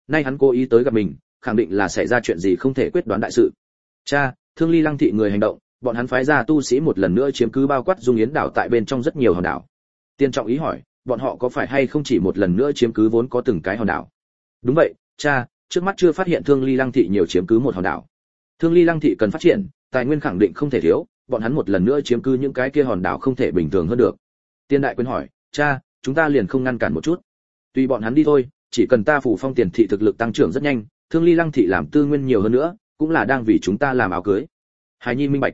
nay hắn cố ý tới gặp mình, khẳng định là xảy ra chuyện gì không thể quyết đoán đại sự. Cha, Thương Ly Lăng thị người hành động, bọn hắn phái ra tu sĩ một lần nữa chiếm cứ bao quát Dung Yến đảo tại bên trong rất nhiều hòn đảo. Tiên Trọng ý hỏi, bọn họ có phải hay không chỉ một lần nữa chiếm cứ vốn có từng cái hòn đảo? Đúng vậy, cha, trước mắt chưa phát hiện Thương Ly Lăng thị nhiều chiếm cứ một hòn đảo. Thương Ly Lăng thị cần phát triển, tài nguyên khẳng định không thể thiếu, bọn hắn một lần nữa chiếm cứ những cái kia hòn đảo không thể bình thường hơn được. Tiên Đại Quyến hỏi, cha, chúng ta liền không ngăn cản một chút? Tùy bọn hắn đi thôi, chỉ cần ta Phủ Phong Tiền thị thực lực tăng trưởng rất nhanh, Thương Ly Lăng thị làm tư nguyên nhiều hơn nữa, cũng là đang vì chúng ta làm áo cưới. Hải Nhi minh bạch.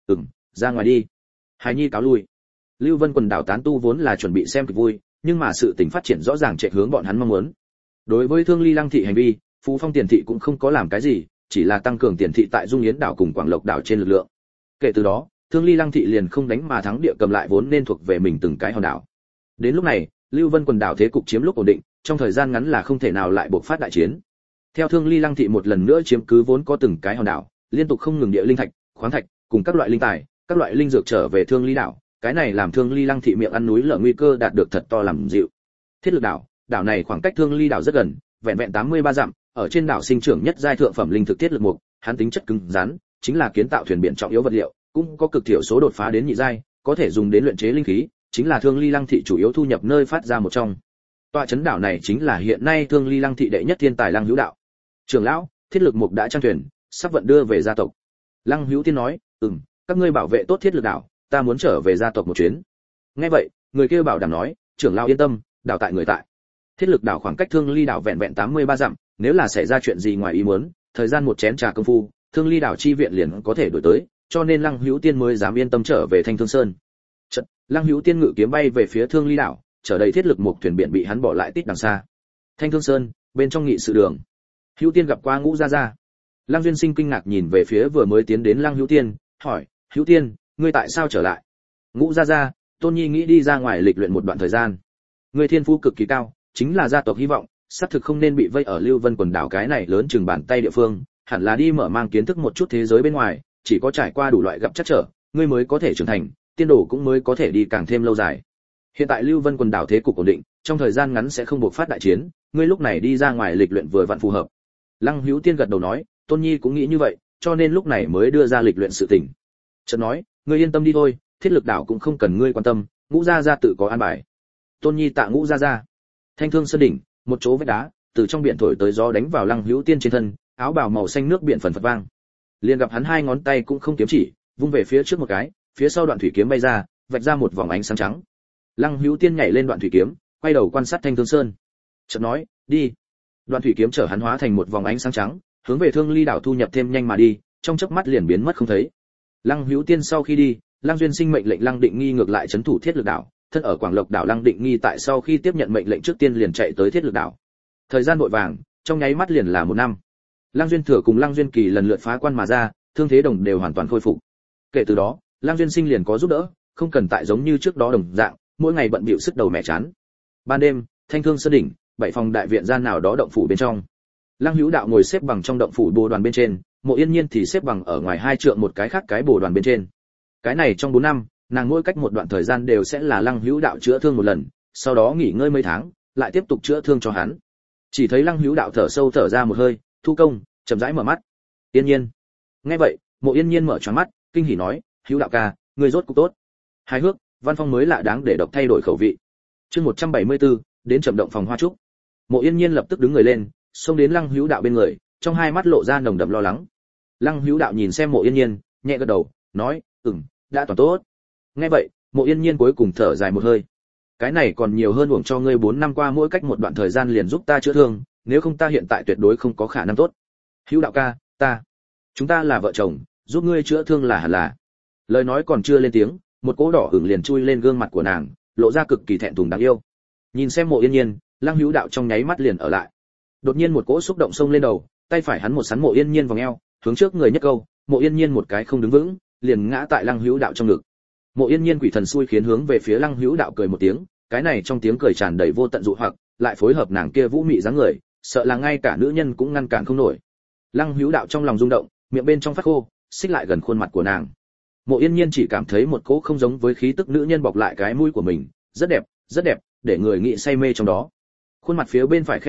Ra ngoài đi. Hải Nhi cáo lui. Lưu Vân quần đảo tán tu vốn là chuẩn bị xem kịch vui, nhưng mà sự tình phát triển rõ ràng chạy hướng bọn hắn mong muốn. Đối với Thương Ly Lăng thị hành vi, Phú Phong Tiền thị cũng không có làm cái gì, chỉ là tăng cường Tiền thị tại Dung Yến đảo cùng Quảng Lộc đảo trên lực lượng. Kể từ đó, Thương Ly Lăng thị liền không đánh mà thắng địa cầm lại vốn nên thuộc về mình từng cái hòn đảo. Đến lúc này, Lưu Vân quần đảo thế cục chiếm lúc ổn định, trong thời gian ngắn là không thể nào lại buộc phát đại chiến. Theo Thương Ly Lăng thị một lần nữa chiếm cứ vốn có từng cái hòn đảo, liên tục không ngừng địa linh thạch, khoáng thạch, cùng các loại linh tài, các loại linh dược trở về Thương Ly đảo, cái này làm Thương Ly Lăng thị miệng ăn núi lở nguy cơ đạt được thật to làm dịu. Thiết Lực đảo, đảo này khoảng cách Thương Ly đảo rất gần, vẹn vẹn 83 dặm, ở trên đảo sinh trưởng nhất giai thượng phẩm linh thực thiết lực mục, hắn tính chất cứng rắn, chính là kiến tạo thuyền biển trọng yếu vật liệu, cũng có cực thiểu số đột phá đến nhị giai, có thể dùng đến luyện chế linh khí, chính là Thương Ly Lăng thị chủ yếu thu nhập nơi phát ra một trong. Tọa trấn đảo này chính là hiện nay Thương Ly Lăng thị đệ nhất thiên tài Lăng Hữu đạo. Trưởng lão, Thiết Lực mục đã trang thuyền, sắp vận đưa về gia tộc. Lăng Hữu Tiên nói, các ngươi bảo vệ tốt Thiết Lực đảo, ta muốn trở về gia tộc một chuyến. Nghe vậy, người kia bảo đảm nói, trưởng lão yên tâm, đảo tại người tại. Thiết Lực đảo khoảng cách Thương Ly đảo vẹn vẹn 83 dặm, nếu là xảy ra chuyện gì ngoài ý muốn, thời gian một chén trà công phu, Thương Ly đảo chi viện liền có thể đuổi tới, cho nên Lăng Hữu Tiên mới dám yên tâm trở về Thanh Thương Sơn. Chợt, Lăng Hữu Tiên ngự kiếm bay về phía Thương Ly đảo, chở đầy thiết lực một thuyền biển bị hắn bỏ lại tít đằng xa. Thanh Thương Sơn, bên trong nghị sự đường. Hữu Tiên gặp qua Ngũ Gia Gia. Lăng Duyên Sinh kinh ngạc nhìn về phía vừa mới tiến đến Lăng Hữu Tiên, hỏi, Hữu Tiên, ngươi tại sao trở lại? Ngũ Gia Gia, Tôn Nhi nghĩ đi ra ngoài lịch luyện một đoạn thời gian. Ngươi thiên phú cực kỳ cao, chính là gia tộc hy vọng, xác thực không nên bị vây ở Lưu Vân quần đảo cái này lớn chừng bàn tay địa phương, hẳn là đi mở mang kiến thức một chút thế giới bên ngoài, chỉ có trải qua đủ loại gặp trắc trở, ngươi mới có thể trưởng thành, tiên đồ cũng mới có thể đi càng thêm lâu dài. Hiện tại Lưu Vân quần đảo thế cục ổn định, trong thời gian ngắn sẽ không buộc phát đại chiến, ngươi lúc này đi ra ngoài lịch luyện vừa vặn phù hợp. Lăng Hữu Tiên gật đầu nói, Tôn Nhi cũng nghĩ như vậy, cho nên lúc này mới đưa ra lịch luyện sự tình. Chợt nói, ngươi yên tâm đi thôi, Thiết Lực đảo cũng không cần ngươi quan tâm, Ngũ Gia Gia tự có an bài. Tôn Nhi tạ Ngũ Gia Gia. Thanh Thương Sơn đỉnh, một chỗ vách đá, từ trong biển thổi tới gió đánh vào Lăng Hữu Tiên trên thân, áo bào màu xanh nước biển phần phật vang. Liền gặp hắn hai ngón tay cũng không kiếm chỉ, vung về phía trước một cái, phía sau đoạn thủy kiếm bay ra, vạch ra một vòng ánh sáng trắng. Lăng Hữu Tiên nhảy lên đoạn thủy kiếm, quay đầu quan sát Thanh Thương Sơn. Chợt nói, đi. Đoạn thủy kiếm chở hắn hóa thành một vòng ánh sáng trắng, hướng về Thương Ly đảo thu nhập thêm nhanh mà đi, trong chớp mắt liền biến mất không thấy. Lăng Hữu Tiên sau khi đi, Lăng Duyên Sinh mệnh lệnh Lăng Định Nghi ngược lại trấn thủ Thiết Lực đảo, thân ở Quảng Lộc đảo Lăng Định Nghi tại sau khi tiếp nhận mệnh lệnh trước tiên liền chạy tới Thiết Lực đảo. Thời gian vội vàng, trong nháy mắt liền là một năm. Lăng Duyên Thừa cùng Lăng Duyên Kỳ lần lượt phá quan mà ra, thương thế đồng đều hoàn toàn khôi phục. Kể từ đó, Lăng Duyên Sinh liền có giúp đỡ, không cần tại giống như trước đó đồng dạng, mỗi ngày bận bịu sức đầu mẹ chán. Ban đêm, Thanh Thương Sơn đỉnh, 7 phòng đại viện gian nào đó động phủ bên trong. Lăng Hữu Đạo ngồi xếp bằng trong động phủ bồ đoàn bên trên, Mộ Yên Nhiên thì xếp bằng ở ngoài hai trượng một cái khác cái bồ đoàn bên trên. Cái này trong 4 năm, nàng mỗi cách một đoạn thời gian đều sẽ là Lăng Hữu Đạo chữa thương một lần, sau đó nghỉ ngơi mấy tháng, lại tiếp tục chữa thương cho hắn. Chỉ thấy Lăng Hữu Đạo thở sâu thở ra một hơi, thu công, chậm rãi mở mắt. Yên Nhiên. Nghe vậy, Mộ Yên Nhiên mở choáng mắt, kinh hỉ nói, Hữu Đạo ca, ngươi rốt cục tốt. Hài hước, văn phong mới lạ đáng để độc thay đổi khẩu vị. Chương 174, đến Trầm Động phòng hoa trúc. Mộ Yên Nhiên lập tức đứng người lên, xông đến Lăng Hữu Đạo bên người, trong hai mắt lộ ra nồng đậm lo lắng. Lăng Hữu Đạo nhìn xem Mộ Yên Nhiên, nhẹ gật đầu, nói, đã toàn tốt. Nghe vậy, Mộ Yên Nhiên cuối cùng thở dài một hơi. Cái này còn nhiều hơn uổng cho ngươi 4 năm qua mỗi cách một đoạn thời gian liền giúp ta chữa thương, nếu không ta hiện tại tuyệt đối không có khả năng tốt. Hữu Đạo ca, chúng ta là vợ chồng, giúp ngươi chữa thương là hẳn là. Lời nói còn chưa lên tiếng, một cỗ đỏ ửng liền chui lên gương mặt của nàng, lộ ra cực kỳ thẹn thùng đáng yêu. Nhìn xem Mộ Yên Nhiên, Lăng Hữu Đạo trong nháy mắt liền ở lại. Đột nhiên một cỗ xúc động xông lên đầu, tay phải hắn một sắn Mộ Yên Nhiên vòng eo, hướng trước người nhất câu, Mộ Yên Nhiên một cái không đứng vững, liền ngã tại Lăng Hữu Đạo trong ngực. Mộ Yên Nhiên quỷ thần xui khiến hướng về phía Lăng Hữu Đạo cười một tiếng, cái này trong tiếng cười tràn đầy vô tận dụ hoặc, lại phối hợp nàng kia vũ mị dáng người, sợ là ngay cả nữ nhân cũng ngăn cản không nổi. Lăng Hữu Đạo trong lòng rung động, miệng bên trong phát khô, xích lại gần khuôn mặt của nàng. Mộ Yên Nhiên chỉ cảm thấy một cỗ không giống với khí tức nữ nhân bọc lại cái mũi của mình, rất đẹp, để người nghĩ say mê trong đó. Khuôn mặt phía bên phải khẽ rời,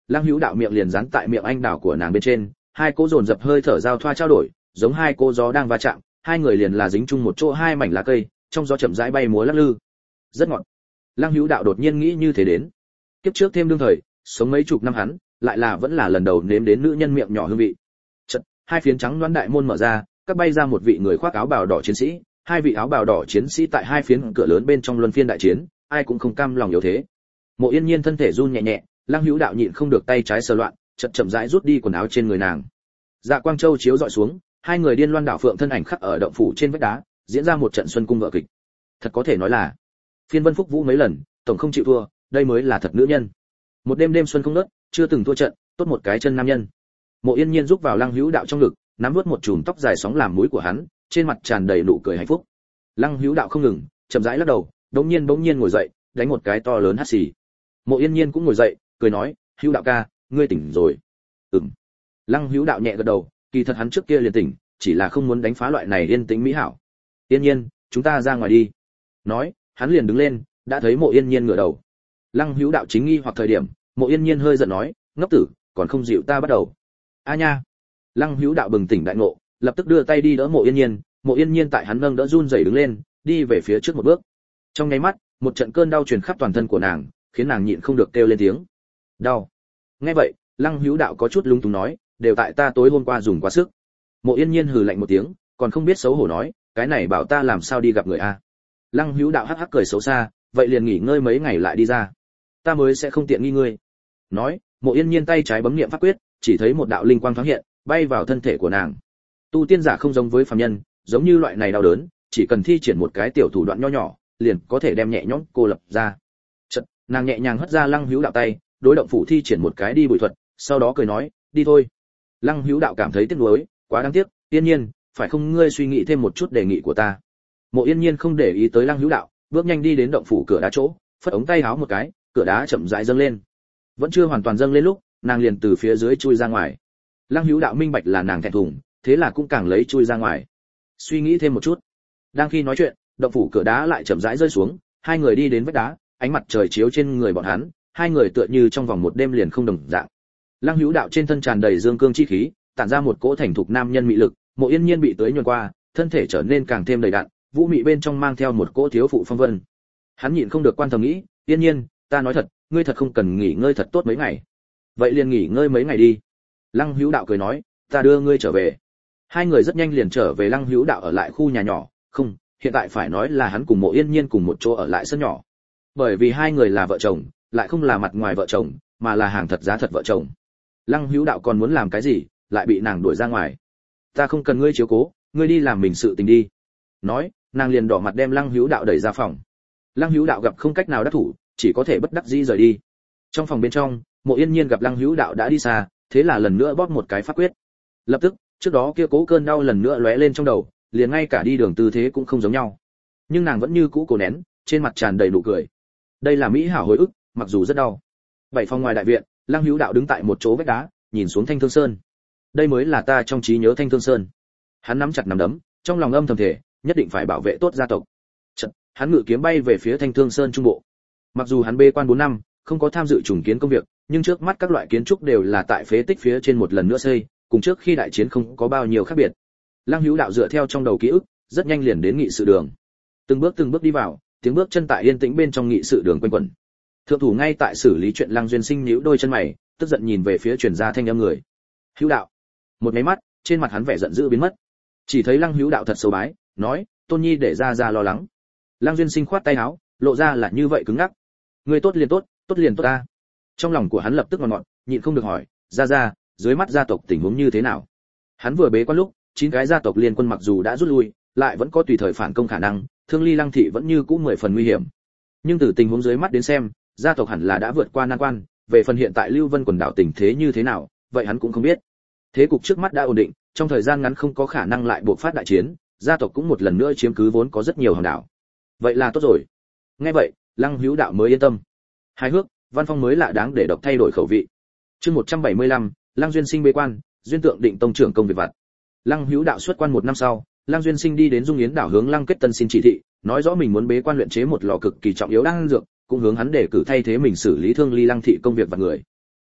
Lăng Hữu Đạo miệng liền dán tại miệng anh đào của nàng bên trên, hai cô dồn dập hơi thở giao thoa trao đổi, giống hai cô gió đang va chạm, hai người liền là dính chung một chỗ hai mảnh lá cây, trong gió chậm rãi bay múa lắc lư. Rất ngọt. Lăng Hữu Đạo đột nhiên nghĩ như thế đến. Kiếp trước thêm đương thời, sống mấy chục năm hắn, lại là vẫn là lần đầu nếm đến nữ nhân miệng nhỏ hương vị. Chợt, hai phiến trắng loáng đại môn mở ra, các bay ra một vị người khoác áo bào đỏ chiến sĩ, hai vị áo bào đỏ chiến sĩ tại hai phiến cửa lớn bên trong luân phiên đại chiến, ai cũng không cam lòng yếu thế. Mộ Yên Nhiên thân thể run nhẹ nhẹ, Lăng Hữu Đạo nhịn không được tay trái sờ loạn, chậm chậm rãi rút đi quần áo trên người nàng. Dạ quang châu chiếu dọi xuống, hai người điên loan đảo phượng thân ảnh khắc ở động phủ trên vách đá, diễn ra một trận xuân cung vợ kịch. Thật có thể nói là phiên vân phúc vũ mấy lần, tổng không chịu thua, đây mới là thật nữ nhân. Một đêm đêm xuân không ngớt, chưa từng thua trận, tốt một cái chân nam nhân. Mộ Yên Nhiên rúc vào Lăng Hữu Đạo trong ngực, nắm vuốt một chùm tóc dài sóng làm mũi của hắn, trên mặt tràn đầy nụ cười hạnh phúc. Lăng Hữu Đạo không ngừng, chậm rãi lắc đầu, bỗng nhiên ngồi dậy, đánh một cái to lớn hắt xì. Mộ Yên Nhiên cũng ngồi dậy, cười nói, "Hữu Đạo ca, ngươi tỉnh rồi?" "Ừm." Lăng Hữu Đạo nhẹ gật đầu, kỳ thật hắn trước kia liền tỉnh, chỉ là không muốn đánh phá loại này yên tĩnh mỹ hảo. "Yên Nhiên, chúng ta ra ngoài đi." Nói, hắn liền đứng lên, đã thấy Mộ Yên Nhiên ngửa đầu. Lăng Hữu Đạo chính nghi hoặc thời điểm, Mộ Yên Nhiên hơi giận nói, "Ngốc tử, còn không dịu ta bắt đầu." "A nha." Lăng Hữu Đạo bừng tỉnh đại ngộ, lập tức đưa tay đi đỡ Mộ Yên Nhiên, Mộ Yên Nhiên tại hắn nâng đỡ run rẩy đứng lên, đi về phía trước một bước. Trong nháy mắt, một trận cơn đau truyền khắp toàn thân của nàng, khiến nàng nhịn không được kêu lên tiếng. "Đau." Nghe vậy, Lăng Hữu Đạo có chút lúng túng nói, "Đều tại ta tối hôm qua dùng quá sức." Mộ Yên Nhiên hừ lạnh một tiếng, còn không biết xấu hổ nói, "Cái này bảo ta làm sao đi gặp người a?" Lăng Hữu Đạo hắc hắc cười xấu xa, "Vậy liền nghỉ ngơi mấy ngày lại đi ra, ta mới sẽ không tiện nghi ngươi." Nói, Mộ Yên Nhiên tay trái bấm niệm pháp quyết, chỉ thấy một đạo linh quang thoáng hiện, bay vào thân thể của nàng. Tu tiên giả không giống với phàm nhân, giống như loại này đau đớn, chỉ cần thi triển một cái tiểu thủ đoạn nho nhỏ, liền có thể đem nhẹ nhõm cô lập ra. Chợt, nàng nhẹ nhàng hất ra Lăng Hữu Đạo tay, đối động phủ thi triển một cái đi bụi thuật, sau đó cười nói, "Đi thôi." Lăng Hữu Đạo cảm thấy tiếc nuối, quá đáng tiếc, Yên Nhiên, phải không ngươi suy nghĩ thêm một chút đề nghị của ta. Mộ Yên Nhiên không để ý tới Lăng Hữu Đạo, bước nhanh đi đến động phủ cửa đá chỗ, phất ống tay áo một cái, cửa đá chậm rãi dâng lên. Vẫn chưa hoàn toàn dâng lên lúc, nàng liền từ phía dưới chui ra ngoài. Lăng Hữu Đạo minh bạch là nàng thẹn thùng, thế là cũng càng lấy chui ra ngoài. Suy nghĩ thêm một chút, đang khi nói chuyện, động phủ cửa đá lại chậm rãi rơi xuống, hai người đi đến vách đá, ánh mặt trời chiếu trên người bọn hắn, hai người tựa như trong vòng một đêm liền không đồng dạng. Lăng Hữu Đạo trên thân tràn đầy dương cương chi khí, tản ra một cỗ thành thục nam nhân mị lực, Mộ Yên Nhiên bị tưới nhuần qua, thân thể trở nên càng thêm đầy đặn, vũ mị bên trong mang theo một cỗ thiếu phụ phong vân. Hắn nhịn không được quan thầm nghĩ, "Yên Nhiên, ta nói thật, ngươi thật không cần nghỉ ngơi thật tốt mấy ngày." "Vậy liền nghỉ ngơi mấy ngày đi." Lăng Hữu Đạo cười nói, "Ta đưa ngươi trở về." Hai người rất nhanh liền trở về Lăng Hữu Đạo ở lại khu nhà nhỏ, không, hiện tại phải nói là hắn cùng Mộ Yên Nhiên cùng một chỗ ở lại sân nhỏ. Bởi vì hai người là vợ chồng, lại không là mặt ngoài vợ chồng, mà là hàng thật giá thật vợ chồng. Lăng Hữu Đạo còn muốn làm cái gì, lại bị nàng đuổi ra ngoài. "Ta không cần ngươi chiếu cố, ngươi đi làm mình sự tình đi." Nói, nàng liền đỏ mặt đem Lăng Hữu Đạo đẩy ra phòng. Lăng Hữu Đạo gặp không cách nào đắc thủ, chỉ có thể bất đắc dĩ rời đi. Trong phòng bên trong, Mộ Yên Nhiên gặp Lăng Hữu Đạo đã đi xa, thế là lần nữa bóp một cái pháp quyết. Lập tức, trước đó kia cố cơn đau lần nữa lóe lên trong đầu, liền ngay cả đi đường tư thế cũng không giống nhau. Nhưng nàng vẫn như cũ cố nén, trên mặt tràn đầy nụ cười. Đây là mỹ hảo hồi ức, mặc dù rất đau. Bảy phòng ngoài đại viện, Lăng Hữu Đạo đứng tại một chỗ vách đá, nhìn xuống Thanh Thương Sơn. Đây mới là ta trong trí nhớ Thanh Thương Sơn. Hắn nắm chặt nắm đấm, trong lòng âm thầm thể, nhất định phải bảo vệ tốt gia tộc. Chợt, hắn ngự kiếm bay về phía Thanh Thương Sơn trung bộ. Mặc dù hắn bê quan 4 năm, không có tham dự trùng kiến công việc, nhưng trước mắt các loại kiến trúc đều là tại phế tích phía trên một lần nữa xây, cùng trước khi đại chiến không có bao nhiêu khác biệt. Lăng Hữu Đạo dựa theo trong đầu ký ức, rất nhanh liền đến nghị sự đường. Từng bước đi vào, tiếng bước chân tại yên tĩnh bên trong nghị sự đường quanh quẩn. Thượng thủ ngay tại xử lý chuyện Lăng Duyên Sinh nhíu đôi chân mày, tức giận nhìn về phía truyền ra thanh âm người. "Hữu Đạo." Một cái mắt, trên mặt hắn vẻ giận dữ biến mất. Chỉ thấy Lăng Hữu Đạo thật sâu bái, nói, "Tôn nhi để ra lo lắng." Lăng Duyên Sinh khoát tay áo, lộ ra là như vậy cứng ngắc. "Ngươi tốt liền tốt ta." Trong lòng của hắn lập tức ngọt, nhịn không được hỏi, "Ra, dưới mắt gia tộc tình huống như thế nào?" Hắn vừa bế quan lúc, 9 cái gia tộc liên quân mặc dù đã rút lui, lại vẫn có tùy thời phản công khả năng, Thương Ly Lăng thị vẫn như cũ 10 phần nguy hiểm. Nhưng từ tình huống dưới mắt đến xem, gia tộc hẳn là đã vượt qua nan quan, về phần hiện tại Lưu Vân quần đảo tình thế như thế nào, vậy hắn cũng không biết. Thế cục trước mắt đã ổn định, trong thời gian ngắn không có khả năng lại buộc phát đại chiến, gia tộc cũng một lần nữa chiếm cứ vốn có rất nhiều hòn đảo. Vậy là tốt rồi. Nghe vậy, Lăng Hữu Đạo mới yên tâm. Hài hước, văn phong mới lạ đáng để độc thay đổi khẩu vị. Chương 175, Lăng Duyên Sinh bế quan, duyên tượng định tông trưởng công việc vặt. Lăng Hữu Đạo xuất quan 1 năm sau, Lăng Duyên Sinh đi đến Dung Yến đảo hướng Lăng Kết Tân xin chỉ thị, nói rõ mình muốn bế quan luyện chế một lò cực kỳ trọng yếu đan dược, cũng hướng hắn để cử thay thế mình xử lý Thương Ly Lăng thị công việc vặt người.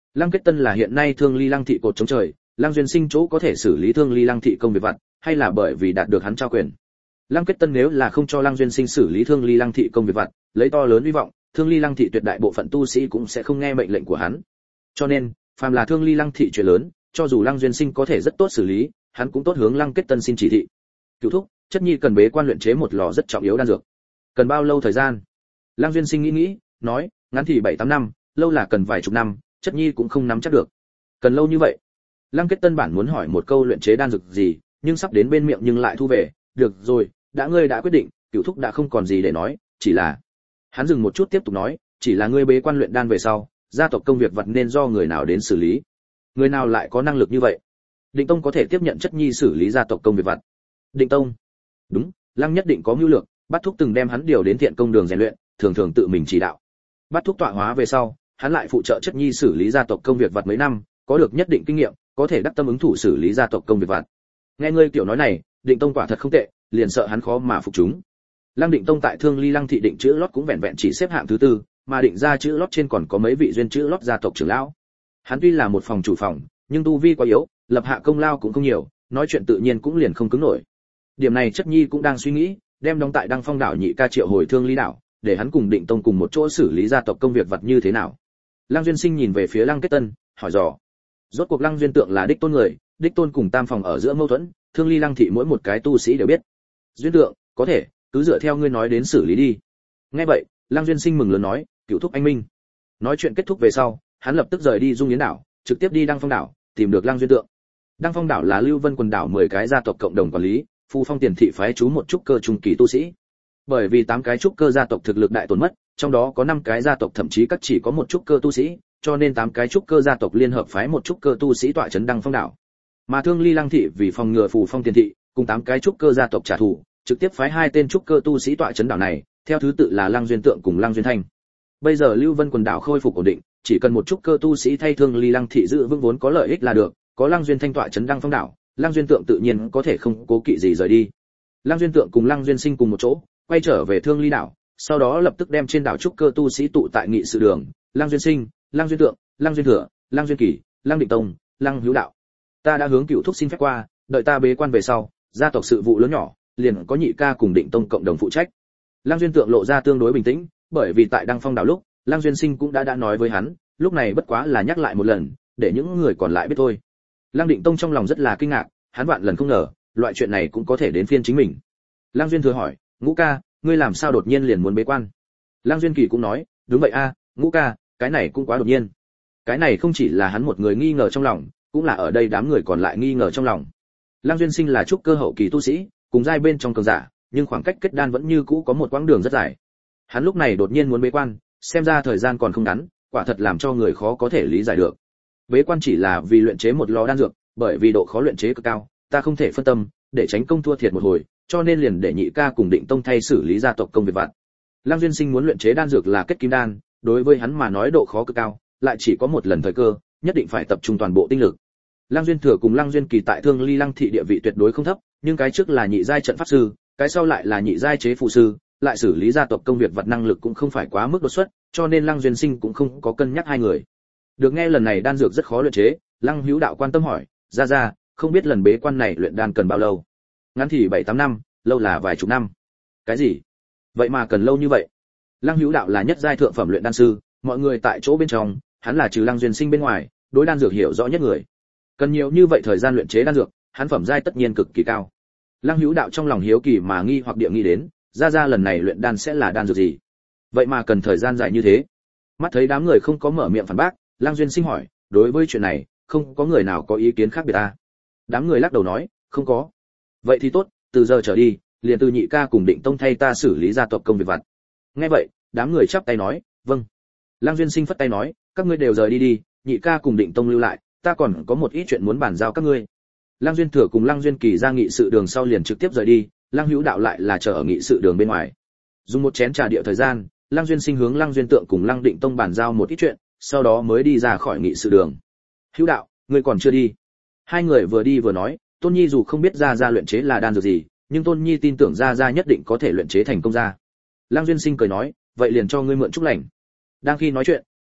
Lăng Kết Tân là hiện nay Thương Ly Lăng thị cột chống trời, Lăng Duyên Sinh chỗ có thể xử lý Thương Ly Lăng thị công việc vặt, hay là bởi vì đạt được hắn trao quyền. Lăng Kết Tân nếu là không cho Lăng Duyên Sinh xử lý Thương Ly Lăng thị công việc vặt, lấy to lớn hy vọng, Thương Ly Lăng thị tuyệt đại bộ phận tu sĩ cũng sẽ không nghe mệnh lệnh của hắn. Cho nên, phàm là Thương Ly Lăng thị chuyện lớn, cho dù Lăng Duyên Sinh có thể rất tốt xử lý, hắn cũng tốt hướng Lăng Kết Tân xin chỉ thị. Cửu thúc, chất nhi cần bế quan luyện chế một lò rất trọng yếu đan dược. Cần bao lâu thời gian? Lăng Duyên Sinh nghĩ, nói, ngắn thì 7-8 năm, lâu là cần vài chục năm, chất nhi cũng không nắm chắc được. Cần lâu như vậy? Lăng Kết Tân bản muốn hỏi một câu luyện chế đan dược gì, nhưng sắp đến bên miệng nhưng lại thu về, được rồi, ngươi đã quyết định, Cửu thúc đã không còn gì để nói, chỉ là. Hắn dừng một chút tiếp tục nói, chỉ là ngươi bế quan luyện đan về sau, gia tộc công việc vật nên do người nào đến xử lý? Người nào lại có năng lực như vậy? Định Tông có thể tiếp nhận chất nhi xử lý gia tộc công việc vật. Định Tông? Đúng, Lăng nhất định có mưu lược, Bát thúc từng đem hắn điều đến thiện công đường rèn luyện, thường thường tự mình chỉ đạo. Bát thúc tọa hóa về sau, hắn lại phụ trợ chất nhi xử lý gia tộc công việc vật mấy năm, có được nhất định kinh nghiệm, có thể đắc tâm ứng thủ xử lý gia tộc công việc vật. Nghe ngươi kiểu nói này, Định Tông quả thật không tệ, liền sợ hắn khó mà phục chúng. Lăng Định Tông tại Thương Ly Lăng thị định chữ lót cũng vẹn vẹn chỉ xếp hạng thứ tư, mà định ra chữ lót trên còn có mấy vị duyên chữ lót gia tộc trưởng lão. Hắn tuy là một phòng chủ phòng, nhưng tu vi quá yếu, lập hạ công lao cũng không nhiều, nói chuyện tự nhiên cũng liền không cứng nổi. Điểm này chất nhi cũng đang suy nghĩ, đem đóng tại Đăng Phong đảo nhị ca triệu hồi Thương Ly đảo, để hắn cùng Định Tông cùng một chỗ xử lý gia tộc công việc vật như thế nào. Lăng Duyên Sinh nhìn về phía Lăng Kết Tân, hỏi dò. Rốt cuộc Lăng Duyên Tượng là đích tôn người, đích tôn cùng Tam phòng ở giữa mâu thuẫn, Thương Ly Lăng thị mỗi một cái tu sĩ đều biết. Duyên Tượng, có thể, cứ dựa theo ngươi nói đến xử lý đi. Nghe vậy, Lăng Duyên Sinh mừng lớn nói, Cửu thúc anh minh. Nói chuyện kết thúc về sau, hắn lập tức rời đi Dung Yến đảo, trực tiếp đi Đăng Phong đảo, tìm được Lăng Duyên Tượng. Đăng Phong đảo là Lưu Vân quần đảo 10 cái gia tộc cộng đồng quản lý, Phù Phong Tiền thị phái trú một trúc cơ trung kỳ tu sĩ. Bởi vì 8 cái trúc cơ gia tộc thực lực đại tổn mất, trong đó có 5 cái gia tộc thậm chí các chỉ có một trúc cơ tu sĩ, cho nên 8 cái trúc cơ gia tộc liên hợp phái một trúc cơ tu sĩ tọa trấn Đăng Phong đảo. Mà Thương Ly Lăng thị vì phòng ngừa Phù Phong Tiền thị cùng 8 cái trúc cơ gia tộc trả thù, trực tiếp phái 2 tên trúc cơ tu sĩ tọa trấn đảo này, theo thứ tự là Lăng Duyên Tượng cùng Lăng Duyên Thanh. Bây giờ Lưu Vân quần đảo khôi phục ổn định, chỉ cần một trúc cơ tu sĩ thay Thương Ly Lăng thị giữ vững vốn có lợi ích là được, có Lăng Duyên Thanh tọa trấn Đăng Phong đảo, Lăng Duyên Tượng tự nhiên có thể không cố kỵ gì rời đi. Lăng Duyên Tượng cùng Lăng Duyên Sinh cùng một chỗ, quay trở về Thương Ly đảo, sau đó lập tức đem trên đảo trúc cơ tu sĩ tụ tại nghị sự đường, Lăng Duyên Sinh, Lăng Duyên Tượng, Lăng Duyên Thừa, Lăng Duyên Kỳ, Lăng Định Tông, Lăng Hữu Đạo. Ta đã hướng Cửu thúc xin phép qua, đợi ta bế quan về sau, gia tộc sự vụ lớn nhỏ, liền có nhị ca cùng Định Tông cộng đồng phụ trách. Lăng Duyên Tượng lộ ra tương đối bình tĩnh, bởi vì tại Đăng Phong đảo lúc, Lăng Duyên Sinh cũng đã nói với hắn, lúc này bất quá là nhắc lại một lần, để những người còn lại biết thôi. Lăng Định Tông trong lòng rất là kinh ngạc, hắn vạn lần không ngờ, loại chuyện này cũng có thể đến phiên chính mình. Lăng Duyên Thừa hỏi, Ngũ ca, ngươi làm sao đột nhiên liền muốn bế quan? Lăng Duyên Kỳ cũng nói, đúng vậy a, Ngũ ca, cái này cũng quá đột nhiên. Cái này không chỉ là hắn một người nghi ngờ trong lòng, cũng là ở đây đám người còn lại nghi ngờ trong lòng. Lăng Duyên Sinh là trúc cơ hậu kỳ tu sĩ, cùng giai bên trong cường giả, nhưng khoảng cách kết đan vẫn như cũ có một quãng đường rất dài. Hắn lúc này đột nhiên muốn bế quan, xem ra thời gian còn không ngắn, quả thật làm cho người khó có thể lý giải được. Bế quan chỉ là vì luyện chế một lò đan dược, bởi vì độ khó luyện chế cực cao, ta không thể phân tâm, để tránh công thua thiệt một hồi, cho nên liền để nhị ca cùng Định Tông thay xử lý gia tộc công việc vặt. Lăng Duyên Sinh muốn luyện chế đan dược là kết kim đan, đối với hắn mà nói độ khó cực cao, lại chỉ có một lần thời cơ, nhất định phải tập trung toàn bộ tinh lực. Lăng Duyên Thừa cùng Lăng Duyên Kỳ tại Thương Ly Lăng thị địa vị tuyệt đối không thấp, nhưng cái trước là nhị giai trận pháp sư, cái sau lại là nhị giai chế phù sư, lại xử lý gia tộc công việc vật năng lực cũng không phải quá mức đột xuất, cho nên Lăng Duyên Sinh cũng không có cân nhắc hai người. Được nghe lần này đan dược rất khó luyện chế, Lăng Hữu Đạo quan tâm hỏi, ra, không biết lần bế quan này luyện đan cần bao lâu? Ngắn thì 7-8 năm, lâu là vài chục năm. Cái gì? Vậy mà cần lâu như vậy? Lăng Hữu Đạo là nhất giai thượng phẩm luyện đan sư, mọi người tại chỗ bên trong, hắn là trừ Lăng Duyên Sinh bên ngoài, đối đan dược hiểu rõ nhất người. Cần nhiều như vậy thời gian luyện chế đan dược, hắn phẩm giai tất nhiên cực kỳ cao. Lăng Hữu Đạo trong lòng hiếu kỳ mà nghi hoặc địa nghĩ đến, ra lần này luyện đan sẽ là đan dược gì? Vậy mà cần thời gian dài như thế. Mắt thấy đám người không có mở miệng phản bác, Lăng Duyên Sinh hỏi, đối với chuyện này, không có người nào có ý kiến khác biệt ta? Đám người lắc đầu nói, không có. Vậy thì tốt, từ giờ trở đi, liền từ nhị ca cùng Định Tông thay ta xử lý gia tộc công việc vặt. Nghe vậy, đám người chắp tay nói, vâng. Lăng Duyên Sinh phất tay nói, các ngươi đều rời đi đi, nhị ca cùng Định Tông lưu lại, ta còn có một ít chuyện muốn bàn giao các ngươi. Lăng Duyên Thừa cùng Lăng Duyên Kỳ ra nghị sự đường sau liền trực tiếp rời đi, Lăng Hữu Đạo lại là chờ ở nghị sự đường bên ngoài. Dùng một chén trà địa thời gian, Lăng Duyên Sinh hướng Lăng Duyên Tượng cùng Lăng Định Tông bàn giao một ít chuyện, sau đó mới đi ra khỏi nghị sự đường. Hữu Đạo, ngươi còn chưa đi? Hai người vừa đi vừa nói, Tôn Nhi dù không biết ra luyện chế là đan dược gì, nhưng Tôn Nhi tin tưởng ra nhất định có thể luyện chế thành công ra. Lăng Duyên Sinh cười nói, vậy liền cho ngươi mượn chút lành. Đang khi nói chuyện,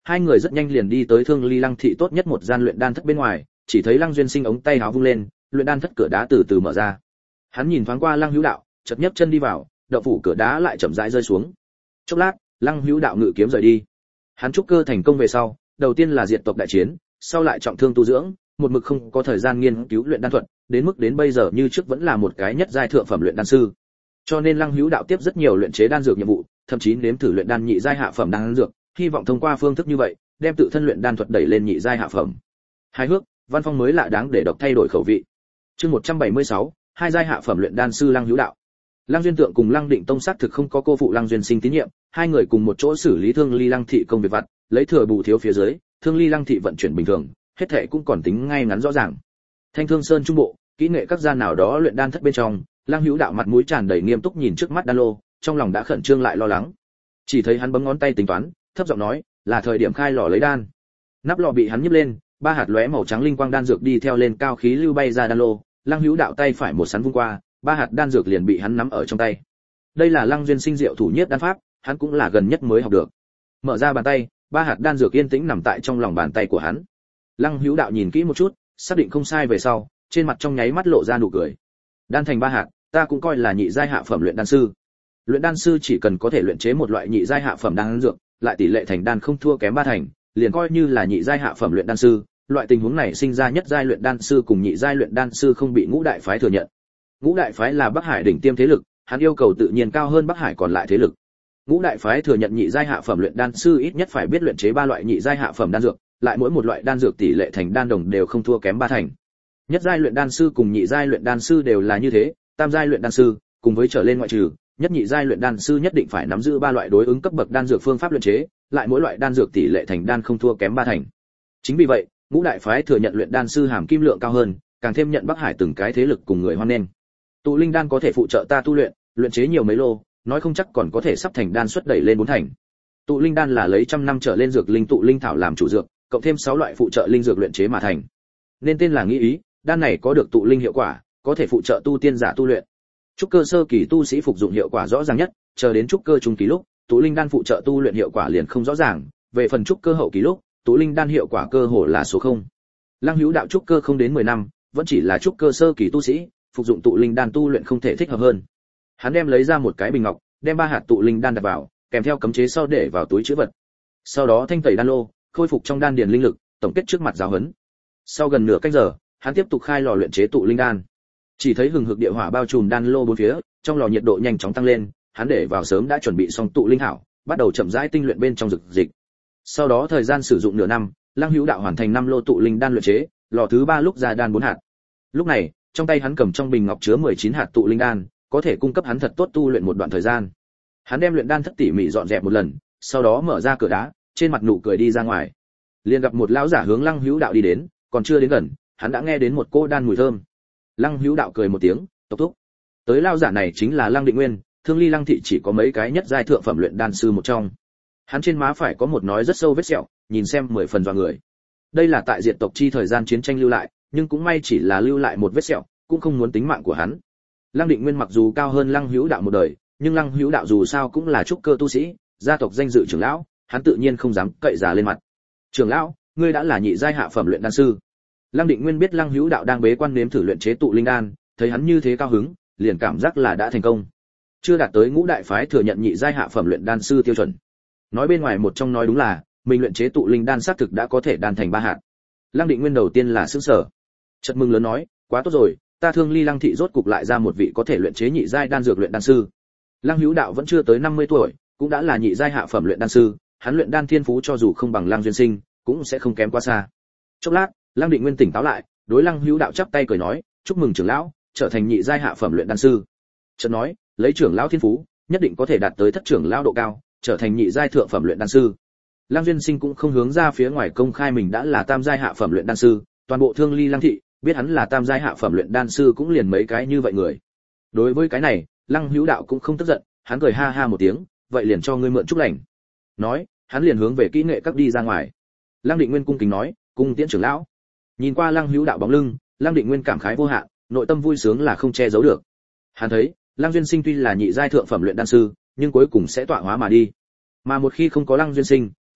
Hai người rất nhanh liền đi tới Thương Ly Lăng thị tốt nhất một gian luyện đan thất bên ngoài, chỉ thấy Lăng Duyên Sinh ống tay áo vung lên, luyện đan thất cửa đá từ từ mở ra. Hắn nhìn thoáng qua Lăng Hữu Đạo, chợt nhấc chân đi vào, động phủ cửa đá lại chậm rãi rơi xuống. Chốc lát, Lăng Hữu Đạo ngự kiếm rời đi. Hắn trúc cơ thành công về sau, đầu tiên là diệt tộc đại chiến, sau lại trọng thương tu dưỡng, một mực không có thời gian nghiên cứu luyện đan thuật, đến mức đến bây giờ như trước vẫn là một cái nhất giai thượng phẩm luyện đan sư. Cho nên Lăng Hữu Đạo tiếp rất nhiều luyện chế đan dược nhiệm vụ, thậm chí nếm thử luyện đan nhị giai hạ phẩm đan dược, hy vọng thông qua phương thức như vậy, đem tự thân luyện đan thuật đẩy lên nhị giai hạ phẩm. Hài hước, văn phong mới lạ đáng để độc thay đổi khẩu vị. Chương 176, hai giai hạ phẩm luyện đan sư Lăng Hữu Đạo. Lăng Duyên Tượng cùng Lăng Định Tông xác thực không có cô phụ Lăng Duyên Sinh tín nhiệm, hai người cùng một chỗ xử lý Thương Ly Lăng thị công việc vặt, lấy thừa bù thiếu phía dưới, Thương Ly Lăng thị vận chuyển bình thường, hết thảy cũng còn tính ngay ngắn rõ ràng. Thanh Thương Sơn trung bộ, kỹ nghệ các gia nào đó luyện đan thất bên trong, Lăng Hữu Đạo mặt mũi tràn đầy nghiêm túc nhìn trước mắt đan lô, trong lòng đã khẩn trương lại lo lắng. Chỉ thấy hắn bấm ngón tay tính toán, thấp giọng nói, là thời điểm khai lò lấy đan. Nắp lò bị hắn nhấc lên, ba hạt lóe màu trắng linh quang đan dược đi theo lên cao khí lưu bay ra đan lô, Lăng Hữu Đạo tay phải một sắn vung qua, ba hạt đan dược liền bị hắn nắm ở trong tay. Đây là Lăng Duyên Sinh diệu thủ nhiếp đan pháp, hắn cũng là gần nhất mới học được. Mở ra bàn tay, ba hạt đan dược yên tĩnh nằm tại trong lòng bàn tay của hắn. Lăng Hữu Đạo nhìn kỹ một chút, xác định không sai về sau, trên mặt trong nháy mắt lộ ra nụ cười. Đan thành ba hạt, ta cũng coi là nhị giai hạ phẩm luyện đan sư. Luyện đan sư chỉ cần có thể luyện chế một loại nhị giai hạ phẩm đan dược, lại tỷ lệ thành đan không thua kém ba thành, liền coi như là nhị giai hạ phẩm luyện đan sư. Loại tình huống này sinh ra nhất giai luyện đan sư cùng nhị giai luyện đan sư không bị ngũ đại phái thừa nhận. Ngũ đại phái là Bắc Hải đỉnh tiêm thế lực, hắn yêu cầu tự nhiên cao hơn Bắc Hải còn lại thế lực. Ngũ đại phái thừa nhận nhị giai hạ phẩm luyện đan sư ít nhất phải biết luyện chế ba loại nhị giai hạ phẩm đan dược, lại mỗi một loại đan dược tỷ lệ thành đan đồng đều không thua kém ba thành. Nhất giai luyện đan sư cùng nhị giai luyện đan sư đều là như thế, tam giai luyện đan sư cùng với trở lên ngoại trừ, nhất nhị giai luyện đan sư nhất định phải nắm giữ ba loại đối ứng cấp bậc đan dược phương pháp luyện chế, lại mỗi loại đan dược tỷ lệ thành đan không thua kém ba thành. Chính vì vậy, ngũ đại phái thừa nhận luyện đan sư hàm kim lượng cao hơn, càng thêm nhận Bắc Hải từng cái thế lực cùng người hoan nghênh. Tụ linh đan có thể phụ trợ ta tu luyện, luyện chế nhiều mấy lô, nói không chắc còn có thể sắp thành đan suất đẩy lên 4 thành. Tụ linh đan là lấy trăm năm trở lên dược linh tụ linh thảo làm chủ dược, cộng thêm 6 loại phụ trợ linh dược luyện chế mà thành. Nên tên là nghĩ ý, đan này có được tụ linh hiệu quả, có thể phụ trợ tu tiên giả tu luyện. Trúc cơ sơ kỳ tu sĩ phục dụng hiệu quả rõ ràng nhất, chờ đến trúc cơ trung kỳ lúc, tụ linh đan phụ trợ tu luyện hiệu quả liền không rõ ràng, về phần trúc cơ hậu kỳ lúc, tụ linh đan hiệu quả cơ hồ là số 0. Lăng Hữu Đạo trúc cơ không đến 10 năm, vẫn chỉ là trúc cơ sơ kỳ tu sĩ, phục dụng tụ linh đan tu luyện không thể thích hợp hơn. Hắn đem lấy ra một cái bình ngọc, đem 3 hạt tụ linh đan đặt vào, kèm theo cấm chế sau để vào túi trữ vật. Sau đó thanh tẩy đan lô, khôi phục trong đan điền linh lực, tổng kết trước mặt giáo huấn. Sau gần nửa canh giờ, hắn tiếp tục khai lò luyện chế tụ linh đan. Chỉ thấy hừng hực địa hỏa bao trùm đan lô bốn phía, trong lò nhiệt độ nhanh chóng tăng lên, hắn để vào sớm đã chuẩn bị xong tụ linh thảo, bắt đầu chậm rãi tinh luyện bên trong dược dịch. Sau đó thời gian sử dụng nửa năm, Lăng Hữu Đạo hoàn thành 5 lô tụ linh đan luyện chế, lò thứ 3 lúc ra đan 4 hạt. Lúc này, trong tay hắn cầm trong bình ngọc chứa 19 hạt tụ linh đan, có thể cung cấp hắn thật tốt tu luyện một đoạn thời gian. Hắn đem luyện đan thất tỉ mỉ dọn dẹp một lần, sau đó mở ra cửa đá, trên mặt nụ cười đi ra ngoài. Liền gặp một lão giả hướng Lăng Hữu Đạo đi đến, còn chưa đến gần, hắn đã nghe đến một cỗ đan mùi thơm. Lăng Hữu Đạo cười một tiếng, tộc thúc. Tới lão giả này chính là Lăng Định Nguyên, Thương Ly Lăng thị chỉ có mấy cái nhất giai thượng phẩm luyện đan sư một trong. Hắn trên má phải có một nói rất sâu vết sẹo, nhìn xem 10 phần dọa người. Đây là tại diện tộc chi thời gian chiến tranh lưu lại, nhưng cũng may chỉ là lưu lại một vết sẹo, cũng không muốn tính mạng của hắn. Lăng Định Nguyên mặc dù cao hơn Lăng Hữu Đạo một đời, nhưng Lăng Hữu Đạo dù sao cũng là trúc cơ tu sĩ, gia tộc danh dự trưởng lão, hắn tự nhiên không dám cậy già lên mặt. "Trưởng lão, ngươi đã là nhị giai hạ phẩm luyện đan sư." Lăng Định Nguyên biết Lăng Hữu Đạo đang bế quan nếm thử luyện chế tụ linh đan, thấy hắn như thế cao hứng, liền cảm giác là đã thành công. Chưa đạt tới ngũ đại phái thừa nhận nhị giai hạ phẩm luyện đan sư tiêu chuẩn. Nói bên ngoài một trong nói đúng là, mình luyện chế tụ linh đan xác thực đã có thể đan thành 3 hạt. Lăng Định Nguyên đầu tiên là sửng sở, chợt mừng lớn nói, "Quá tốt rồi, ta Thương Ly Lăng thị rốt cục lại ra một vị có thể luyện chế nhị giai đan dược luyện đan sư." Lăng Hữu Đạo vẫn chưa tới 50 tuổi, cũng đã là nhị giai hạ phẩm luyện đan sư, hắn luyện đan thiên phú cho dù không bằng Lăng Duyên Sinh, cũng sẽ không kém quá xa. Chốc lát, Lăng Định Nguyên tỉnh táo lại, đối Lăng Hữu Đạo chắp tay cười nói, "Chúc mừng trưởng lão, trở thành nhị giai hạ phẩm luyện đan sư." Chợt nói, lấy trưởng lão thiên phú, nhất định có thể đạt tới thất trưởng lão độ cao, trở thành nhị giai thượng phẩm luyện đan sư. Lăng Duyên Sinh cũng không hướng ra phía ngoài công khai mình đã là tam giai hạ phẩm luyện đan sư, toàn bộ Thương Ly Lăng thị biết hắn là tam giai hạ phẩm luyện đan sư cũng liền mấy cái như vậy người. Đối với cái này, Lăng Hữu Đạo cũng không tức giận, hắn cười ha ha một tiếng, "Vậy liền cho ngươi mượn chút lành." Nói, hắn liền hướng về kỹ nghệ các đi ra ngoài. Lăng Định Nguyên cung kính nói, "Cung tiễn trưởng lão." Nhìn qua Lăng Hữu Đạo bóng lưng, Lăng Định Nguyên cảm khái vô hạn, nội tâm vui sướng là không che giấu được. Hắn thấy, Lăng Duyên Sinh tuy là nhị giai thượng phẩm luyện đan sư, nhưng cuối cùng sẽ tọa hóa mà đi. Mà một khi không có Lăng Duyên Sinh,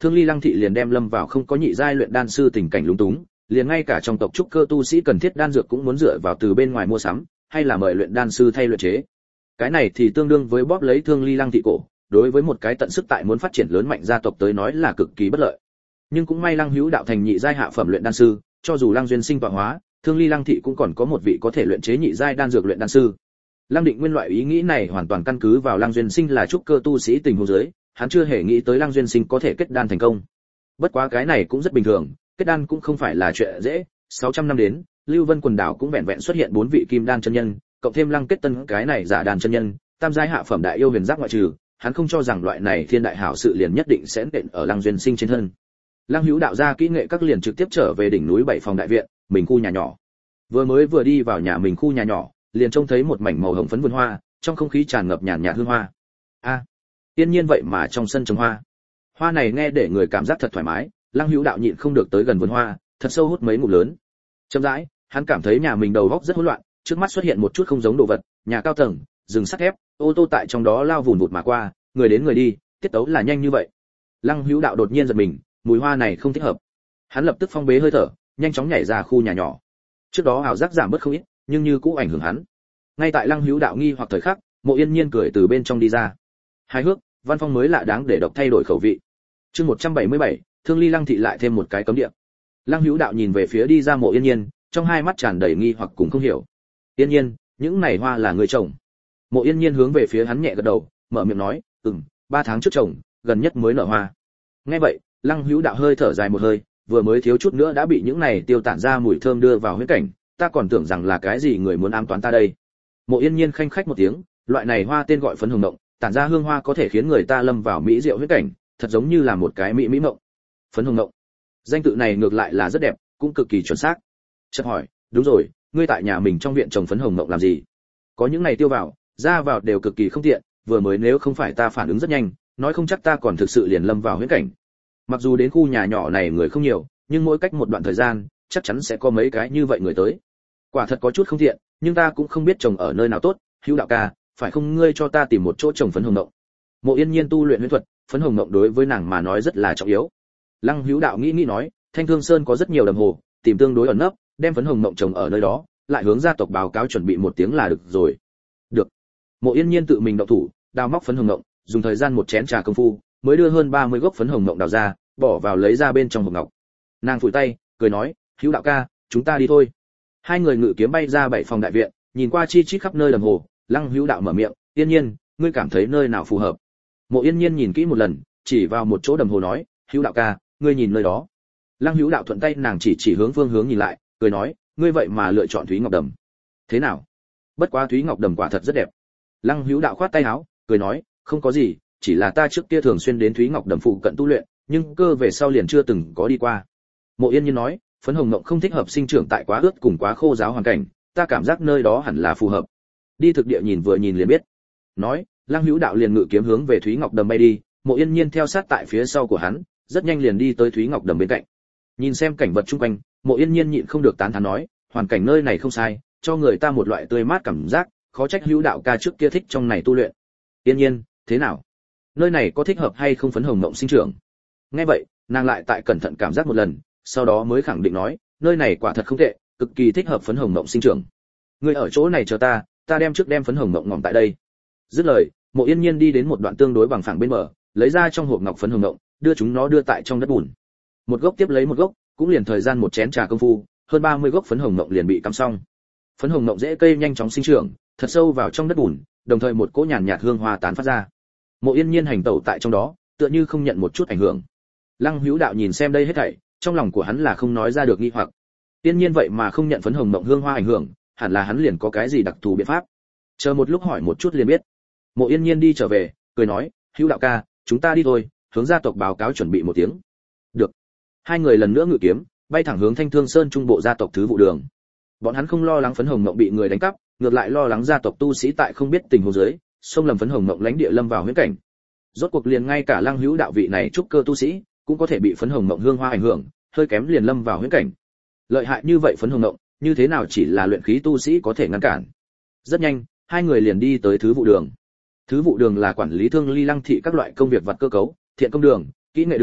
Thương Ly Lăng thị liền đem lâm vào không có nhị giai luyện đan sư tình cảnh lúng túng, liền ngay cả trong tộc trúc cơ tu sĩ cần thiết đan dược cũng muốn dựa vào từ bên ngoài mua sắm, hay là mời luyện đan sư thay luyện chế. Cái này thì tương đương với bóp lấy Thương Ly Lăng thị cổ, đối với một cái tận sức tại muốn phát triển lớn mạnh gia tộc tới nói là cực kỳ bất lợi. Nhưng cũng may Lăng Hữu Đạo thành nhị giai hạ phẩm luyện đan sư, cho dù Lăng Duyên Sinh tọa hóa, Thương Ly Lăng thị cũng còn có một vị có thể luyện chế nhị giai đan dược luyện đan sư. Lăng Định Nguyên loại ý nghĩ này hoàn toàn căn cứ vào Lăng Duyên Sinh là trúc cơ tu sĩ tình huống dưới, hắn chưa hề nghĩ tới Lăng Duyên Sinh có thể kết đan thành công. Bất quá cái này cũng rất bình thường, kết đan cũng không phải là chuyện dễ, 600 năm đến, Lưu Vân quần đảo cũng vẹn vẹn xuất hiện 4 vị kim đan chân nhân, cộng thêm Lăng Kết Tân cái này giả đan chân nhân, tam giai hạ phẩm đại yêu huyền giác ngoại trừ, hắn không cho rằng loại này thiên đại hảo sự liền nhất định sẽ nện ở Lăng Duyên Sinh trên thân. Lăng Hữu Đạo ra kỹ nghệ các liền trực tiếp trở về đỉnh núi 7 phòng đại viện, mình khu nhà nhỏ. Vừa đi vào nhà mình khu nhà nhỏ, liền trông thấy một mảnh màu hồng phấn vườn hoa, trong không khí tràn ngập nhàn nhạt hương hoa. Tiên nhiên vậy mà trong sân trồng hoa. Hoa này nghe để người cảm giác thật thoải mái, Lăng Hữu Đạo nhịn không được tới gần vườn hoa, thật sâu hút mấy ngụm lớn. Chậm rãi, hắn cảm thấy nhà mình đầu óc rất hỗn loạn, trước mắt xuất hiện một chút không giống đồ vật, nhà cao tầng, rừng sắt thép, ô tô tại trong đó lao vùn vụt mà qua, người đến người đi, tiết tấu là nhanh như vậy. Lăng Hữu Đạo đột nhiên giật mình, mùi hoa này không thích hợp. Hắn lập tức phong bế hơi thở, nhanh chóng nhảy ra khu nhà nhỏ. Trước đó ảo giác giảm bớt không ít, nhưng như cũ ảnh hưởng hắn. Ngay tại Lăng Hữu Đạo nghi hoặc thời khắc, Mộ Yên Nhiên cười từ bên trong đi ra. Hài hước, văn phong mới lạ đáng để độc thay đổi khẩu vị. Chương 177, Thương Ly Lăng thị lại thêm một cái cấm địa. Lăng Hữu Đạo nhìn về phía đi ra Mộ Yên Nhiên, trong hai mắt tràn đầy nghi hoặc cùng không hiểu. Yên Nhiên, những này hoa là người trồng? Mộ Yên Nhiên hướng về phía hắn nhẹ gật đầu, mở miệng nói, 3 tháng trước trồng, gần nhất mới nở hoa. Nghe vậy, Lăng Hữu Đạo hơi thở dài một hơi, vừa mới thiếu chút nữa đã bị những này tiêu tản ra mùi thơm đưa vào huyễn cảnh, ta còn tưởng rằng là cái gì người muốn ám toán ta đây. Mộ Yên Nhiên khanh khách một tiếng, loại này hoa tên gọi phấn hồng động, tản ra hương hoa có thể khiến người ta lâm vào mỹ diệu huyễn cảnh, thật giống như là một cái mỹ mộng. Phấn hồng động, danh tự này ngược lại là rất đẹp, cũng cực kỳ chuẩn xác. Chợt hỏi, đúng rồi, ngươi tại nhà mình trong viện trồng phấn hồng động làm gì? Có những này tiêu vào, ra vào đều cực kỳ không tiện, vừa mới nếu không phải ta phản ứng rất nhanh, nói không chắc ta còn thực sự liền lâm vào huyễn cảnh. Mặc dù đến khu nhà nhỏ này người không nhiều, nhưng mỗi cách một đoạn thời gian, chắc chắn sẽ có mấy cái như vậy người tới. Quả thật có chút không tiện, nhưng ta cũng không biết trồng ở nơi nào tốt, Hữu Đạo ca, phải không ngươi cho ta tìm một chỗ trồng phấn hồng động. Mộ Yên Nhiên tu luyện huyễn thuật, phấn hồng động đối với nàng mà nói rất là trọng yếu. Lăng Hữu Đạo nghĩ nói, Thanh Thương Sơn có rất nhiều đầm hồ, tìm tương đối ẩn nấp, đem phấn hồng động trồng ở nơi đó, lại hướng gia tộc báo cáo chuẩn bị một tiếng là được rồi. Được. Mộ Yên Nhiên tự mình động thủ, đào móc phấn hồng động, dùng thời gian một chén trà công phu, mới đưa hơn 30 gốc phấn hồng động đào ra, bỏ vào lấy ra bên trong hộp ngọc. Nàng phủi tay, cười nói, Hữu Đạo ca, chúng ta đi thôi. Hai người ngự kiếm bay ra 7 phòng đại viện, nhìn qua chi chít khắp nơi đầm hồ, Lăng Hữu Đạo mở miệng, Yên Nhiên, ngươi cảm thấy nơi nào phù hợp? Mộ Yên Nhiên nhìn kỹ một lần, chỉ vào một chỗ đầm hồ nói, Hữu Đạo ca, ngươi nhìn nơi đó. Lăng Hữu Đạo thuận tay nàng chỉ hướng phương hướng nhìn lại, cười nói, ngươi vậy mà lựa chọn Thúy Ngọc Đầm. Thế nào? Bất quá Thúy Ngọc Đầm quả thật rất đẹp. Lăng Hữu Đạo khoát tay áo, cười nói, không có gì, chỉ là ta trước kia thường xuyên đến Thúy Ngọc Đầm phụ cận tu luyện, nhưng cơ về sau liền chưa từng có đi qua. Mộ Yên Nhiên nói, phấn hồng ngộng không thích hợp sinh trưởng tại quá ướt cùng quá khô giáo hoàn cảnh, ta cảm giác nơi đó hẳn là phù hợp. Đi thực địa nhìn vừa nhìn liền biết. Nói, Lăng Hữu Đạo liền ngự kiếm hướng về Thúy Ngọc Đầm bay đi, Mộ Yên Nhiên theo sát tại phía sau của hắn, rất nhanh liền đi tới Thúy Ngọc Đầm bên cạnh. Nhìn xem cảnh vật xung quanh, Mộ Yên Nhiên nhịn không được tán thán nói, hoàn cảnh nơi này không sai, cho người ta một loại tươi mát cảm giác, khó trách Hữu Đạo ca trước kia thích trong này tu luyện. Yên Nhiên, thế nào? Nơi này có thích hợp hay không phấn hồng ngộng sinh trưởng? Nghe vậy, nàng lại tại cẩn thận cảm giác một lần, sau đó mới khẳng định nói, nơi này quả thật không tệ, cực kỳ thích hợp phấn hồng ngộng sinh trưởng. Ngươi ở chỗ này chờ ta, ta đem phấn hồng ngộng ngỏm tại đây. Dứt lời, Mộ Yên Nhiên đi đến một đoạn tương đối bằng phẳng bên bờ, lấy ra trong hộp ngọc phấn hồng ngộng, đưa chúng nó đưa tại trong đất bùn. Một gốc tiếp lấy một gốc, cũng liền thời gian một chén trà công phu, hơn 30 gốc phấn hồng ngộng liền bị cắm xong. Phấn hồng ngộng rễ cây nhanh chóng sinh trưởng, thật sâu vào trong đất bùn, đồng thời một cỗ nhàn nhạt hương hoa tán phát ra. Mộ Yên Nhiên hành tẩu tại trong đó, tựa như không nhận một chút ảnh hưởng. Lăng Hữu Đạo nhìn xem đây hết thảy, trong lòng của hắn là không nói ra được nghi hoặc. Tiên nhiên vậy mà không nhận phấn hồng ngộng hương hoa ảnh hưởng, hẳn là hắn liền có cái gì đặc thù biện pháp. Chờ một lúc hỏi một chút liền biết. Mộ Yên Nhiên đi trở về, cười nói, Hữu Đạo ca, chúng ta đi thôi, hướng gia tộc báo cáo chuẩn bị một tiếng. Được. Hai người lần nữa ngự kiếm, bay thẳng hướng Thanh Thương Sơn trung bộ gia tộc thứ vụ đường. Bọn hắn không lo lắng phấn hồng ngộng bị người đánh cắp, ngược lại lo lắng gia tộc tu sĩ tại không biết tình huống dưới, xông lầm phấn hồng ngộng lãnh địa lâm vào huyễn cảnh. Rốt cuộc liền ngay cả Lăng Hữu Đạo vị này trúc cơ tu sĩ, cũng có thể bị phấn hồng ngộng hương hoa ảnh hưởng, hơi kém liền lâm vào huyễn cảnh. Lợi hại như vậy phấn hồng ngộng, như thế nào chỉ là luyện khí tu sĩ có thể ngăn cản. Rất nhanh, hai người liền đi tới thứ vụ đường. Thứ vụ đường là quản lý Thương Ly Lăng thị các loại công việc vặt cơ cấu, thiện công đường, kỹ nghệ đường,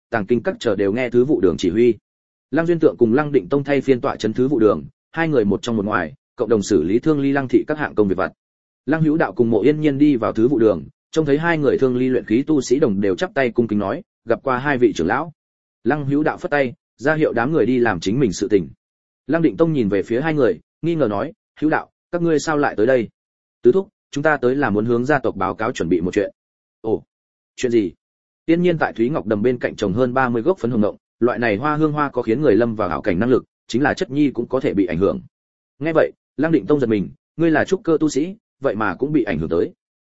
tàng kinh các chờ đều nghe thứ vụ đường chỉ huy. Lăng Duyên Tượng cùng Lăng Định Tông thay phiên tọa trấn thứ vụ đường, hai người một trong một ngoài, cộng đồng xử lý Thương Ly Lăng thị các hạng công việc vặt. Lăng Hữu Đạo cùng Mộ Yên Nhiên đi vào thứ vụ đường, trông thấy hai người Thương Ly luyện khí tu sĩ đồng đều chắp tay cung kính nói, gặp qua hai vị trưởng lão. Lăng Hữu Đạo phất tay, ra hiệu đám người đi làm chính mình sự tình. Lăng Định Tông nhìn về phía hai người, nghi ngờ nói, Hữu Đạo, các ngươi sao lại tới đây? Tứ thúc, chúng ta tới là muốn hướng gia tộc báo cáo chuẩn bị một chuyện. Ồ, chuyện gì? Tiên nhiên tại Thúy Ngọc Đầm bên cạnh trồng hơn 30 gốc phấn hồng ngộng, loại này hoa hương hoa có khiến người lâm vào ảo cảnh năng lực, chính là chất nhi cũng có thể bị ảnh hưởng. Nghe vậy, Lăng Định Tông giật mình, ngươi là trúc cơ tu sĩ, vậy mà cũng bị ảnh hưởng tới.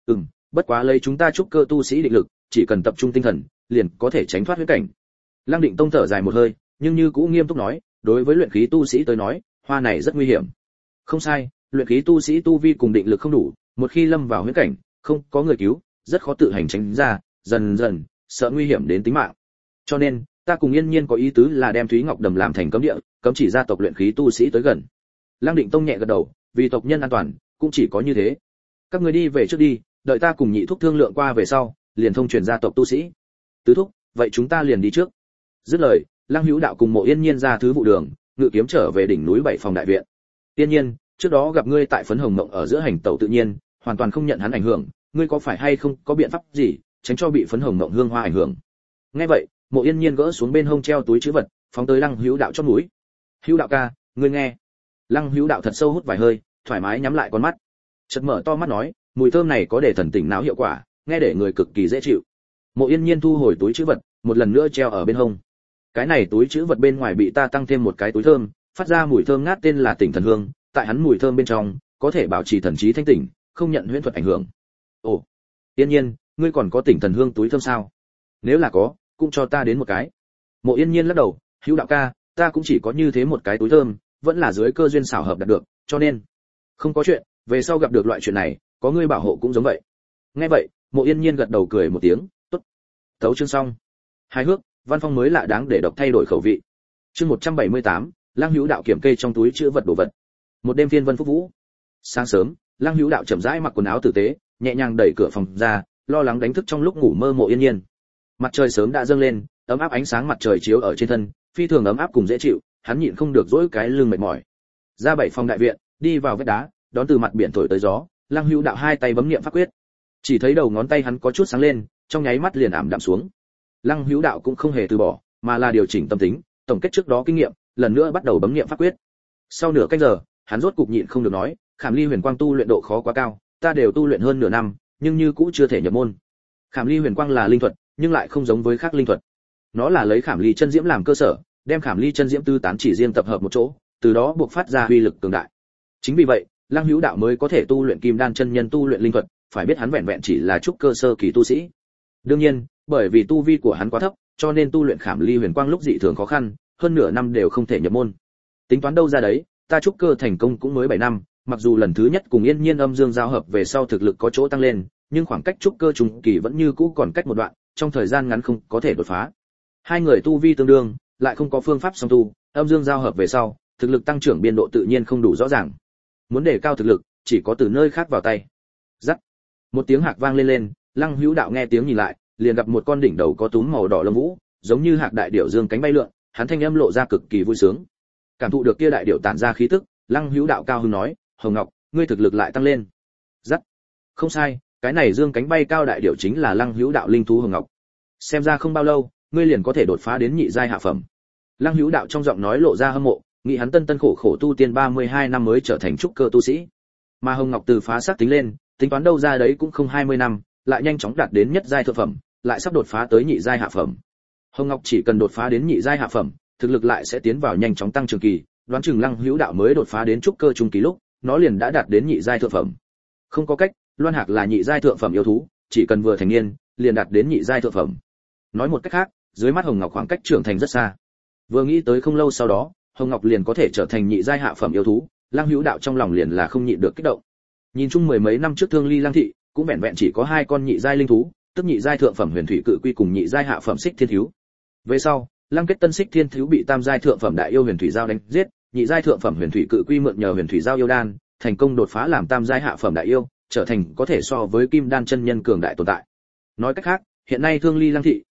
Bất quá lấy chúng ta trúc cơ tu sĩ định lực, chỉ cần tập trung tinh thần, liền có thể tránh thoát huyễn cảnh. Lăng Định Tông thở dài một hơi, nhưng như cũng nghiêm túc nói, đối với luyện khí tu sĩ tới nói, hoa này rất nguy hiểm. Không sai, luyện khí tu sĩ tu vi cùng định lực không đủ, một khi lâm vào huyễn cảnh, không có người cứu, rất khó tự hành tránh ra, dần dần sợ nguy hiểm đến tính mạng. Cho nên, ta cùng Yên Nhiên có ý tứ là đem Thúy Ngọc Đầm làm thành cấm địa, cấm chỉ gia tộc luyện khí tu sĩ tới gần. Lăng Định Tông nhẹ gật đầu, vì tộc nhân an toàn, cũng chỉ có như thế. Các người đi về trước đi, đợi ta cùng nhị thúc thương lượng qua về sau, liền thông truyền gia tộc tu sĩ. Tứ thúc, vậy chúng ta liền đi trước. Dứt lời, Lăng Hữu Đạo cùng Mộ Yên Nhiên ra thứ vụ đường, ngự kiếm trở về đỉnh núi 7 phòng đại viện. Yên Nhiên, trước đó gặp ngươi tại phấn hồng mộng ở giữa hành tẩu tự nhiên, hoàn toàn không nhận hắn ảnh hưởng, ngươi có phải hay không có biện pháp gì tránh cho bị phấn hồng mộng hương hoa ảnh hưởng? Nghe vậy, Mộ Yên Nhiên gỡ xuống bên hông treo túi trữ vật, phóng tới Lăng Hữu Đạo chót mũi. Hữu Đạo ca, ngươi nghe. Lăng Hữu Đạo thật sâu hút vài hơi, thoải mái nhắm lại con mắt. Chợt mở to mắt nói, mùi thơm này có để thần tỉnh não hiệu quả, nghe để người cực kỳ dễ chịu. Mộ Yên Nhiên thu hồi túi trữ vật, một lần nữa treo ở bên hông. Cái này túi trữ vật bên ngoài bị ta tăng thêm một cái túi thơm, phát ra mùi thơm ngát tên là Tỉnh Thần Hương, tại hắn mùi thơm bên trong, có thể bảo trì thần trí thanh tỉnh, không nhận huyễn thuật ảnh hưởng. Ồ, Yên Nhiên, ngươi còn có Tỉnh Thần Hương túi thơm sao? Nếu là có, cũng cho ta đến một cái. Mộ Yên Nhiên lắc đầu, Hữu Đạo ca, ta cũng chỉ có như thế một cái túi thơm, vẫn là dưới cơ duyên xảo hợp đạt được, cho nên không có chuyện, về sau gặp được loại chuyện này, có ngươi bảo hộ cũng giống vậy. Nghe vậy, Mộ Yên Nhiên gật đầu cười một tiếng, tốt. Tấu chương xong. Hài hước, văn phong mới lạ đáng để đọc thay đổi khẩu vị. Chương 178, Lăng Hữu Đạo kiểm kê trong túi chứa vật đồ vật. Một đêm phiên vân phúc vũ. Sáng sớm, Lăng Hữu Đạo chậm rãi mặc quần áo tử tế, nhẹ nhàng đẩy cửa phòng ra, lo lắng đánh thức trong lúc ngủ mơ Mộ Yên Nhiên. Mặt trời sớm đã dâng lên, ấm áp ánh sáng mặt trời chiếu ở trên thân, phi thường ấm áp cùng dễ chịu, hắn nhịn không được duỗi cái lưng mệt mỏi. Ra 7 phòng đại viện, đi vào vách đá, đón từ mặt biển thổi tới gió, Lăng Hữu Đạo hai tay bấm niệm pháp quyết. Chỉ thấy đầu ngón tay hắn có chút sáng lên, trong nháy mắt liền ảm đạm xuống. Lăng Hữu Đạo cũng không hề từ bỏ, mà là điều chỉnh tâm tính, tổng kết trước đó kinh nghiệm, lần nữa bắt đầu bấm niệm pháp quyết. Sau nửa canh giờ, hắn rốt cục nhịn không được nói, Khảm Ly Huyền Quang tu luyện độ khó quá cao, ta đều tu luyện hơn nửa năm, nhưng như cũ chưa thể nhập môn. Khảm Ly Huyền Quang là linh thuật, nhưng lại không giống với khác linh thuật. Nó là lấy Khảm Ly chân diễm làm cơ sở, đem Khảm Ly chân diễm tư tán chỉ riêng tập hợp một chỗ, từ đó buộc phát ra uy lực cường đại. Chính vì vậy, Lăng Hữu Đạo mới có thể tu luyện Kim Đan chân nhân tu luyện linh thuật, phải biết hắn vẹn vẹn chỉ là trúc cơ sơ kỳ tu sĩ. Đương nhiên, bởi vì tu vi của hắn quá thấp, cho nên tu luyện Khảm Ly Huyền Quang lúc dị thường khó khăn, hơn nửa năm đều không thể nhập môn. Tính toán đâu ra đấy, ta trúc cơ thành công cũng mới 7 năm, mặc dù lần thứ nhất cùng Yên Nhiên âm dương giao hợp về sau thực lực có chỗ tăng lên, nhưng khoảng cách trúc cơ trung kỳ vẫn như cũ còn cách một đoạn, trong thời gian ngắn không có thể đột phá. Hai người tu vi tương đương, lại không có phương pháp song tu, âm dương giao hợp về sau, thực lực tăng trưởng biên độ tự nhiên không đủ rõ ràng. Muốn đề cao thực lực, chỉ có từ nơi khác vào tay. Rắc. Một tiếng hạc vang lên, Lăng Hữu Đạo nghe tiếng nhìn lại, liền gặp một con đỉnh đầu có túm màu đỏ lông vũ, giống như hạc đại điểu dương cánh bay lượn, hắn thanh âm lộ ra cực kỳ vui sướng. Cảm thụ được kia đại điểu tản ra khí tức, Lăng Hữu Đạo cao hứng nói, "Hồng Ngọc, ngươi thực lực lại tăng lên." Rắc. Không sai, cái này dương cánh bay cao đại điểu chính là Lăng Hữu Đạo linh thú Hồng Ngọc. Xem ra không bao lâu, ngươi liền có thể đột phá đến nhị giai hạ phẩm. Lăng Hữu Đạo trong giọng nói lộ ra hâm mộ, nghĩ hắn tân khổ khổ tu tiên 32 năm mới trở thành trúc cơ tu sĩ. Mà Hồng Ngọc từ phá xác tính lên, tính toán đâu ra đấy cũng không 20 năm, lại nhanh chóng đạt đến nhất giai thượng phẩm, lại sắp đột phá tới nhị giai hạ phẩm. Hồng Ngọc chỉ cần đột phá đến nhị giai hạ phẩm, thực lực lại sẽ tiến vào nhanh chóng tăng trưởng kỳ, đoán chừng Lăng Hữu Đạo mới đột phá đến trúc cơ trung kỳ lúc, nó liền đã đạt đến nhị giai thượng phẩm. Không có cách, Loan Hạc là nhị giai thượng phẩm yêu thú, chỉ cần vừa thành niên, liền đạt đến nhị giai thượng phẩm. Nói một cách khác, dưới mắt Hồng Ngọc khoảng cách trưởng thành rất xa. Vừa nghĩ tới không lâu sau đó, Hồng Ngọc liền có thể trở thành nhị giai hạ phẩm yêu thú, Lăng Hữu Đạo trong lòng liền là không nhịn được kích động. Nhìn chung mười mấy năm trước Thương Ly Lăng thị, cũng vẹn vẹn chỉ có 2 con nhị giai linh thú, tức nhị giai thượng phẩm Huyền Thủy Cự Quy cùng nhị giai hạ phẩm Xích Thiên Thiếu. Về sau, Lăng Kết Tân Xích Thiên Thiếu bị tam giai thượng phẩm đại yêu Huyền Thủy Giao đánh giết, nhị giai thượng phẩm Huyền Thủy Cự Quy mượn nhờ Huyền Thủy Giao yêu đan, thành công đột phá làm tam giai hạ phẩm đại yêu, trở thành có thể so với Kim Đan chân nhân cường đại tồn tại. Nói cách khác, hiện nay Thương Ly Lăng thị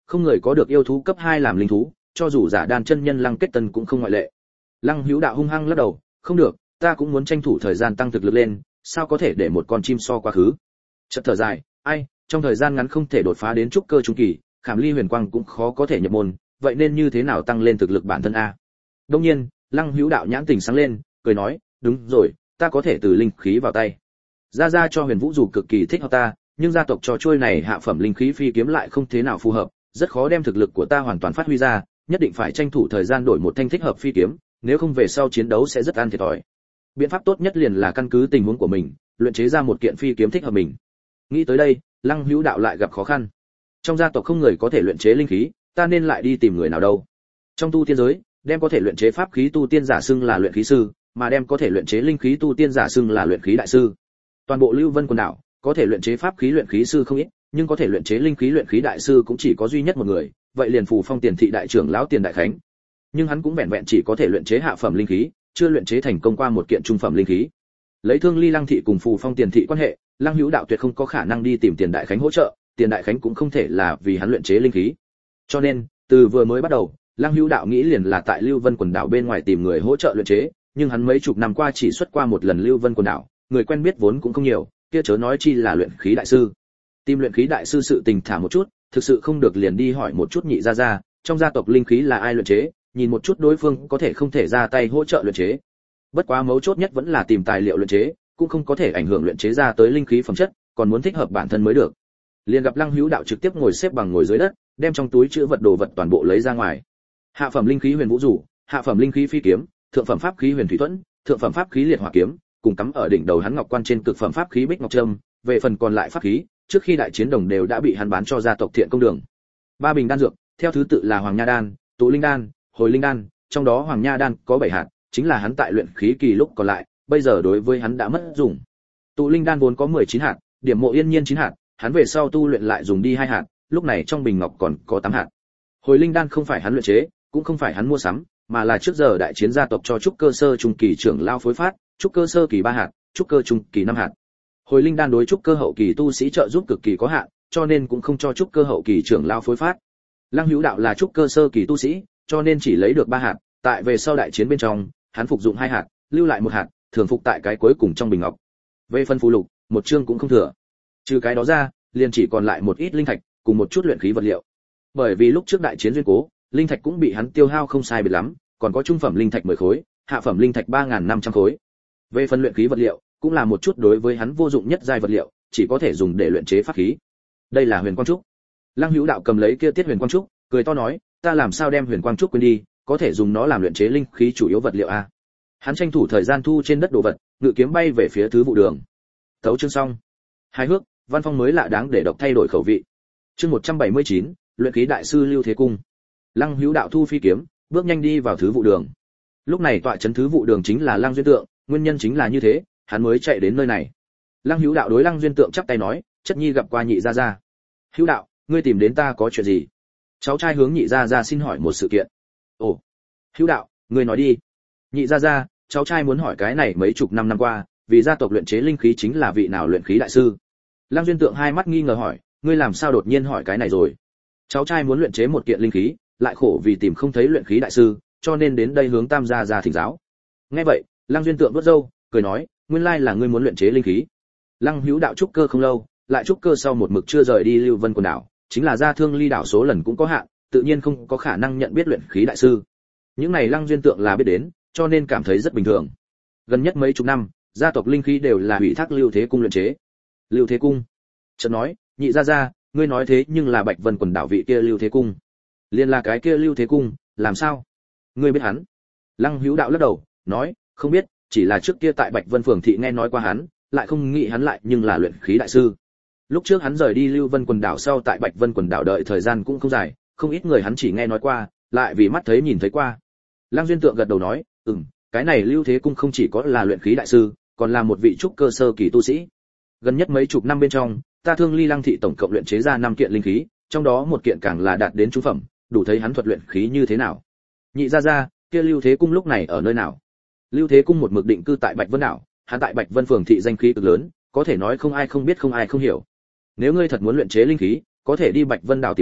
không người có được yêu thú cấp 2 làm linh thú, cho dù giả đan chân nhân Lăng Kết Tân cũng không ngoại lệ. Lăng Hữu Đạo hung hăng lắc đầu, không được, ta cũng muốn tranh thủ thời gian tăng thực lực lên, sao có thể để một con chim so quá khứ. Chợt thở dài, ai, trong thời gian ngắn không thể đột phá đến trúc cơ trung kỳ, Khảm Ly Huyền Quang cũng khó có thể nhập môn, vậy nên như thế nào tăng lên thực lực bản thân a? Đương nhiên, Lăng Hữu Đạo nhãn tình sáng lên, cười nói, đúng rồi, ta có thể từ linh khí vào tay. Gia cho Huyền Vũ dù cực kỳ thích hợp ta, nhưng gia tộc cho trôi này hạ phẩm linh khí phi kiếm lại không thế nào phù hợp, rất khó đem thực lực của ta hoàn toàn phát huy ra, nhất định phải tranh thủ thời gian đổi một thanh thích hợp phi kiếm, nếu không về sau chiến đấu sẽ rất ăn thiệt thòi. Biện pháp tốt nhất liền là căn cứ tình huống của mình, luyện chế ra một kiện phi kiếm thích hợp mình. Nghĩ tới đây, Lăng Hữu Đạo lại gặp khó khăn. Trong gia tộc không người có thể luyện chế linh khí, ta nên lại đi tìm người nào đâu? Trong tu tiên giới, đem có thể luyện chế pháp khí tu tiên giả xưng là luyện khí sư, mà đem có thể luyện chế linh khí tu tiên giả xưng là luyện khí đại sư. Toàn bộ Lưu Vân quần đảo, có thể luyện chế pháp khí luyện khí sư không ít, nhưng có thể luyện chế linh khí luyện khí đại sư cũng chỉ có duy nhất một người, vậy liền Phù Phong Tiền thị đại trưởng lão Tiền Đại Khánh. Nhưng hắn cũng vẹn vẹn chỉ có thể luyện chế hạ phẩm linh khí, chưa luyện chế thành công qua một kiện trung phẩm linh khí. Lấy Thương Ly Lăng thị cùng Phù Phong Tiền thị quan hệ, Lăng Hữu Đạo tuyệt không có khả năng đi tìm Tiền Đại Khánh hỗ trợ, Tiền Đại Khánh cũng không thể là vì hắn luyện chế linh khí. Cho nên, từ vừa mới bắt đầu, Lăng Hữu Đạo nghĩ liền là tại Lưu Vân quần đảo bên ngoài tìm người hỗ trợ luyện chế, nhưng hắn mấy chục năm qua chỉ xuất qua một lần Lưu Vân quần đảo, người quen biết vốn cũng không nhiều, kia chớ nói chi là luyện khí đại sư. Tìm luyện khí đại sư sự tình thả một chút, thực sự không được liền đi hỏi một chút Nhị gia, trong gia tộc linh khí là ai luyện chế, nhìn một chút đối phương có thể không thể ra tay hỗ trợ luyện chế. Bất quá mấu chốt nhất vẫn là tìm tài liệu luyện chế, cũng không có thể ảnh hưởng luyện chế ra tới linh khí phẩm chất, còn muốn thích hợp bản thân mới được. Liền gặp Lăng Hữu Đạo trực tiếp ngồi xếp bằng ngồi dưới đất, đem trong túi trữ vật đồ vật toàn bộ lấy ra ngoài. Hạ phẩm linh khí Huyền Vũ Rủ, hạ phẩm linh khí phi kiếm, thượng phẩm pháp khí Huyền Thủy Thuẫn, thượng phẩm pháp khí Liệt Hỏa kiếm, cùng cắm ở đỉnh đầu hắn ngọc quan trên cực phẩm pháp khí Bích Ngọc Trâm, về phần còn lại pháp khí, trước khi đại chiến đồng đều đã bị hắn bán cho gia tộc Thiện Công Đường. 3 bình đan dược, theo thứ tự là Hoàng Nha đan, Tụ Linh đan, Hồi Linh đan, trong đó Hoàng Nha đan có 7 hạt, chính là hắn tại luyện khí kỳ lúc còn lại, bây giờ đối với hắn đã mất dùng. Tụ Linh đan vốn có 19 hạt, Điểm Mộ Yên Nhiên 9 hạt, hắn về sau tu luyện lại dùng đi 2 hạt, lúc này trong bình ngọc còn có 8 hạt. Hồi Linh đan không phải hắn luyện chế, cũng không phải hắn mua sắm, mà là trước giờ đại chiến gia tộc cho trúc cơ sơ trung kỳ trưởng lao phối phát, trúc cơ sơ kỳ 3 hạt, trúc cơ trung kỳ 5 hạt. Hồi Linh đan đối trúc cơ hậu kỳ tu sĩ trợ giúp cực kỳ có hạn, cho nên cũng không cho trúc cơ hậu kỳ trưởng lao phối phát. Lăng Hữu Đạo là trúc cơ sơ kỳ tu sĩ, cho nên chỉ lấy được 3 hạt, tại về sau đại chiến bên trong, hắn phục dụng 2 hạt, lưu lại 1 hạt, thường phục tại cái cuối cùng trong bình ngọc. Về phần phù lục, một chương cũng không thừa. Trừ cái đó ra, liền chỉ còn lại một ít linh thạch, cùng một chút luyện khí vật liệu. Bởi vì lúc trước đại chiến duyên cố, linh thạch cũng bị hắn tiêu hao không sai biệt lắm, còn có trung phẩm linh thạch 10 khối, hạ phẩm linh thạch 3500 khối. Về phần luyện khí vật liệu, cũng là một chút đối với hắn vô dụng nhất giai vật liệu, chỉ có thể dùng để luyện chế pháp khí. Đây là Huyền Quang trúc. Lăng Hữu Đạo cầm lấy kia tiết Huyền Quang trúc, cười to nói, ta làm sao đem Huyền Quang trúc quên đi, có thể dùng nó làm luyện chế linh khí chủ yếu vật liệu a. Hắn tranh thủ thời gian thu trên đất đồ vật, ngự kiếm bay về phía thứ vụ đường. Tấu chương xong. Hài hước, văn phong mới lạ đáng để đọc thay đổi khẩu vị. Chương 179, luyện khí đại sư Lưu Thế Cung. Lăng Hữu Đạo thu phi kiếm, bước nhanh đi vào thứ vụ đường. Lúc này tọa trấn thứ vụ đường chính là Lăng Duyên Tượng, nguyên nhân chính là như thế, hắn mới chạy đến nơi này. Lăng Hữu Đạo đối Lăng Duyên Tượng chắp tay nói, chất nhi gặp qua Nhị gia. Hữu Đạo, ngươi tìm đến ta có chuyện gì? Cháu trai hướng Nhị gia xin hỏi một sự kiện. Ồ, Hữu Đạo, ngươi nói đi. Nhị gia, cháu trai muốn hỏi cái này mấy chục năm qua, vì gia tộc luyện chế linh khí chính là vị nào luyện khí đại sư? Lăng Duyên Tượng hai mắt nghi ngờ hỏi, ngươi làm sao đột nhiên hỏi cái này rồi? Cháu trai muốn luyện chế một kiện linh khí, lại khổ vì tìm không thấy luyện khí đại sư, cho nên đến đây hướng Tam gia thỉnh giáo. Nghe vậy, Lăng Duyên Tượng vuốt râu, cười nói, nguyên lai là ngươi muốn luyện chế linh khí. Lăng Hữu Đạo trúc cơ không lâu, lại trúc cơ sau một mực chưa rời đi Lưu Vân quần đảo, chính là gia Thương Ly đảo số lần cũng có hạn, tự nhiên không có khả năng nhận biết luyện khí đại sư. Những này Lăng Duyên Tượng là biết đến, cho nên cảm thấy rất bình thường. Gần nhất mấy chục năm, gia tộc linh khí đều là ủy thác Lưu Thế Cung luyện chế. Lưu Thế Cung? Chợt nói, Nhị gia, ngươi nói thế nhưng là Bạch Vân quần đảo vị kia Lưu Thế Cung. Liên là cái kia Lưu Thế Cung, làm sao? Ngươi biết hắn? Lăng Hữu Đạo lắc đầu, nói, không biết, chỉ là trước kia tại Bạch Vân phường thị nghe nói qua hắn, lại không nghĩ hắn lại nhưng là luyện khí đại sư. Lúc trước hắn rời đi Lưu Vân quần đảo sau tại Bạch Vân quần đảo đợi thời gian cũng không dài, không ít người hắn chỉ nghe nói qua, lại vì mắt thấy nhìn thấy qua. Lăng Duyên Tượng gật đầu nói, cái này Lưu Thế Cung không chỉ có là luyện khí đại sư, còn là một vị trúc cơ sơ kỳ tu sĩ. Gần nhất mấy chục năm bên trong, ta Thương Ly Lăng thị tổng cộng luyện chế ra 5 kiện linh khí, trong đó một kiện càng là đạt đến trung phẩm, đủ thấy hắn thuật luyện khí như thế nào. Nhị gia, kia Lưu Thế Cung lúc này ở nơi nào? Lưu Thế Cung một mực định cư tại Bạch Vân đảo, hắn tại Bạch Vân phường thị danh khí cực lớn, có thể nói không ai không biết không ai không hiểu. Nếu ngươi thật muốn luyện chế linh khí, có thể đi Bạch Vân đảo tìm hắn,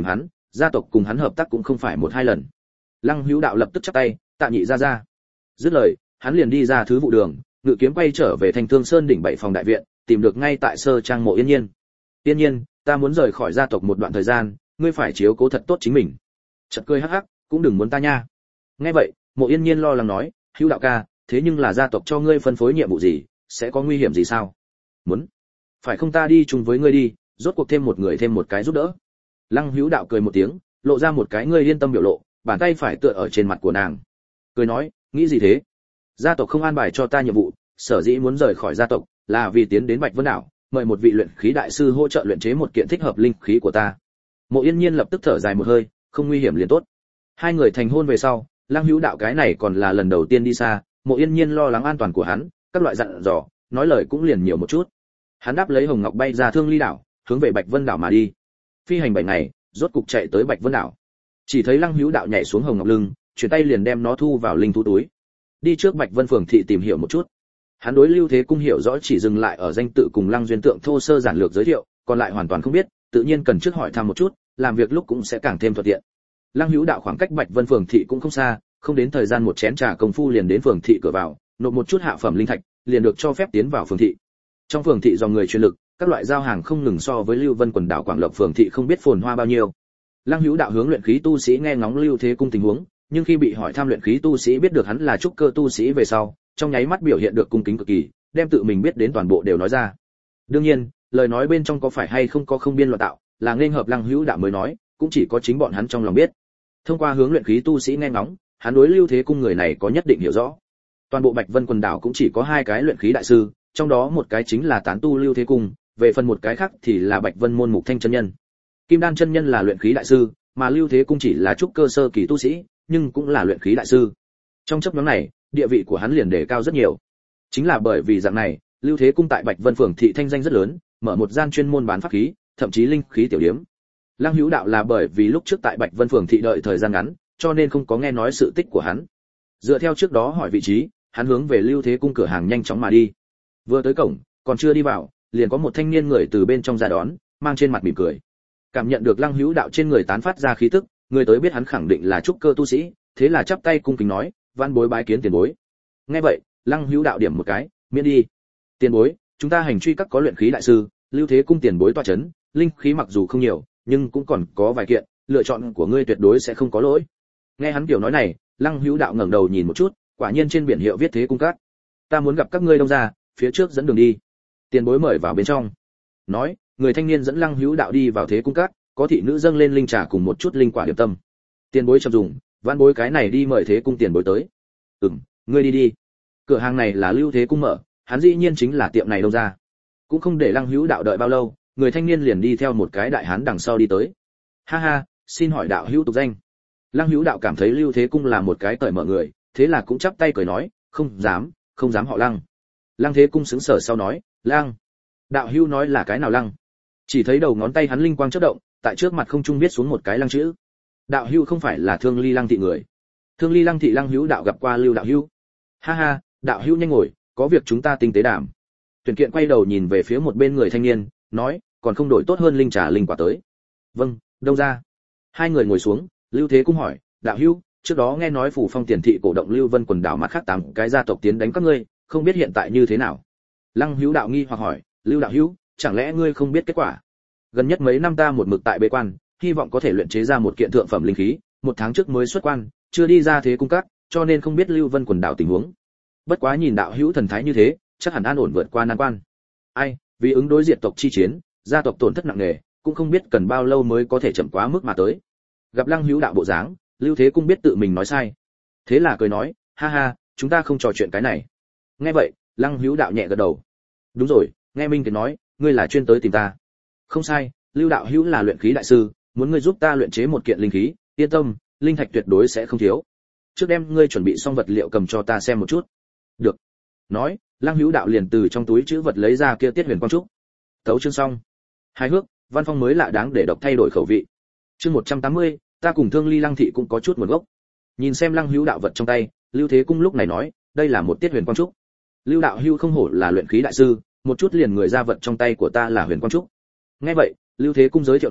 gia tộc cùng hắn hợp tác cũng không phải một hai lần. Lăng Hữu Đạo lập tức chắp tay, tạ nhị gia gia. Dứt lời, hắn liền đi ra thứ vụ đường, ngự kiếm quay trở về Thanh Thương Sơn đỉnh 7 phòng đại viện, tìm được ngay tại sơ trang Mộ Yên Nhiên. Yên Nhiên, ta muốn rời khỏi gia tộc một đoạn thời gian, ngươi phải chiếu cố thật tốt chính mình. Chợt cười hắc hắc, cũng đừng muốn ta nha. Nghe vậy, Mộ Yên Nhiên lo lắng nói, Hữu Đạo ca, thế nhưng là gia tộc cho ngươi phân phối nhiệm vụ gì, sẽ có nguy hiểm gì sao? Muốn? Phải không ta đi chung với ngươi đi, rốt cuộc thêm một người thêm một cái giúp đỡ. Lăng Hữu Đạo cười một tiếng, lộ ra một cái ngươi yên tâm biểu lộ, bàn tay phải tựa ở trên mặt của nàng. Cười nói, nghĩ gì thế? Gia tộc không an bài cho ta nhiệm vụ, sở dĩ muốn rời khỏi gia tộc, là vì tiến đến Bạch Vân đảo, mời một vị luyện khí đại sư hỗ trợ luyện chế một kiện thích hợp linh khí của ta. Mộ Yên Nhiên lập tức thở dài một hơi, không nguy hiểm liền tốt. Hai người thành hôn về sau, Lăng Hữu Đạo cái này còn là lần đầu tiên đi xa, Mộ Yên Nhiên lo lắng an toàn của hắn, các loại dặn dò, nói lời cũng liền nhiều một chút. Hắn đáp lấy Hồng Ngọc bay ra Thương Ly đảo, hướng về Bạch Vân đảo mà đi. Phi hành 7 ngày, rốt cục chạy tới Bạch Vân đảo. Chỉ thấy Lăng Hữu Đạo nhảy xuống Hồng Ngọc lưng, chuyển tay liền đem nó thu vào linh thú túi. Đi trước Bạch Vân phường thị tìm hiểu một chút. Hắn đối Lưu Thế Cung hiểu rõ chỉ dừng lại ở danh tự cùng Lăng Duyên Tượng thô sơ giản lược giới thiệu, còn lại hoàn toàn không biết, tự nhiên cần trước hỏi thăm một chút, làm việc lúc cũng sẽ càng thêm thuận tiện. Lăng Hữu Đạo khoảng cách Bạch Vân phường thị cũng không xa, không đến thời gian một chén trà công phu liền đến phường thị cửa vào, nộp một chút hạ phẩm linh thạch, liền được cho phép tiến vào phường thị. Trong phường thị do người truyền lực, các loại giao hàng không ngừng so với Lưu Vân quần đảo Quảng Lộc phường thị không biết phồn hoa bao nhiêu. Lăng Hữu Đạo hướng luyện khí tu sĩ nghe ngóng Lưu Thế Cung tình huống, nhưng khi bị hỏi thăm luyện khí tu sĩ biết được hắn là trúc cơ tu sĩ về sau, trong nháy mắt biểu hiện được cung kính cực kỳ, đem tự mình biết đến toàn bộ đều nói ra. Đương nhiên, lời nói bên trong có phải hay không có không biên loạn tạo, là nên hợp Lăng Hữu Đạo mới nói, cũng chỉ có chính bọn hắn trong lòng biết. Thông qua hướng luyện khí tu sĩ nghe ngóng, hắn đối Lưu Thế Cung người này có nhất định hiểu rõ. Toàn bộ Bạch Vân quần đảo cũng chỉ có 2 cái luyện khí đại sư, trong đó một cái chính là tán tu Lưu Thế Cung, về phần một cái khác thì là Bạch Vân môn Mục Thanh chân nhân. Kim Đan chân nhân là luyện khí đại sư, mà Lưu Thế Cung chỉ là trúc cơ sơ kỳ tu sĩ, nhưng cũng là luyện khí đại sư. Trong chốc ngắn này, địa vị của hắn liền đề cao rất nhiều. Chính là bởi vì dạng này, Lưu Thế Cung tại Bạch Vân phường thị thanh danh rất lớn, mở một gian chuyên môn bán pháp khí, thậm chí linh khí tiểu điếm. Lăng Hữu Đạo là bởi vì lúc trước tại Bạch Vân phường thị đợi thời gian ngắn, cho nên không có nghe nói sự tích của hắn. Dựa theo trước đó hỏi vị trí, hắn hướng về Lưu Thế Cung cửa hàng nhanh chóng mà đi. Vừa tới cổng, còn chưa đi vào, liền có một thanh niên người từ bên trong ra đón, mang trên mặt mỉm cười. Cảm nhận được Lăng Hữu Đạo trên người tán phát ra khí tức, người tới biết hắn khẳng định là trúc cơ tu sĩ, thế là chắp tay cung kính nói, "Vãn bối bái kiến tiền bối." Nghe vậy, Lăng Hữu Đạo điểm một cái, "Miễn đi." "Tiền bối, chúng ta hành truy các có luyện khí đại sư, Lưu Thế Cung tiền bối tọa chấn, linh khí mặc dù không nhiều, nhưng cũng còn có vài kiện, lựa chọn của ngươi tuyệt đối sẽ không có lỗi." Nghe hắn kiểu nói này, Lăng Hữu Đạo ngẩng đầu nhìn một chút, quả nhiên trên biển hiệu viết Thế Cung các. "Ta muốn gặp các ngươi đông ra, phía trước dẫn đường đi." Tiền bối mời vào bên trong. Nói, người thanh niên dẫn Lăng Hữu Đạo đi vào Thế Cung các, có thị nữ dâng lên linh trà cùng một chút linh quả điểm tâm. "Tiền bối chậm dùng, vãn bối cái này đi mời Thế Cung tiền bối tới." Ngươi đi đi." Cửa hàng này là Lưu Thế Cung mở, hắn dĩ nhiên chính là tiệm này đông ra. Cũng không để Lăng Hữu Đạo đợi bao lâu, người thanh niên liền đi theo một cái đại hán đằng sau đi tới. "Ha ha, xin hỏi đạo hữu tục danh?" Lăng Hữu Đạo cảm thấy Lưu Thế Cung là một cái cởi mở người, thế là cũng chắp tay cười nói, không dám họ Lăng." Lăng Thế Cung sững sờ sau nói, "Lăng, đạo hữu nói là cái nào Lăng?" Chỉ thấy đầu ngón tay hắn linh quang chớp động, tại trước mặt không trung viết xuống một cái Lăng chữ. "Đạo hữu không phải là Thương Ly Lăng thị người?" "Thương Ly Lăng thị Lăng Hữu Đạo gặp qua Lưu đạo hữu." "Ha ha, đạo hữu nhanh ngồi, có việc chúng ta tinh tế đàm." Tuyển Kiện quay đầu nhìn về phía một bên người thanh niên, nói, "Còn không đổi tốt hơn linh trà linh quả tới." "Vâng, đông ra." Hai người ngồi xuống, Lưu Thế Cung hỏi, "Đạo hữu, trước đó nghe nói Phủ Phong tiền thị cổ động Lưu Vân quần đảo mặt khác 8 cái gia tộc tiến đánh các ngươi, không biết hiện tại như thế nào?" Lăng Hữu Đạo nghi hoặc hỏi, "Lưu đạo hữu, chẳng lẽ ngươi không biết kết quả? Gần nhất mấy năm ta một mực tại bế quan, hy vọng có thể luyện chế ra một kiện thượng phẩm linh khí, 1 tháng trước mới xuất quan, chưa đi ra Thế Cung các, cho nên không biết Lưu Vân quần đảo tình huống. Bất quá nhìn đạo hữu thần thái như thế, chắc hẳn an ổn vượt qua nan quan. Ai, vì ứng đối diệt tộc chi chiến, gia tộc tổn thất nặng nề, cũng không biết cần bao lâu mới có thể chậm quá mức mà tới." Gặp Lăng Hữu Đạo bộ dáng, Lưu Thế Cung biết tự mình nói sai, thế là cười nói, "Ha ha, chúng ta không trò chuyện cái này." Nghe vậy, Lăng Hữu Đạo nhẹ gật đầu. "Đúng rồi, nghe Minh Kiệt nói, ngươi là chuyên tới tìm ta." "Không sai, Lưu đạo hữu là luyện khí đại sư, muốn ngươi giúp ta luyện chế một kiện linh khí, yên tâm, linh thạch tuyệt đối sẽ không thiếu. Trước đem ngươi chuẩn bị xong vật liệu cầm cho ta xem một chút." "Được." Nói, Lăng Hữu Đạo liền từ trong túi trữ vật lấy ra kia Tiết Huyền Quang trúc. Tấu chương xong. Hài hước, văn phong mới lạ đáng để đọc thay đổi khẩu vị. Chương 180, ta cùng Thương Ly Lăng thị cũng có chút nguồn gốc. Nhìn xem Lăng Hữu Đạo vật trong tay, Lưu Thế Cung lúc này nói, "Đây là một Tiết Huyền Quang trúc. Lưu đạo hữu không hổ là luyện khí đại sư, một chút liền người ra vật trong tay của ta là Huyền Quang trúc." Nghe vậy, Lưu Thế Cung giới thiệu nói,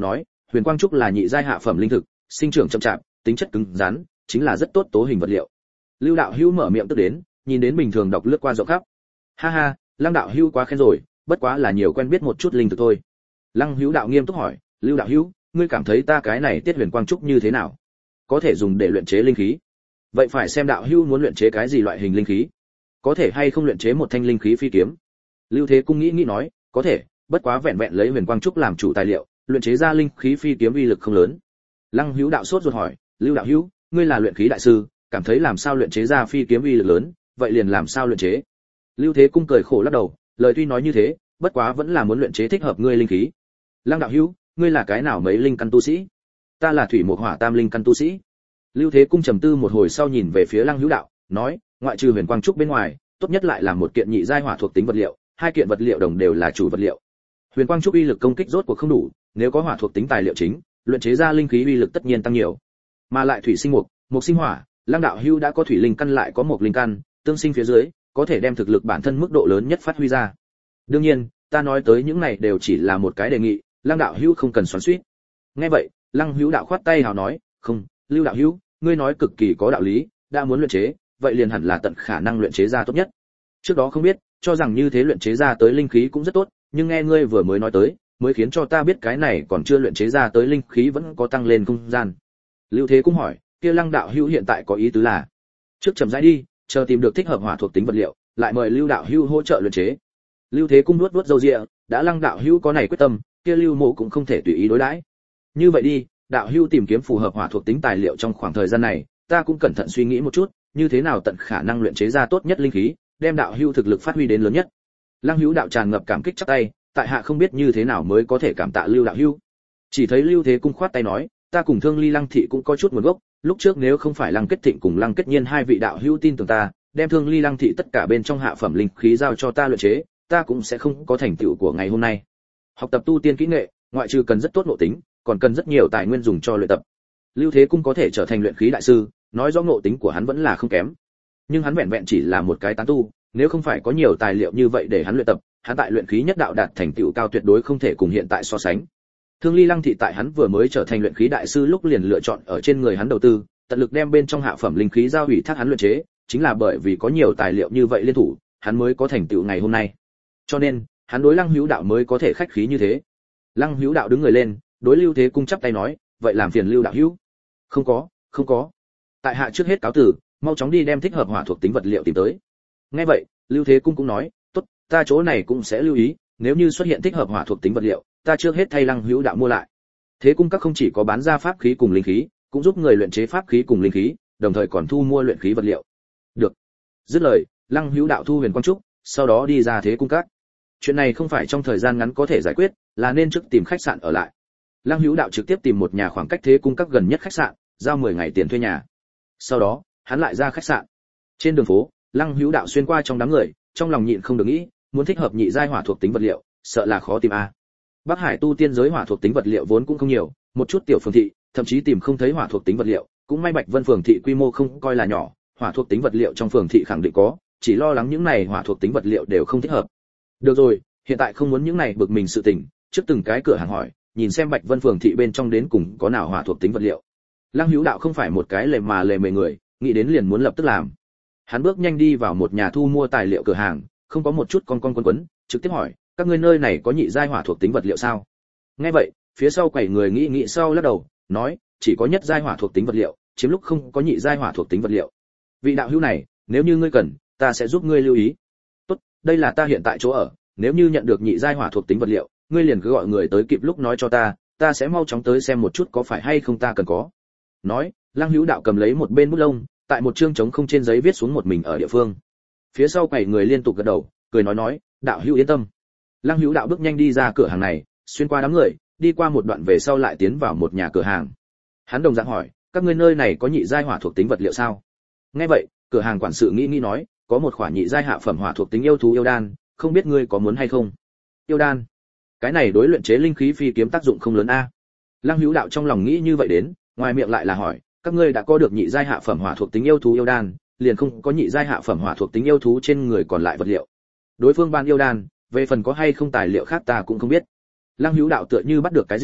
huyền quang trúc là nhị giai hạ phẩm linh thực, sinh trưởng chậm chạp, tính chất cứng rắn, chính là rất tốt tố hình vật liệu. Lưu đạo hữu mở miệng tức đến, nhìn đến bình thường đọc lướt qua rộng khắp. Ha ha, Lăng đạo hữu quá khen rồi, bất quá là nhiều quen biết một chút linh thực thôi. Lăng Hữu đạo nghiêm túc hỏi, Lưu đạo hữu, ngươi cảm thấy ta cái này tiết huyền quang trúc như thế nào? Có thể dùng để luyện chế linh khí? Vậy phải xem đạo hữu muốn luyện chế cái gì loại hình linh khí? Có thể hay không luyện chế một thanh linh khí phi kiếm? Lưu Thế Cung nghĩ nói, có thể, bất quá vẹn vẹn lấy huyền quang trúc làm chủ tài liệu, luyện chế ra linh khí phi kiếm uy lực không lớn. Lăng Hữu đạo sốt ruột hỏi, Lưu đạo hữu, ngươi là luyện khí đại sư, cảm thấy làm sao luyện chế ra phi kiếm uy lực lớn, vậy liền làm sao luyện chế? Lưu Thế Cung cười khổ lắc đầu, lời tuy nói như thế, bất quá vẫn là muốn luyện chế thích hợp ngươi linh khí. Lăng đạo hữu, ngươi là cái nào mấy linh căn tu sĩ? Ta là thủy mộc hỏa tam linh căn tu sĩ. Lưu Thế Cung trầm tư một hồi sau nhìn về phía Lăng Hữu đạo, nói, ngoại trừ huyền quang trúc bên ngoài, tốt nhất lại là một kiện nhị giai hỏa thuộc tính vật liệu, hai kiện vật liệu đồng đều là chủ vật liệu. Huyền quang trúc uy lực công kích rốt cuộc không đủ, nếu có hỏa thuộc tính tài liệu chính, luyện chế ra linh khí uy lực tất nhiên tăng nhiều. Mà lại thủy sinh mộc, mộc sinh hỏa, Lăng đạo hữu đã có thủy linh căn lại có mộc linh căn, tương sinh phía dưới, có thể đem thực lực bản thân mức độ lớn nhất phát huy ra. Đương nhiên, ta nói tới những này đều chỉ là một cái đề nghị, Lăng đạo hữu không cần xoắn xuýt. Nghe vậy, Lăng Hữu đạo khoát tay hào nói, không, Lưu đạo hữu, ngươi nói cực kỳ có đạo lý, đã muốn luyện chế, vậy liền hẳn là tận khả năng luyện chế ra tốt nhất. Trước đó không biết, cho rằng như thế luyện chế ra tới linh khí cũng rất tốt, nhưng nghe ngươi vừa mới nói tới, mới khiến cho ta biết cái này còn chưa luyện chế ra tới linh khí vẫn có tăng lên không gian. Lưu Thế cũng hỏi, kia Lăng đạo hữu hiện tại có ý tứ là, trước chậm rãi đi, chờ tìm được thích hợp hỏa thuộc tính vật liệu, lại mời Lưu đạo hữu hỗ trợ luyện chế. Lưu Thế Cung nuốt râu ria, đã Lăng đạo hữu có này quyết tâm, kia Lưu Mộ cũng không thể tùy ý đối đãi. Như vậy đi, đạo hữu tìm kiếm phù hợp hỏa thuộc tính tài liệu trong khoảng thời gian này, ta cũng cẩn thận suy nghĩ một chút, như thế nào tận khả năng luyện chế ra tốt nhất linh khí, đem đạo hữu thực lực phát huy đến lớn nhất. Lăng Hữu đạo tràn ngập cảm kích chắp tay, tại hạ không biết như thế nào mới có thể cảm tạ Lưu đạo hữu. Chỉ thấy Lưu Thế Cung khoát tay nói, ta cùng Thương Ly Lăng thị cũng có chút nguồn gốc, lúc trước nếu không phải Lăng Kết Thịnh cùng Lăng Kết Nhiên hai vị đạo hữu tin tưởng ta, đem Thương Ly Lăng thị tất cả bên trong hạ phẩm linh khí giao cho ta luyện chế, ta cũng sẽ không có thành tựu của ngày hôm nay. Học tập tu tiên kỹ nghệ, ngoại trừ cần rất tốt nội tính, còn cần rất nhiều tài nguyên dùng cho luyện tập. Lưu Thế Cung có thể trở thành luyện khí đại sư, nói rõ ngộ tính của hắn vẫn là không kém. Nhưng hắn vẹn vẹn chỉ là một cái tán tu, nếu không phải có nhiều tài liệu như vậy để hắn luyện tập, hắn tại luyện khí nhất đạo đạt thành tựu cao tuyệt đối không thể cùng hiện tại so sánh. Thương Ly Lăng thị tại hắn vừa mới trở thành luyện khí đại sư lúc liền lựa chọn ở trên người hắn đầu tư, tận lực đem bên trong hạ phẩm linh khí giao hủy thác hắn luyện chế, chính là bởi vì có nhiều tài liệu như vậy liên thủ, hắn mới có thành tựu ngày hôm nay. Cho nên, hắn đối Lăng Hữu đạo mới có thể khách khí như thế. Lăng Hữu đạo đứng người lên, đối Lưu Thế Cung chắp tay nói, vậy làm phiền Lưu đạo hữu. Không có. Tại hạ trước hết cáo từ, mau chóng đi đem thích hợp hỏa thuộc tính vật liệu tìm tới. Nghe vậy, Lưu Thế Cung cũng nói, tốt, ta chỗ này cũng sẽ lưu ý, nếu như xuất hiện thích hợp hỏa thuộc tính vật liệu, ta trước hết thay Lăng Hữu đạo mua lại. Thế Cung các không chỉ có bán ra pháp khí cùng linh khí, cũng giúp người luyện chế pháp khí cùng linh khí, đồng thời còn thu mua luyện khí vật liệu. Được. Dứt lời, Lăng Hữu đạo thu huyền quang trúc, sau đó đi ra Thế Cung các. Chuyện này không phải trong thời gian ngắn có thể giải quyết, là nên trước tìm khách sạn ở lại. Lăng Hữu đạo trực tiếp tìm một nhà khoảng cách Thế Cung các gần nhất khách sạn, giao 10 ngày tiền thuê nhà. Sau đó, hắn lại ra khách sạn. Trên đường phố, Lăng Hữu đạo xuyên qua trong đám người, trong lòng nhịn không được nghĩ, muốn thích hợp nhị giai hỏa thuộc tính vật liệu, sợ là khó tìm a. Bắc Hải tu tiên giới hỏa thuộc tính vật liệu vốn cũng không nhiều, một chút tiểu phường thị, thậm chí tìm không thấy hỏa thuộc tính vật liệu, cũng may Bạch Vân phường thị quy mô không coi là nhỏ, hỏa thuộc tính vật liệu trong phường thị khẳng định có, chỉ lo lắng những này hỏa thuộc tính vật liệu đều không thích hợp. Được rồi, hiện tại không muốn những này bực mình sự tình, trước từng cái cửa hàng hỏi, nhìn xem Bạch Vân phường thị bên trong đến cùng có nào hỏa thuộc tính vật liệu. Lăng Hữu đạo không phải một cái lề mề người, nghĩ đến liền muốn lập tức làm. Hắn bước nhanh đi vào một nhà thu mua tài liệu cửa hàng, không có một chút con quấn, trực tiếp hỏi, các ngươi nơi này có nhị giai hỏa thuộc tính vật liệu sao? Nghe vậy, phía sau quầy người nghĩ sau lắc đầu, nói, chỉ có nhất giai hỏa thuộc tính vật liệu, chiếm lúc không có nhị giai hỏa thuộc tính vật liệu. Vị đạo hữu này, nếu như ngươi cần, ta sẽ giúp ngươi lưu ý. Tốt, đây là ta hiện tại chỗ ở, nếu như nhận được nhị giai hỏa thuộc tính vật liệu, ngươi liền cứ gọi người tới kịp lúc nói cho ta sẽ mau chóng tới xem một chút có phải hay không ta cần có. Nói, Lăng Hữu đạo cầm lấy một bên bút lông, tại một chương trống không trên giấy viết xuống một mình ở địa phương. Phía sau quầy người liên tục gật đầu, cười nói, đạo hữu yên tâm. Lăng Hữu đạo bước nhanh đi ra cửa hàng này, xuyên qua đám người, đi qua một đoạn về sau lại tiến vào một nhà cửa hàng. Hắn đồng dạng hỏi, các ngươi nơi này có nhị giai hỏa thuộc tính vật liệu sao? Nghe vậy, cửa hàng quản sự nghĩ nói, có một khoản nhị giai hạ phẩm hỏa thuộc tính yêu thú yêu đan, không biết ngươi có muốn hay không? Yêu đan? Cái này đối luyện chế linh khí phi kiếm tác dụng không lớn a. Lăng Hữu đạo trong lòng nghĩ như vậy đến, ngoài miệng lại là hỏi, các ngươi đã có được nhị giai hạ phẩm hỏa thuộc tính yêu thú yêu đan, liền không có nhị giai hạ phẩm hỏa thuộc tính yêu thú trên người còn lại vật liệu. Đối phương ban yêu đan, về phần có hay không tài liệu khác ta cũng không biết. Lăng Hữu đạo tựa như bắt được cái gì,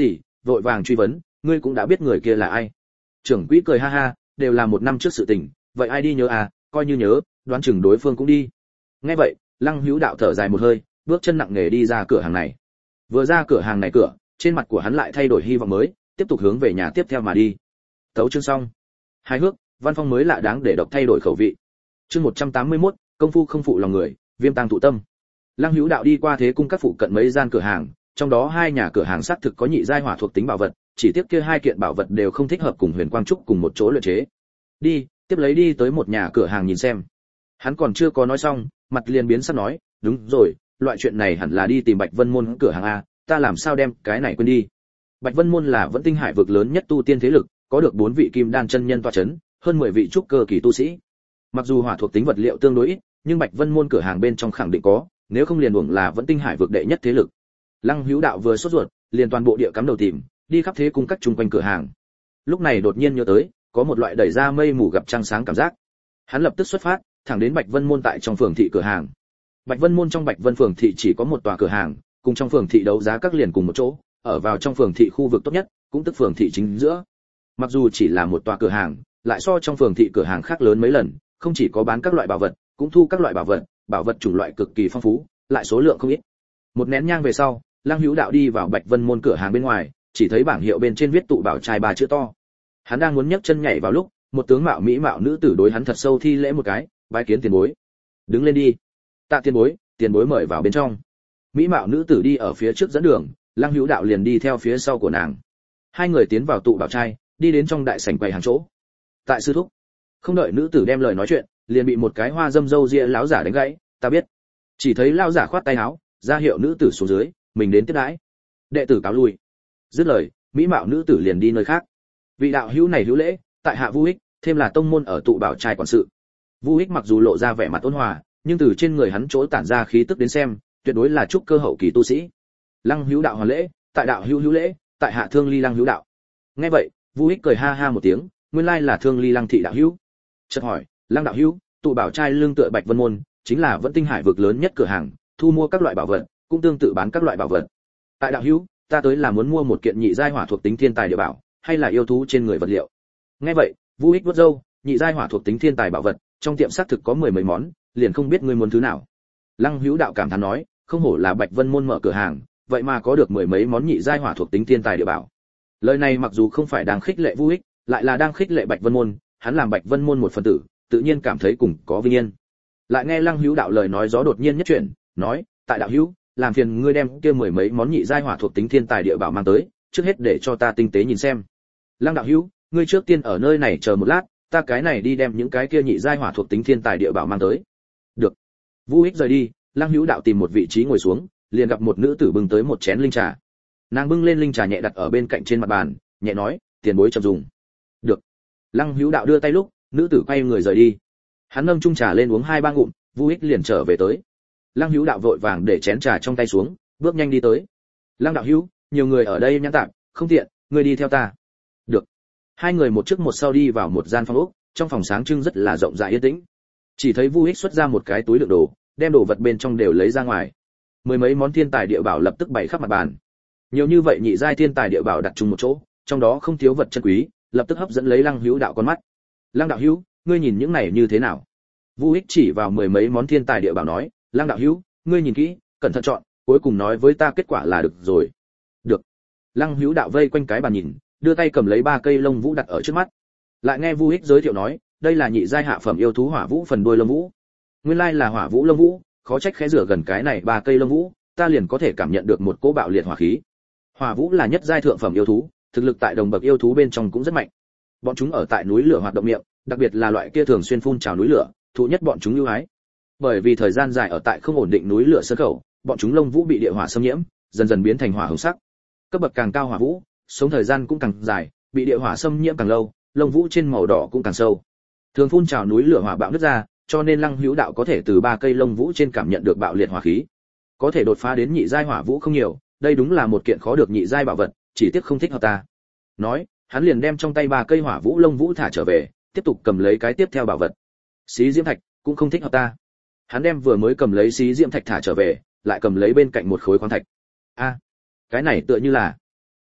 vội vàng truy vấn, ngươi cũng đã biết người kia là ai? Trưởng quỹ cười ha ha, đều là một năm trước sự tình, vậy ai đi nhớ à, coi như nhớ, đoán chừng đối phương cũng đi. Nghe vậy, Lăng Hữu Đạo thở dài một hơi, bước chân nặng nề đi ra cửa hàng này. Vừa ra cửa hàng này cửa, trên mặt của hắn lại thay đổi hy vọng mới, tiếp tục hướng về nhà tiếp theo mà đi. Tấu chương xong. Hài hước, văn phong mới lạ đáng để đọc thay đổi khẩu vị. Chương 181, công phu không phụ lòng người, viêm tang tụ tâm. Lăng Hữu Đạo đi qua thế cung các phụ cận mấy gian cửa hàng, trong đó hai nhà cửa hàng xác thực có nhị giai hỏa thuộc tính bảo vật, chỉ tiếc kia hai kiện bảo vật đều không thích hợp cùng Huyền Quang trúc cùng một chỗ luyện chế. Đi, tiếp lấy đi tới một nhà cửa hàng nhìn xem. Hắn còn chưa có nói xong, mặt liền biến sắc nói, đúng rồi, loại chuyện này hẳn là đi tìm Bạch Vân môn cửa hàng a, ta làm sao đem cái này quên đi. Bạch Vân môn là Vẫn Tinh Hải vực lớn nhất tu tiên thế lực, có được 4 vị kim đan chân nhân tọa chấn, hơn 10 vị trúc cơ kỳ tu sĩ. Mặc dù hỏa thuộc tính vật liệu tương đối ít, nhưng Bạch Vân môn cửa hàng bên trong khẳng định có, nếu không liền uổng là Vẫn Tinh Hải vực đệ nhất thế lực. Lăng Hữu Đạo vừa sốt ruột, liền toàn bộ địa cắm đầu tìm, đi khắp thế cung các chung quanh cửa hàng. Lúc này đột nhiên nhớ tới, có một loại đẩy ra mây mù gặp trăng sáng cảm giác. Hắn lập tức xuất phát, thẳng đến Bạch Vân môn tại trong phường thị cửa hàng. Bạch Vân môn trong Bạch Vân phường thị chỉ có một tòa cửa hàng, cùng trong phường thị đấu giá các liền cùng một chỗ, ở vào trong phường thị khu vực tốt nhất, cũng tức phường thị chính giữa. Mặc dù chỉ là một tòa cửa hàng, lại so trong phường thị cửa hàng khác lớn mấy lần, không chỉ có bán các loại bảo vật, cũng thu các loại bảo vật chủng loại cực kỳ phong phú, lại số lượng không ít. Một nén nhang về sau, Lăng Hữu Đạo đi vào Bạch Vân môn cửa hàng bên ngoài, chỉ thấy bảng hiệu bên trên viết tụ bảo trai 3 chữ to. Hắn đang muốn nhấc chân nhảy vào lúc, một tướng mạo mỹ mạo nữ tử đối hắn thật sâu thi lễ một cái, bái kiến tiền bối. Đứng lên đi. Tạ tiền bối mời vào bên trong. Mỹ mạo nữ tử đi ở phía trước dẫn đường, Lăng Hữu Đạo liền đi theo phía sau của nàng. Hai người tiến vào tụ bảo trai, đi đến trong đại sảnh quầy hàng chỗ. Tại sư thúc. Không đợi nữ tử đem lời nói chuyện, liền bị một cái hoa dâm râu ria lão giả đánh gãy, ta biết. Chỉ thấy lão giả khoát tay áo, ra hiệu nữ tử xuống dưới, mình đến tiếp đãi. Đệ tử cáo lui. Dứt lời, mỹ mạo nữ tử liền đi nơi khác. Vị đạo hữu này hữu lễ, tại hạ Vu Hích, thêm là tông môn ở tụ bảo trai quản sự. Vu Hích mặc dù lộ ra vẻ mặt ôn hòa, nhưng từ trên người hắn chỗ tản ra khí tức đến xem, tuyệt đối là trúc cơ hậu kỳ tu sĩ. Lăng Hữu Đạo hoàn lễ, tại đạo hữu hữu lễ, tại hạ Thương Ly Lăng Hữu Đạo. Nghe vậy, Vu Hích cười ha ha một tiếng, nguyên lai là Thương Ly Lăng thị đạo hữu. Chợt hỏi, Lăng đạo hữu, tụ bảo trai lương tựa Bạch Vân môn, chính là Vẫn Tinh Hải vực lớn nhất cửa hàng, thu mua các loại bảo vật, cũng tương tự bán các loại bảo vật. Tại đạo hữu, ta tới là muốn mua một kiện nhị giai hỏa thuộc tính thiên tài địa bảo, hay là yêu thú trên người vật liệu. Nghe vậy, Vu Hích vuốt râu, nhị giai hỏa thuộc tính thiên tài bảo vật, trong tiệm xác thực có 10 mấy món, liền không biết ngươi muốn thứ nào. Lăng Hữu Đạo cảm thán nói, không hổ là Bạch Vân môn mở cửa hàng, vậy mà có được 10 mấy món nhị giai hỏa thuộc tính thiên tài địa bảo. Lời này mặc dù không phải đang khích lệ Vu Hích, lại là đang khích lệ Bạch Vân môn, hắn làm Bạch Vân môn một phần tử, tự nhiên cảm thấy cùng có vinh yên. Lại nghe Lăng Hữu Đạo lời nói gió đột nhiên nhất chuyển, nói, tại đạo hữu, làm phiền ngươi đem kia 10 mấy món nhị giai hỏa thuộc tính thiên tài địa bảo mang tới, trước hết để cho ta tinh tế nhìn xem. Lăng đạo hữu, ngươi trước tiên ở nơi này chờ một lát, ta cái này đi đem những cái kia nhị giai hỏa thuộc tính thiên tài địa bảo mang tới. Được. Vu Hích rời đi, Lăng Hữu Đạo tìm một vị trí ngồi xuống, liền gặp một nữ tử bưng tới một chén linh trà. Nàng bưng lên linh trà nhẹ đặt ở bên cạnh trên mặt bàn, nhẹ nói, tiền bối chậm dùng. Được. Lăng Hữu Đạo đưa tay lúc, nữ tử quay người rời đi. Hắn nâng chung trà lên uống 2-3 ngụm, Vu Hích liền trở về tới. Lăng Hữu Đạo vội vàng để chén trà trong tay xuống, bước nhanh đi tới. Lăng đạo hữu, nhiều người ở đây nhãn tạm, không tiện, ngươi đi theo ta. Được. Hai người một trước một sau đi vào một gian phòng ốc, trong phòng sáng trưng rất là rộng rãi yên tĩnh. Chỉ thấy Vu Hích xuất ra một cái túi đựng đồ, đem đồ vật bên trong đều lấy ra ngoài. 10 mấy món thiên tài địa bảo lập tức bày khắp mặt bàn. Nhiều như vậy nhị giai thiên tài địa bảo đặt chung một chỗ, trong đó không thiếu vật chân quý, lập tức hấp dẫn lấy Lăng Hữu Đạo con mắt. Lăng đạo hữu, ngươi nhìn những này như thế nào? Vu Hích chỉ vào 10 mấy món thiên tài địa bảo nói, Lăng đạo hữu, ngươi nhìn kỹ, cẩn thận chọn, cuối cùng nói với ta kết quả là được rồi. Được. Lăng Hữu Đạo vây quanh cái bàn nhìn, đưa tay cầm lấy 3 cây lông vũ đặt ở trước mắt. Lại nghe Vu Hích giới thiệu nói, đây là nhị giai hạ phẩm yêu thú hỏa vũ phần đuôi lông vũ. Nguyên lai là hỏa vũ lông vũ, khó trách khẽ rửa gần cái này 3 cây lông vũ, ta liền có thể cảm nhận được một cỗ bạo liệt hỏa khí. Hỏa vũ là nhất giai thượng phẩm yêu thú, thực lực tại đồng bậc yêu thú bên trong cũng rất mạnh. Bọn chúng ở tại núi lửa hoạt động miệng, đặc biệt là loại kia thường xuyên phun trào núi lửa, thụ nhất bọn chúng ưu ái. Bởi vì thời gian dài ở tại không ổn định núi lửa sơn khẩu, bọn chúng lông vũ bị địa hỏa xâm nhiễm, dần dần biến thành hỏa hồng sắc. Cấp bậc càng cao hỏa vũ, sống thời gian cũng càng dài, bị địa hỏa xâm nhiễm càng lâu, lông vũ trên màu đỏ cũng càng sâu. Thường phun trào núi lửa hỏa bạo nứt ra, cho nên Lăng Hữu Đạo có thể từ 3 cây lông vũ trên cảm nhận được bạo liệt hỏa khí. Có thể đột phá đến nhị giai hỏa vũ không nhiều, đây đúng là một kiện khó được nhị giai bảo vật, chỉ tiếc không thích hợp ta. Nói, hắn liền đem trong tay 3 cây hỏa vũ lông vũ thả trở về, tiếp tục cầm lấy cái tiếp theo bảo vật. Xí diễm thạch cũng không thích hợp ta. Hắn đem vừa mới cầm lấy xí diễm thạch thả trở về, lại cầm lấy bên cạnh một khối khoáng thạch. A, cái này tựa như là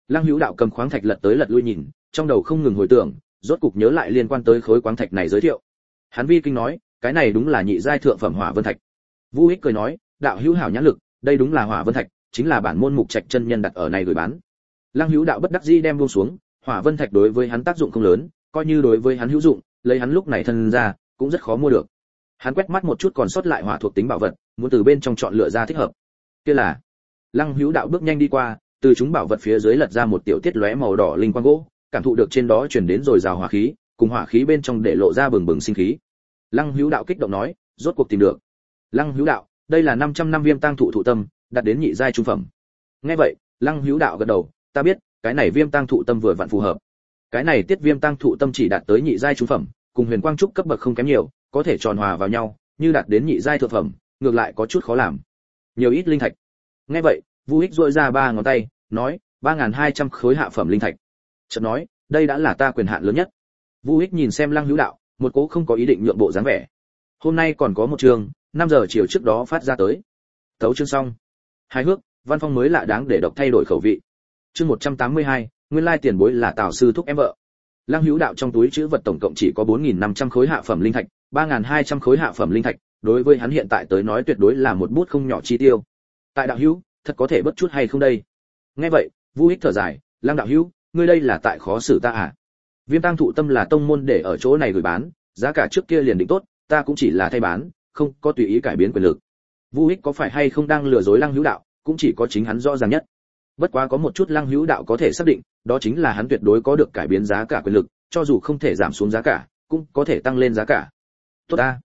Lăng Hữu Đạo cầm khoáng thạch lật tới lật lui nhìn, trong đầu không ngừng hồi tưởng, rốt cục nhớ lại liên quan tới khối khoáng thạch này giới thiệu. Hắn vi kinh nói, cái này đúng là nhị giai thượng phẩm hỏa vân thạch. Vu Hích cười nói, đạo hữu hảo nhãn lực, đây đúng là hỏa vân thạch, chính là bản môn mục trạch chân nhân đặt ở này gửi bán. Lăng Hữu Đạo bất đắc dĩ đem buông xuống, hỏa vân thạch đối với hắn tác dụng không lớn, coi như đối với hắn hữu dụng, lấy hắn lúc này thân ra, cũng rất khó mua được. Hắn quét mắt một chút còn sót lại hỏa thuộc tính bảo vật, muốn từ bên trong chọn lựa ra thích hợp. Kia là. Lăng Hữu Đạo bước nhanh đi qua, từ chúng bảo vật phía dưới lật ra một tiểu tiết lóe màu đỏ linh quang gỗ, cảm thụ được trên đó truyền đến rồi rào hỏa khí, cùng hỏa khí bên trong để lộ ra bừng bừng sinh khí. Lăng Hữu Đạo kích động nói, rốt cuộc tìm được. Lăng Hữu Đạo, đây là 500 năm viêm tang thụ thụ tâm, đạt đến nhị giai trung phẩm. Nghe vậy, Lăng Hữu Đạo gật đầu, ta biết, cái này viêm tang thụ tâm vừa vặn phù hợp. Cái này tiết viêm tang thụ tâm chỉ đạt tới nhị giai trung phẩm, cùng huyền quang trúc cấp bậc không kém nhiều, có thể tròn hòa vào nhau, như đạt đến nhị giai thượng phẩm, ngược lại có chút khó làm. Nhiều ít linh thạch. Nghe vậy, Vu Hích duỗi ra ba ngón tay, nói, 3200 khối hạ phẩm linh thạch. Chợt nói, đây đã là ta quyền hạn lớn nhất. Vu Hích nhìn xem Lăng Hữu Đạo, một cố không có ý định nhượng bộ dáng vẻ. Hôm nay còn có một chương, 5 giờ chiều trước đó phát ra tới. Tấu chương xong. Hài hước, văn phong mới lạ đáng để đọc thay đổi khẩu vị. Chương 182, nguyên lai tiền bối là Tào sư thúc em vợ. Lăng Hữu Đạo trong túi trữ vật tổng cộng chỉ có 4500 khối hạ phẩm linh thạch, 3200 khối hạ phẩm linh thạch, đối với hắn hiện tại tới nói tuyệt đối là một bút không nhỏ chi tiêu. Tại đạo hữu, thật có thể bất chút hay không đây? Nghe vậy, Vu Hích thở dài, Lăng đạo hữu, ngươi đây là tại khó xử ta à? Viêm tang thụ tâm là tông môn để ở chỗ này gửi bán, giá cả trước kia liền định tốt, ta cũng chỉ là thay bán, không có tùy ý cải biến quyền lực. Vu Hích có phải hay không đang lừa dối Lăng Hữu Đạo, cũng chỉ có chính hắn rõ ràng nhất. Bất quá có một chút Lăng Hữu Đạo có thể xác định, đó chính là hắn tuyệt đối có được cải biến giá cả quyền lực, cho dù không thể giảm xuống giá cả, cũng có thể tăng lên giá cả. Tốt a.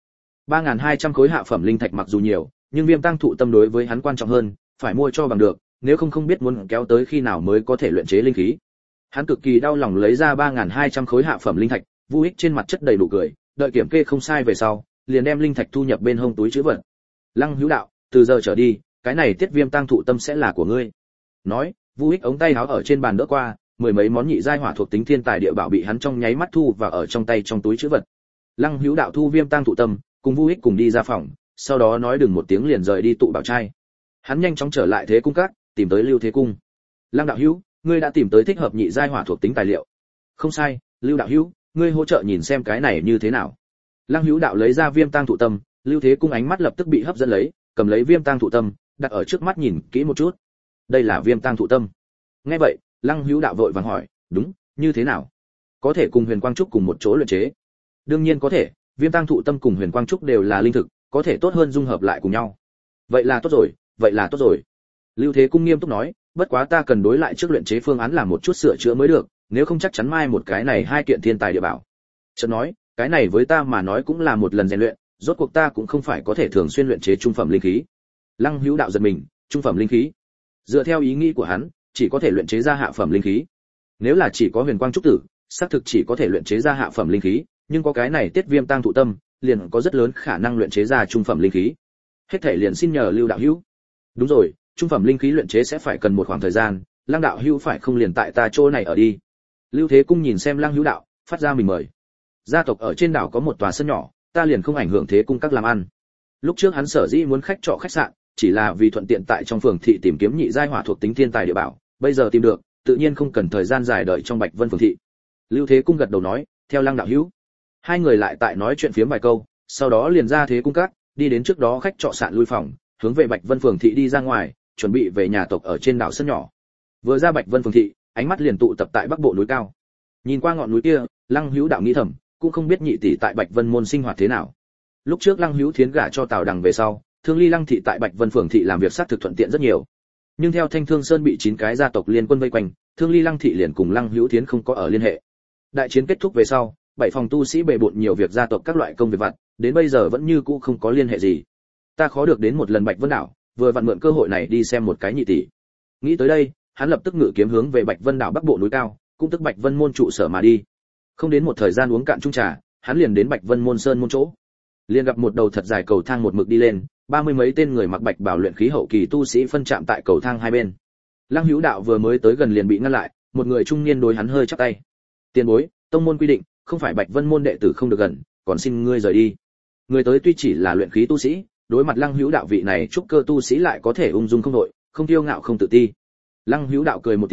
3200 khối hạ phẩm linh thạch mặc dù nhiều, nhưng viêm tang thụ tâm đối với hắn quan trọng hơn, phải mua cho bằng được, nếu không biết muốn kéo tới khi nào mới có thể luyện chế linh khí. Hắn cực kỳ đau lòng lấy ra 3200 khối hạ phẩm linh thạch, Vu Hích trên mặt chất đầy nụ cười, đợi kiểm kê không sai về sau, liền đem linh thạch thu nhập bên hông túi trữ vật. Lăng Hữu Đạo, từ giờ trở đi, cái này tiết viêm tang thụ tâm sẽ là của ngươi. Nói, Vu Hích ống tay áo ở trên bàn đỡ qua, mười mấy món nhị giai hỏa thuộc tính thiên tài địa bảo bị hắn trong nháy mắt thu và ở trong tay trong túi trữ vật. Lăng Hữu Đạo thu viêm tang thụ tâm, cùng Vu Hích cùng đi ra phòng, sau đó nói đừng một tiếng liền rời đi tụ bảo trai. Hắn nhanh chóng trở lại Thế Cung Các, tìm tới Lưu Thế Cung. Lăng đạo hữu, ngươi đã tìm tới thích hợp nhị giai hỏa thuộc tính tài liệu. Không sai, Lưu đạo hữu, ngươi hỗ trợ nhìn xem cái này như thế nào. Lăng Hữu Đạo lấy ra viêm tang thụ tâm, Lưu Thế Cung ánh mắt lập tức bị hấp dẫn lấy, cầm lấy viêm tang thụ tâm, đặt ở trước mắt nhìn kỹ một chút. Đây là viêm tang thụ tâm. Nghe vậy, Lăng Hữu Đạo vội vàng hỏi, đúng, như thế nào? Có thể cùng huyền quang trúc cùng một chỗ luyện chế? Đương nhiên có thể, viêm tang thụ tâm cùng huyền quang trúc đều là linh thực, có thể tốt hơn dung hợp lại cùng nhau. Vậy là tốt rồi, vậy là tốt rồi. Lưu Thế Cung nghiêm túc nói, bất quá ta cần đối lại trước luyện chế phương án làm một chút sửa chữa mới được, nếu không chắc chắn mai một cái này hai kiện thiên tài địa bảo. Chợt nói, cái này với ta mà nói cũng là một lần rèn luyện, rốt cuộc ta cũng không phải có thể thường xuyên luyện chế trung phẩm linh khí. Lăng Hữu Đạo giật mình, trung phẩm linh khí? Dựa theo ý nghĩ của hắn, chỉ có thể luyện chế ra hạ phẩm linh khí. Nếu là chỉ có huyền quang trúc tử, xác thực chỉ có thể luyện chế ra hạ phẩm linh khí, nhưng có cái này tiết viêm tang thụ tâm, liền có rất lớn khả năng luyện chế ra trung phẩm linh khí. Hết thể liền xin nhờ Lưu đạo hữu. Đúng rồi, trung phẩm linh khí luyện chế sẽ phải cần một khoảng thời gian, Lăng đạo hữu phải không liền tại ta chỗ này ở đi. Lưu Thế Cung nhìn xem Lăng Hữu Đạo, phát ra mình mời. Gia tộc ở trên đảo có một tòa sân nhỏ, ta liền không ảnh hưởng Thế Cung các làm ăn. Lúc trước hắn sở dĩ muốn khách trọ khách sạn, chỉ là vì thuận tiện tại trong phường thị tìm kiếm nhị giai hỏa thuộc tính thiên tài địa bảo, bây giờ tìm được, tự nhiên không cần thời gian dài đợi trong Bạch Vân phường thị. Lưu Thế Cung gật đầu nói, theo Lăng đạo hữu. Hai người lại tại nói chuyện phiếm vài câu, sau đó liền ra Thế Cung các, đi đến trước đó khách trọ sạn lui phòng, hướng về Bạch Vân phường thị đi ra ngoài, chuẩn bị về nhà tộc ở trên đảo sân nhỏ. Vừa ra Bạch Vân phường thị, ánh mắt liền tụ tập tại bắc bộ núi cao. Nhìn qua ngọn núi kia, Lăng Hữu Đạo nghĩ thầm, cũng không biết nhị tỷ tại Bạch Vân môn sinh hoạt thế nào. Lúc trước Lăng Hữu Thiến gả cho Tào Đằng về sau, Thương Ly Lăng thị tại Bạch Vân phường thị làm việc sát thực thuận tiện rất nhiều. Nhưng theo Thanh Thương Sơn bị 9 cái gia tộc liên quân vây quanh, Thương Ly Lăng thị liền cùng Lăng Hữu Thiến không có ở liên hệ. Đại chiến kết thúc về sau, 7 phòng tu sĩ bề bộn nhiều việc gia tộc các loại công việc vặt, đến bây giờ vẫn như cũ không có liên hệ gì. Ta khó được đến một lần Bạch Vân đảo, vừa vặn mượn cơ hội này đi xem một cái nhị tỷ. Nghĩ tới đây, hắn lập tức ngự kiếm hướng về Bạch Vân đảo bắc bộ núi cao, cũng tức Bạch Vân môn trụ sở mà đi. Không đến một thời gian uống cạn chung trà, hắn liền đến Bạch Vân môn sơn môn chỗ. Liền gặp một đầu thật dài cầu thang một mực đi lên, 30 mấy tên người mặc bạch bào luyện khí hậu kỳ tu sĩ phân chạm tại cầu thang hai bên. Lăng Hữu Đạo vừa mới tới gần liền bị ngăn lại, một người trung niên đối hắn hơi chắp tay. Tiền bối, tông môn quy định, không phải Bạch Vân môn đệ tử không được gần, còn xin ngươi rời đi. Người tới tuy chỉ là luyện khí tu sĩ, đối mặt Lăng Hữu Đạo vị này trúc cơ tu sĩ lại có thể ung dung không đội, không kiêu ngạo không tự ti. Lăng Hữu Đạo cười một tiếng,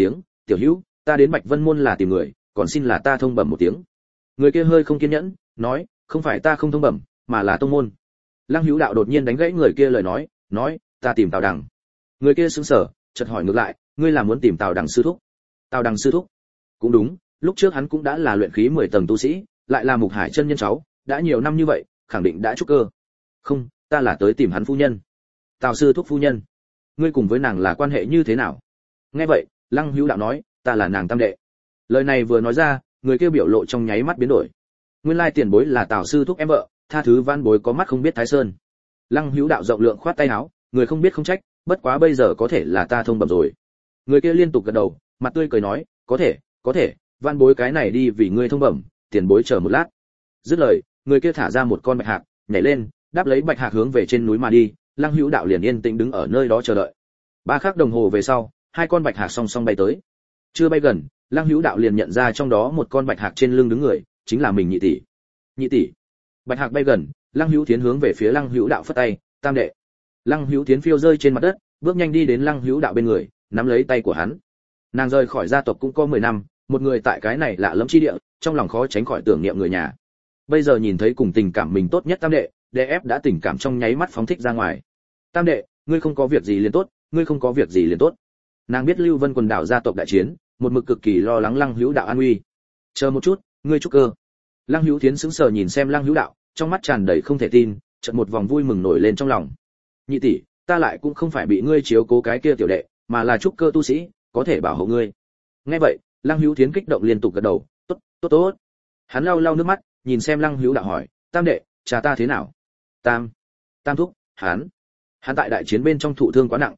tiểu hữu, ta đến Bạch Vân môn là tìm người, còn xin là ta thông bẩm một tiếng. Người kia hơi không kiên nhẫn, nói, không phải ta không thông bẩm, mà là tông môn. Lăng Hữu Đạo đột nhiên đánh gãy người kia lời nói, ta tìm Tào Đằng. Người kia sững sờ, chợt hỏi ngược lại, ngươi là muốn tìm Tào Đằng sư thúc? Tào Đằng sư thúc? Cũng đúng, lúc trước hắn cũng đã là luyện khí 10 tầng tu sĩ, lại là Mục Hải chân nhân cháu, đã nhiều năm như vậy, khẳng định đã trúc cơ. Không, ta là tới tìm hắn phu nhân. Tào sư thúc phu nhân? Ngươi cùng với nàng là quan hệ như thế nào? Nghe vậy, Lăng Hữu Đạo nói, ta là nàng tam đệ. Lời này vừa nói ra, người kia biểu lộ trong nháy mắt biến đổi. Nguyên lai tiền bối là Tào sư thúc em vợ, tha thứ van bối có mắt không biết Thái Sơn. Lăng Hữu Đạo rộng lượng khoát tay áo, người không biết không trách, bất quá bây giờ có thể là ta thông bẩm rồi. Người kia liên tục gật đầu, mặt tươi cười nói, có thể, van bối cái này đi vì ngươi thông bẩm, tiền bối chờ một lát. Dứt lời, người kia thả ra một con bạch hạc, nhảy lên, đáp lấy bạch hạc hướng về trên núi mà đi. Lăng Hữu Đạo liền yên tĩnh đứng ở nơi đó chờ đợi. 3 khắc đồng hồ về sau, 2 con bạch hạc song song bay tới. Chưa bay gần, Lăng Hữu Đạo liền nhận ra trong đó một con bạch hạc trên lưng đứng người, chính là mình nhị tỷ. Nhị tỷ. Bạch hạc bay gần, Lăng Hữu Thiến hướng về phía Lăng Hữu Đạo phất tay, tam đệ. Lăng Hữu Thiến phiêu rơi trên mặt đất, bước nhanh đi đến Lăng Hữu Đạo bên người, nắm lấy tay của hắn. Nàng rời khỏi gia tộc cũng có 10 năm, một người tại cái này lạ lẫm chi địa, trong lòng khó tránh khỏi tưởng niệm người nhà. Bây giờ nhìn thấy cùng tình cảm mình tốt nhất tam đệ, đè ép đã tình cảm trong nháy mắt phóng thích ra ngoài. Tam đệ, ngươi không có việc gì liền tốt, ngươi không có việc gì liền tốt. Nàng biết Lưu Vân quần đảo gia tộc đại chiến, một mực cực kỳ lo lắng Lăng Hữu Đạo an nguy. Chờ một chút, ngươi trúc cơ. Lăng Hữu Thiến sững sờ nhìn xem Lăng Hữu Đạo, trong mắt tràn đầy không thể tin, chợt một vòng vui mừng nổi lên trong lòng. Nhị tỷ, ta lại cũng không phải bị ngươi chiếu cố cái kia tiểu đệ, mà là trúc cơ tu sĩ, có thể bảo hộ ngươi. Nghe vậy, Lăng Hữu Thiến kích động liên tục gật đầu, tốt. Hắn lau lau nước mắt, nhìn xem Lăng Hữu Đạo hỏi, tam đệ, cha ta thế nào? Tam thúc, hắn tại đại chiến bên trong thụ thương quá nặng,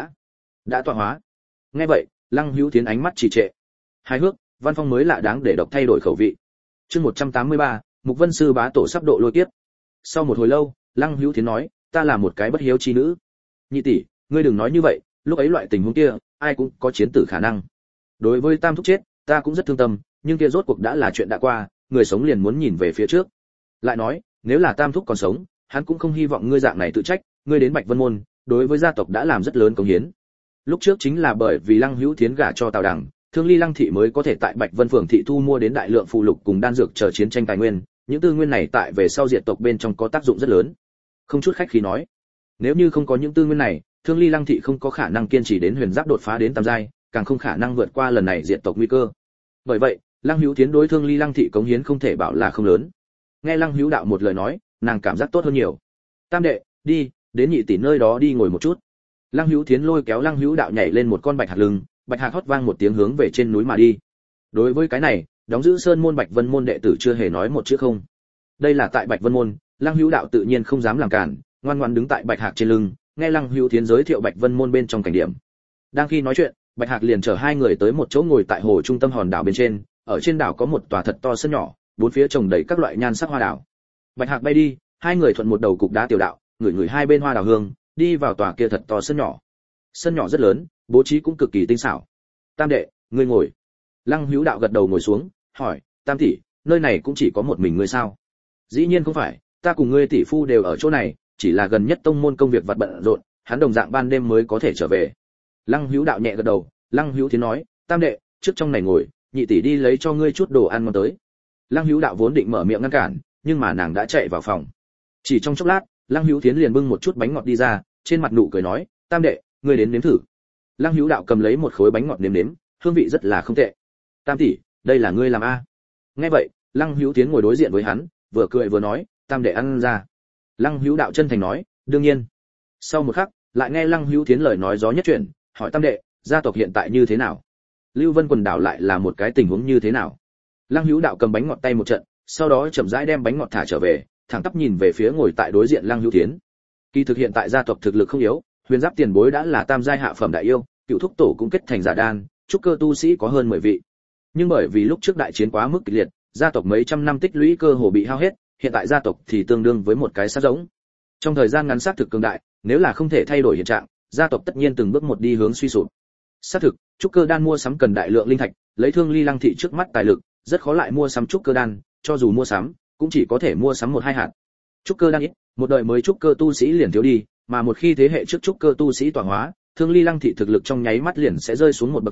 đã tọa hóa. Nghe vậy, Lăng Hữu Thiến ánh mắt trì trệ. Hài hước, văn phong mới lạ đáng để đọc thay đổi khẩu vị. Chương 183, Mục Vân sư bá tổ sắp độ lôi kiếp. Sau một hồi lâu, Lăng Hữu Thiến nói, ta là một cái bất hiếu chi nữ. Nhị tỷ, ngươi đừng nói như vậy, lúc ấy loại tình huống kia, ai cũng có chiến tử khả năng. Đối với tam thúc chết, ta cũng rất thương tâm, nhưng kia rốt cuộc đã là chuyện đã qua, người sống liền muốn nhìn về phía trước. Lại nói, nếu là tam thúc còn sống, hắn cũng không hy vọng ngươi dạng này tự trách, ngươi đến Bạch Vân môn, đối với gia tộc đã làm rất lớn công hiến. Lúc trước chính là bởi vì Lăng Hữu Thiến gả cho Tào Đằng, Thương Ly Lăng thị mới có thể tại Bạch Vân phường thị thu mua đến đại lượng phù lục cùng đan dược chờ chiến tranh tài nguyên, những tư nguyên này tại về sau diệt tộc bên trong có tác dụng rất lớn. Không chút khách khí nói, nếu như không có những tư nguyên này, Thương Ly Lăng thị không có khả năng kiên trì đến huyền giáp đột phá đến tam giai, càng không khả năng vượt qua lần này diệt tộc nguy cơ. Bởi vậy, Lăng Hữu Thiến đối Thương Ly Lăng thị cống hiến không thể bảo là không lớn. Nghe Lăng Hữu Đạo một lời nói, nàng cảm giác tốt hơn nhiều. Tam đệ, đi, đến nhị tỷ nơi đó đi ngồi một chút. Lăng Hữu Thiến lôi kéo Lăng Hữu Đạo nhảy lên một con bạch hạc lưng, bạch hạc hót vang một tiếng hướng về trên núi mà đi. Đối với cái này, đóng giữ sơn môn Bạch Vân môn đệ tử chưa hề nói một chữ không. Đây là tại Bạch Vân môn, Lăng Hữu Đạo tự nhiên không dám làm cản, ngoan ngoãn đứng tại bạch hạc trên lưng, nghe Lăng Hữu Thiến giới thiệu Bạch Vân môn bên trong cảnh điểm. Đang khi nói chuyện, bạch hạc liền chở 2 người tới một chỗ ngồi tại hồ trung tâm hòn đảo bên trên, ở trên đảo có một tòa thật to sân nhỏ, bốn phía trồng đầy các loại nhan sắc hoa đảo. Bạch hạc bay đi, 2 người thuận một đầu cục đá tiểu đạo, ngửi hai bên hoa đào hương, đi vào tòa kia thật to sân nhỏ. Sân nhỏ rất lớn, bố trí cũng cực kỳ tinh xảo. Tam đệ, ngươi ngồi. Lăng Hữu Đạo gật đầu ngồi xuống, hỏi, Tam tỷ, nơi này cũng chỉ có một mình ngươi sao? Dĩ nhiên không phải, ta cùng ngươi tỷ phu đều ở chỗ này, chỉ là gần nhất tông môn công việc vặt bận rộn, hắn đồng dạng ban đêm mới có thể trở về. Lăng Hữu Đạo nhẹ gật đầu, Lăng Hữu Thiến nói, Tam đệ, trước trong này ngồi, nhị tỷ đi lấy cho ngươi chút đồ ăn ngon tới. Lăng Hữu Đạo vốn định mở miệng ngăn cản, nhưng mà nàng đã chạy vào phòng. Chỉ trong chốc lát, Lăng Hữu Thiến liền bưng một chút bánh ngọt đi ra, trên mặt nụ cười nói, Tam đệ, ngươi đến nếm thử. Lăng Hữu Đạo cầm lấy một khối bánh ngọt nếm, hương vị rất là không tệ. Tam tỷ, đây là ngươi làm a? Nghe vậy, Lăng Hữu Thiến ngồi đối diện với hắn, vừa cười vừa nói, Tam đệ ăn ra. Lăng Hữu Đạo chân thành nói, đương nhiên. Sau một khắc, lại nghe Lăng Hữu Thiến lời nói gió nhất chuyển, hỏi Tam đệ, gia tộc hiện tại như thế nào? Lưu Vân quần đảo lại là một cái tình huống như thế nào? Lăng Hữu Đạo cầm bánh ngọt tay một trận, sau đó chậm rãi đem bánh ngọt thả trở về, thẳng tắp nhìn về phía ngồi tại đối diện Lăng Hữu Thiến. Kỳ thực hiện tại gia tộc thực lực không yếu, huyền giáp tiền bối đã là tam giai hạ phẩm đại yêu, cựu thúc tổ cũng kết thành giả đan, trúc cơ tu sĩ có hơn 10 vị. Nhưng bởi vì lúc trước đại chiến quá mức kịch liệt, gia tộc mấy trăm năm tích lũy cơ hồ bị hao hết, hiện tại gia tộc thì tương đương với một cái xác rỗng. Trong thời gian ngắn xác thực cường đại, nếu là không thể thay đổi hiện trạng, gia tộc tất nhiên từng bước một đi hướng suy sụp. Xác thực, trúc cơ đan mua sắm cần đại lượng linh thạch, lấy Thương Ly Lăng thị trước mắt tài lực, rất khó lại mua sắm trúc cơ đan, cho dù mua sắm, cũng chỉ có thể mua sắm 1-2 hạt. Trúc cơ đan ít, một đời mới trúc cơ tu sĩ liền thiếu đi, mà một khi thế hệ trước trúc cơ tu sĩ tọa hóa, Thương Ly Lăng thị thực lực trong nháy mắt liền sẽ rơi xuống một bậc thang,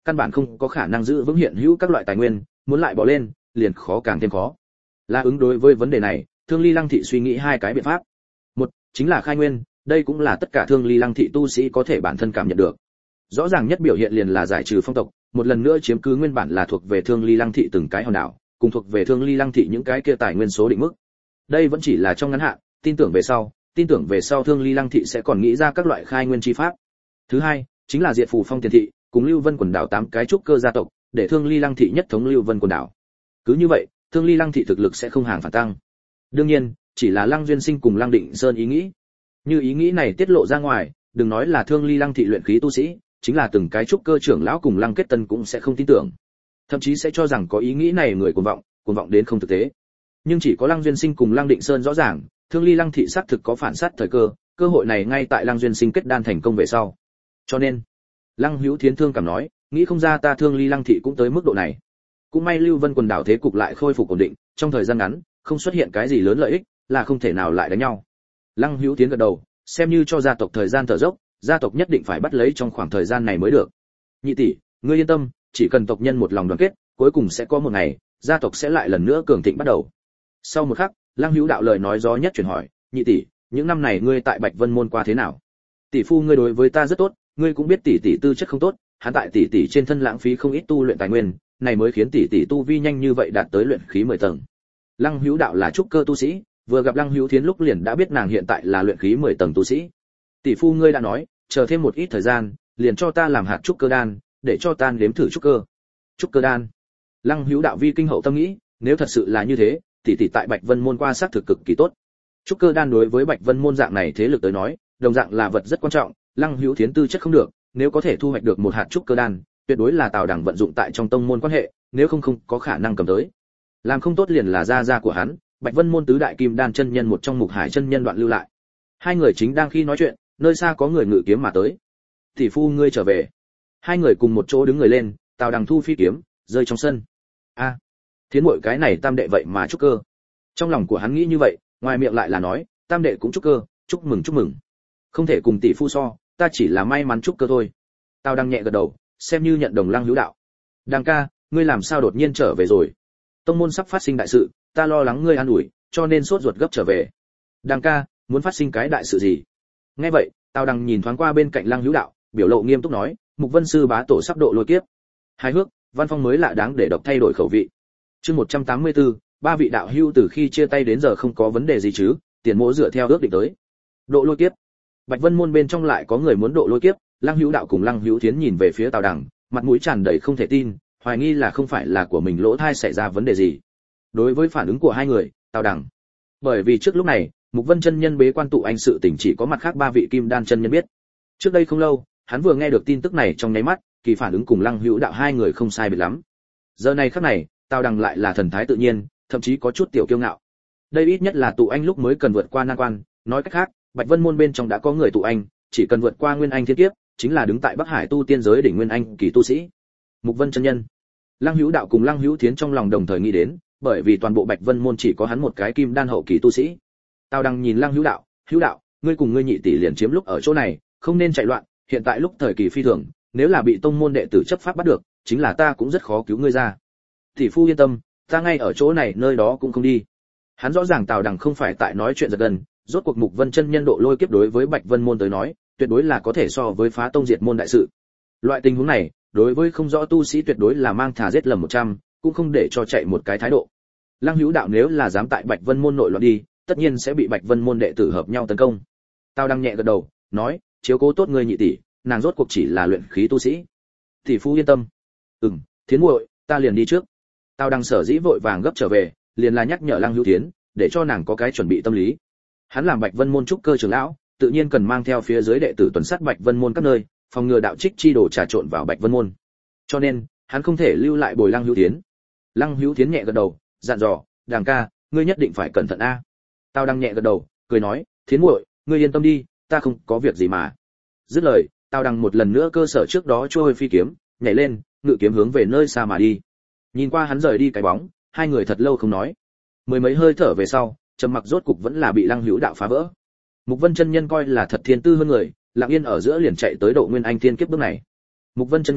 căn bản không có khả năng giữ vững hiện hữu các loại tài nguyên, muốn lại bỏ lên, liền khó càng thêm khó. Là ứng đối với vấn đề này, Thương Ly Lăng thị suy nghĩ hai cái biện pháp. Một, chính là khai nguyên, đây cũng là tất cả Thương Ly Lăng thị tu sĩ có thể bản thân cảm nhận được. Rõ ràng nhất biểu hiện liền là giải trừ phong tộc, một lần nữa chiếm cứ nguyên bản là thuộc về Thương Ly Lăng thị từng cái hòn đảo, cùng thuộc về Thương Ly Lăng thị những cái kia tài nguyên số định mức. Đây vẫn chỉ là trong ngắn hạn, tin tưởng về sau Thương Ly Lăng thị sẽ còn nghĩ ra các loại khai nguyên chi pháp. Thứ hai, chính là diệt Phù Phong Tiền thị, cùng Lưu Vân quần đảo 8 cái trúc cơ gia tộc, để Thương Ly Lăng thị nhất thống Lưu Vân quần đảo. Cứ như vậy, Thương Ly Lăng thị thực lực sẽ không hàng phản tăng. Đương nhiên, chỉ là Lăng Duyên Sinh cùng Lăng Định Sơn ý nghĩ. Như ý nghĩ này tiết lộ ra ngoài, đừng nói là Thương Ly Lăng thị luyện khí tu sĩ, chính là từng cái trúc cơ trưởng lão cùng Lăng Kết Tân cũng sẽ không tin tưởng. Thậm chí sẽ cho rằng có ý nghĩ này người cuồng vọng đến không thực tế. Nhưng chỉ có Lăng Duyên Sinh cùng Lăng Định Sơn rõ ràng, Thương Ly Lăng thị xác thực có phản sát thời cơ, cơ hội này ngay tại Lăng Duyên Sinh kết đan thành công về sau. Cho nên, Lăng Hữu Thiến thương cảm nói, nghĩ không ra ta Thương Ly Lăng thị cũng tới mức độ này. Cũng may Lưu Vân quần đảo thế cục lại khôi phục ổn định, trong thời gian ngắn, không xuất hiện cái gì lớn lợi ích, là không thể nào lại đánh nhau. Lăng Hữu Thiến gật đầu, xem như cho gia tộc thời gian thở dốc, gia tộc nhất định phải bắt lấy trong khoảng thời gian này mới được. Nhị tỷ, ngươi yên tâm, chỉ cần tộc nhân một lòng đoàn kết, cuối cùng sẽ có một ngày, gia tộc sẽ lại lần nữa cường thịnh bắt đầu. Sau một khắc, Lăng Hữu đạo lời nói gió nhất chuyển hỏi, nhị tỷ, những năm này ngươi tại Bạch Vân môn qua thế nào? Tỷ phu ngươi đối với ta rất tốt, ngươi cũng biết tỷ tỷ tư chất không tốt, hắn tại tỷ tỷ trên thân lãng phí không ít tu luyện tài nguyên, này mới khiến tỷ tỷ tu vi nhanh như vậy đạt tới luyện khí 10 tầng. Lăng Hữu đạo là trúc cơ tu sĩ, vừa gặp Lăng Hữu Thiến lúc liền đã biết nàng hiện tại là luyện khí 10 tầng tu sĩ. Tỷ phu ngươi đã nói, chờ thêm một ít thời gian, liền cho ta làm hạt trúc cơ đan, để cho ta nếm thử trúc cơ. Trúc cơ đan. Lăng Hữu đạo vi kinh hậu tâm nghĩ, nếu thật sự là như thế, tỷ tỷ tại Bạch Vân môn qua xác thực cực kỳ tốt. Trúc cơ đan đối với Bạch Vân môn dạng này thế lực tới nói, đồng dạng là vật rất quan trọng, Lăng Hữu Thiến tư chất không được, nếu có thể thu hoạch được một hạt trúc cơ đan, tuyệt đối là Tào Đằng vận dụng tại trong tông môn quan hệ, nếu không có khả năng cầm tới. Làm không tốt liền là gia của hắn, Bạch Vân môn tứ đại kim đan chân nhân một trong Mục Hải chân nhân đoạn lưu lại. Hai người chính đang khi nói chuyện, nơi xa có người ngự kiếm mà tới. "Tỷ phu ngươi trở về." Hai người cùng một chỗ đứng người lên, Tào Đằng thu phi kiếm, rơi trong sân. A, Thiến muội cái này tam đệ vậy mà trúc cơ. Trong lòng của hắn nghĩ như vậy, ngoài miệng lại là nói, tam đệ cũng trúc cơ, chúc mừng chúc mừng. Không thể cùng tỷ phu so, ta chỉ là may mắn trúc cơ thôi. Tào Đằng nhẹ gật đầu, xem như nhận đồng Lăng Hữu đạo. "Đằng ca, ngươi làm sao đột nhiên trở về rồi? Tông môn sắp phát sinh đại sự, ta lo lắng ngươi an ủi, cho nên sốt ruột gấp trở về." "Đằng ca, muốn phát sinh cái đại sự gì?" Nghe vậy, Tào Đằng nhìn thoáng qua bên cạnh Lăng Hữu đạo, biểu lộ nghiêm túc nói, "Mục Vân sư bá tổ sắp độ lôi kiếp." Hài hước, văn phong mới lạ đáng để đọc thay đổi khẩu vị. Chương 184, ba vị đạo hữu từ khi chia tay đến giờ không có vấn đề gì chứ? Tiền mỗ dựa theo ước định tới. Độ lôi kiếp. Bạch Vân môn bên trong lại có người muốn độ lôi kiếp, Lăng Hữu đạo cùng Lăng Hữu Thiến nhìn về phía Tào Đằng, mặt mũi tràn đầy không thể tin, hoài nghi là không phải là của mình lỗ tai xảy ra vấn đề gì. Đối với phản ứng của hai người, Tào Đằng, bởi vì trước lúc này, Mục Vân chân nhân bế quan tụ anh sự tình chỉ có mặt khác ba vị kim đan chân nhân biết. Trước đây không lâu, hắn vừa nghe được tin tức này trong nháy mắt, kỳ phản ứng cùng Lăng Hữu đạo hai người không sai biệt lắm. Giờ này khắc này, Tào Đằng lại là thần thái tự nhiên, thậm chí có chút tiểu kiêu ngạo. Đây ít nhất là tụ anh lúc mới cần vượt qua nan quan, nói cách khác, Bạch Vân môn bên trong đã có người tụ anh, chỉ cần vượt qua nguyên anh thiên kiếp, chính là đứng tại Bắc Hải tu tiên giới đỉnh nguyên anh kỳ tu sĩ. Mục Vân chân nhân. Lăng Hữu đạo cùng Lăng Hữu Thiến trong lòng đồng thời nghĩ đến, bởi vì toàn bộ Bạch Vân môn chỉ có hắn một cái kim đan hậu kỳ tu sĩ. Tào Đằng nhìn Lăng Hữu đạo, "Hữu đạo, ngươi cùng ngươi nhị tỷ liền chiếm lúc ở chỗ này, không nên chạy loạn, hiện tại lúc thời kỳ phi thường, nếu là bị tông môn đệ tử chấp pháp bắt được, chính là ta cũng rất khó cứu ngươi ra. Tỷ phu yên tâm, ta ngay ở chỗ này nơi đó cũng không đi." Hắn rõ ràng Tào Đằng không phải tại nói chuyện giật gân, rốt cuộc Mục Vân chân nhân độ lôi kiếp đối với Bạch Vân môn tới nói, tuyệt đối là có thể so với phá tông diệt môn đại sự. Loại tình huống này, đối với không rõ tu sĩ tuyệt đối là mang thà giết lầm 100, cũng không để cho chạy một cái thái độ. Lăng Hữu đạo nếu là dám tại Bạch Vân môn nội loạn đi, tất nhiên sẽ bị Bạch Vân môn đệ tử hợp nhau tấn công. Tào Đằng nhẹ gật đầu, nói, "Chiếu cố tốt ngươi nhị tỷ, nàng rốt cuộc chỉ là luyện khí tu sĩ." "Tỷ phu yên tâm." Thiến muội, ta liền đi trước." Tào Đằng sở dĩ vội vàng gấp trở về, liền là nhắc nhở Lăng Hữu Thiến, để cho nàng có cái chuẩn bị tâm lý. Hắn làm Bạch Vân môn trúc cơ trưởng lão, tự nhiên cần mang theo phía dưới đệ tử tuần sát Bạch Vân môn các nơi, phòng ngừa đạo trích chi đồ trà trộn vào Bạch Vân môn. Cho nên, hắn không thể lưu lại bồi Lăng Hữu Thiến. Lăng Hữu Thiến nhẹ gật đầu, dặn dò, "Đằng ca, ngươi nhất định phải cẩn thận a." Tào Đằng nhẹ gật đầu, cười nói, "Thiến muội, ngươi yên tâm đi, ta không có việc gì mà." Dứt lời, Tào Đằng một lần nữa cơ sở trước đó trôi phi kiếm, nhảy lên, ngự kiếm hướng về nơi xa mà đi. Nhìn qua hắn rời đi cái bóng, hai người thật lâu không nói. Mười mấy hơi thở về sau, trầm mặc rốt cục vẫn là bị Lăng Hữu đạo phá vỡ. Mục Vân chân nhân coi là thật thiên tư hơn người, lặng yên ở giữa liền chạy tới độ nguyên anh thiên kiếp bước này. "Mục Vân chân nhân,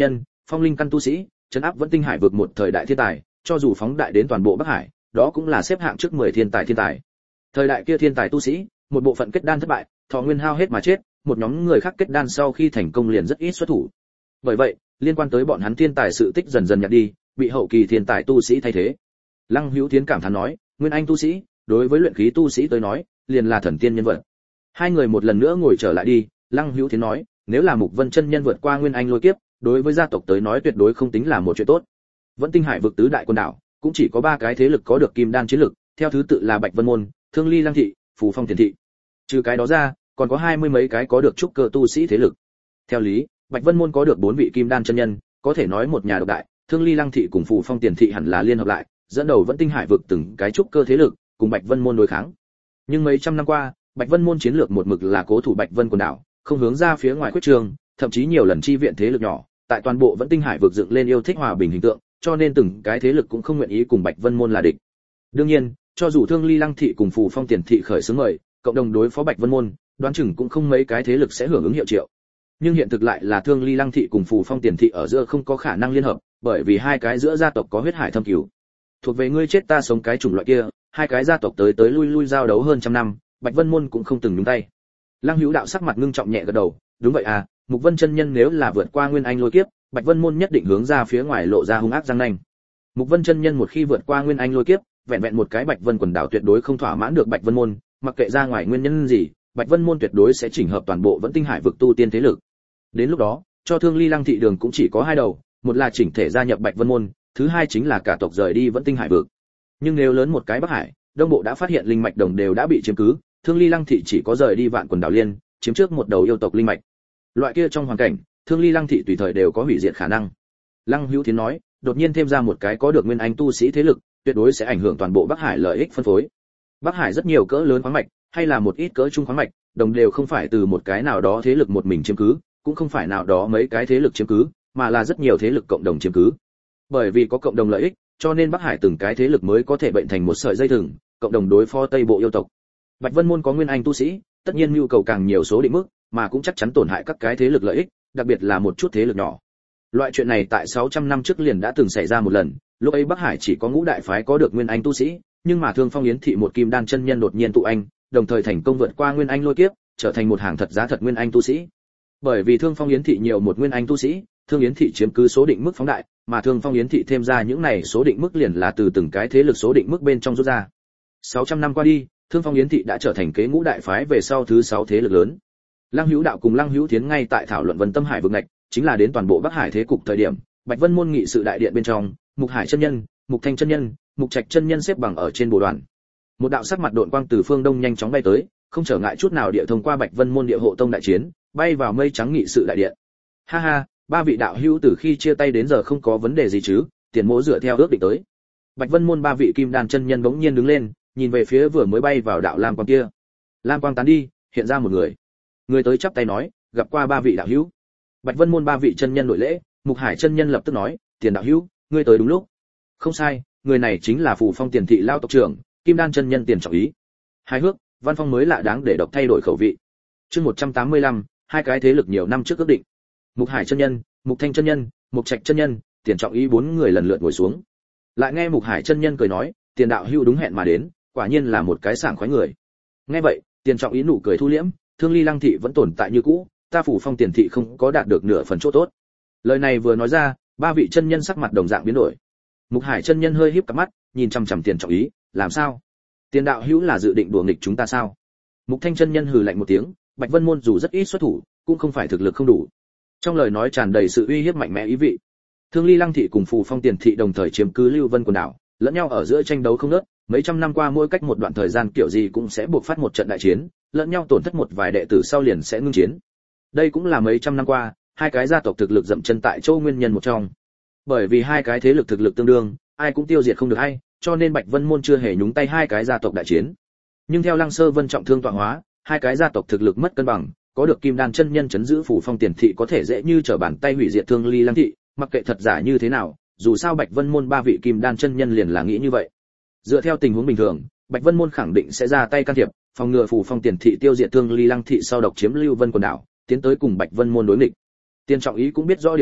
phong linh căn tu sĩ, trấn áp Vẫn Tinh Hải vực một thời đại thiên tài, cho dù phóng đại đến toàn bộ Bắc Hải, đó cũng là xếp hạng trước 10 thiên tài. Thời đại kia thiên tài tu sĩ, một bộ phận kết đan thất bại, thọ nguyên hao hết mà chết, một nhóm người khác kết đan sau khi thành công liền rất ít xuất thủ. Bởi vậy, liên quan tới bọn hắn thiên tài sự tích dần dần nhạt đi, bị hậu kỳ thiên tài tu sĩ thay thế. Lăng Hữu Thiến cảm thán nói, nguyên anh tu sĩ, đối với luyện khí tu sĩ tới nói, liền là thần tiên nhân vật. Hai người một lần nữa ngồi trở lại đi, Lăng Hữu Thiến nói, nếu là Mục Vân chân nhân vượt qua nguyên anh lôi kiếp, đối với gia tộc tới nói tuyệt đối không tính là một chuyện tốt. Vẫn Tinh Hải vực tứ đại quần đảo, cũng chỉ có 3 cái thế lực có được kim đan chiến lực, theo thứ tự là Bạch Vân môn, Thương Ly Lăng thị, Phù Phong Tiền thị. Trừ cái đó ra, còn có 20 mấy cái có được trúc cơ tu sĩ thế lực. Theo lý, Bạch Vân môn có được 4 vị kim đan chân nhân, có thể nói một nhà độc đại, Thương Ly Lăng thị cùng Phù Phong Tiền thị hẳn là liên hợp lại, dẫn đầu Vẫn Tinh Hải vực từng cái trúc cơ thế lực, cùng Bạch Vân môn đối kháng. Nhưng mấy trăm năm qua, Bạch Vân môn chiến lược một mực là cố thủ Bạch Vân quần đảo, không hướng ra phía ngoài khuyết trường, thậm chí nhiều lần chi viện thế lực nhỏ, tại toàn bộ Vẫn Tinh Hải vực dựng lên yêu thích hòa bình hình tượng, cho nên từng cái thế lực cũng không nguyện ý cùng Bạch Vân môn là địch. Đương nhiên, cho dù Thương Ly Lăng thị cùng Phù Phong Tiền thị khởi xướng mời, cộng đồng đối phó Bạch Vân môn, đoán chừng cũng không mấy cái thế lực sẽ hưởng ứng hiệu triệu. Nhưng hiện thực lại là Thương Ly Lăng thị cùng Phù Phong Tiền thị ở giữa không có khả năng liên hợp, bởi vì hai cái giữa gia tộc có huyết hải thâm cửu. Thuộc về ngươi chết ta sống cái chủng loại kia, hai cái gia tộc tới lui giao đấu hơn trăm năm, Bạch Vân môn cũng không từng nhúng tay. Lăng Hữu Đạo sắc mặt ngưng trọng nhẹ gật đầu, đúng vậy à, Mục Vân chân nhân nếu là vượt qua nguyên anh lôi kiếp, Bạch Vân môn nhất định hướng ra phía ngoài lộ ra hung ác răng nanh. Mục Vân chân nhân một khi vượt qua nguyên anh lôi kiếp, vẹn vẹn một cái Bạch Vân quần đảo tuyệt đối không thỏa mãn được Bạch Vân môn, mặc kệ ra ngoài nguyên nhân gì, Bạch Vân môn tuyệt đối sẽ chỉnh hợp toàn bộ Vẫn Tinh Hải vực tu tiên thế lực. Đến lúc đó, cho Thương Ly Lăng thị đường cũng chỉ có hai đầu, một là chỉnh thể gia nhập Bạch Vân môn, thứ hai chính là cả tộc rời đi Vẫn Tinh Hải vực. Nhưng nếu lớn một cái Bắc Hải, Đông Bộ đã phát hiện linh mạch đồng đều đã bị chiếm cứ, Thương Ly Lăng thị chỉ có rời đi Vạn quần đảo liên, chiếm trước một đầu yêu tộc linh mạch. Loại kia trong hoàn cảnh, Thương Ly Lăng thị tùy thời đều có hủy diệt khả năng. Lăng Hữu Thiến nói, đột nhiên thêm ra một cái có được nguyên anh tu sĩ thế lực, tuyệt đối sẽ ảnh hưởng toàn bộ Bắc Hải lợi ích phân phối. Bắc Hải rất nhiều cỡ lớn khoáng mạch, hay là một ít cỡ trung khoáng mạch, đồng đều không phải từ một cái nào đó thế lực một mình chiếm cứ, cũng không phải nào đó mấy cái thế lực chiếm cứ, mà là rất nhiều thế lực cộng đồng chiếm cứ. Bởi vì có cộng đồng lợi ích, cho nên Bắc Hải từng cái thế lực mới có thể bệnh thành một sợi dây thừng, cộng đồng đối phó Tây Bộ yêu tộc. Bạch Vân môn có nguyên anh tu sĩ, tất nhiên nhu cầu càng nhiều số định mức, mà cũng chắc chắn tổn hại các cái thế lực lợi ích, đặc biệt là một chút thế lực nhỏ. Loại chuyện này tại 600 năm trước liền đã từng xảy ra một lần, lúc ấy Bắc Hải chỉ có ngũ đại phái có được nguyên anh tu sĩ, nhưng mà Thương Phong Yến thị một kim đan chân nhân đột nhiên tụ anh, đồng thời thành công vượt qua nguyên anh lôi kiếp, trở thành một hàng thật giá thật nguyên anh tu sĩ. Bởi vì Thương Phong Yến thị nhiều một nguyên anh tu sĩ, Thương Yến thị chiếm cứ số định mức phóng đại, mà Thương Phong Yến thị thêm ra những này số định mức liền là từ từng cái thế lực số định mức bên trong rút ra. 600 năm qua đi, Thương Phong Yến thị đã trở thành kế ngũ đại phái về sau thứ 6 thế lực lớn. Lăng Hữu Đạo cùng Lăng Hữu Thiến ngay tại thảo luận Vân Tâm Hải vực ngạch, chính là đến toàn bộ Bắc Hải thế cục thời điểm, Bạch Vân môn nghị sự đại điện bên trong, Mục Hải chân nhân, Mục Thanh chân nhân, Mục Trạch chân nhân xếp bằng ở trên bồ đoàn. Một đạo sắc mặt độn quang từ phương đông nhanh chóng bay tới, không trở ngại chút nào địa thông qua Bạch Vân môn địa hộ tông đại chiến, bay vào mây trắng nghị sự đại điện. Ha ha, ba vị đạo hữu từ khi chia tay đến giờ không có vấn đề gì chứ? Tiền Mỗ dựa theo ước định tới. Bạch Vân môn ba vị kim đan chân nhân bỗng nhiên đứng lên, nhìn về phía vừa mới bay vào đạo lam quang kia. Lam quang tán đi, hiện ra một người. Người tới chắp tay nói, gặp qua ba vị đạo hữu. Bạch Vân môn ba vị chân nhân nội lễ, Mục Hải chân nhân lập tức nói, Tiền đạo hữu, ngươi tới đúng lúc. Không sai, người này chính là Phù Phong Tiền thị lao tộc trưởng, kim đan chân nhân Tiền Trọng Ý. Hài hước, văn phong mới lạ đáng để độc thay đổi khẩu vị. Chương 185, hai cái thế lực nhiều năm trước ước định. Mục Hải chân nhân, Mục Thanh chân nhân, Mục Trạch chân nhân, Tiền Trọng Ý bốn người lần lượt ngồi xuống. Lại nghe Mục Hải chân nhân cười nói, Tiền đạo hữu đúng hẹn mà đến, quả nhiên là một cái sảng khoái người. Nghe vậy, Tiền Trọng Ý nụ cười thu liễm, Thương Ly Lăng thị vẫn tồn tại như cũ, ta Phù Phong Tiền thị không có đạt được nửa phần chỗ tốt. Lời này vừa nói ra, ba vị chân nhân sắc mặt đồng dạng biến đổi. Mục Hải chân nhân hơi híp cặp mắt, nhìn chằm chằm Tiền Trọng Ý, làm sao? Tiền đạo hữu là dự định đùa nghịch chúng ta sao? Mục Thanh chân nhân hừ lạnh một tiếng, Bạch Vân môn dù rất ít xuất thủ, cũng không phải thực lực không đủ. Trong lời nói tràn đầy sự uy hiếp mạnh mẽ ý vị. Thương Ly Lăng thị cùng Phù Phong Tiền thị đồng thời chiếm cứ Lưu Vân quần đảo, lẫn nhau ở giữa tranh đấu không ngớt, mấy trăm năm qua mỗi cách một đoạn thời gian kiểu gì cũng sẽ buộc phát một trận đại chiến, lẫn nhau tổn thất một vài đệ tử sau liền sẽ ngưng chiến. Đây cũng là mấy trăm năm qua, hai cái gia tộc thực lực dậm chân tại châu nguyên nhân một trong. Bởi vì hai cái thế lực thực lực tương đương, ai cũng tiêu diệt không được ai, cho nên Bạch Vân môn chưa hề nhúng tay hai cái gia tộc đại chiến. Nhưng theo Lăng Sơ Vân trọng thương tọa hóa, hai cái gia tộc thực lực mất cân bằng, có được Kim Đan chân nhân chấn giữ Phù Phong Tiền thị có thể dễ như trở bàn tay hủy diệt Thương Ly Lăng thị, mặc kệ thật giả như thế nào, dù sao Bạch Vân môn ba vị Kim Đan chân nhân liền là nghĩ như vậy. Dựa theo tình huống bình thường, Bạch Vân môn khẳng định sẽ ra tay can thiệp, phòng ngừa Phù Phong Tiền thị tiêu diệt Thương Ly Lăng thị sau độc chiếm Lưu Vân quần đảo, tiến tới cùng Bạch Vân môn đối nghịch. Tiên Trọng Ý cũng biết rõ điểm này,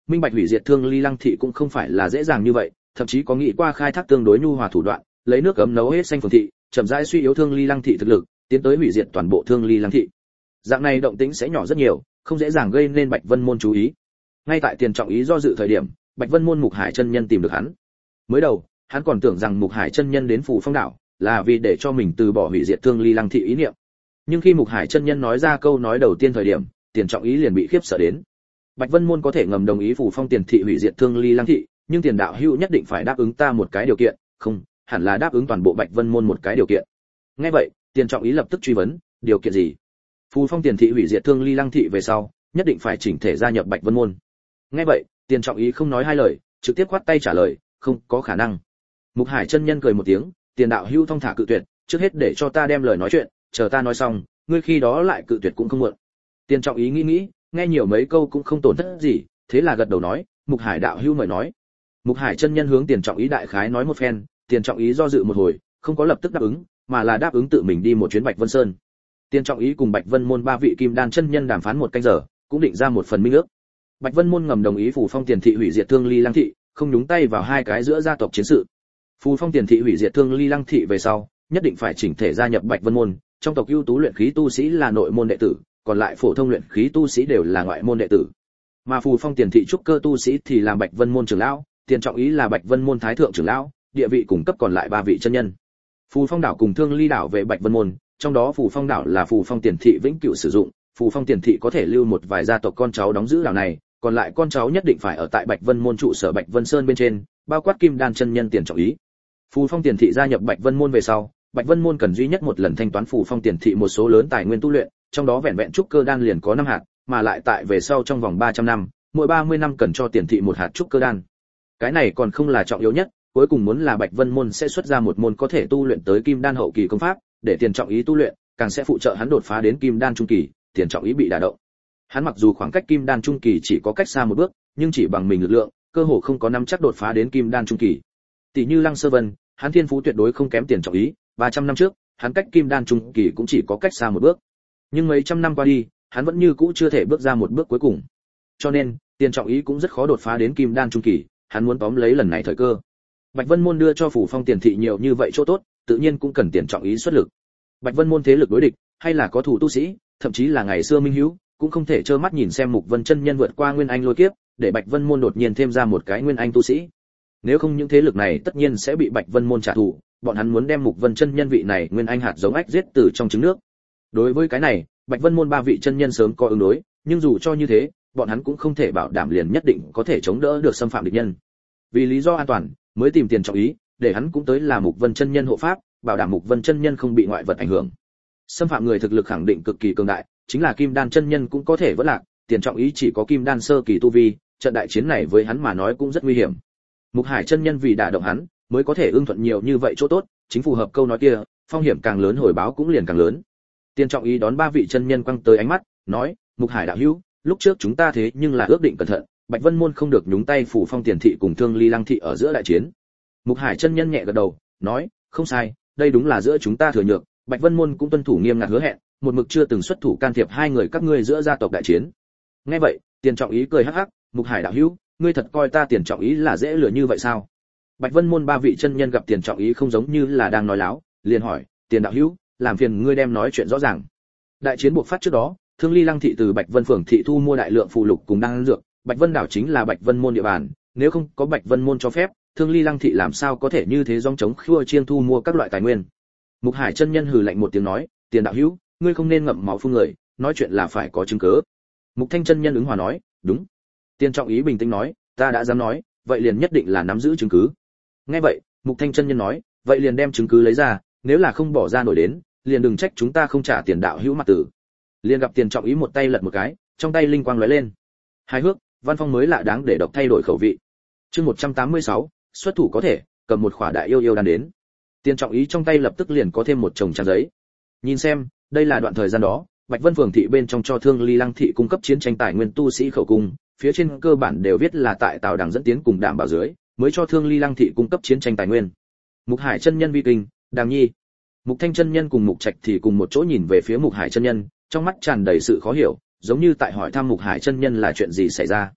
minh bạch hủy diệt Thương Ly Lăng thị cũng không phải là dễ dàng như vậy, thậm chí có nghĩ qua khai thác tương đối nhu hòa thủ đoạn, lấy nước ấm nấu hết xanh phường thị, chậm rãi suy yếu Thương Ly Lăng thị thực lực, tiến tới hủy diệt toàn bộ Thương Ly Lăng thị. Dạng này động tĩnh sẽ nhỏ rất nhiều, không dễ dàng gây nên Bạch Vân Môn chú ý. Ngay tại Tiền Trọng Ý do dự thời điểm, Bạch Vân Môn Mục Hải chân nhân tìm được hắn. Mới đầu, hắn còn tưởng rằng Mục Hải chân nhân đến Phù Phong đảo là vì để cho mình từ bỏ hủy diệt Thương Ly Lăng thị ý niệm. Nhưng khi Mục Hải chân nhân nói ra câu nói đầu tiên thời điểm, Tiền Trọng Ý liền bị khiếp sợ đến. Bạch Vân Môn có thể ngầm đồng ý Phù Phong Tiền thị hủy diệt Thương Ly Lăng thị, nhưng Tiền đạo hữu nhất định phải đáp ứng ta một cái điều kiện, không, hẳn là đáp ứng toàn bộ Bạch Vân Môn một cái điều kiện. Nghe vậy, Tiền Trọng Ý lập tức truy vấn, điều kiện gì? Phù Phong Tiền thị hủy diệt Thương Ly Lăng thị về sau, nhất định phải chỉnh thể gia nhập Bạch Vân Môn. Nghe vậy, Tiền Trọng Ý không nói hai lời, trực tiếp khoát tay trả lời, không có khả năng. Mục Hải chân nhân cười một tiếng, Tiền đạo hữu thong thả cự tuyệt, trước hết để cho ta đem lời nói chuyện, chờ ta nói xong, ngươi khi đó lại cự tuyệt cũng không muộn. Tiền Trọng Ý nghĩ, nghe nhiều mấy câu cũng không tổn thất gì, thế là gật đầu nói, Mục Hải đạo hữu mời nói. Mục Hải chân nhân hướng Tiền Trọng Ý đại khái nói một phen, Tiền Trọng Ý do dự một hồi, không có lập tức đáp ứng, mà là đáp ứng tự mình đi một chuyến Bạch Vân Sơn. Tiền Trọng Ý cùng Bạch Vân Môn ba vị kim đan chân nhân đàm phán một canh giờ, cũng định ra một phần minh ước. Bạch Vân Môn ngầm đồng ý Phù Phong Tiền thị hủy diệt Thương Ly Lăng thị, không nhúng tay vào hai cái giữa gia tộc chiến sự. Phù Phong Tiền thị hủy diệt Thương Ly Lăng thị về sau, nhất định phải chỉnh thể gia nhập Bạch Vân Môn, trong tộc ưu tú luyện khí tu sĩ là nội môn đệ tử, còn lại phổ thông luyện khí tu sĩ đều là ngoại môn đệ tử. Mà Phù Phong Tiền thị trúc cơ tu sĩ thì làm Bạch Vân Môn trưởng lão, Tiền Trọng Ý là Bạch Vân Môn thái thượng trưởng lão, địa vị cùng cấp còn lại ba vị chân nhân. Phù Phong đảo cùng Thương Ly đảo về Bạch Vân Môn, trong đó Phù Phong đảo là Phù Phong Tiền thị vĩnh cửu sử dụng, Phù Phong Tiền thị có thể lưu một vài gia tộc con cháu đóng giữ đảo này, còn lại con cháu nhất định phải ở tại Bạch Vân Môn trụ sở Bạch Vân Sơn bên trên, bao quát kim đan chân nhân Tiền Trọng Ý. Phù Phong Tiền thị gia nhập Bạch Vân Môn về sau, Bạch Vân Môn cần duy nhất một lần thanh toán Phù Phong Tiền thị một số lớn tài nguyên tu luyện, trong đó vẹn vẹn trúc cơ đan liền có 5 hạt, mà lại tại về sau trong vòng 300 năm, mỗi 30 năm cần cho Tiền thị một hạt trúc cơ đan. Cái này còn không là trọng yếu nhất, cuối cùng muốn là Bạch Vân Môn sẽ xuất ra một môn có thể tu luyện tới kim đan hậu kỳ công pháp, để Tiền Trọng Ý tu luyện, càng sẽ phụ trợ hắn đột phá đến kim đan trung kỳ. Tiền Trọng Ý bị đả động. Hắn mặc dù khoảng cách kim đan trung kỳ chỉ có cách xa một bước, nhưng chỉ bằng mình lực lượng, cơ hồ không có nắm chắc đột phá đến kim đan trung kỳ. Tỷ như Lăng Sơ Vân, hắn thiên phú tuyệt đối không kém Tiền Trọng Ý, 300 năm trước, hắn cách kim đan trung kỳ cũng chỉ có cách xa một bước. Nhưng mấy trăm năm qua đi, hắn vẫn như cũ chưa thể bước ra một bước cuối cùng. Cho nên, Tiền Trọng Ý cũng rất khó đột phá đến kim đan trung kỳ, hắn muốn tóm lấy lần này thời cơ. Bạch Vân Môn đưa cho Phù Phong Tiền thị nhiều như vậy chỗ tốt, tự nhiên cũng cần Tiền Trọng Ý xuất lực. Bạch Vân Môn thế lực đối địch, hay là có thủ tu sĩ, thậm chí là ngày xưa minh hữu, cũng không thể trơ mắt nhìn xem Mục Vân chân nhân vượt qua nguyên anh lôi kiếp, để Bạch Vân Môn đột nhiên thêm ra một cái nguyên anh tu sĩ. Nếu không những thế lực này tất nhiên sẽ bị Bạch Vân Môn trả thù, bọn hắn muốn đem Mục Vân chân nhân vị này nguyên anh hạt giống ách giết từ trong trứng nước. Đối với cái này, Bạch Vân Môn ba vị chân nhân sớm có ứng đối, nhưng dù cho như thế, bọn hắn cũng không thể bảo đảm liền nhất định có thể chống đỡ được xâm phạm địch nhân. Vì lý do an toàn, mới tìm Tiền Trọng Ý, để hắn cũng tới là Mục Vân chân nhân hộ pháp, bảo đảm Mục Vân chân nhân không bị ngoại vật ảnh hưởng. Xâm phạm người thực lực khẳng định cực kỳ cường đại, chính là kim đan chân nhân cũng có thể vỡ lạc, Tiền Trọng Ý chỉ có kim đan sơ kỳ tu vi, trận đại chiến này với hắn mà nói cũng rất nguy hiểm. Mục Hải chân nhân vì đả động hắn, mới có thể ưng thuận nhiều như vậy chỗ tốt, chính phù hợp câu nói kia, phong hiểm càng lớn hồi báo cũng liền càng lớn. Tiền Trọng Ý đón ba vị chân nhân quăng tới ánh mắt, nói, Mục Hải đạo hữu, lúc trước chúng ta thế nhưng là ước định cẩn thận, Bạch Vân Môn không được nhúng tay Phù Phong Tiền thị cùng Thương Ly Lăng thị ở giữa đại chiến. Mục Hải chân nhân nhẹ gật đầu, nói, không sai, đây đúng là giữa chúng ta thừa nhược, Bạch Vân Môn cũng tuân thủ nghiêm ngặt hứa hẹn, một mực chưa từng xuất thủ can thiệp hai người các ngươi giữa gia tộc đại chiến. Nghe vậy, Tiền Trọng Ý cười hắc hắc, Mục Hải đạo hữu, ngươi thật coi ta Tiền Trọng Ý là dễ lừa như vậy sao? Bạch Vân Môn ba vị chân nhân gặp Tiền Trọng Ý không giống như là đang nói láo, liền hỏi, Tiền đạo hữu, làm phiền ngươi đem nói chuyện rõ ràng. Đại chiến buộc phát trước đó, Thương Ly Lăng thị từ Bạch Vân phường thị thu mua đại lượng phù lục cùng đan dược, Bạch Vân đảo chính là Bạch Vân Môn địa bàn, nếu không có Bạch Vân Môn cho phép, Thương Ly Lăng thị làm sao có thể như thế dòng chống khua chiên thu mua các loại tài nguyên. Mục Hải chân nhân hừ lạnh một tiếng nói, Tiền đạo hữu, ngươi không nên ngậm máu phun người, nói chuyện là phải có chứng cứ. Mục Thanh chân nhân ứng hòa nói, đúng. Tiền Trọng Ý bình tĩnh nói, ta đã dám nói, vậy liền nhất định là nắm giữ chứng cứ. Nghe vậy, Mục Thanh chân nhân nói, vậy liền đem chứng cứ lấy ra, nếu là không bỏ ra nổi đến, liền đừng trách chúng ta không trả Tiền đạo hữu mặt tử. Liền gặp Tiền Trọng Ý một tay lật một cái, trong tay linh quang lóe lên. Hài hước, văn phong mới lạ đáng để độc thay đổi khẩu vị. Chương 186, xuất thủ có thể, cầm một khỏa đại yêu yêu đan đến. Tiền Trọng Ý trong tay lập tức liền có thêm một chồng trang giấy. Nhìn xem, đây là đoạn thời gian đó, Bạch Vân phường thị bên trong cho Thương Ly Lăng thị cung cấp chiến tranh tài nguyên tu sĩ khẩu cung, phía trên cơ bản đều viết là tại Tào Đằng dẫn tiến cùng đảm bảo dưới, mới cho Thương Ly Lăng thị cung cấp chiến tranh tài nguyên. Mục Hải chân nhân vi kinh, Đàm Nhi, Mục Thanh chân nhân cùng Mục Trạch thì cùng một chỗ nhìn về phía Mục Hải chân nhân, trong mắt tràn đầy sự khó hiểu, giống như tại hỏi thăm Mục Hải chân nhân là chuyện gì xảy ra.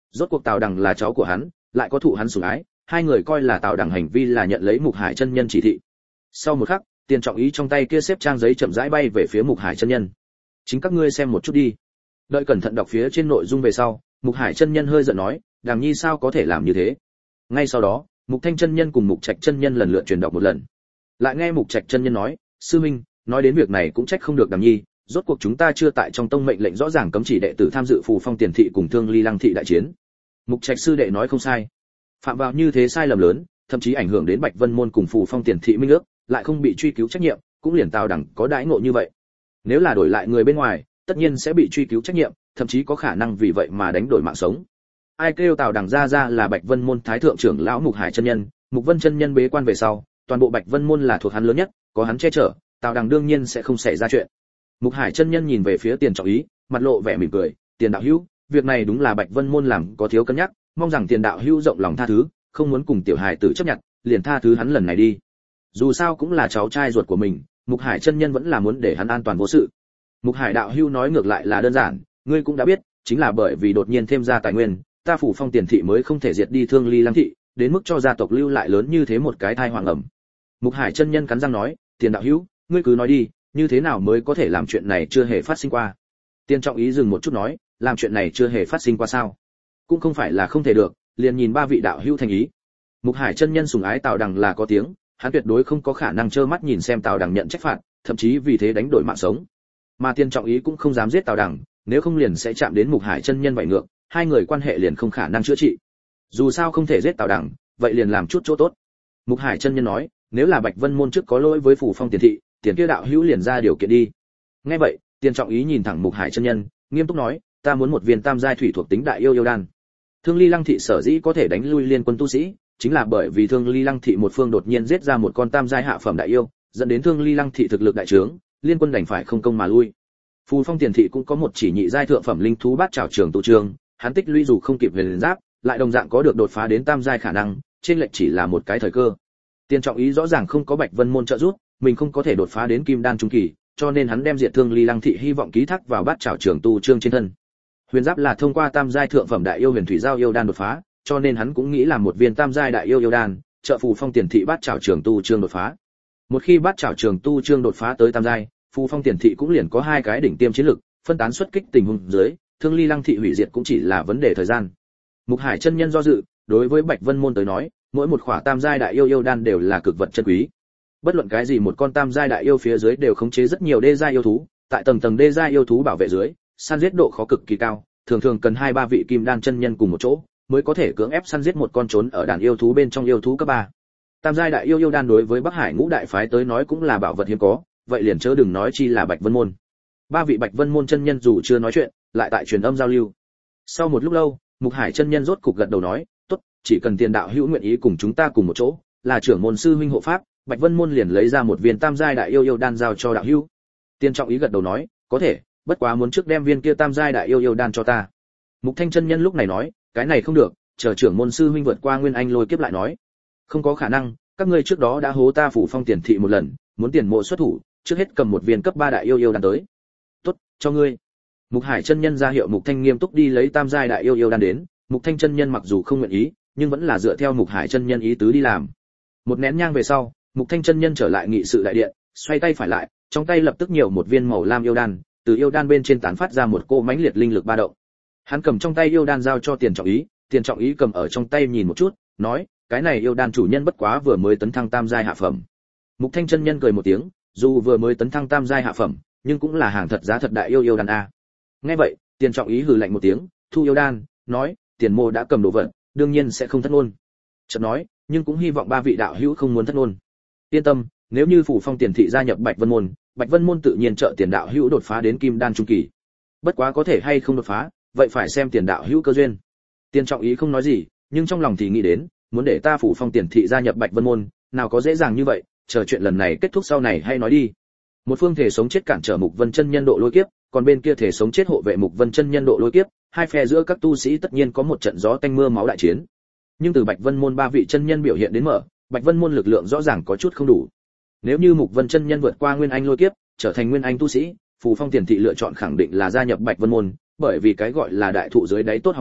Rốt cuộc Tào Đằng là cháu của hắn, lại có thụ hắn sủng ái, hai người coi là Tào Đằng hành vi là nhận lấy Mục Hải chân nhân chỉ thị. Sau một khắc, Tiền Trọng Ý trong tay kia xếp trang giấy chậm rãi bay về phía Mục Hải chân nhân. Chính các ngươi xem một chút đi. Đợi cẩn thận đọc phía trên nội dung về sau, Mục Hải chân nhân hơi giận nói, Đằng Nhi sao có thể làm như thế? Ngay sau đó, Mục Thanh chân nhân cùng Mục Trạch chân nhân lần lượt truyền đọc một lần. Lại nghe Mục Trạch chân nhân nói, sư minh, nói đến việc này cũng trách không được Đằng Nhi, rốt cuộc chúng ta chưa tại trong tông mệnh lệnh rõ ràng cấm chỉ đệ tử tham dự Phù Phong Tiền thị cùng Thương Ly Lăng thị đại chiến. Mục Trạch sư đệ nói không sai. Phạm vào như thế sai lầm lớn, thậm chí ảnh hưởng đến Bạch Vân môn cùng Phù Phong Tiền thị minh ước, lại không bị truy cứu trách nhiệm, cũng liền Tào Đằng có đãi ngộ như vậy. Nếu là đổi lại người bên ngoài, tất nhiên sẽ bị truy cứu trách nhiệm, thậm chí có khả năng vì vậy mà đánh đổi mạng sống. Ai kêu Tào Đằng ra là Bạch Vân môn thái thượng trưởng lão Mục Hải chân nhân, Mục Vân chân nhân bế quan về sau, toàn bộ Bạch Vân môn là thuộc hắn lớn nhất, có hắn che chở, Tào Đằng đương nhiên sẽ không xảy ra chuyện. Mục Hải chân nhân nhìn về phía Tiền Trọng Ý, mặt lộ vẻ mỉm cười, Tiền đạo hữu, việc này đúng là Bạch Vân môn làm có thiếu cân nhắc, mong rằng Tiền đạo hữu rộng lòng tha thứ, không muốn cùng tiểu hài tử chấp nhận, liền tha thứ hắn lần này đi. Dù sao cũng là cháu trai ruột của mình, Mục Hải chân nhân vẫn là muốn để hắn an toàn vô sự. Mục Hải đạo hữu nói ngược lại là đơn giản, ngươi cũng đã biết, chính là bởi vì đột nhiên thêm ra tài nguyên, ta Phủ Phong Tiền thị mới không thể diệt đi Thương Ly Lăng thị, đến mức cho gia tộc lưu lại lớn như thế một cái thai hoàng ẩm. Mục Hải chân nhân cắn răng nói, Tiền đạo hữu, ngươi cứ nói đi, như thế nào mới có thể làm chuyện này chưa hề phát sinh qua? Tiền Trọng Ý dừng một chút nói, làm chuyện này chưa hề phát sinh qua sao? Cũng không phải là không thể được, liền nhìn ba vị đạo hữu thành ý. Mục Hải chân nhân sủng ái Tào Đằng là có tiếng, hắn tuyệt đối không có khả năng trơ mắt nhìn xem Tào Đằng nhận trách phạt, thậm chí vì thế đánh đổi mạng sống. Mà Tiền Trọng Ý cũng không dám giết Tào Đằng, nếu không liền sẽ chạm đến Mục Hải chân nhân vậy ngược, hai người quan hệ liền không khả năng chữa trị. Dù sao không thể giết Tào Đằng, vậy liền làm chút chỗ tốt. Mục Hải chân nhân nói, nếu là Bạch Vân môn trước có lỗi với Phủ Phong Tiền thị, Tiền kia đạo hữu liền ra điều kiện đi. Nghe vậy, Tiền Trọng Ý nhìn thẳng Mục Hải chân nhân, nghiêm túc nói, ta muốn một viên tam giai thủy thuộc tính đại yêu đan. Thương Ly Lăng thị sở dĩ có thể đánh lui liên quân tu sĩ, chính là bởi vì Thương Ly Lăng thị một phương đột nhiên giết ra một con tam giai hạ phẩm đại yêu, dẫn đến Thương Ly Lăng thị thực lực đại trướng, liên quân đành phải không công mà lui. Phù Phong Tiền thị cũng có một chỉ nhị giai thượng phẩm linh thú bát trảo trường tu trường, hắn tích lũy dù không kịp về liền giáp, lại đồng dạng có được đột phá đến tam giai khả năng, trên lệch chỉ là một cái thời cơ. Tiền Trọng Ý rõ ràng không có Bạch Vân môn trợ giúp, mình không có thể đột phá đến kim đan trung kỳ, cho nên hắn đem diệt Thương Ly Lăng thị hy vọng ký thác vào bát trảo trường tu trương trên thân. Huyền giáp là thông qua tam giai thượng phẩm đại yêu huyền thủy giao yêu đan đột phá, cho nên hắn cũng nghĩ là một viên tam giai đại yêu yêu đan, trợ Phù Phong Tiền thị bát trảo trường tu trương đột phá. Một khi bát trảo trường tu trương đột phá tới tam giai, Phù Phong Tiền thị cũng liền có hai cái đỉnh tiêm chiến lực, phân tán xuất kích tình huống dưới, Thương Ly Lăng thị hủy diệt cũng chỉ là vấn đề thời gian. Mục Hải chân nhân do dự, đối với Bạch Vân môn tới nói, mỗi một khỏa tam giai đại yêu yêu đan đều là cực vật chân quý. Bất luận cái gì một con tam giai đại yêu phía dưới đều khống chế rất nhiều đê giai yêu thú, tại tầng tầng đê giai yêu thú bảo vệ dưới, săn giết độ khó cực kỳ cao, thường thường cần 2-3 vị kim đan chân nhân cùng một chỗ, mới có thể cưỡng ép săn giết một con trốn ở đàn yêu thú bên trong yêu thú cấp 3. Tam giai đại yêu yêu đan đối với Bắc Hải Ngũ đại phái tới nói cũng là bảo vật hiếm có, vậy liền chớ đừng nói chi là Bạch Vân môn. Ba vị Bạch Vân môn chân nhân dù chưa nói chuyện, lại tại truyền âm giao lưu. Sau một lúc lâu, Mục Hải chân nhân rốt cục gật đầu nói, "Tốt, chỉ cần Tiền đạo hữu nguyện ý cùng chúng ta cùng một chỗ, là trưởng môn sư huynh hộ pháp, Bạch Vân môn liền lấy ra một viên tam giai đại yêu yêu đan giao cho đạo hữu." Tiền Trọng Ý gật đầu nói, "Có thể, bất quá muốn trước đem viên kia tam giai đại yêu yêu đan cho ta." Mục Thanh chân nhân lúc này nói, "Cái này không được, chờ trưởng môn sư huynh vượt qua nguyên anh lôi kiếp lại nói." "Không có khả năng, các ngươi trước đó đã hố ta Phủ Phong Tiền thị một lần, muốn tiền mộ xuất thủ, trước hết cầm một viên cấp 3 đại yêu yêu đan tới." "Tốt, cho ngươi." Mục Hải chân nhân ra hiệu Mục Thanh nghiêm túc đi lấy tam giai đại yêu yêu đan đến, Mục Thanh chân nhân mặc dù không nguyện ý, nhưng vẫn là dựa theo Mục Hải chân nhân ý tứ đi làm. Một nén nhang về sau, Mục Thanh chân nhân trở lại nghị sự đại điện, xoay tay phải lại, trong tay lập tức nhiều một viên màu lam yêu đan, từ yêu đan bên trên tán phát ra một cỗ mãnh liệt linh lực ba động. Hắn cầm trong tay yêu đan giao cho Tiền Trọng Ý, Tiền Trọng Ý cầm ở trong tay nhìn một chút, nói, cái này yêu đan chủ nhân bất quá vừa mới tấn thăng tam giai hạ phẩm. Mục Thanh chân nhân cười một tiếng, dù vừa mới tấn thăng tam giai hạ phẩm, nhưng cũng là hàng thật giá thật đại yêu đan a. Nghe vậy, Tiền Trọng Ý hừ lạnh một tiếng, thu yêu đan, nói, Tiền mô đã cầm đồ vật, đương nhiên sẽ không thất ngôn. Chợt nói, nhưng cũng hy vọng ba vị đạo hữu không muốn thất ngôn. Yên tâm, nếu như Phủ Phong Tiền thị gia nhập Bạch Vân môn tự nhiên trợ Tiền đạo hữu đột phá đến kim đan trung kỳ. Bất quá có thể hay không đột phá, vậy phải xem Tiền đạo hữu cơ duyên. Tiền Trọng Ý không nói gì, nhưng trong lòng thì nghĩ đến, muốn để ta Phủ Phong Tiền thị gia nhập Bạch Vân môn, nào có dễ dàng như vậy, chờ chuyện lần này kết thúc sau này hay nói đi. Một phương thể sống chết cản trở Mục Vân chân nhân độ lôi kiếp, còn bên kia thể sống chết hộ vệ Mục Vân chân nhân độ lôi kiếp, hai phe giữa các tu sĩ tất nhiên có một trận gió tanh mưa máu đại chiến. Nhưng từ Bạch Vân môn ba vị chân nhân biểu hiện đến mở, Bạch Vân môn lực lượng rõ ràng có chút không đủ. Nếu như Mục Vân chân nhân vượt qua nguyên anh lôi kiếp, trở thành nguyên anh tu sĩ, Phù Phong Tiền thị lựa chọn khẳng định là gia nhập Bạch Vân môn, bởi vì cái gọi là đại thụ dưới đáy tốt hóng mát,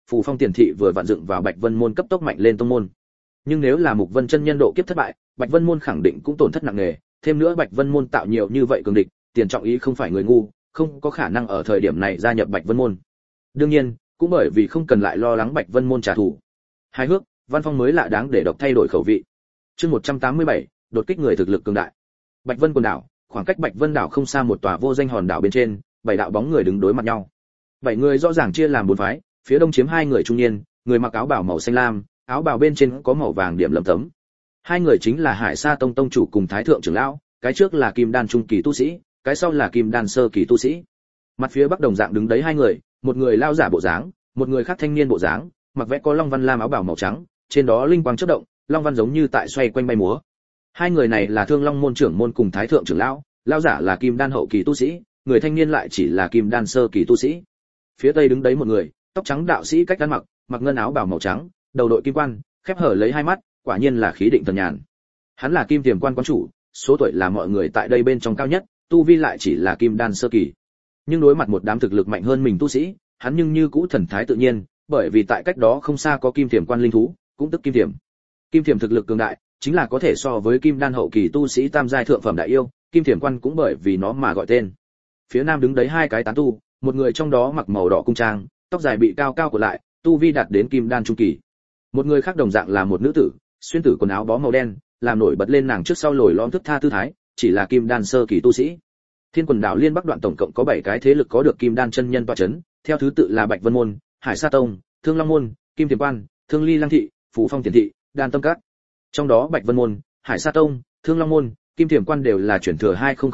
Phù Phong Tiền Thị vừa vặn dựng vào Bạch Vân môn cấp tốc mạnh lên tông môn. Nhưng nếu là Mục Vân chân nhân độ kiếp thất bại, Bạch Vân môn khẳng định cũng tổn thất nặng nề, thêm nữa Bạch Vân môn tạo nhiều như vậy cường địch, Tiền Trọng Ý không phải người ngu, không có khả năng ở thời điểm này gia nhập Bạch Vân môn. Đương nhiên, cũng bởi vì không cần lại lo lắng Bạch Vân môn trả thù. Hài hước, văn phong mới lạ đáng để độc thay đổi khẩu vị. Chương 187, đột kích người thực lực cường đại. Bạch Vân quần đảo, khoảng cách Bạch Vân đảo không xa một tòa vô danh hòn đảo bên trên, bảy đạo bóng người đứng đối mặt nhau. Bảy người rõ ràng chia làm bốn phái, phía đông chiếm hai người trung niên, người mặc áo bào màu xanh lam, áo bào bên trên có màu vàng điểm lấm tấm. Hai người chính là Hải Sa Tông tông chủ cùng Thái thượng trưởng lão, cái trước là Kim Đan trung kỳ tu sĩ, cái sau là Kim Đan sơ kỳ tu sĩ. Mặt phía bắc đồng dạng đứng đấy hai người, một người lao giả bộ dáng, một người khác thanh niên bộ dáng, mặc vẽ có long văn lam áo bào màu trắng, trên đó linh quang chớp động, long văn giống như tại xoay quanh bay múa. Hai người này là Thương Long môn trưởng môn cùng Thái thượng trưởng lão, lao giả là Kim Đan hậu kỳ tu sĩ, người thanh niên lại chỉ là Kim Đan sơ kỳ tu sĩ. Phía tây đứng đấy một người, tóc trắng đạo sĩ cách ăn mặc, mặc ngân áo bào màu trắng, đầu đội kim quan, khép hở lấy hai mắt, quả nhiên là khí định thần nhàn. Hắn là Kim Tiềm quan quán chủ, số tuổi là mọi người tại đây bên trong cao nhất, tu vi lại chỉ là Kim Đan sơ kỳ. Nhưng đối mặt một đám thực lực mạnh hơn mình tu sĩ, hắn nhưng như cũ thần thái tự nhiên, bởi vì tại cách đó không xa có Kim Tiềm quan linh thú, cũng tức Kim Tiềm. Kim Tiềm thực lực cường đại, chính là có thể so với Kim Đan hậu kỳ tu sĩ tam giai thượng phẩm đại yêu, Kim Tiềm quan cũng bởi vì nó mà gọi tên. Phía nam đứng đấy hai cái tán tu, một người trong đó mặc màu đỏ cung trang, tóc dài bị cao cao của lại, tu vi đạt đến Kim Đan trung kỳ. Một người khác đồng dạng là một nữ tử, xuyên tử quần áo bó màu đen, làm nổi bật lên nàng trước sau lồi lõm thức tha tư thái, chỉ là Kim Đan sơ kỳ tu sĩ. Thiên Quần đảo liên bắc đoạn tổng cộng có 7 cái thế lực có được Kim Đan chân nhân tọa chấn, theo thứ tự là Bạch Vân môn, Hải Sa tông, Thương Long môn, Kim Tiềm quan, Thương Ly Lăng thị, Phù Phong Tiền thị, Đan Tâm các. Trong đó Bạch Vân môn, Hải Sa tông, Thương Long môn, Kim Tiềm quan đều là chuyển thừa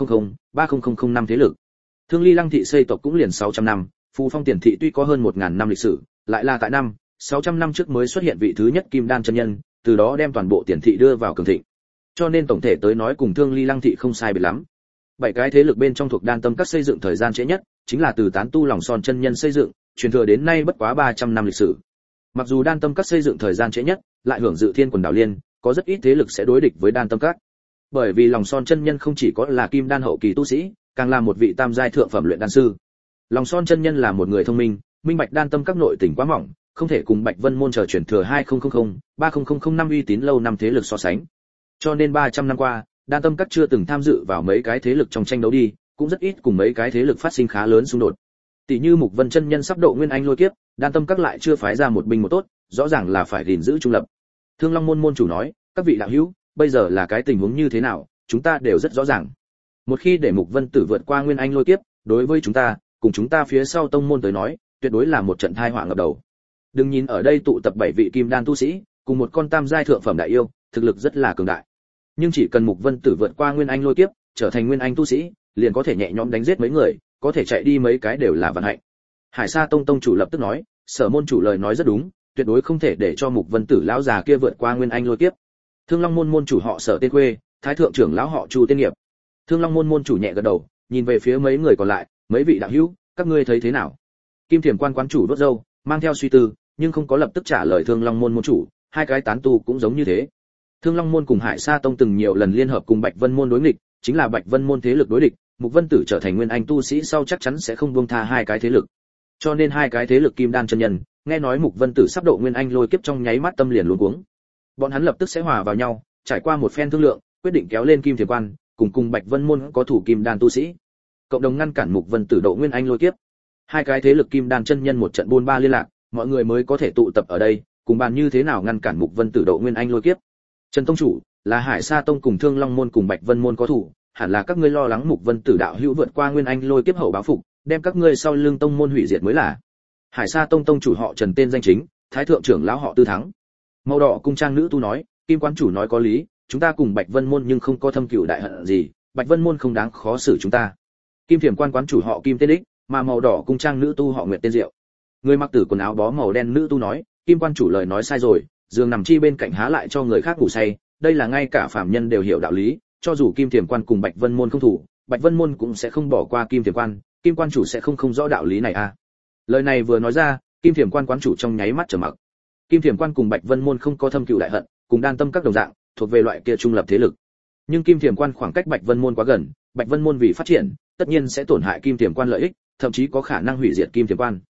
2000-3000 năm thế lực. Thương Ly Lăng thị xây tộc cũng liền 600 năm, Phù Phong Tiền thị tuy có hơn 1000 năm lịch sử, lại là tại năm 600 năm trước mới xuất hiện vị thứ nhất Kim Đan chân nhân, từ đó đem toàn bộ Tiền thị đưa vào cường thịnh. Cho nên tổng thể tới nói cùng Thương Ly Lăng thị không sai biệt lắm. 7 cái thế lực bên trong thuộc Đan Tâm các xây dựng thời gian trễ nhất, chính là từ tán tu lòng son chân nhân xây dựng, truyền thừa đến nay bất quá 300 năm lịch sử. Mặc dù Đan Tâm các xây dựng thời gian trễ nhất, lại hưởng dự Thiên Quần đảo liên, có rất ít thế lực sẽ đối địch với Đan Tâm các. Bởi vì lòng son chân nhân không chỉ có là Kim Đan hậu kỳ tu sĩ, càng là một vị tam giai thượng phẩm luyện đan sư. Lòng son chân nhân là một người thông minh, minh bạch Đan Tâm các nội tình quá mỏng, không thể cùng Bạch Vân môn chờ truyền thừa 2000-3000 năm uy tín lâu năm thế lực so sánh. Cho nên 300 năm qua, Đan Tâm các chưa từng tham dự vào mấy cái thế lực trong tranh đấu đi, cũng rất ít cùng mấy cái thế lực phát sinh khá lớn xung đột. Tỷ như Mục Vân chân nhân sắp độ nguyên anh lôi kiếp, Đan Tâm các lại chưa phái ra một binh một tốt, rõ ràng là phải gìn giữ trung lập. Thương Long môn môn chủ nói, các vị đạo hữu, bây giờ là cái tình huống như thế nào, chúng ta đều rất rõ ràng. Một khi để Mục Vân tử vượt qua nguyên anh lôi kiếp, đối với chúng ta, cùng chúng ta phía sau tông môn tới nói, tuyệt đối là một trận tai họa ngập đầu. Đừng nhìn ở đây tụ tập 7 vị Kim Đan tu sĩ, cùng một con tam giai thượng phẩm đại yêu, thực lực rất là cường đại. Nhưng chỉ cần Mục Vân tử vượt qua nguyên anh lôi kiếp, trở thành nguyên anh tu sĩ, liền có thể nhẹ nhõm đánh giết mấy người, có thể chạy đi mấy cái đều là vận hạnh. Hải Sa tông tông chủ lập tức nói, Sở môn chủ lời nói rất đúng, tuyệt đối không thể để cho Mục Vân tử lão già kia vượt qua nguyên anh lôi kiếp. Thương Long môn môn chủ họ Sở tên Khuê, Thái thượng trưởng lão họ Chu tên Nghiệp. Thương Long môn môn chủ nhẹ gật đầu, nhìn về phía mấy người còn lại, mấy vị đạo hữu, các ngươi thấy thế nào? Kim Thiểm quan quán chủ đốt râu, mang theo suy tư, nhưng không có lập tức trả lời Thương Long môn môn chủ, hai cái tán tu cũng giống như thế. Thương Long môn cùng Hải Sa tông từng nhiều lần liên hợp cùng Bạch Vân môn đối nghịch, chính là Bạch Vân môn thế lực đối địch, Mục Vân tử trở thành nguyên anh tu sĩ sau chắc chắn sẽ không buông tha hai cái thế lực. Cho nên hai cái thế lực Kim Đan chân nhân, nghe nói Mục Vân tử sắp độ nguyên anh lôi kiếp trong nháy mắt tâm liền luống cuống. Bọn hắn lập tức sẽ hòa vào nhau, trải qua một phen thương lượng, quyết định kéo lên Kim Thiểm quan, cùng Bạch Vân môn có thủ Kim Đan tu sĩ, cộng đồng ngăn cản Mục Vân tử độ nguyên anh lôi kiếp. Hai cái thế lực Kim Đan chân nhân một trận buôn ba liên lạc, mọi người mới có thể tụ tập ở đây, cùng bàn như thế nào ngăn cản Mục Vân tử độ nguyên anh lôi kiếp. Trần tông chủ, là Hải Sa tông cùng Thương Long môn cùng Bạch Vân môn có thủ, hẳn là các ngươi lo lắng Mục Vân tử đạo hữu vượt qua nguyên anh lôi kiếp hậu báo phục, đem các ngươi sau lưng tông môn hủy diệt mới là. Hải Sa tông tông chủ họ Trần tên danh chính, Thái thượng trưởng lão họ Tư Thắng. Màu đỏ cung trang nữ tu nói, Kim quán chủ nói có lý, chúng ta cùng Bạch Vân môn nhưng không có thâm cừu đại hận gì, Bạch Vân môn không đáng khó xử chúng ta. Kim Thiểm quan quán chủ họ Kim tên Đích, mà màu đỏ cung trang nữ tu họ Nguyệt tên Diệu. Người mặc tử quần áo bó màu đen nữ tu nói, Kim quan chủ lời nói sai rồi, giường nằm chi bên cạnh há lại cho người khác ngủ say, đây là ngay cả phàm nhân đều hiểu đạo lý, cho dù Kim Thiểm quan cùng Bạch Vân môn không thủ, Bạch Vân môn cũng sẽ không bỏ qua Kim Thiểm quan, Kim quan chủ sẽ không rõ đạo lý này à. Lời này vừa nói ra, Kim Thiểm quan quán chủ trong nháy mắt trầm mặc. Kim Thiểm quan cùng Bạch Vân môn không có thâm cừu đại hận, cùng Đan Tâm các đồng dạng, thuộc về loại kia trung lập thế lực. Nhưng Kim Thiểm quan khoảng cách Bạch Vân môn quá gần, Bạch Vân môn vì phát triển, tất nhiên sẽ tổn hại Kim Thiểm quan lợi ích, thậm chí có khả năng hủy diệt Kim Thiểm quan.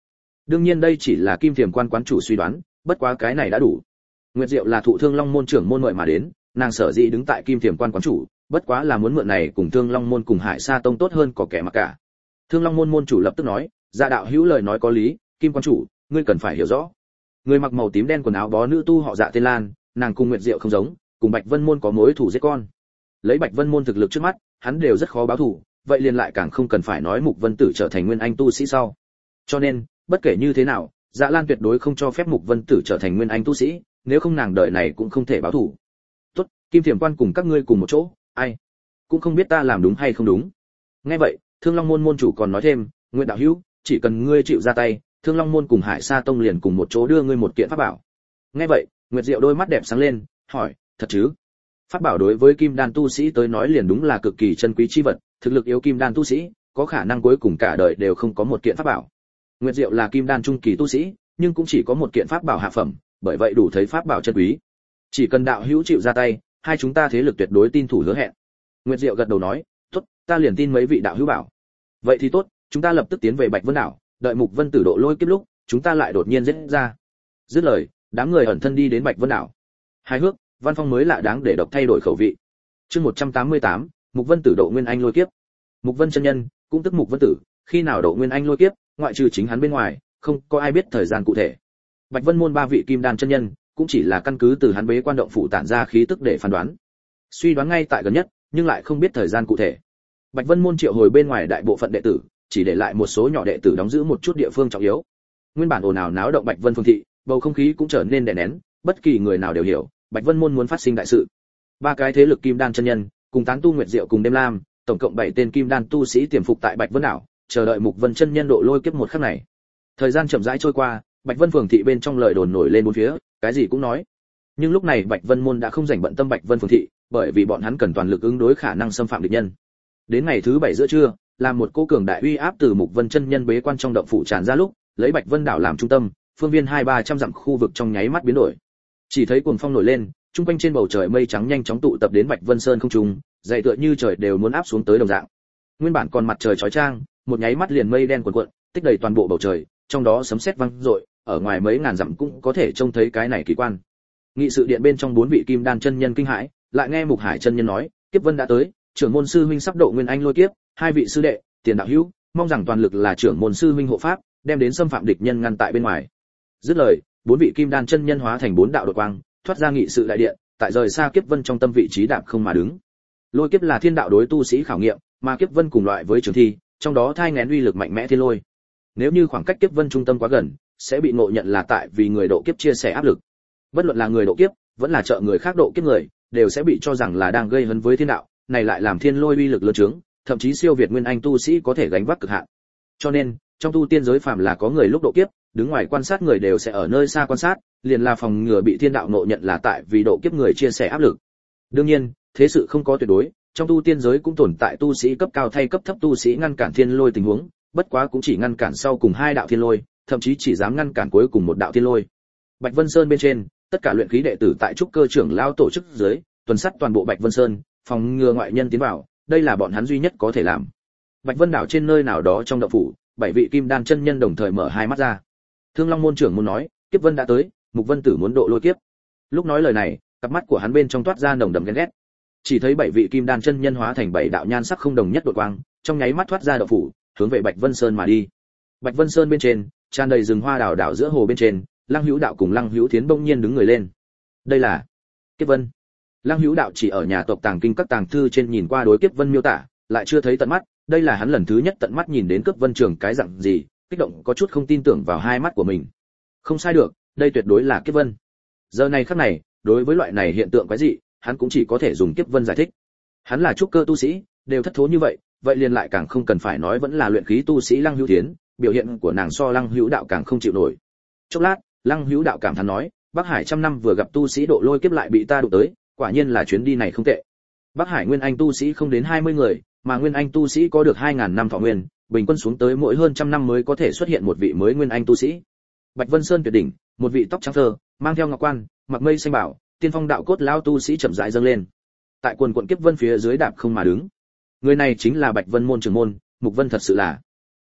Đương nhiên đây chỉ là Kim Thiểm Quan quán chủ suy đoán, bất quá cái này đã đủ. Nguyệt Diệu là thụ Thương Long môn trưởng môn mời mà đến, nàng sở dĩ đứng tại Kim Thiểm Quan quán chủ, bất quá là muốn mượn này cùng Thương Long môn cùng Hải Sa tông tốt hơn có kẻ mà cả. Thương Long môn môn chủ lập tức nói, Dạ đạo hữu lời nói có lý, Kim quan chủ, ngươi cần phải hiểu rõ. Người mặc màu tím đen quần áo bó nữ tu họ Dạ tên Lan, nàng cùng Nguyệt Diệu không giống, cùng Bạch Vân môn có mối thù giết con. Lấy Bạch Vân môn thực lực trước mắt, hắn đều rất khó báo thù, vậy liền lại càng không cần phải nói Mục Vân Tử trở thành nguyên anh tu sĩ sau. Cho nên, bất kể như thế nào, Dạ Lan tuyệt đối không cho phép Mục Vân Tử trở thành nguyên anh tu sĩ, nếu không nàng đời này cũng không thể báo thù. Tốt, Kim Thiểm Quan cùng các ngươi cùng một chỗ, ai cũng không biết ta làm đúng hay không đúng. Nghe vậy, Thương Long môn môn chủ còn nói thêm, Nguyệt đạo hữu, chỉ cần ngươi chịu ra tay, Thương Long môn cùng Hải Sa tông liền cùng một chỗ đưa ngươi một kiện pháp bảo. Nghe vậy, Nguyệt Diệu đôi mắt đẹp sáng lên, hỏi, thật chứ? Pháp bảo đối với kim đan tu sĩ tới nói liền đúng là cực kỳ chân quý chi vật, thực lực yếu kim đan tu sĩ, có khả năng cuối cùng cả đời đều không có một kiện pháp bảo. Nguyệt Diệu là kim đan trung kỳ tu sĩ, nhưng cũng chỉ có một kiện pháp bảo hạ phẩm, bởi vậy đủ thấy pháp bảo chân quý. Chỉ cần đạo hữu chịu ra tay, hai chúng ta thế lực tuyệt đối tin thủ hứa hẹn. Nguyệt Diệu gật đầu nói, tốt, ta liền tin mấy vị đạo hữu bảo. Vậy thì tốt, chúng ta lập tức tiến về Bạch Vân đảo, đợi Mục Vân Tử độ lôi kiếp lúc, chúng ta lại đột nhiên giết ra. Dứt lời, đám người ẩn thân đi đến Bạch Vân đảo. Hài hước, văn phong mới lạ đáng để độc thay đổi khẩu vị. Chương 188, Mục Vân Tử độ nguyên anh lôi kiếp. Mục Vân chân nhân, cũng tức Mục Vân Tử, khi nào độ nguyên anh lôi kiếp, ngoại trừ chính hắn bên ngoài, không có ai biết thời gian cụ thể. Bạch Vân môn ba vị kim đan chân nhân, cũng chỉ là căn cứ từ hắn bế quan động phủ tản ra khí tức để phán đoán. Suy đoán ngay tại gần nhất, nhưng lại không biết thời gian cụ thể. Bạch Vân môn triệu hồi bên ngoài đại bộ phận đệ tử, chỉ để lại một số nhỏ đệ tử đóng giữ một chút địa phương trọng yếu. Nguyên bản ồn ào náo động Bạch Vân phương thị, bầu không khí cũng trở nên đè nén, bất kỳ người nào đều hiểu, Bạch Vân môn muốn phát sinh đại sự. Ba cái thế lực kim đan chân nhân, cùng tán tu Nguyệt Diệu cùng Đêm Lam, tổng cộng 7 tên kim đan tu sĩ tiềm phục tại Bạch Vân đảo, chờ đợi Mục Vân chân nhân độ lôi kiếp một khắc này. Thời gian chậm rãi trôi qua, Bạch Vân phường thị bên trong lời đồn nổi lên bốn phía, cái gì cũng nói. Nhưng lúc này Bạch Vân môn đã không rảnh bận tâm Bạch Vân phường thị, bởi vì bọn hắn cần toàn lực ứng đối khả năng xâm phạm địch nhân. Đến ngày thứ 7 giữa trưa, làm một cô cường đại uy áp từ Mục Vân chân nhân bế quan trong động phủ tràn ra lúc, lấy Bạch Vân đảo làm trung tâm, phương viên 2-300 dặm khu vực trong nháy mắt biến đổi. Chỉ thấy cuồng phong nổi lên, trung quanh trên bầu trời mây trắng nhanh chóng tụ tập đến Bạch Vân Sơn không trung, dày tựa như trời đều muốn áp xuống tới đồng dạng. Nguyên bản còn mặt trời chói chang, một nháy mắt liền mây đen cuộn cuộn, tích đầy toàn bộ bầu trời, trong đó sấm sét vang rội, ở ngoài mấy ngàn dặm cũng có thể trông thấy cái này kỳ quan. Nghị sự điện bên trong 4 vị kim đan chân nhân kinh hãi, lại nghe Mục Hải chân nhân nói, kiếp vân đã tới, trưởng môn sư huynh sắp độ nguyên anh lôi kiếp, hai vị sư đệ, tiền đạo hữu, mong rằng toàn lực là trưởng môn sư huynh hộ pháp, đem đến xâm phạm địch nhân ngăn tại bên ngoài. Dứt lời, 4 vị kim đan chân nhân hóa thành 4 đạo đột quang, thoát ra nghị sự đại điện, tại rời xa kiếp vân trong tâm vị trí đạp không mà đứng. Lôi kiếp là thiên đạo đối tu sĩ khảo nghiệm, mà kiếp vân cùng loại với trường thi, trong đó thai nghén uy lực mạnh mẽ thiên lôi. Nếu như khoảng cách kiếp vân trung tâm quá gần, sẽ bị ngộ nhận là tại vì người độ kiếp chia sẻ áp lực. Bất luận là người độ kiếp, vẫn là trợ người khác độ kiếp người, đều sẽ bị cho rằng là đang gây hấn với thiên đạo, này lại làm thiên lôi uy lực lớn trướng, thậm chí siêu việt nguyên anh tu sĩ có thể gánh vác cực hạn. Cho nên, trong tu tiên giới phàm là có người lúc độ kiếp, đứng ngoài quan sát người đều sẽ ở nơi xa quan sát, liền là phòng ngừa bị thiên đạo ngộ nhận là tại vì độ kiếp người chia sẻ áp lực. Đương nhiên, thế sự không có tuyệt đối, trong tu tiên giới cũng tồn tại tu sĩ cấp cao thay cấp thấp tu sĩ ngăn cản thiên lôi tình huống, bất quá cũng chỉ ngăn cản sau cùng 2 đạo thiên lôi, thậm chí chỉ dám ngăn cản cuối cùng 1 đạo thiên lôi. Bạch Vân Sơn bên trên, tất cả luyện khí đệ tử tại trúc cơ trưởng lao tổ chức dưới, tuần sát toàn bộ Bạch Vân Sơn, phòng ngừa ngoại nhân tiến vào, đây là bọn hắn duy nhất có thể làm. Bạch Vân đảo trên nơi nào đó trong động phủ, 7 vị kim đan chân nhân đồng thời mở hai mắt ra. Thương Long môn trưởng muốn nói, kiếp vân đã tới, Mục Vân Tử muốn độ lôi kiếp. Lúc nói lời này, cặp mắt của hắn bên trong toát ra nồng đậm ghen ghét. Chỉ thấy 7 vị kim đan chân nhân hóa thành 7 đạo nhan sắc không đồng nhất đột quang, trong nháy mắt thoát ra động phủ, hướng về Bạch Vân Sơn mà đi. Bạch Vân Sơn bên trên, tràn đầy rừng hoa đảo đảo giữa hồ bên trên, Lăng Hữu Đạo cùng Lăng Hữu Thiến bỗng nhiên đứng người lên. Đây là kiếp vân. Lăng Hữu Đạo chỉ ở nhà tộc tàng kinh các tàng thư trên nhìn qua đối kiếp vân miêu tả, lại chưa thấy tận mắt, đây là hắn lần thứ nhất tận mắt nhìn đến kiếp vân trường cái dạng gì, kích động có chút không tin tưởng vào hai mắt của mình. Không sai được, đây tuyệt đối là kiếp vân. Giờ này khắc này, đối với loại này hiện tượng quái dị, hắn cũng chỉ có thể dùng kiếp vân giải thích. Hắn là trúc cơ tu sĩ, đều thất thố như vậy, vậy liền lại càng không cần phải nói vẫn là luyện khí tu sĩ Lăng Hữu Thiến, biểu hiện của nàng so Lăng Hữu Đạo càng không chịu nổi. Chốc lát, Lăng Hữu Đạo cảm thán nói, Bắc Hải trăm năm vừa gặp tu sĩ độ lôi kiếp lại bị ta đụng tới, quả nhiên là chuyến đi này không tệ. Bắc Hải nguyên anh tu sĩ không đến 20 người, mà nguyên anh tu sĩ có được 2000 năm thọ nguyên, bình quân xuống tới mỗi hơn trăm năm mới có thể xuất hiện một vị mới nguyên anh tu sĩ. Bạch Vân Sơn tuyệt đỉnh, một vị tóc trắng phơ, mang theo ngọc quan, mặc mây xanh bảo, tiên phong đạo cốt lao tu sĩ chậm rãi dâng lên. Tại quần quần kiếp vân phía dưới đạp không mà đứng. Người này chính là Bạch Vân môn trưởng môn, Mục Vân thật sự là.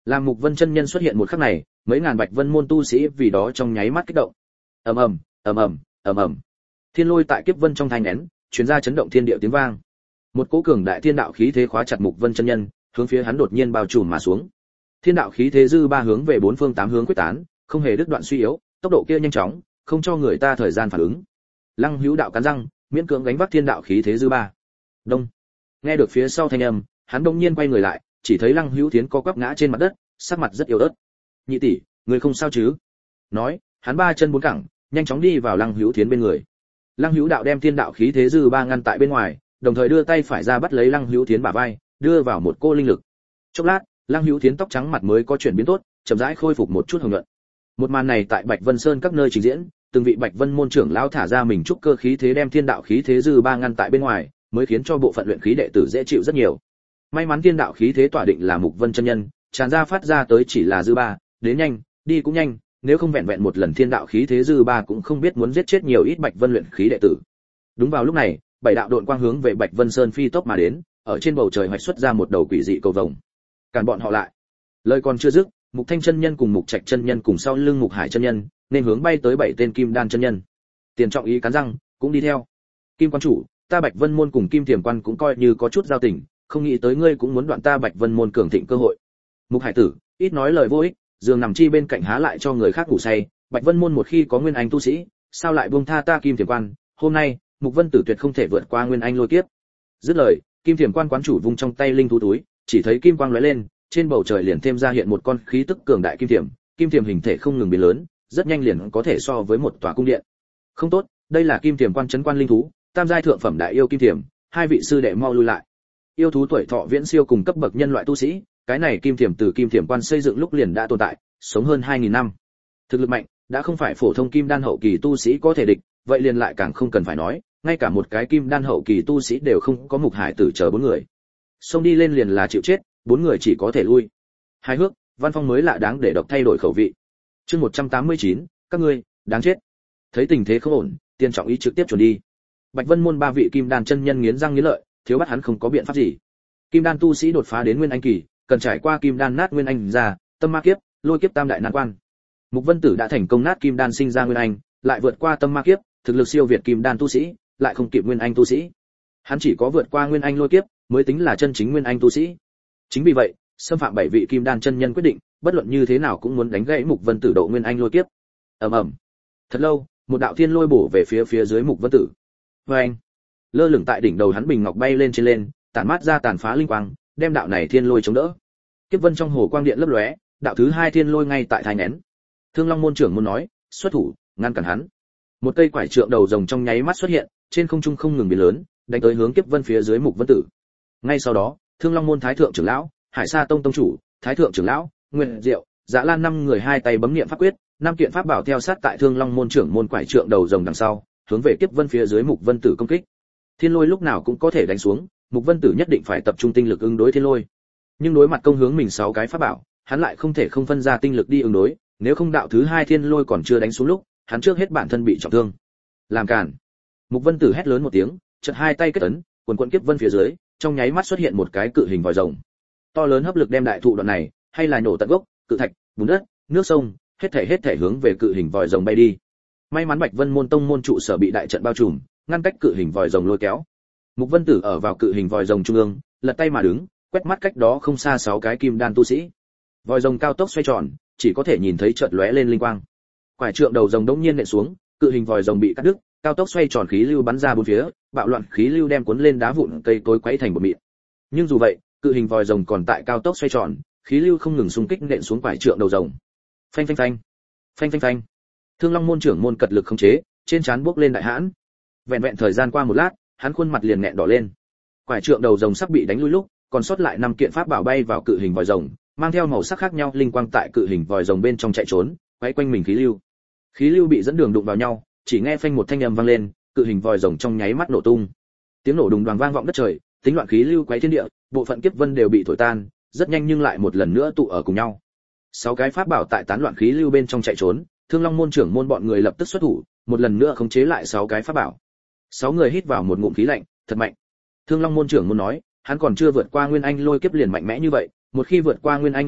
Làm Mục Vân chân nhân xuất hiện một khắc này, mấy ngàn Bạch Vân môn tu sĩ vì đó trong nháy mắt kích động. Ầm ầm, ầm ầm, ầm ầm. Thiên lôi tại kiếp vân trong thanh nén, truyền ra chấn động thiên địa tiếng vang. Một cỗ cường đại thiên đạo khí thế khóa chặt Mục Vân chân nhân, hướng phía hắn đột nhiên bao trùm mà xuống. Thiên đạo khí thế dư ba hướng về bốn phương tám hướng quyết tán, không hề đứt đoạn suy yếu, tốc độ kia nhanh chóng, không cho người ta thời gian phản ứng. Lăng Hữu Đạo cắn răng, miễn cưỡng gánh vác thiên đạo khí thế dư ba. Đông. Nghe được phía sau thanh âm, hắn đột nhiên quay người lại, chỉ thấy Lăng Hữu Thiến co quắp ngã trên mặt đất, sắc mặt rất yếu ớt. "Nhị tỷ, người không sao chứ?" Nói, hắn ba chân bốn cẳng, nhanh chóng đi vào Lăng Hữu Thiến bên người. Lăng Hữu Đạo đem thiên đạo khí thế dư ba ngăn tại bên ngoài, đồng thời đưa tay phải ra bắt lấy Lăng Hữu Thiến bả vai, đưa vào một cô linh lực. Chốc lát, Lăng Hữu Thiến tóc trắng mặt mới có chuyển biến tốt, chậm rãi khôi phục một chút hồng nhuận. Một màn này tại Bạch Vân Sơn các nơi trình diễn, từng vị Bạch Vân môn trưởng lão thả ra mình trúc cơ khí thế đem thiên đạo khí thế dư ba ngăn tại bên ngoài, mới khiến cho bộ phận luyện khí đệ tử dễ chịu rất nhiều. May mắn thiên đạo khí thế tỏa định là Mục Vân chân nhân, tràn ra phát ra tới chỉ là dư ba, đến nhanh, đi cũng nhanh, nếu không vẹn vẹn một lần thiên đạo khí thế dư ba cũng không biết muốn giết chết nhiều ít Bạch Vân luyện khí đệ tử. Đúng vào lúc này, bảy đạo độn quang hướng về Bạch Vân Sơn phi tốc mà đến, ở trên bầu trời hoạch xuất ra một đầu quỷ dị cầu vồng. Cản bọn họ lại. Lời còn chưa dứt, Mục Thanh chân nhân cùng Mục Trạch chân nhân cùng sau lưng Mục Hải chân nhân, nên hướng bay tới bảy tên Kim Đan chân nhân. Tiền Trọng Ý cắn răng, cũng đi theo. Kim quan chủ, ta Bạch Vân môn cùng Kim Tiềm quan cũng coi như có chút giao tình, không nghĩ tới ngươi cũng muốn đoạn ta Bạch Vân môn cường thịnh cơ hội. Mục Hải tử, ít nói lời vô ích, giường nằm chi bên cạnh há lại cho người khác ngủ say, Bạch Vân môn một khi có nguyên anh tu sĩ, sao lại buông tha ta Kim Tiềm quan, hôm nay, Mục Vân tử tuyệt không thể vượt qua nguyên anh lôi kiếp. Dứt lời, Kim Tiềm quan quán chủ vung trong tay linh thú túi, chỉ thấy kim quang lóe lên, trên bầu trời liền thêm ra hiện một con khí tức cường đại kim tiềm hình thể không ngừng biến lớn, rất nhanh liền có thể so với một tòa cung điện. Không tốt, đây là kim tiềm quan trấn quan linh thú, tam giai thượng phẩm đại yêu kim tiềm, hai vị sư đệ mau lui lại. Yêu thú tuổi thọ viễn siêu cùng cấp bậc nhân loại tu sĩ, cái này kim tiềm từ kim tiềm quan xây dựng lúc liền đã tồn tại, sống hơn 2000 năm. Thực lực mạnh, đã không phải phổ thông kim đan hậu kỳ tu sĩ có thể địch, vậy liền lại càng không cần phải nói, ngay cả một cái kim đan hậu kỳ tu sĩ đều không có. Mục Hải tử chờ bốn người. Xông đi lên liền là chịu chết, bốn người chỉ có thể lui. Hài hước, văn phong mới lạ đáng để độc thay đổi khẩu vị. Chương 189, các ngươi đáng chết. Thấy tình thế không ổn, Tiền Trọng Ý trực tiếp chuẩn đi. Bạch Vân môn ba vị kim đan chân nhân nghiến răng nghiến lợi, thiếu bắt hắn không có biện pháp gì. Kim đan tu sĩ đột phá đến nguyên anh kỳ, cần trải qua kim đan nát nguyên anh ra, tâm ma kiếp, lôi kiếp tam đại nan quan. Mục Vân Tử đã thành công nát kim đan sinh ra nguyên anh, lại vượt qua tâm ma kiếp, thực lực siêu việt kim đan tu sĩ, lại không kịp nguyên anh tu sĩ. Hắn chỉ có vượt qua nguyên anh lôi kiếp, mới tính là chân chính nguyên anh tu sĩ. Chính vì vậy, xâm phạm bảy vị kim đan chân nhân quyết định, bất luận như thế nào cũng muốn đánh gãy Mục Vân Tử độ nguyên anh lôi kiếp. Ầm ầm. Thật lâu, một đạo thiên lôi bổ về phía dưới Mục Vân Tử. Oeng. Lơ lửng tại đỉnh đầu hắn bình ngọc bay lên trên lên, tản mát ra tàn phá linh quang, đem đạo này thiên lôi chống đỡ. Kiếp vân trong hồ quang điện lấp lóe, đạo thứ hai thiên lôi ngay tại thai nén. Thương Long môn trưởng muốn nói, xuất thủ, ngăn cản hắn. Một cây quải trượng đầu rồng trong nháy mắt xuất hiện, trên không trung không ngừng biến lớn, đánh tới hướng kiếp vân phía dưới Mục Vân Tử. Ngay sau đó, Thương Long môn thái thượng trưởng lão, Hải Sa tông tông chủ, thái thượng trưởng lão, Nguyên Diệu, Dạ Lan năm người hai tay bấm niệm pháp quyết, năm kiện pháp bảo theo sát tại Thương Long môn trưởng môn quải trượng đầu rồng đằng sau, hướng về kiếp vân phía dưới Mục Vân Tử công kích. Thiên lôi lúc nào cũng có thể đánh xuống, Mục Vân Tử nhất định phải tập trung tinh lực ứng đối thiên lôi. Nhưng đối mặt công hướng mình 6 cái pháp bảo, hắn lại không thể không phân ra tinh lực đi ứng đối, nếu không đạo thứ hai thiên lôi còn chưa đánh xuống lúc, hắn trước hết bản thân bị trọng thương. Làm cản. Mục Vân Tử hét lớn một tiếng, chợt hai tay kết ấn, quần quần kiếp vân phía dưới, trong nháy mắt xuất hiện một cái cự hình vòi rồng. To lớn hấp lực đem đại thụ đoạn này, hay là nổ tận gốc, cự thạch, bùn đất, nước sông, hết thảy hướng về cự hình vòi rồng bay đi. May mắn Bạch Vân môn tông môn trụ sở bị đại trận bao trùm, ngăn cách cự hình vòi rồng lôi kéo. Mục Vân Tử ở vào cự hình vòi rồng trung ương, lật tay mà đứng, quét mắt cách đó không xa 6 cái kim đan tu sĩ. Vòi rồng cao tốc xoay tròn, chỉ có thể nhìn thấy chợt lóe lên linh quang. Quải trượng đầu rồng đống nhiên nện xuống, cự hình vòi rồng bị cắt đứt, cao tốc xoay tròn khí lưu bắn ra bốn phía, bạo loạn khí lưu đem cuốn lên đá vụn cây cối quấy thành bột mịn. Nhưng dù vậy, cự hình vòi rồng còn tại cao tốc xoay tròn, khí lưu không ngừng xung kích nện xuống quải trượng đầu rồng. Phanh phanh phanh, phanh phanh phanh. Thương Long môn trưởng môn cật lực khống chế, trên trán bước lên đại hãn. Vẹn vẹn thời gian qua một lát, hắn khuôn mặt liền nghẹn đỏ lên. Quải trượng đầu rồng sắp bị đánh lui lúc, còn sót lại 5 kiện pháp bảo bay vào cự hình vòi rồng, mang theo màu sắc khác nhau linh quang tại cự hình vòi rồng bên trong chạy trốn, quay quanh mình khí lưu. Khí lưu bị dẫn đường đụng vào nhau, chỉ nghe phanh một thanh âm vang lên, cự hình vòi rồng trong nháy mắt nổ tung. Tiếng nổ đùng đoàng vang vọng đất trời, tính loạn khí lưu quấy thiên địa, bộ phận kiếp vân đều bị thổi tan, rất nhanh nhưng lại một lần nữa tụ ở cùng nhau. 6 cái pháp bảo tại tán loạn khí lưu bên trong chạy trốn, Thương Long môn trưởng môn bọn người lập tức xuất thủ, một lần nữa khống chế lại 6 cái pháp bảo. 6 người hít vào một ngụm khí lạnh, thật mạnh. Thương Long môn trưởng môn nói, hắn còn chưa vượt qua nguyên anh lôi kiếp liền mạnh mẽ như vậy, một khi vượt qua nguyên anh lôi kiếp,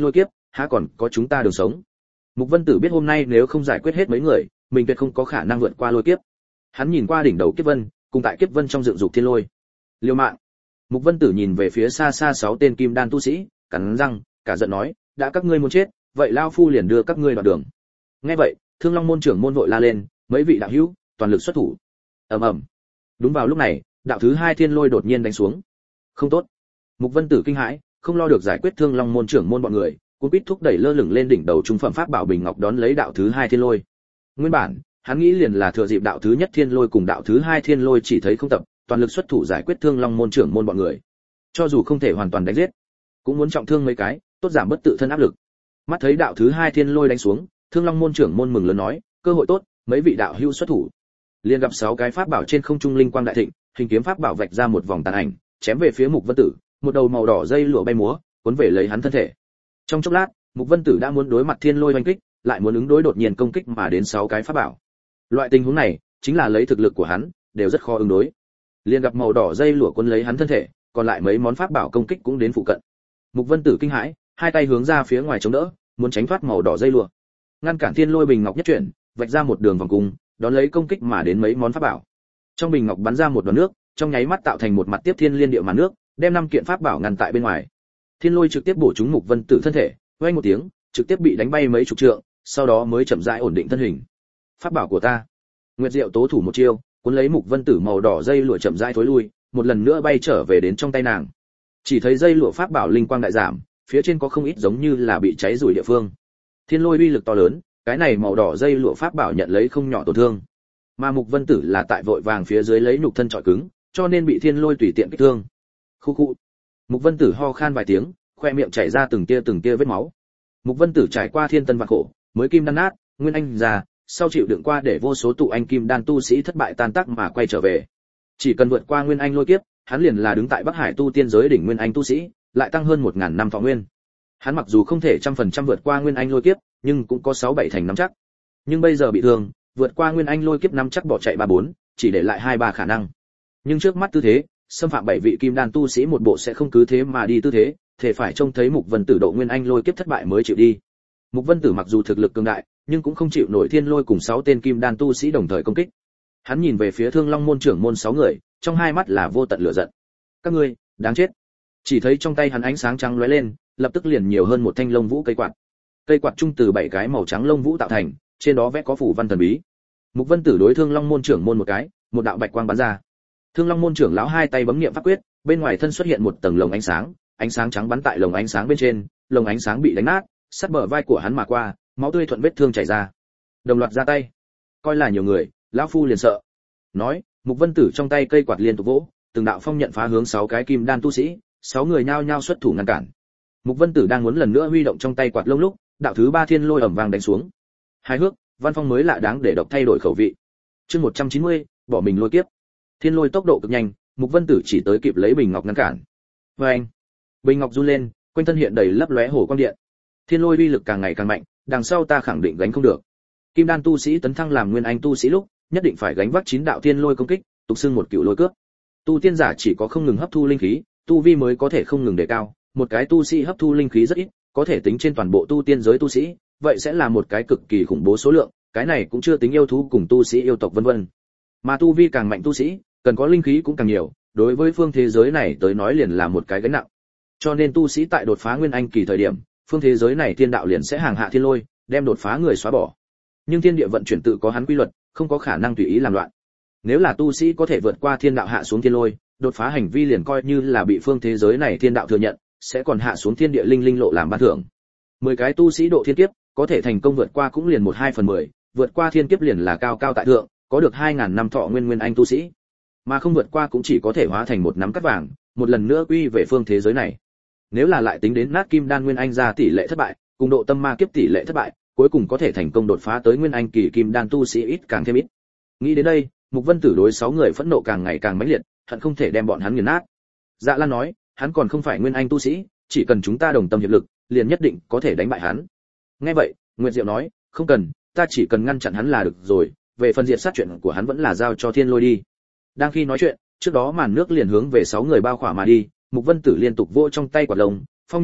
há còn có chúng ta đường sống. Mục Vân Tử biết hôm nay nếu không giải quyết hết mấy người, mình tuyệt không có khả năng vượt qua lôi kiếp. Hắn nhìn qua đỉnh đầu kiếp vân, cùng tại kiếp vân trong dựng dục thiên lôi. Liêu mạng. Mục Vân Tử nhìn về phía xa xa 6 tên kim đan tu sĩ, cắn răng, cả giận nói, đã các ngươi muốn chết, vậy lao phu liền đưa các ngươi đoạn đường. Nghe vậy, Thương Long môn trưởng môn vội la lên, mấy vị đạo hữu, toàn lực xuất thủ. Ầm ầm. Đúng vào lúc này, đạo thứ 2 thiên lôi đột nhiên đánh xuống. Không tốt. Mục Vân Tử kinh hãi, không lo được giải quyết Thương Long môn trưởng môn bọn người, cuốn quýt thúc đẩy lơ lửng lên đỉnh đầu trung phẩm pháp bảo bình ngọc đón lấy đạo thứ 2 thiên lôi. Nguyên bản, hắn nghĩ liền là thừa dịp đạo thứ nhất thiên lôi cùng đạo thứ 2 thiên lôi chỉ thấy không tập, toàn lực xuất thủ giải quyết Thương Long môn trưởng môn bọn người. Cho dù không thể hoàn toàn đánh giết, cũng muốn trọng thương mấy cái, tốt giảm bất tự thân áp lực. Mắt thấy đạo thứ 2 thiên lôi đánh xuống, Thương Long môn trưởng môn mừng lớn nói, cơ hội tốt, mấy vị đạo hữu xuất thủ. Liền gặp 6 cái pháp bảo trên không trung linh quang đại thịnh, hình kiếm pháp bảo vạch ra một vòng tàn ảnh, chém về phía Mục Vân Tử, một đầu màu đỏ dây lụa bay múa, cuốn về lấy hắn thân thể. Trong chốc lát, Mục Vân Tử đã muốn đối mặt thiên lôi oanh kích, lại muốn ứng đối đột nhiên công kích mà đến 6 cái pháp bảo. Loại tình huống này, chính là lấy thực lực của hắn, đều rất khó ứng đối. Liền gặp màu đỏ dây lụa cuốn lấy hắn thân thể, còn lại mấy món pháp bảo công kích cũng đến phụ cận. Mục Vân Tử kinh hãi, hai tay hướng ra phía ngoài chống đỡ, muốn tránh thoát màu đỏ dây lụa. Ngăn cản thiên lôi bình ngọc nhất chuyển, vạch ra một đường vòng cung, đón lấy công kích mà đến mấy món pháp bảo. Trong bình ngọc bắn ra một đoàn nước, trong nháy mắt tạo thành một mặt tiếp thiên liên địa màn nước, đem 5 kiện pháp bảo ngăn tại bên ngoài. Thiên lôi trực tiếp bổ trúng Mục Vân Tử thân thể, vang một tiếng, trực tiếp bị đánh bay mấy chục trượng, sau đó mới chậm rãi ổn định thân hình. Pháp bảo của ta. Nguyệt Diệu tố thủ một chiêu, cuốn lấy Mục Vân Tử màu đỏ dây lụa chậm rãi thối lui, một lần nữa bay trở về đến trong tay nàng. Chỉ thấy dây lụa pháp bảo linh quang đại giảm, phía trên có không ít giống như là bị cháy rủi địa phương. Thiên lôi uy lực to lớn, cái này màu đỏ dây lụa pháp bảo nhận lấy không nhỏ tổn thương. Mà Mục Vân Tử là tại vội vàng phía dưới lấy nhục thân trọi cứng, cho nên bị thiên lôi tùy tiện kích thương. Khu khu. Mục Vân Tử ho khan vài tiếng, khoe miệng chảy ra từng tia vết máu. Mục Vân Tử trải qua thiên tân vạn khổ, mới kim đan nát, nguyên anh già, sau chịu đựng qua để vô số tụ anh kim đan tu sĩ thất bại tan tác mà quay trở về. Chỉ cần vượt qua nguyên anh lôi kiếp, hắn liền là đứng tại Bắc Hải tu tiên giới đỉnh nguyên anh tu sĩ, lại tăng hơn 1000 năm thọ nguyên. Hắn mặc dù không thể 100% vượt qua nguyên anh lôi kiếp, nhưng cũng có 6-7 thành nắm chắc. Nhưng bây giờ bị thương, vượt qua nguyên anh lôi kiếp năm chắc bỏ chạy 3-4, chỉ để lại 2-3 khả năng. Nhưng trước mắt tư thế, xâm phạm 7 vị kim đan tu sĩ một bộ sẽ không cứ thế mà đi tư thế, thể phải trông thấy Mục Vân Tử độ nguyên anh lôi kiếp thất bại mới chịu đi. Mục Vân Tử mặc dù thực lực cường đại, nhưng cũng không chịu nổi thiên lôi cùng 6 tên kim đan tu sĩ đồng thời công kích. Hắn nhìn về phía Thương Long môn trưởng môn 6 người, trong hai mắt là vô tận lửa giận. Các ngươi, đáng chết. Chỉ thấy trong tay hắn ánh sáng trắng lóe lên, lập tức liền nhiều hơn một thanh lông vũ cây quạt. Cây quạt trung từ 7 cái màu trắng lông vũ tạo thành, trên đó vẽ có phủ văn thần bí. Mục Vân Tử đối Thương Long môn trưởng môn một cái, một đạo bạch quang bắn ra. Thương Long môn trưởng lão hai tay bấm niệm pháp quyết, bên ngoài thân xuất hiện một tầng lồng ánh sáng trắng bắn tại lồng ánh sáng bên trên, lồng ánh sáng bị đánh nát, sát bờ vai của hắn mà qua, máu tươi thuận vết thương chảy ra. Đồng loạt ra tay, coi là nhiều người, lão phu liền sợ. Nói, Mục Vân Tử trong tay cây quạt liên tục vỗ, từng đạo phong nhận phá hướng 6 cái kim đan tu sĩ, 6 người nhao nhao xuất thủ ngăn cản. Mục Vân Tử đang muốn lần nữa huy động trong tay quạt lông lúc, đạo thứ 3 thiên lôi ầm vang đánh xuống. Hài hước, văn phong mới lạ đáng để độc thay đổi khẩu vị. Chương 190, bỏ mình lôi kiếp. Thiên lôi tốc độ cực nhanh, Mục Vân Tử chỉ tới kịp lấy bình ngọc ngăn cản. Oeng! Bình ngọc run lên, quanh thân hiện đầy lấp lóe hồ quang điện. Thiên lôi uy lực càng ngày càng mạnh, đằng sau ta khẳng định gánh không được. Kim đan tu sĩ tấn thăng làm nguyên anh tu sĩ lúc, nhất định phải gánh vác 9 đạo thiên lôi công kích, tục xưng một cựu lôi cướp. Tu tiên giả chỉ có không ngừng hấp thu linh khí, tu vi mới có thể không ngừng đề cao, một cái tu sĩ hấp thu linh khí rất ít, có thể tính trên toàn bộ tu tiên giới tu sĩ, vậy sẽ là một cái cực kỳ khủng bố số lượng, cái này cũng chưa tính yêu thú cùng tu sĩ yêu tộc vân vân. Mà tu vi càng mạnh tu sĩ, cần có linh khí cũng càng nhiều, đối với phương thế giới này tới nói liền là một cái gánh nặng. Cho nên tu sĩ tại đột phá nguyên anh kỳ thời điểm, phương thế giới này thiên đạo liền sẽ hàng hạ thiên lôi, đem đột phá người xóa bỏ. Nhưng thiên địa vận chuyển tự có hắn quy luật, không có khả năng tùy ý làm loạn. Nếu là tu sĩ có thể vượt qua thiên đạo hạ xuống thiên lôi, đột phá hành vi liền coi như là bị phương thế giới này thiên đạo thừa nhận, sẽ còn hạ xuống thiên địa linh lộ làm ban thưởng. 10 cái tu sĩ độ thiên kiếp, có thể thành công vượt qua cũng liền 1/2/10, vượt qua thiên kiếp liền là cao cao tại thượng, có được 2000 năm thọ nguyên anh tu sĩ. Mà không vượt qua cũng chỉ có thể hóa thành một nắm cát vàng, một lần nữa quy về phương thế giới này. Nếu là lại tính đến nát kim đan nguyên anh ra tỷ lệ thất bại, cùng độ tâm ma kiếp tỷ lệ thất bại, cuối cùng có thể thành công đột phá tới nguyên anh kỳ kim đan tu sĩ ít càng thêm ít. Nghĩ đến đây, Mục Vân Tử đối 6 người phẫn nộ càng ngày càng mãnh liệt, hận không thể đem bọn hắn nghiền nát. Dạ Lan nói, hắn còn không phải nguyên anh tu sĩ, chỉ cần chúng ta đồng tâm hiệp lực, liền nhất định có thể đánh bại hắn. Nghe vậy, Nguyệt Diệu nói, không cần, ta chỉ cần ngăn chặn hắn là được rồi, về phần diệt sát chuyện của hắn vẫn là giao cho Thiên Lôi đi. Đang khi nói chuyện, trước đó màn nước liền hướng về 6 người bao khỏa mà đi, Mục Vân Tử liên tục vỗ trong tay quạt lông, phong nhận,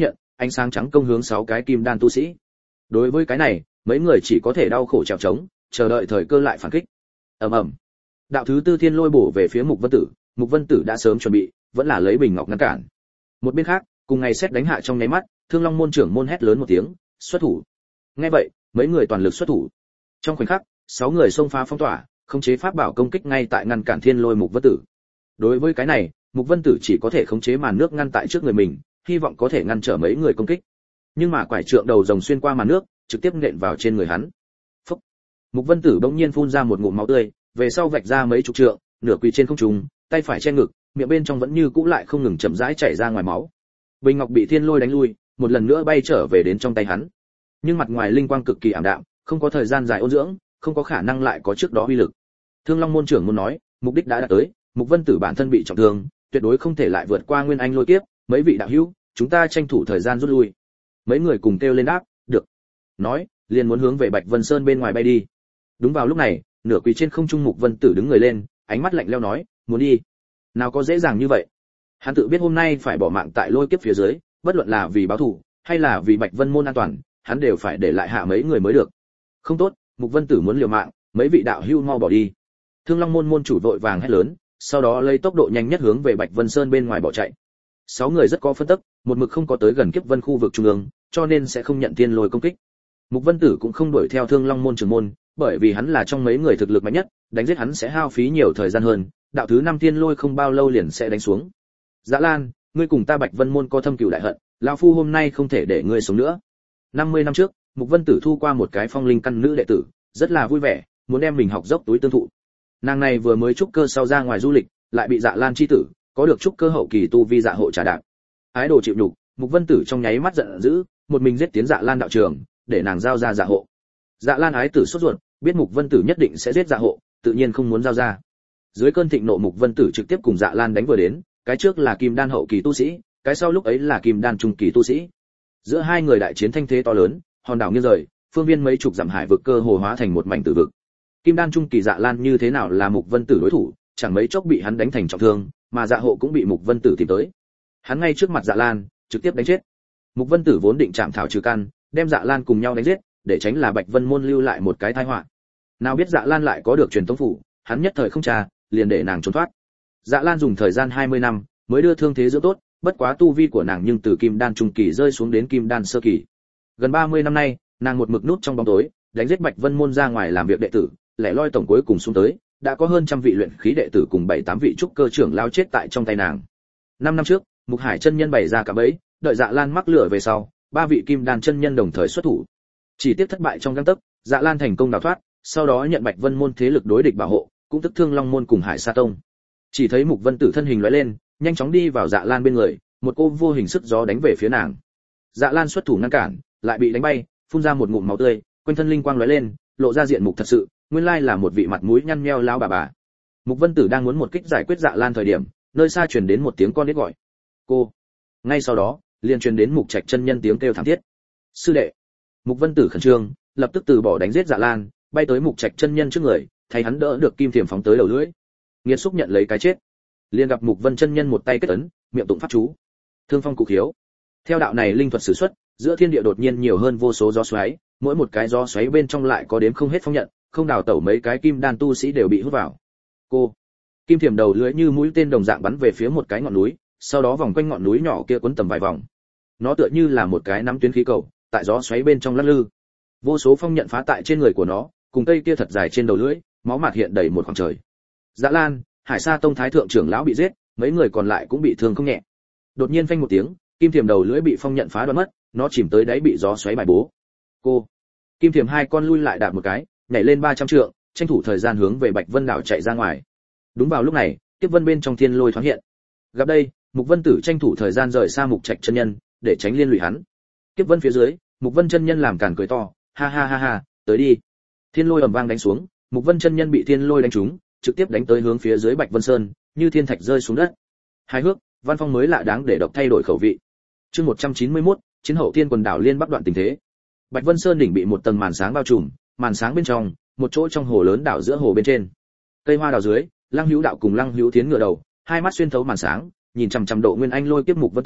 ánh sáng trắng công hướng 6 cái kim đan tu sĩ. Đối với cái này, mấy người chỉ có thể đau khổ trèo trống, chờ đợi thời cơ lại phản kích. Ầm ầm. Đạo thứ tư thiên lôi bổ về phía Mục Vân Tử đã sớm chuẩn bị, vẫn là lấy bình ngọc ngăn cản. Một bên khác, cùng ngày xét đánh hạ trong nháy mắt, Thương Long môn trưởng môn hét lớn một tiếng, xuất thủ. Nghe vậy, mấy người toàn lực xuất thủ. Trong khoảnh khắc, 6 người xông phá phong tỏa, khống chế pháp bảo công kích ngay tại ngăn cản thiên lôi Mục Vân Tử. Đối với cái này, Mục Vân Tử chỉ có thể khống chế màn nước ngăn tại trước người mình, hy vọng có thể ngăn trở mấy người công kích. Nhưng mà quải trượng đầu rồng xuyên qua màn nước, trực tiếp nện vào trên người hắn. Phốc. Mục Vân Tử bỗng nhiên phun ra một ngụm máu tươi, về sau vạch ra mấy chục trượng, nửa quỳ trên không trung, tay phải che ngực, miệng bên trong vẫn như cũ lại không ngừng chậm rãi chảy ra ngoài máu. Bình ngọc bị thiên lôi đánh lui, một lần nữa bay trở về đến trong tay hắn. Nhưng mặt ngoài linh quang cực kỳ ảm đạm, không có thời gian dài ôn dưỡng, không có khả năng lại có trước đó uy lực. Thương Long môn trưởng muốn nói, mục đích đã đạt tới, Mục Vân Tử bản thân bị trọng thương, tuyệt đối không thể lại vượt qua nguyên anh lôi kiếp, mấy vị đạo hữu, chúng ta tranh thủ thời gian rút lui. Mấy người cùng kêu lên đáp, được. Nói, liền muốn hướng về Bạch Vân Sơn bên ngoài bay đi. Đúng vào lúc này, nửa quỳ trên không trung Mục Vân Tử đứng người lên, ánh mắt lạnh lẽo nói, muốn đi? Nào có dễ dàng như vậy. Hắn tự biết hôm nay phải bỏ mạng tại lôi kiếp phía dưới, bất luận là vì báo thù hay là vì Bạch Vân môn an toàn, hắn đều phải để lại hạ mấy người mới được. Không tốt, Mục Vân Tử muốn liều mạng, mấy vị đạo hữu mau bỏ đi. Thương Long môn môn chủ vội vàng hét lớn, sau đó lấy tốc độ nhanh nhất hướng về Bạch Vân Sơn bên ngoài bỏ chạy. 6 người rất có phân tức, một mực không có tới gần Kiếp Vân khu vực trung ương, cho nên sẽ không nhận tiên lôi công kích. Mục Vân Tử cũng không đuổi theo Thương Long môn trưởng môn, bởi vì hắn là trong mấy người thực lực mạnh nhất, đánh giết hắn sẽ hao phí nhiều thời gian hơn, đạo thứ 5 tiên lôi không bao lâu liền sẽ đánh xuống. Dạ Lan, ngươi cùng ta Bạch Vân môn có thâm cừu đại hận, lão phu hôm nay không thể để ngươi sống nữa. 50 năm trước, Mục Vân Tử thu qua một cái phong linh căn nữ đệ tử, rất là vui vẻ, muốn đem mình học dốc túi tương thụ. Nàng này vừa mới trúc cơ sau ra ngoài du lịch, lại bị Dạ Lan chi tử, có được trúc cơ hậu kỳ tu vi dạ hộ trả đạp. Ái đồ chịu nhục, Mục Vân Tử trong nháy mắt giận dữ, một mình giết tiến Dạ Lan đạo trường, để nàng giao ra dạ hộ. Dạ Lan ái tử sốt ruột, biết Mục Vân Tử nhất định sẽ giết dạ hộ, tự nhiên không muốn giao ra. Dưới cơn thịnh nộ Mục Vân Tử trực tiếp cùng Dạ Lan đánh vừa đến, cái trước là kim đan hậu kỳ tu sĩ, cái sau lúc ấy là kim đan trung kỳ tu sĩ. Giữa hai người đại chiến thanh thế to lớn, hòn đảo nghiêng rời, phương viên mấy chục dặm hải vực cơ hồ hóa thành một mảnh tử vực. Kim đan trung kỳ Dạ Lan như thế nào là Mục Vân Tử đối thủ, chẳng mấy chốc bị hắn đánh thành trọng thương, mà dạ hộ cũng bị Mục Vân Tử tìm tới. Hắn ngay trước mặt Dạ Lan, trực tiếp đánh chết. Mục Vân Tử vốn định chạm thảo trừ căn, đem Dạ Lan cùng nhau đánh giết, để tránh là Bạch Vân môn lưu lại một cái tai họa. Nào biết Dạ Lan lại có được truyền tống phủ, hắn nhất thời không tra, liền để nàng trốn thoát. Dạ Lan dùng thời gian 20 năm mới đưa thương thế dưỡng tốt, bất quá tu vi của nàng nhưng từ kim đan trung kỳ rơi xuống đến kim đan sơ kỳ. Gần 30 năm nay, nàng một mực núp trong bóng tối, đánh giết Bạch Vân môn ra ngoài làm việc đệ tử, lẻ loi tổng cuối cùng xuống tới, đã có hơn trăm vị luyện khí đệ tử cùng 7-8 vị trúc cơ trưởng lao chết tại trong tay nàng. 5 năm trước, Mục Hải chân nhân bày ra cả bẫy, đợi Dạ Lan mắc lửa về sau, 3 vị kim đan chân nhân đồng thời xuất thủ. Chỉ tiếc thất bại trong gang tấc, Dạ Lan thành công đào thoát, sau đó nhận Bạch Vân môn thế lực đối địch bảo hộ, cũng tức Thương Long môn cùng Hải Sa tông. Chỉ thấy Mục Vân Tử thân hình lóe lên, nhanh chóng đi vào Dạ Lan bên người, một cô vô hình sức gió đánh về phía nàng. Dạ Lan xuất thủ ngăn cản, lại bị đánh bay, phun ra một ngụm máu tươi, quanh thân linh quang lóe lên, lộ ra diện mục thật sự, nguyên lai là một vị mặt mũi nhăn nheo lão bà bà. Mục Vân Tử đang muốn một kích giải quyết Dạ Lan thời điểm, nơi xa truyền đến một tiếng con nít gọi. Cô. Ngay sau đó, liền truyền đến Mục Trạch chân nhân tiếng kêu thảm thiết. Sư đệ. Mục Vân Tử khẩn trương, lập tức từ bỏ đánh giết Dạ Lan, bay tới Mục Trạch chân nhân trước người, thấy hắn đỡ được kim thiềm phóng tới đầu lưỡi. Nghiệt xúc nhận lấy cái chết. Liền gặp Mục Vân chân nhân một tay kết ấn, miệng tụng pháp chú. Thương phong cụ khiếu. Theo đạo này linh thuật sử xuất, giữa thiên địa đột nhiên nhiều hơn vô số gió xoáy, mỗi một cái gió xoáy bên trong lại có đếm không hết phong nhận, không đào tẩu mấy cái kim đan tu sĩ đều bị hút vào. Cô. Kim thiềm đầu lưỡi như mũi tên đồng dạng bắn về phía một cái ngọn núi, sau đó vòng quanh ngọn núi nhỏ kia quấn tầm vài vòng. Nó tựa như là một cái nắm tuyến khí cầu, tại gió xoáy bên trong lắc lư. Vô số phong nhận phá tại trên người của nó, cùng cây kia thật dài trên đầu lưỡi, máu mạt hiện đầy một khoảng trời. Dạ Lan, Hải Sa tông thái thượng trưởng lão bị giết, mấy người còn lại cũng bị thương không nhẹ. Đột nhiên phanh một tiếng, kim thiềm đầu lưỡi bị phong nhận phá đoạn mất, nó chìm tới đáy bị gió xoáy bài bố. Cô. Kim thiềm hai con lui lại đạp một cái, nhảy lên 300 trượng, tranh thủ thời gian hướng về Bạch Vân đảo chạy ra ngoài. Đúng vào lúc này, Kiếp Vân bên trong thiên lôi thoáng hiện. Gặp đây, Mục Vân Tử tranh thủ thời gian rời xa Mục Trạch chân nhân, để tránh liên lụy hắn. Kiếp Vân phía dưới, Mục Vân chân nhân làm càn cười to, ha ha ha ha, tới đi. Thiên lôi ầm vang đánh xuống, Mục Vân chân nhân bị thiên lôi đánh trúng, trực tiếp đánh tới hướng phía dưới Bạch Vân Sơn, như thiên thạch rơi xuống đất. Hài hước, văn phong mới lạ đáng để độc thay đổi khẩu vị. Chương 191, chiến hậu thiên quần đảo liên bắc đoạn tình thế. Bạch Vân Sơn đỉnh bị một tầng màn sáng bao trùm, màn sáng bên trong, một chỗ trong hồ lớn đảo giữa hồ bên trên. Cây hoa đào dưới, Lăng Hữu Đạo cùng Lăng Hữu Thiến ngửa đầu, hai mắt xuyên thấu màn sáng, nhìn chằm chằm Độ Nguyên Anh lôi kiếp Mục Vân Tử,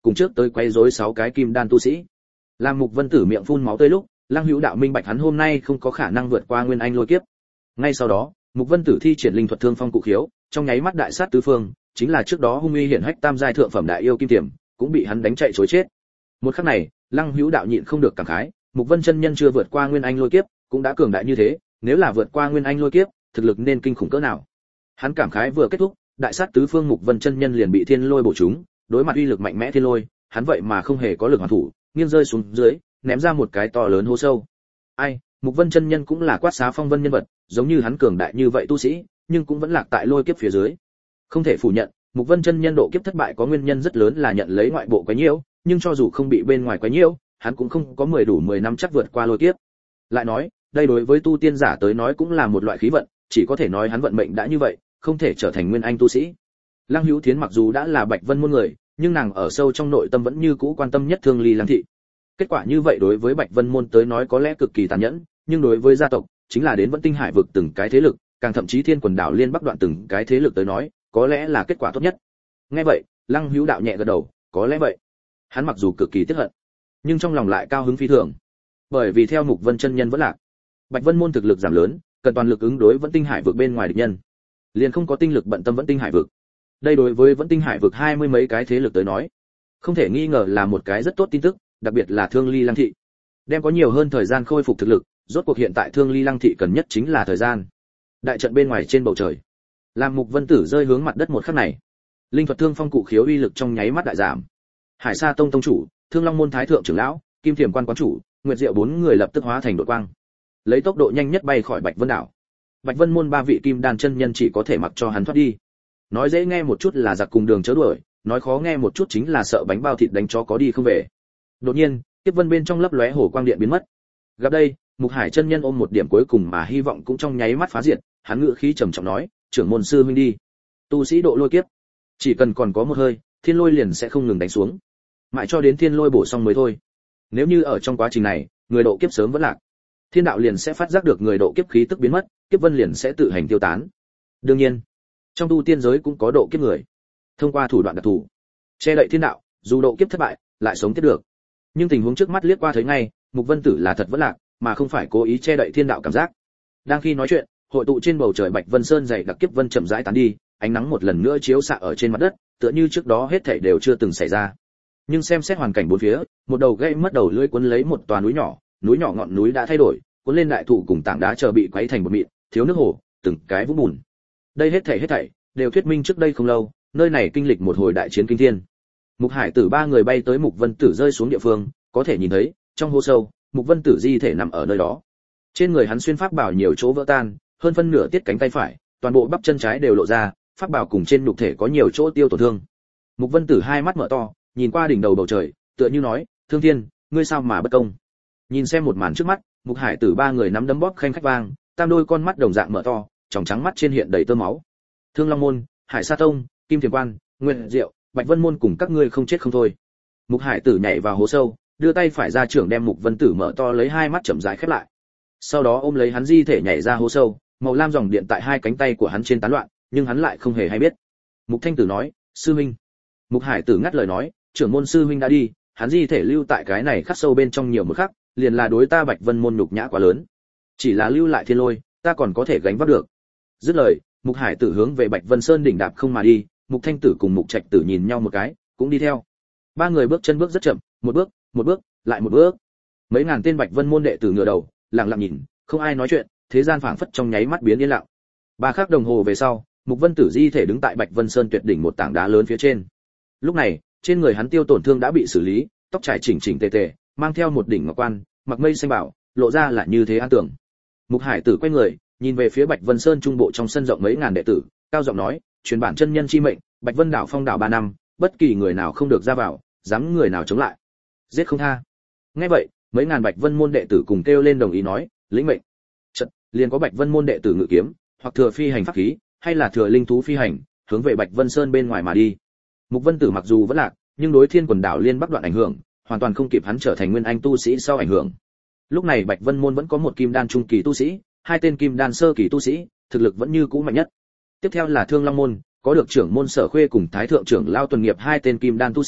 cùng trước tới quấy rối 6 cái kim đan tu sĩ. Làm Mục Vân Tử miệng phun máu tươi lúc, Lăng Hữu Đạo minh bạch hắn hôm nay không có khả năng vượt qua Nguyên Anh lôi kiếp. Ngay sau đó, Mục Vân Tử thi triển linh thuật thương phong cụ khiếu, trong nháy mắt đại sát tứ phương, chính là trước đó hung uy hiển hách tam giai thượng phẩm đại yêu kim tiềm, cũng bị hắn đánh chạy trối chết. Một khắc này, Lăng Hữu Đạo nhịn không được cảm khái, Mục Vân chân nhân chưa vượt qua Nguyên Anh lôi kiếp, cũng đã cường đại như thế, nếu là vượt qua Nguyên Anh lôi kiếp, thực lực nên kinh khủng cỡ nào. Hắn cảm khái vừa kết thúc, đại sát tứ phương Mục Vân chân nhân liền bị thiên lôi bổ trúng, đối mặt uy lực mạnh mẽ thiên lôi, hắn vậy mà không hề có lực hoàn thủ, nghiêng rơi xuống dưới, ném ra một cái to lớn hố sâu. Ai, Mục Vân chân nhân cũng là quát xá phong vân nhân vật, giống như hắn cường đại như vậy tu sĩ, nhưng cũng vẫn lạc tại lôi kiếp phía dưới. Không thể phủ nhận, Mục Vân chân nhân độ kiếp thất bại có nguyên nhân rất lớn là nhận lấy ngoại bộ quấy nhiễu, nhưng cho dù không bị bên ngoài quấy nhiễu, hắn cũng không có 10 năm chắc vượt qua lôi kiếp. Lại nói, đây đối với tu tiên giả tới nói cũng là một loại khí vận, chỉ có thể nói hắn vận mệnh đã như vậy, không thể trở thành nguyên anh tu sĩ. Lăng Hữu Thiến mặc dù đã là Bạch Vân môn người, nhưng nàng ở sâu trong nội tâm vẫn như cũ quan tâm nhất Thương Ly Lăng thị. Kết quả như vậy đối với Bạch Vân môn tới nói có lẽ cực kỳ tàn nhẫn, nhưng đối với gia tộc, chính là đến Vẫn Tinh Hải vực từng cái thế lực, càng thậm chí Thiên Quần đảo liên bắc đoạn từng cái thế lực tới nói, có lẽ là kết quả tốt nhất. Nghe vậy, Lăng Hữu Đạo nhẹ gật đầu, có lẽ vậy. Hắn mặc dù cực kỳ tiếc hận, nhưng trong lòng lại cao hứng phi thường. Bởi vì theo Mục Vân chân nhân vẫn lạc, Bạch Vân môn thực lực giảm lớn, cần toàn lực ứng đối Vẫn Tinh Hải vực bên ngoài địch nhân, liền không có tinh lực bận tâm Vẫn Tinh Hải vực. Đây đối với Vẫn Tinh Hải vực 20 mấy cái thế lực tới nói, không thể nghi ngờ là một cái rất tốt tin tức, đặc biệt là Thương Ly Lăng thị, đem có nhiều hơn thời gian khôi phục thực lực, rốt cuộc hiện tại Thương Ly Lăng thị cần nhất chính là thời gian. Đại trận bên ngoài trên bầu trời, làm Mục Vân Tử rơi hướng mặt đất một khắc này, linh thuật thương phong cụ khiếu uy lực trong nháy mắt đại giảm. Hải Sa tông tông chủ, Thương Long môn thái thượng trưởng lão, Kim Thiểm quan quán chủ, Nguyệt Diệu bốn người lập tức hóa thành đội quang, lấy tốc độ nhanh nhất bay khỏi Bạch Vân đảo. Bạch Vân môn ba vị kim đan chân nhân chỉ có thể mặc cho hắn thoát đi. Nói dễ nghe một chút là giặc cùng đường chớ đuổi, nói khó nghe một chút chính là sợ bánh bao thịt đánh chó có đi không về. Đột nhiên, Kiếp Vân bên trong lấp lóe hồ quang điện biến mất. Gặp đây, Mục Hải chân nhân ôm một điểm cuối cùng mà hy vọng cũng trong nháy mắt phá diệt, hắn ngữ khí trầm trọng nói, "Trưởng môn sư huynh đi. Tu sĩ độ lôi kiếp, chỉ cần còn có một hơi, thiên lôi liền sẽ không ngừng đánh xuống, mãi cho đến thiên lôi bổ xong mới thôi. Nếu như ở trong quá trình này, người độ kiếp sớm vẫn lạc, thiên đạo liền sẽ phát giác được người độ kiếp khí tức biến mất, kiếp vân liền sẽ tự hành tiêu tán. Đương nhiên, trong tu tiên giới cũng có độ kiếp người, thông qua thủ đoạn đặc thù che đậy thiên đạo, dù độ kiếp thất bại, lại sống tiếp được. Nhưng tình huống trước mắt liếc qua thấy ngay, Mục Vân Tử là thật vẫn lạc, mà không phải cố ý che đậy thiên đạo cảm giác." Đang khi nói chuyện, hội tụ trên bầu trời Bạch Vân Sơn dày đặc kiếp vân chậm rãi tán đi, ánh nắng một lần nữa chiếu xạ ở trên mặt đất, tựa như trước đó hết thảy đều chưa từng xảy ra. Nhưng xem xét hoàn cảnh bốn phía, một đầu gây mất đầu lưỡi cuốn lấy một tòa núi nhỏ ngọn núi đã thay đổi, cuốn lên đại thụ cùng tảng đá chờ bị quấy thành một mịn, thiếu nước hồ, từng cái vũng bùn. Đây hết thảy đều thuyết minh trước đây không lâu, nơi này kinh lịch một hồi đại chiến kinh thiên. Mục Hải Tử ba người bay tới Mục Vân Tử rơi xuống địa phương, có thể nhìn thấy, trong hố sâu, Mục Vân Tử di thể nằm ở nơi đó. Trên người hắn xuyên pháp bảo nhiều chỗ vỡ tan, hơn phân nửa tiết cánh tay phải, toàn bộ bắp chân trái đều lộ ra, pháp bảo cùng trên nhục thể có nhiều chỗ tiêu tổn thương. Mục Vân Tử hai mắt mở to, nhìn qua đỉnh đầu bầu trời, tựa như nói, "Thương Thiên, ngươi sao mà bất công?" Nhìn xem một màn trước mắt, Mục Hải Tử ba người nắm đấm bóp khanh khách vang, tam đôi con mắt đồng dạng mở to, tròng trắng mắt trên hiện đầy tơ máu. Thương Long môn, Hải Sa tông, Kim Thiểm quan, Nguyệt Diệu, Bạch Vân môn cùng các ngươi không chết không thôi. Mục Hải Tử nhảy vào hố sâu, đưa tay phải ra trưởng đem Mục Vân Tử mở to lấy hai mắt chậm rãi khép lại. Sau đó ôm lấy hắn di thể nhảy ra hố sâu, màu lam dòng điện tại hai cánh tay của hắn trên tán loạn, nhưng hắn lại không hề hay biết. Mục Thanh Tử nói, "Sư huynh." Mục Hải Tử ngắt lời nói, "Trưởng môn sư huynh đã đi, hắn di thể lưu tại cái này khắc sâu bên trong nhiều một khắc, liền là đối ta Bạch Vân môn nhục nhã quá lớn. Chỉ là lưu lại thiên lôi, ta còn có thể gánh vác được." Dứt lời, Mục Hải Tử hướng về Bạch Vân Sơn đỉnh đạp không mà đi, Mục Thanh Tử cùng Mục Trạch Tử nhìn nhau một cái, cũng đi theo. Ba người bước chân bước rất chậm, một bước, lại một bước. Mấy ngàn tên Bạch Vân môn đệ tử ngửa đầu, lặng lặng nhìn, không ai nói chuyện, thế gian phảng phất trong nháy mắt biến yên lặng. Ba khắc đồng hồ về sau, Mục Vân Tử di thể đứng tại Bạch Vân Sơn tuyệt đỉnh một tảng đá lớn phía trên. Lúc này, trên người hắn tiêu tổn thương đã bị xử lý, tóc trải chỉnh chỉnh tề tề, mang theo một đỉnh ngọc quan, mặc mây xanh bảo, lộ ra là như thế an tưởng. Mục Hải Tử quay người, nhìn về phía Bạch Vân Sơn trung bộ trong sân rộng mấy ngàn đệ tử, cao giọng nói, "Truyền bản chân nhân chi mệnh, Bạch Vân đảo phong đảo 3 năm, bất kỳ người nào không được ra vào, dám người nào chống lại, giết không tha." Nghe vậy, mấy ngàn Bạch Vân môn đệ tử cùng kêu lên đồng ý nói, "Lĩnh mệnh." Chợt, liền có Bạch Vân môn đệ tử ngự kiếm, hoặc thừa phi hành pháp khí, hay là thừa linh thú phi hành, hướng về Bạch Vân Sơn bên ngoài mà đi. Mục Vân Tử mặc dù vẫn lạc, nhưng đối Thiên Quần đảo liên bắc đoạn ảnh hưởng, hoàn toàn không kịp hắn trở thành nguyên anh tu sĩ sau ảnh hưởng. Lúc này Bạch Vân môn vẫn có một kim đan trung kỳ tu sĩ, hai tên kim đan sơ kỳ tu sĩ, thực lực vẫn như cũ mạnh nhất. Tiếp theo là Thương Long môn, có được trưởng môn Sở Khuê cùng thái thượng trưởng lao tuần nghiệp hai tên kim đan tu sĩ,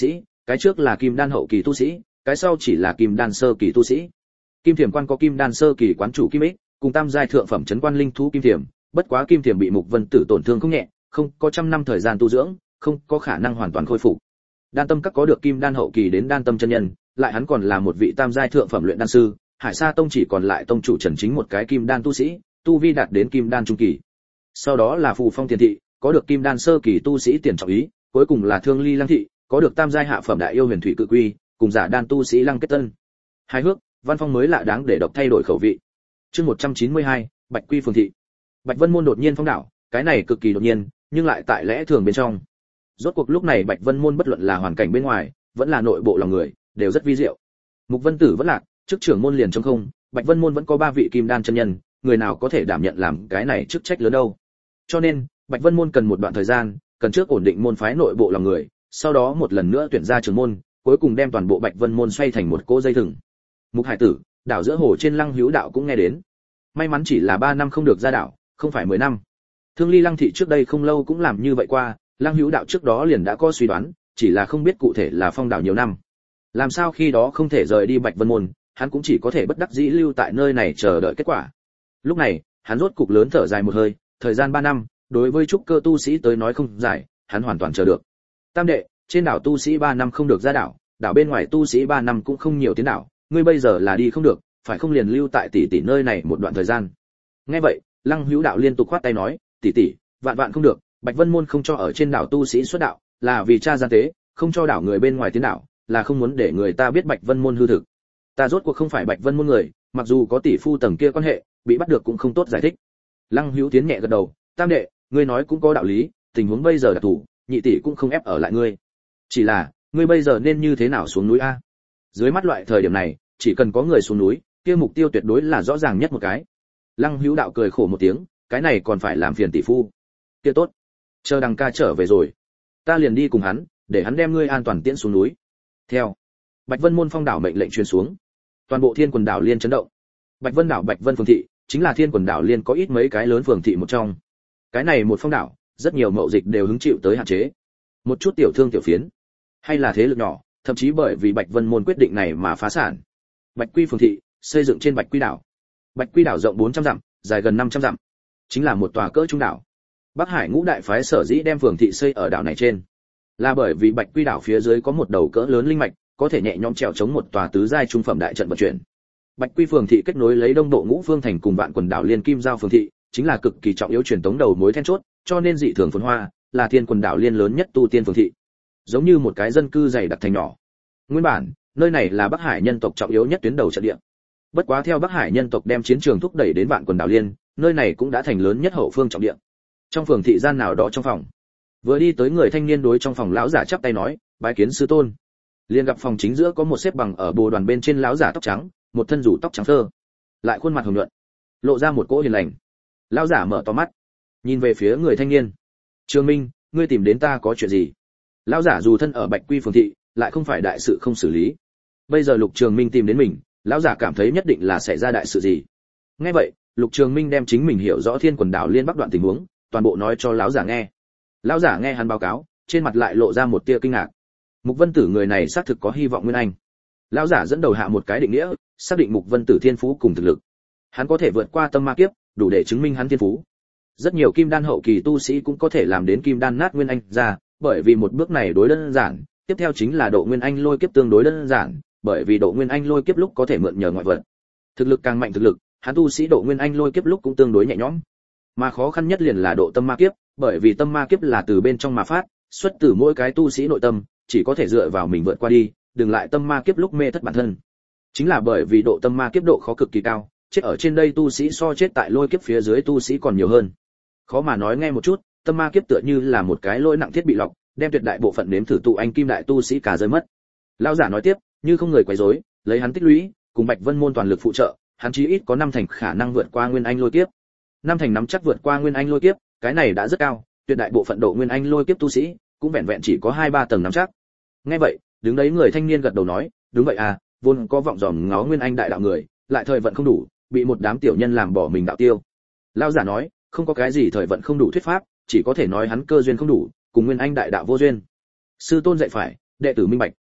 Cái trước là kim đan hậu kỳ tu sĩ, cái sau chỉ là kim đan sơ kỳ tu sĩ. Kim Thiểm quan có kim đan sơ kỳ quán chủ Kim Ích, cùng tam giai thượng phẩm trấn quan linh thú Kim Thiểm, bất quá Kim Thiểm bị Mục Vân Tử tổn thương không nhẹ, không có trăm năm thời gian tu dưỡng, không có khả năng hoàn toàn khôi phục. Đan Tâm các có được kim đan hậu kỳ đến đan tâm chân nhân, lại hắn còn là một vị tam giai thượng phẩm luyện đan sư, Hải Sa tông chỉ còn lại tông chủ Trần Chính một cái kim đan tu sĩ, tu vi đạt đến kim đan trung kỳ. Sau đó là Phù Phong Tiền thị, có được kim đan sơ kỳ tu sĩ Tiền Trọng Ý, cuối cùng là Thương Ly Lăng thị, có được tam giai hạ phẩm đại yêu Huyền Thủy Cự Quy, cùng giả đan tu sĩ Lăng Kết Tân. Hài hước, văn phong mới lạ đáng để độc thay đổi khẩu vị. Chương 192, Bạch Quy Phường thị. Bạch Vân môn đột nhiên phong đảo, cái này cực kỳ đột nhiên, nhưng lại tại lẽ thường bên trong. Rốt cuộc lúc này Bạch Vân môn bất luận là hoàn cảnh bên ngoài, vẫn là nội bộ lòng người, đều rất vi diệu. Mục Vân Tử vẫn lạc, chức trưởng môn liền trống không, Bạch Vân môn vẫn có 3 vị kim đan chân nhân, người nào có thể đảm nhận làm cái này chức trách lớn đâu. Cho nên, Bạch Vân môn cần một đoạn thời gian, cần trước ổn định môn phái nội bộ lòng người, sau đó một lần nữa tuyển ra trưởng môn, cuối cùng đem toàn bộ Bạch Vân môn xoay thành một cỗ dây thừng. Mục Hải Tử, đảo giữa hồ trên Lăng Hữu đạo cũng nghe đến. May mắn chỉ là 3 năm không được ra đảo, không phải 10 năm. Thương Ly Lăng thị trước đây không lâu cũng làm như vậy qua, Lăng Hữu đạo trước đó liền đã có suy đoán, chỉ là không biết cụ thể là phong đảo nhiều năm. Làm sao khi đó không thể rời đi Bạch Vân môn, hắn cũng chỉ có thể bất đắc dĩ lưu tại nơi này chờ đợi kết quả. Lúc này, hắn rốt cục lớn thở dài một hơi, thời gian 3 năm, đối với trúc cơ tu sĩ tới nói không dài, hắn hoàn toàn chờ được. Tam đệ, trên đảo tu sĩ 3 năm không được ra đảo, đảo bên ngoài tu sĩ 3 năm cũng không nhiều tiến đảo, ngươi bây giờ là đi không được, phải không liền lưu tại tỷ tỷ nơi này một đoạn thời gian. Nghe vậy, Lăng Hữu đạo liên tục khoát tay nói, tỷ tỷ, vạn vạn không được, Bạch Vân môn không cho ở trên đảo tu sĩ xuất đạo, là vì cha gian tế, không cho đảo người bên ngoài tiến đảo, là không muốn để người ta biết Bạch Vân môn hư thực. Ta rốt cuộc không phải Bạch Vân môn người, mặc dù có tỷ phu tầng kia quan hệ, bị bắt được cũng không tốt giải thích. Lăng Hữu Tiến nhẹ gật đầu, tam đệ, ngươi nói cũng có đạo lý, tình huống bây giờ đặc thù, nhị tỷ cũng không ép ở lại ngươi. Chỉ là, ngươi bây giờ nên như thế nào xuống núi a? Dưới mắt loại thời điểm này, chỉ cần có người xuống núi, kia mục tiêu tuyệt đối là rõ ràng nhất một cái. Lăng Hữu đạo cười khổ một tiếng, cái này còn phải làm phiền tỷ phu. Kia tốt, chờ đằng ca trở về rồi, ta liền đi cùng hắn, để hắn đem ngươi an toàn tiễn xuống núi. Theo Bạch Vân môn phong đảo mệnh lệnh truyền xuống, toàn bộ Thiên Quần đảo liên chấn động. Bạch Vân đảo Bạch Vân phường thị chính là Thiên Quần đảo liên có ít mấy cái lớn phường thị một trong. Cái này một phong đảo, rất nhiều mậu dịch đều hứng chịu tới hạn chế. Một chút tiểu thương tiểu phiến, hay là thế lực nhỏ, thậm chí bởi vì Bạch Vân môn quyết định này mà phá sản. Bạch Quy phường thị xây dựng trên Bạch Quy đảo. Bạch Quy đảo rộng 400 dặm, dài gần 500 dặm, chính là một tòa cỡ trung đảo. Bắc Hải Ngũ đại phái sở dĩ đem phường thị xây ở đảo này trên, là bởi vì Bạch Quy đảo phía dưới có một đầu cỡ lớn linh mạch, có thể nhẹ nhõm trèo chống một tòa tứ giai trung phẩm đại trận vận chuyển. Bạch Quy phường thị kết nối lấy Đông Độ Ngũ Phương thành cùng Vạn Quần đảo liên kim giao phường thị, chính là cực kỳ trọng yếu truyền tống đầu mối then chốt, cho nên dị thường phồn hoa, là Thiên Quần đảo liên lớn nhất tu tiên phường thị. Giống như một cái dân cư dày đặc thành nhỏ. Nguyên bản, nơi này là Bắc Hải nhân tộc trọng yếu nhất tuyến đầu trận địa. Bất quá theo Bắc Hải nhân tộc đem chiến trường thúc đẩy đến Vạn Quần đảo liên, nơi này cũng đã thành lớn nhất hậu phương trọng địa. Trong phường thị gian nào đó trong phòng, vừa đi tới người thanh niên đối trong phòng lão giả chắp tay nói, bái kiến sư tôn. Liền gặp phòng chính giữa có một xếp bằng ở bồ đoàn bên trên lão giả tóc trắng, một thân rủ tóc trắng thơ, lại khuôn mặt hồng nhuận, lộ ra một cỗ hiền lành. Lão giả mở to mắt, nhìn về phía người thanh niên. Trương Minh, ngươi tìm đến ta có chuyện gì? Lão giả dù thân ở Bạch Quy phường thị, lại không phải đại sự không xử lý. Bây giờ Lục Trường Minh tìm đến mình, lão giả cảm thấy nhất định là xảy ra đại sự gì. Nghe vậy, Lục Trường Minh đem chính mình hiểu rõ Thiên Quần đảo liên bắc đoạn tình huống, toàn bộ nói cho lão giả nghe. Lão giả nghe hắn báo cáo, trên mặt lại lộ ra một tia kinh ngạc. Mục Vân Tử người này xác thực có hy vọng nguyên anh. Lão giả dẫn đầu hạ một cái định nghĩa, xác định Mục Vân Tử thiên phú cùng thực lực. Hắn có thể vượt qua tâm ma kiếp, đủ để chứng minh hắn thiên phú. Rất nhiều kim đan hậu kỳ tu sĩ cũng có thể làm đến kim đan nát nguyên anh ra, bởi vì một bước này đối đơn giản, tiếp theo chính là độ nguyên anh lôi kiếp tương đối đơn giản, bởi vì độ nguyên anh lôi kiếp lúc có thể mượn nhờ ngoại vật. Thực lực càng mạnh thực lực, hắn tu sĩ độ nguyên anh lôi kiếp lúc cũng tương đối nhẹ nhõm. Mà khó khăn nhất liền là độ tâm ma kiếp, bởi vì tâm ma kiếp là từ bên trong mà phát, xuất từ mỗi cái tu sĩ nội tâm, chỉ có thể dựa vào mình vượt qua đi, đừng lại tâm ma kiếp lúc mê thất bản thân. Chính là bởi vì độ tâm ma kiếp độ khó cực kỳ cao, chết ở trên đây tu sĩ so chết tại lôi kiếp phía dưới tu sĩ còn nhiều hơn. Khó mà nói nghe một chút, tâm ma kiếp tựa như là một cái lôi nặng thiết bị lọc, đem tuyệt đại bộ phận nếm thử tụ anh kim đại tu sĩ cả rơi mất. Lão giả nói tiếp, như không người quấy rối, lấy hắn tích lũy, cùng Bạch Vân môn toàn lực phụ trợ, hắn chí ít có 5 thành khả năng vượt qua nguyên anh lôi kiếp. 5 thành nắm chắc vượt qua nguyên anh lôi kiếp, cái này đã rất cao, tuyệt đại bộ phận độ nguyên anh lôi kiếp tu sĩ cũng vẹn vẹn chỉ có 2-3 tầng nắm chắc. Nghe vậy, đứng đấy người thanh niên gật đầu nói, đúng vậy à, vốn có vọng dòm ngó nguyên anh đại đạo người, lại thời vận không đủ, bị một đám tiểu nhân làm bỏ mình đạo tiêu. Lão giả nói, không có cái gì thời vận không đủ thuyết pháp, chỉ có thể nói hắn cơ duyên không đủ, cùng nguyên anh đại đạo vô duyên. Sư tôn dạy phải, đệ tử minh bạch.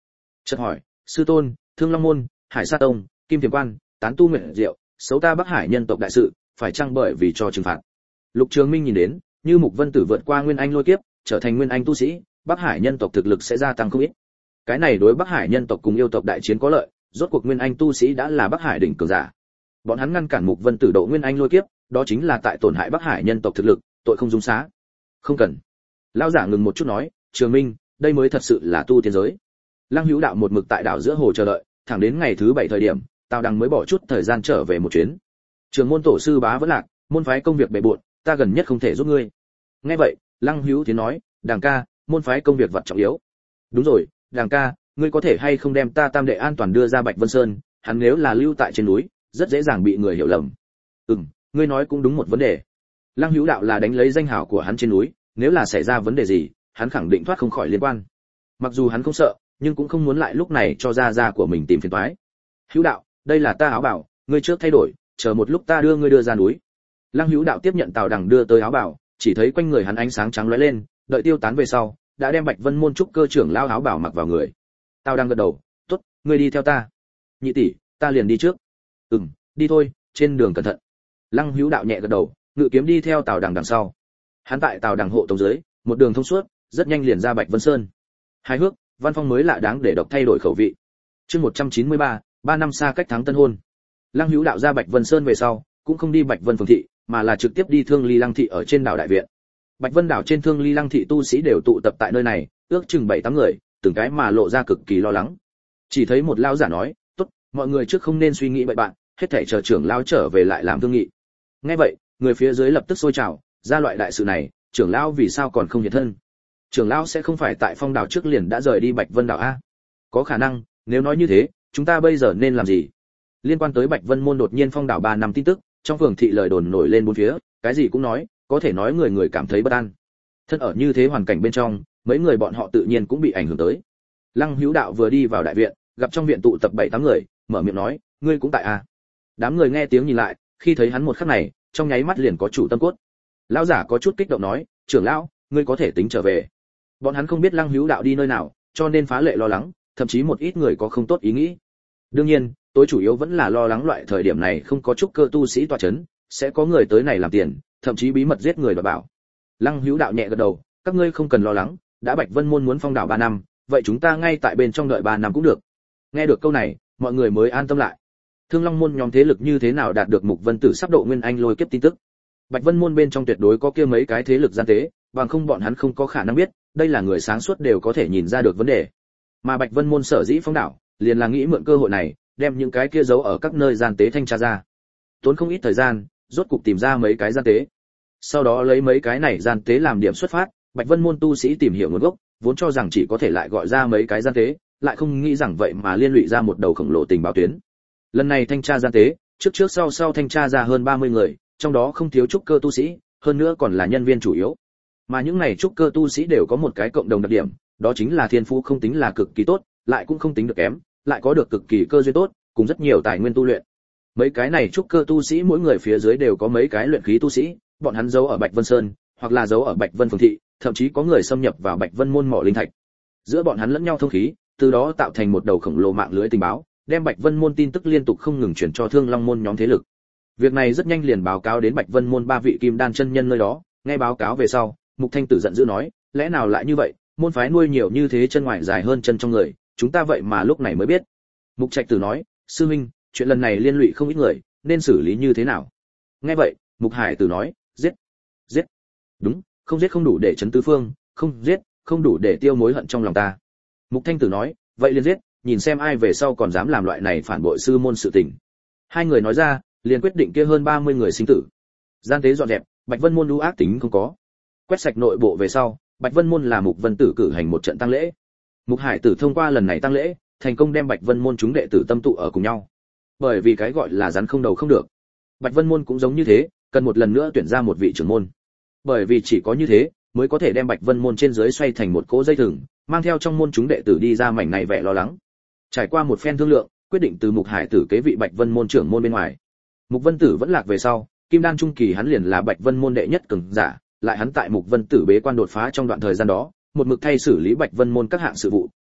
Chợt hỏi, sư tôn, Thương Long môn, Hải Sa tông, Kim Thiềm quan, tán tu Nguyệt Diệu, xấu ta Bắc Hải nhân tộc đại sự, phải chăng bởi vì cho trừng phạt? Lục Trường Minh nhìn đến, như Mục Vân Tử vượt qua Nguyên Anh lôi kiếp, trở thành Nguyên Anh tu sĩ, Bắc Hải nhân tộc thực lực sẽ gia tăng không ít. Cái này đối Bắc Hải nhân tộc cùng yêu tộc đại chiến có lợi, rốt cuộc Nguyên Anh tu sĩ đã là Bắc Hải đỉnh cường giả. Bọn hắn ngăn cản Mục Vân Tử độ Nguyên Anh lôi kiếp, đó chính là tại tổn hại Bắc Hải nhân tộc thực lực, tội không dung xá. Không cần. Lão giả ngừng một chút nói, Trường Minh, đây mới thật sự là tu tiên giới. Lăng Hữu Đạo một mực tại đảo giữa hồ chờ đợi, thẳng đến ngày thứ 7 thời điểm, Tào Đằng mới bỏ chút thời gian trở về một chuyến. Trường môn tổ sư bá vẫn lạc, môn phái công việc bề bộn, ta gần nhất không thể giúp ngươi. Nghe vậy, Lăng Hữu Tiến nói, Đằng ca, môn phái công việc vật trọng yếu. Đúng rồi, Đằng ca, ngươi có thể hay không đem ta tam đệ an toàn đưa ra Bạch Vân Sơn, hắn nếu là lưu tại trên núi, rất dễ dàng bị người hiểu lầm. Ngươi nói cũng đúng một vấn đề. Lăng Hữu Đạo là đánh lấy danh hào của hắn trên núi, nếu là xảy ra vấn đề gì, hắn khẳng định thoát không khỏi liên quan. Mặc dù hắn không sợ, nhưng cũng không muốn lại lúc này cho gia của mình tìm phiền toái. Hữu Đạo, đây là ta áo bảo, ngươi trước thay đổi, chờ một lúc ta đưa ra núi. Lăng Hữu Đạo tiếp nhận Tào Đằng đưa tới áo bảo, chỉ thấy quanh người hắn ánh sáng trắng lóe lên, đợi tiêu tán về sau, đã đem Bạch Vân môn trúc cơ trưởng lao áo bảo mặc vào người. Tào Đằng gật đầu, tốt, ngươi đi theo ta. Nhị tỷ, ta liền đi trước. Đi thôi, trên đường cẩn thận. Lăng Hữu Đạo nhẹ gật đầu, ngự kiếm đi theo Tào Đằng đằng sau. Hắn tại Tào Đằng hộ tống dưới, một đường thông suốt, rất nhanh liền ra Bạch Vân Sơn. Hài hước, văn phong mới lạ đáng để đọc thay đổi khẩu vị. Chương 193, 3 năm xa cách thắng tân hôn. Lăng Hữu Đạo ra Bạch Vân Sơn về sau, cũng không đi Bạch Vân phường thị, mà là trực tiếp đi Thương Ly Lăng thị ở trên đảo Đại Viện. Bạch Vân đảo trên Thương Ly Lăng thị tu sĩ đều tụ tập tại nơi này, ước chừng 7-8 người, từng cái mà lộ ra cực kỳ lo lắng. Chỉ thấy một lão giả nói, "Tốt, mọi người trước không nên suy nghĩ bậy bạn, hết thảy chờ trưởng lão trở về lại làm thương nghị." Nghe vậy, người phía dưới lập tức sôi trào, ra loại đại sự này, trưởng lão vì sao còn không hiện thân? Trưởng lão sẽ không phải tại Phong đảo trước liền đã rời đi Bạch Vân đảo a? Có khả năng, nếu nói như thế, chúng ta bây giờ nên làm gì? Liên quan tới Bạch Vân môn đột nhiên phong đảo 3 năm tin tức, trong phường thị lời đồn nổi lên bốn phía, cái gì cũng nói, có thể nói người người cảm thấy bất an. Thân ở như thế hoàn cảnh bên trong, mấy người bọn họ tự nhiên cũng bị ảnh hưởng tới. Lăng Hữu Đạo vừa đi vào đại viện, gặp trong viện tụ tập 7-8 người, mở miệng nói, ngươi cũng tại a? Đám người nghe tiếng nhìn lại, khi thấy hắn một khắc này, trong nháy mắt liền có chủ tâm cốt. Lão giả có chút kích động nói, trưởng lão, ngươi có thể tính trở về. Bọn hắn không biết Lăng Hữu Đạo đi nơi nào, cho nên phá lệ lo lắng, thậm chí một ít người có không tốt ý nghĩ. Đương nhiên, tối chủ yếu vẫn là lo lắng loại thời điểm này không có trúc cơ tu sĩ tọa chấn, sẽ có người tới này làm tiền, thậm chí bí mật giết người đoạt bảo. Lăng Hữu Đạo nhẹ gật đầu, các ngươi không cần lo lắng, đã Bạch Vân môn muốn phong đảo 3 năm, vậy chúng ta ngay tại bên trong đợi 3 năm cũng được. Nghe được câu này, mọi người mới an tâm lại. Thương Long môn nhóm thế lực như thế nào đạt được Mục Vân Tử sắp độ Nguyên Anh lôi kiếp tin tức. Bạch Vân môn bên trong tuyệt đối có kia mấy cái thế lực gian tế, bằng không bọn hắn không có khả năng biết, đây là người sáng suốt đều có thể nhìn ra được vấn đề. Mà Bạch Vân môn sở dĩ phong đảo, liền là nghĩ mượn cơ hội này, đem những cái kia giấu ở các nơi gian tế thanh tra ra. Tốn không ít thời gian, rốt cục tìm ra mấy cái gian tế. Sau đó lấy mấy cái này gian tế làm điểm xuất phát, Bạch Vân môn tu sĩ tìm hiểu nguồn gốc, vốn cho rằng chỉ có thể lại gọi ra mấy cái gian tế, lại không nghĩ rằng vậy mà liên lụy ra một đầu khổng lồ tình báo tuyến. Lần này thanh tra gian tế, trước sau thanh tra ra hơn 30 người, trong đó không thiếu trúc cơ tu sĩ, hơn nữa còn là nhân viên chủ yếu. Mà những này trúc cơ tu sĩ đều có một cái cộng đồng đặc điểm, đó chính là thiên phú không tính là cực kỳ tốt, lại cũng không tính được kém, lại có được cực kỳ cơ duyên tốt, cùng rất nhiều tài nguyên tu luyện. Mấy cái này trúc cơ tu sĩ mỗi người phía dưới đều có mấy cái luyện khí tu sĩ, bọn hắn giấu ở Bạch Vân Sơn, hoặc là giấu ở Bạch Vân phường thị, thậm chí có người xâm nhập vào Bạch Vân môn mỏ linh thạch. Giữa bọn hắn lẫn nhau thông khí, từ đó tạo thành một đầu khổng lồ mạng lưới tình báo, đem Bạch Vân môn tin tức liên tục không ngừng truyền cho Thương Long môn nhóm thế lực. Việc này rất nhanh liền báo cáo đến Bạch Vân môn 3 vị kim đan chân nhân nơi đó, nghe báo cáo về sau, Mục Thanh Tử giận dữ nói, lẽ nào lại như vậy, môn phái nuôi nhiều như thế chân ngoài dài hơn chân trong người, chúng ta vậy mà lúc này mới biết. Mục Trạch Tử nói, sư huynh, chuyện lần này liên lụy không ít người, nên xử lý như thế nào? Nghe vậy, Mục Hải Tử nói, giết. Đúng, không giết không đủ để chấn tứ phương, không giết, không đủ để tiêu mối hận trong lòng ta. Mục Thanh Tử nói, vậy liền giết, nhìn xem ai về sau còn dám làm loại này phản bội sư môn sự tình. Hai người nói ra, liền quyết định kia hơn 30 người sinh tử. Gian tế dọn dẹp, Bạch Vân môn ưu ác tính không có. Quét sạch nội bộ về sau, Bạch Vân môn là Mục Vân Tử cử hành một trận tang lễ. Mục Hải Tử thông qua lần này tang lễ, thành công đem Bạch Vân môn chúng đệ tử tâm tụ ở cùng nhau. Bởi vì cái gọi là rắn không đầu không được. Bạch Vân môn cũng giống như thế, cần một lần nữa tuyển ra một vị trưởng môn. Bởi vì chỉ có như thế, mới có thể đem Bạch Vân môn trên dưới xoay thành một cỗ dây thừng, mang theo trong môn chúng đệ tử đi ra mảnh này vẻ lo lắng. Trải qua một phen thương lượng, quyết định từ Mục Hải Tử kế vị Bạch Vân môn trưởng môn bên ngoài. Mục Vân Tử vẫn lạc về sau, Kim Đan trung kỳ hắn liền là Bạch Vân môn đệ nhất cường giả, lại hắn tại Mục Vân Tử bế quan đột phá trong đoạn thời gian đó, một mực thay xử lý Bạch Vân môn các hạng sự vụ,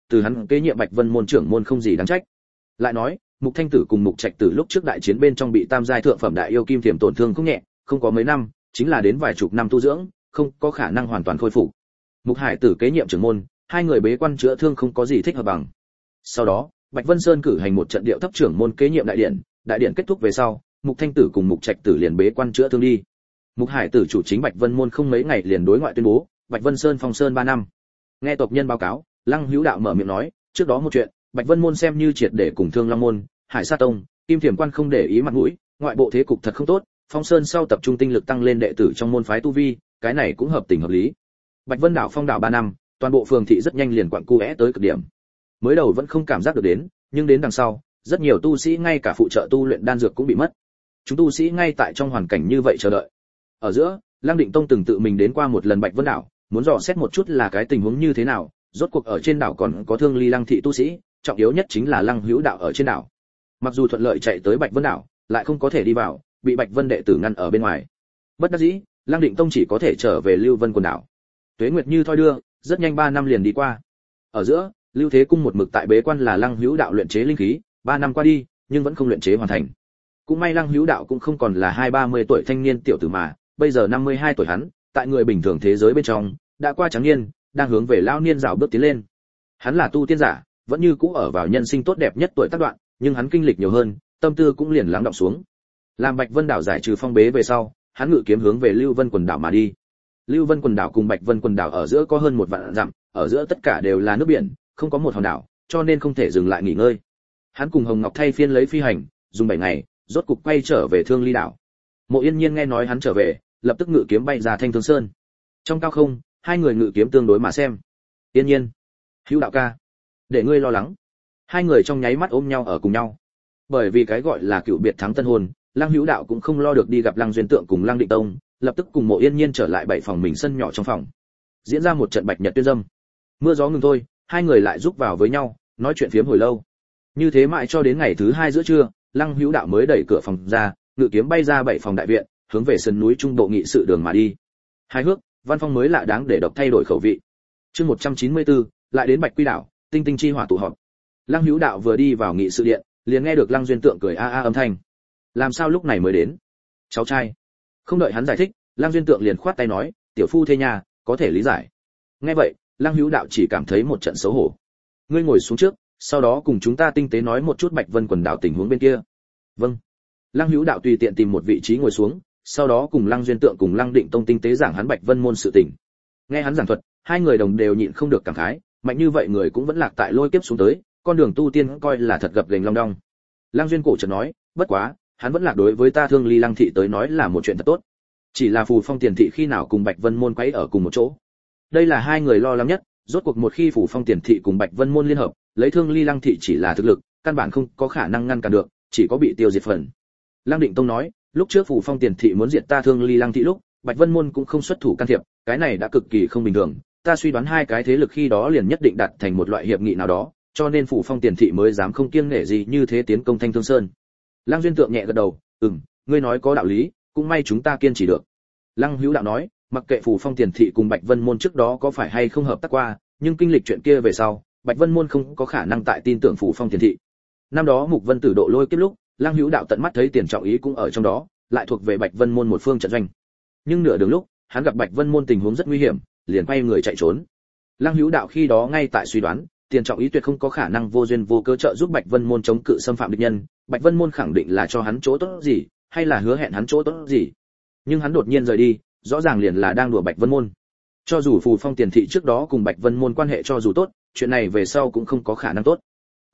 từ hắn kế nhiệm Bạch Vân môn trưởng môn không gì đáng trách. Lại nói, Mục Thanh Tử cùng Mục Trạch Tử lúc trước đại chiến bên trong bị tam giai thượng phẩm đại yêu kim thiểm tổn thương không nhẹ, không có mấy năm, chính là đến vài chục năm tu dưỡng, không có khả năng hoàn toàn khôi phục. Mục Hải Tử kế nhiệm trưởng môn, hai người bế quan chữa thương không có gì thích hợp bằng. Sau đó, Bạch Vân Sơn cử hành một trận điệu thấp trưởng môn kế nhiệm đại điện kết thúc về sau, Mục Thanh Tử cùng Mục Trạch Tử liền bế quan chữa thương đi. Mục Hải Tử chủ chính Bạch Vân môn không mấy ngày liền đối ngoại tuyên bố, Bạch Vân Sơn phong sơn 3 năm. Nghe tộc nhân báo cáo, Lăng Hữu Đạo mở miệng nói, trước đó một chuyện, Bạch Vân môn xem như triệt để cùng Thương Long môn, Hải Sa tông, Kim Thiểm quan không để ý mặt mũi, ngoại bộ thế cục thật không tốt, phong sơn sau tập trung tinh lực tăng lên đệ tử trong môn phái tu vi, cái này cũng hợp tình hợp lý. Bạch Vân đảo phong đảo 3 năm, toàn bộ phường thị rất nhanh liền quặn cuẽ tới cực điểm. Mới đầu vẫn không cảm giác được đến, nhưng đến đằng sau, rất nhiều tu sĩ ngay cả phụ trợ tu luyện đan dược cũng bị mất. Chúng tu sĩ ngay tại trong hoàn cảnh như vậy chờ đợi. Ở giữa, Lăng Định Tông từng tự mình đến qua một lần Bạch Vân đảo, muốn dò xét một chút là cái tình huống như thế nào, rốt cuộc ở trên đảo còn có Thương Ly Lăng thị tu sĩ, trọng yếu nhất chính là Lăng Hữu Đạo ở trên đảo. Mặc dù thuận lợi chạy tới Bạch Vân đảo, lại không có thể đi vào, bị Bạch Vân đệ tử ngăn ở bên ngoài. Bất đắc dĩ, Lăng Định Tông chỉ có thể trở về Lưu Vân quần đảo. Tuế nguyệt như thoi đưa, rất nhanh 3 năm liền đi qua. Ở giữa, Lưu Thế Cung một mực tại bế quan là Lăng Hữu Đạo luyện chế linh khí, 3 năm qua đi, nhưng vẫn không luyện chế hoàn thành. Cũng may Lăng Hữu Đạo cũng không còn là 20-30 tuổi thanh niên tiểu tử mà, bây giờ 52 tuổi hắn, tại người bình thường thế giới bên trong, đã qua trắng niên, đang hướng về lão niên rào bước tiến lên. Hắn là tu tiên giả, vẫn như cũ ở vào nhân sinh tốt đẹp nhất tuổi tác đoạn, nhưng hắn kinh lịch nhiều hơn, tâm tư cũng liền lắng đọng xuống. Làm Bạch Vân đảo giải trừ phong bế về sau, hắn ngự kiếm hướng về Lưu Vân quần đảo mà đi. Lưu Vân quần đảo cùng Bạch Vân quần đảo ở giữa có hơn 1 vạn dặm, ở giữa tất cả đều là nước biển, không có một hòn đảo, cho nên không thể dừng lại nghỉ ngơi. Hắn cùng Hồng Ngọc thay phiên lấy phi hành, dùng 7 ngày, rốt cục quay trở về Thương Ly đảo. Mộ Yên Nhiên nghe nói hắn trở về, lập tức ngự kiếm bay ra Thanh Thương Sơn. Trong cao không, hai người ngự kiếm tương đối mà xem. Yên Nhiên, Hữu Đạo ca, để ngươi lo lắng. Hai người trong nháy mắt ôm nhau ở cùng nhau. Bởi vì cái gọi là cựu biệt thắng tân hôn, Lăng Hữu Đạo cũng không lo được đi gặp Lăng Duyên Tượng cùng Lăng Định Tông, lập tức cùng Mộ Yên Nhiên trở lại 7 phòng mình sân nhỏ trong phòng. Diễn ra một trận bạch nhật tuyên dâm. Mưa gió ngừng thôi, hai người lại rúc vào với nhau, nói chuyện phiếm hồi lâu. Như thế mãi cho đến ngày thứ 2 giữa trưa, Lăng Hữu Đạo mới đẩy cửa phòng ra, ngự kiếm bay ra 7 phòng đại viện, hướng về sân núi trung bộ nghị sự đường mà đi. Hài hước, văn phong mới lạ đáng để độc thay đổi khẩu vị. Chương 194, lại đến Bạch Quy đảo, tinh tinh chi hỏa tụ họp. Lăng Hữu Đạo vừa đi vào nghị sự điện, liền nghe được Lăng Duyên Tượng cười a a âm thanh. Làm sao lúc này mới đến? Cháu trai. Không đợi hắn giải thích, Lăng Duyên Tượng liền khoát tay nói, tiểu phu thế nhà, có thể lý giải. Nghe vậy, Lăng Hữu Đạo chỉ cảm thấy một trận xấu hổ. Ngươi ngồi xuống trước, sau đó cùng chúng ta tinh tế nói một chút Bạch Vân quần đảo tình huống bên kia. Vâng. Lăng Hữu Đạo tùy tiện tìm một vị trí ngồi xuống, sau đó cùng Lăng Duyên Tượng cùng Lăng Định Tông tinh tế giảng hắn Bạch Vân môn sự tình. Nghe hắn giảng thuật, hai người đồng đều nhịn không được cảm khái, mạnh như vậy người cũng vẫn lạc tại lôi kiếp xuống tới, con đường tu tiên coi là thật gập ghềnh long đong. Lăng Duyên cổ chợt nói, bất quá, hắn vẫn lạc đối với ta Thương Ly Lăng thị tới nói là một chuyện thật tốt. Chỉ là Phù Phong Tiền thị khi nào cùng Bạch Vân môn quấy ở cùng một chỗ. Đây là hai người lo lắng nhất, rốt cuộc một khi Phù Phong Tiền thị cùng Bạch Vân môn liên hợp, lấy Thương Ly Lăng thị chỉ là thực lực, căn bản không có khả năng ngăn cản được, chỉ có bị tiêu diệt phần. Lăng Định Tông nói, lúc trước Phù Phong Tiền thị muốn diệt ta Thương Ly Lăng thị lúc, Bạch Vân môn cũng không xuất thủ can thiệp, cái này đã cực kỳ không bình thường, ta suy đoán hai cái thế lực khi đó liền nhất định đạt thành một loại hiệp nghị nào đó, cho nên Phù Phong Tiền thị mới dám không kiêng nể gì như thế tiến công Thanh Thương Sơn. Lăng Duyên Tượng nhẹ gật đầu, ngươi nói có đạo lý, cũng may chúng ta kiên trì được. Lăng Hữu Đạo nói, mặc kệ Phù Phong Tiền thị cùng Bạch Vân môn trước đó có phải hay không hợp tác qua, nhưng kinh lịch chuyện kia về sau, Bạch Vân môn không có khả năng tại tin tưởng Phù Phong Tiền thị. Năm đó Mục Vân Tử độ lôi kiếp lúc, Lăng Hữu Đạo tận mắt thấy Tiền Trọng Ý cũng ở trong đó, lại thuộc về Bạch Vân môn một phương trận doanh. Nhưng nửa đường lúc, hắn gặp Bạch Vân môn tình huống rất nguy hiểm, liền quay người chạy trốn. Lăng Hữu Đạo khi đó ngay tại suy đoán, Tiền Trọng Ý tuyệt không có khả năng vô duyên vô cớ trợ giúp Bạch Vân môn chống cự xâm phạm địch nhân, Bạch Vân môn khẳng định là cho hắn chỗ tốt gì, hay là hứa hẹn hắn chỗ tốt gì. Nhưng hắn đột nhiên rời đi, rõ ràng liền là đang đùa Bạch Vân môn. Cho dù Phù Phong Tiền thị trước đó cùng Bạch Vân môn quan hệ cho dù tốt, chuyện này về sau cũng không có khả năng tốt.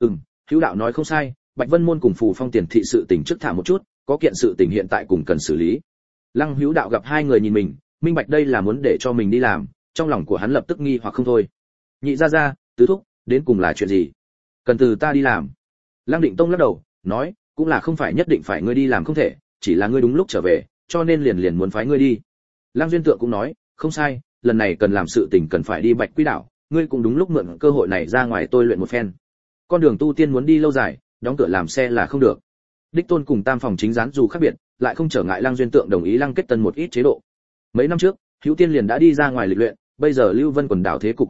Hữu Đạo nói không sai, Bạch Vân môn cùng Phù Phong Tiền thị sự tình trước thả một chút, có kiện sự tình hiện tại cùng cần xử lý. Lăng Hữu Đạo gặp hai người nhìn mình, minh bạch đây là muốn để cho mình đi làm, trong lòng của hắn lập tức nghi hoặc không thôi. Nhị gia gia, tứ thúc, đến cùng là chuyện gì? Cần từ ta đi làm. Lăng Định Tông lắc đầu, nói, cũng là không phải nhất định phải ngươi đi làm không thể, chỉ là ngươi đúng lúc trở về, cho nên liền muốn phái ngươi đi. Lăng Duyên Tượng cũng nói, không sai, lần này cần làm sự tình cần phải đi Bạch Quy đảo, ngươi cũng đúng lúc mượn cơ hội này ra ngoài tôi luyện một phen. Con đường tu tiên muốn đi lâu dài, đóng cửa làm xe là không được. Đích Tôn cùng Tam phòng chính gián dù khác biệt, lại không trở ngại Lăng Duyên Tượng đồng ý Lăng Kết Tân một ít chế độ. Mấy năm trước, Hữu Tiên liền đã đi ra ngoài lịch luyện, bây giờ Lưu Vân quần đảo thế cục ổn định,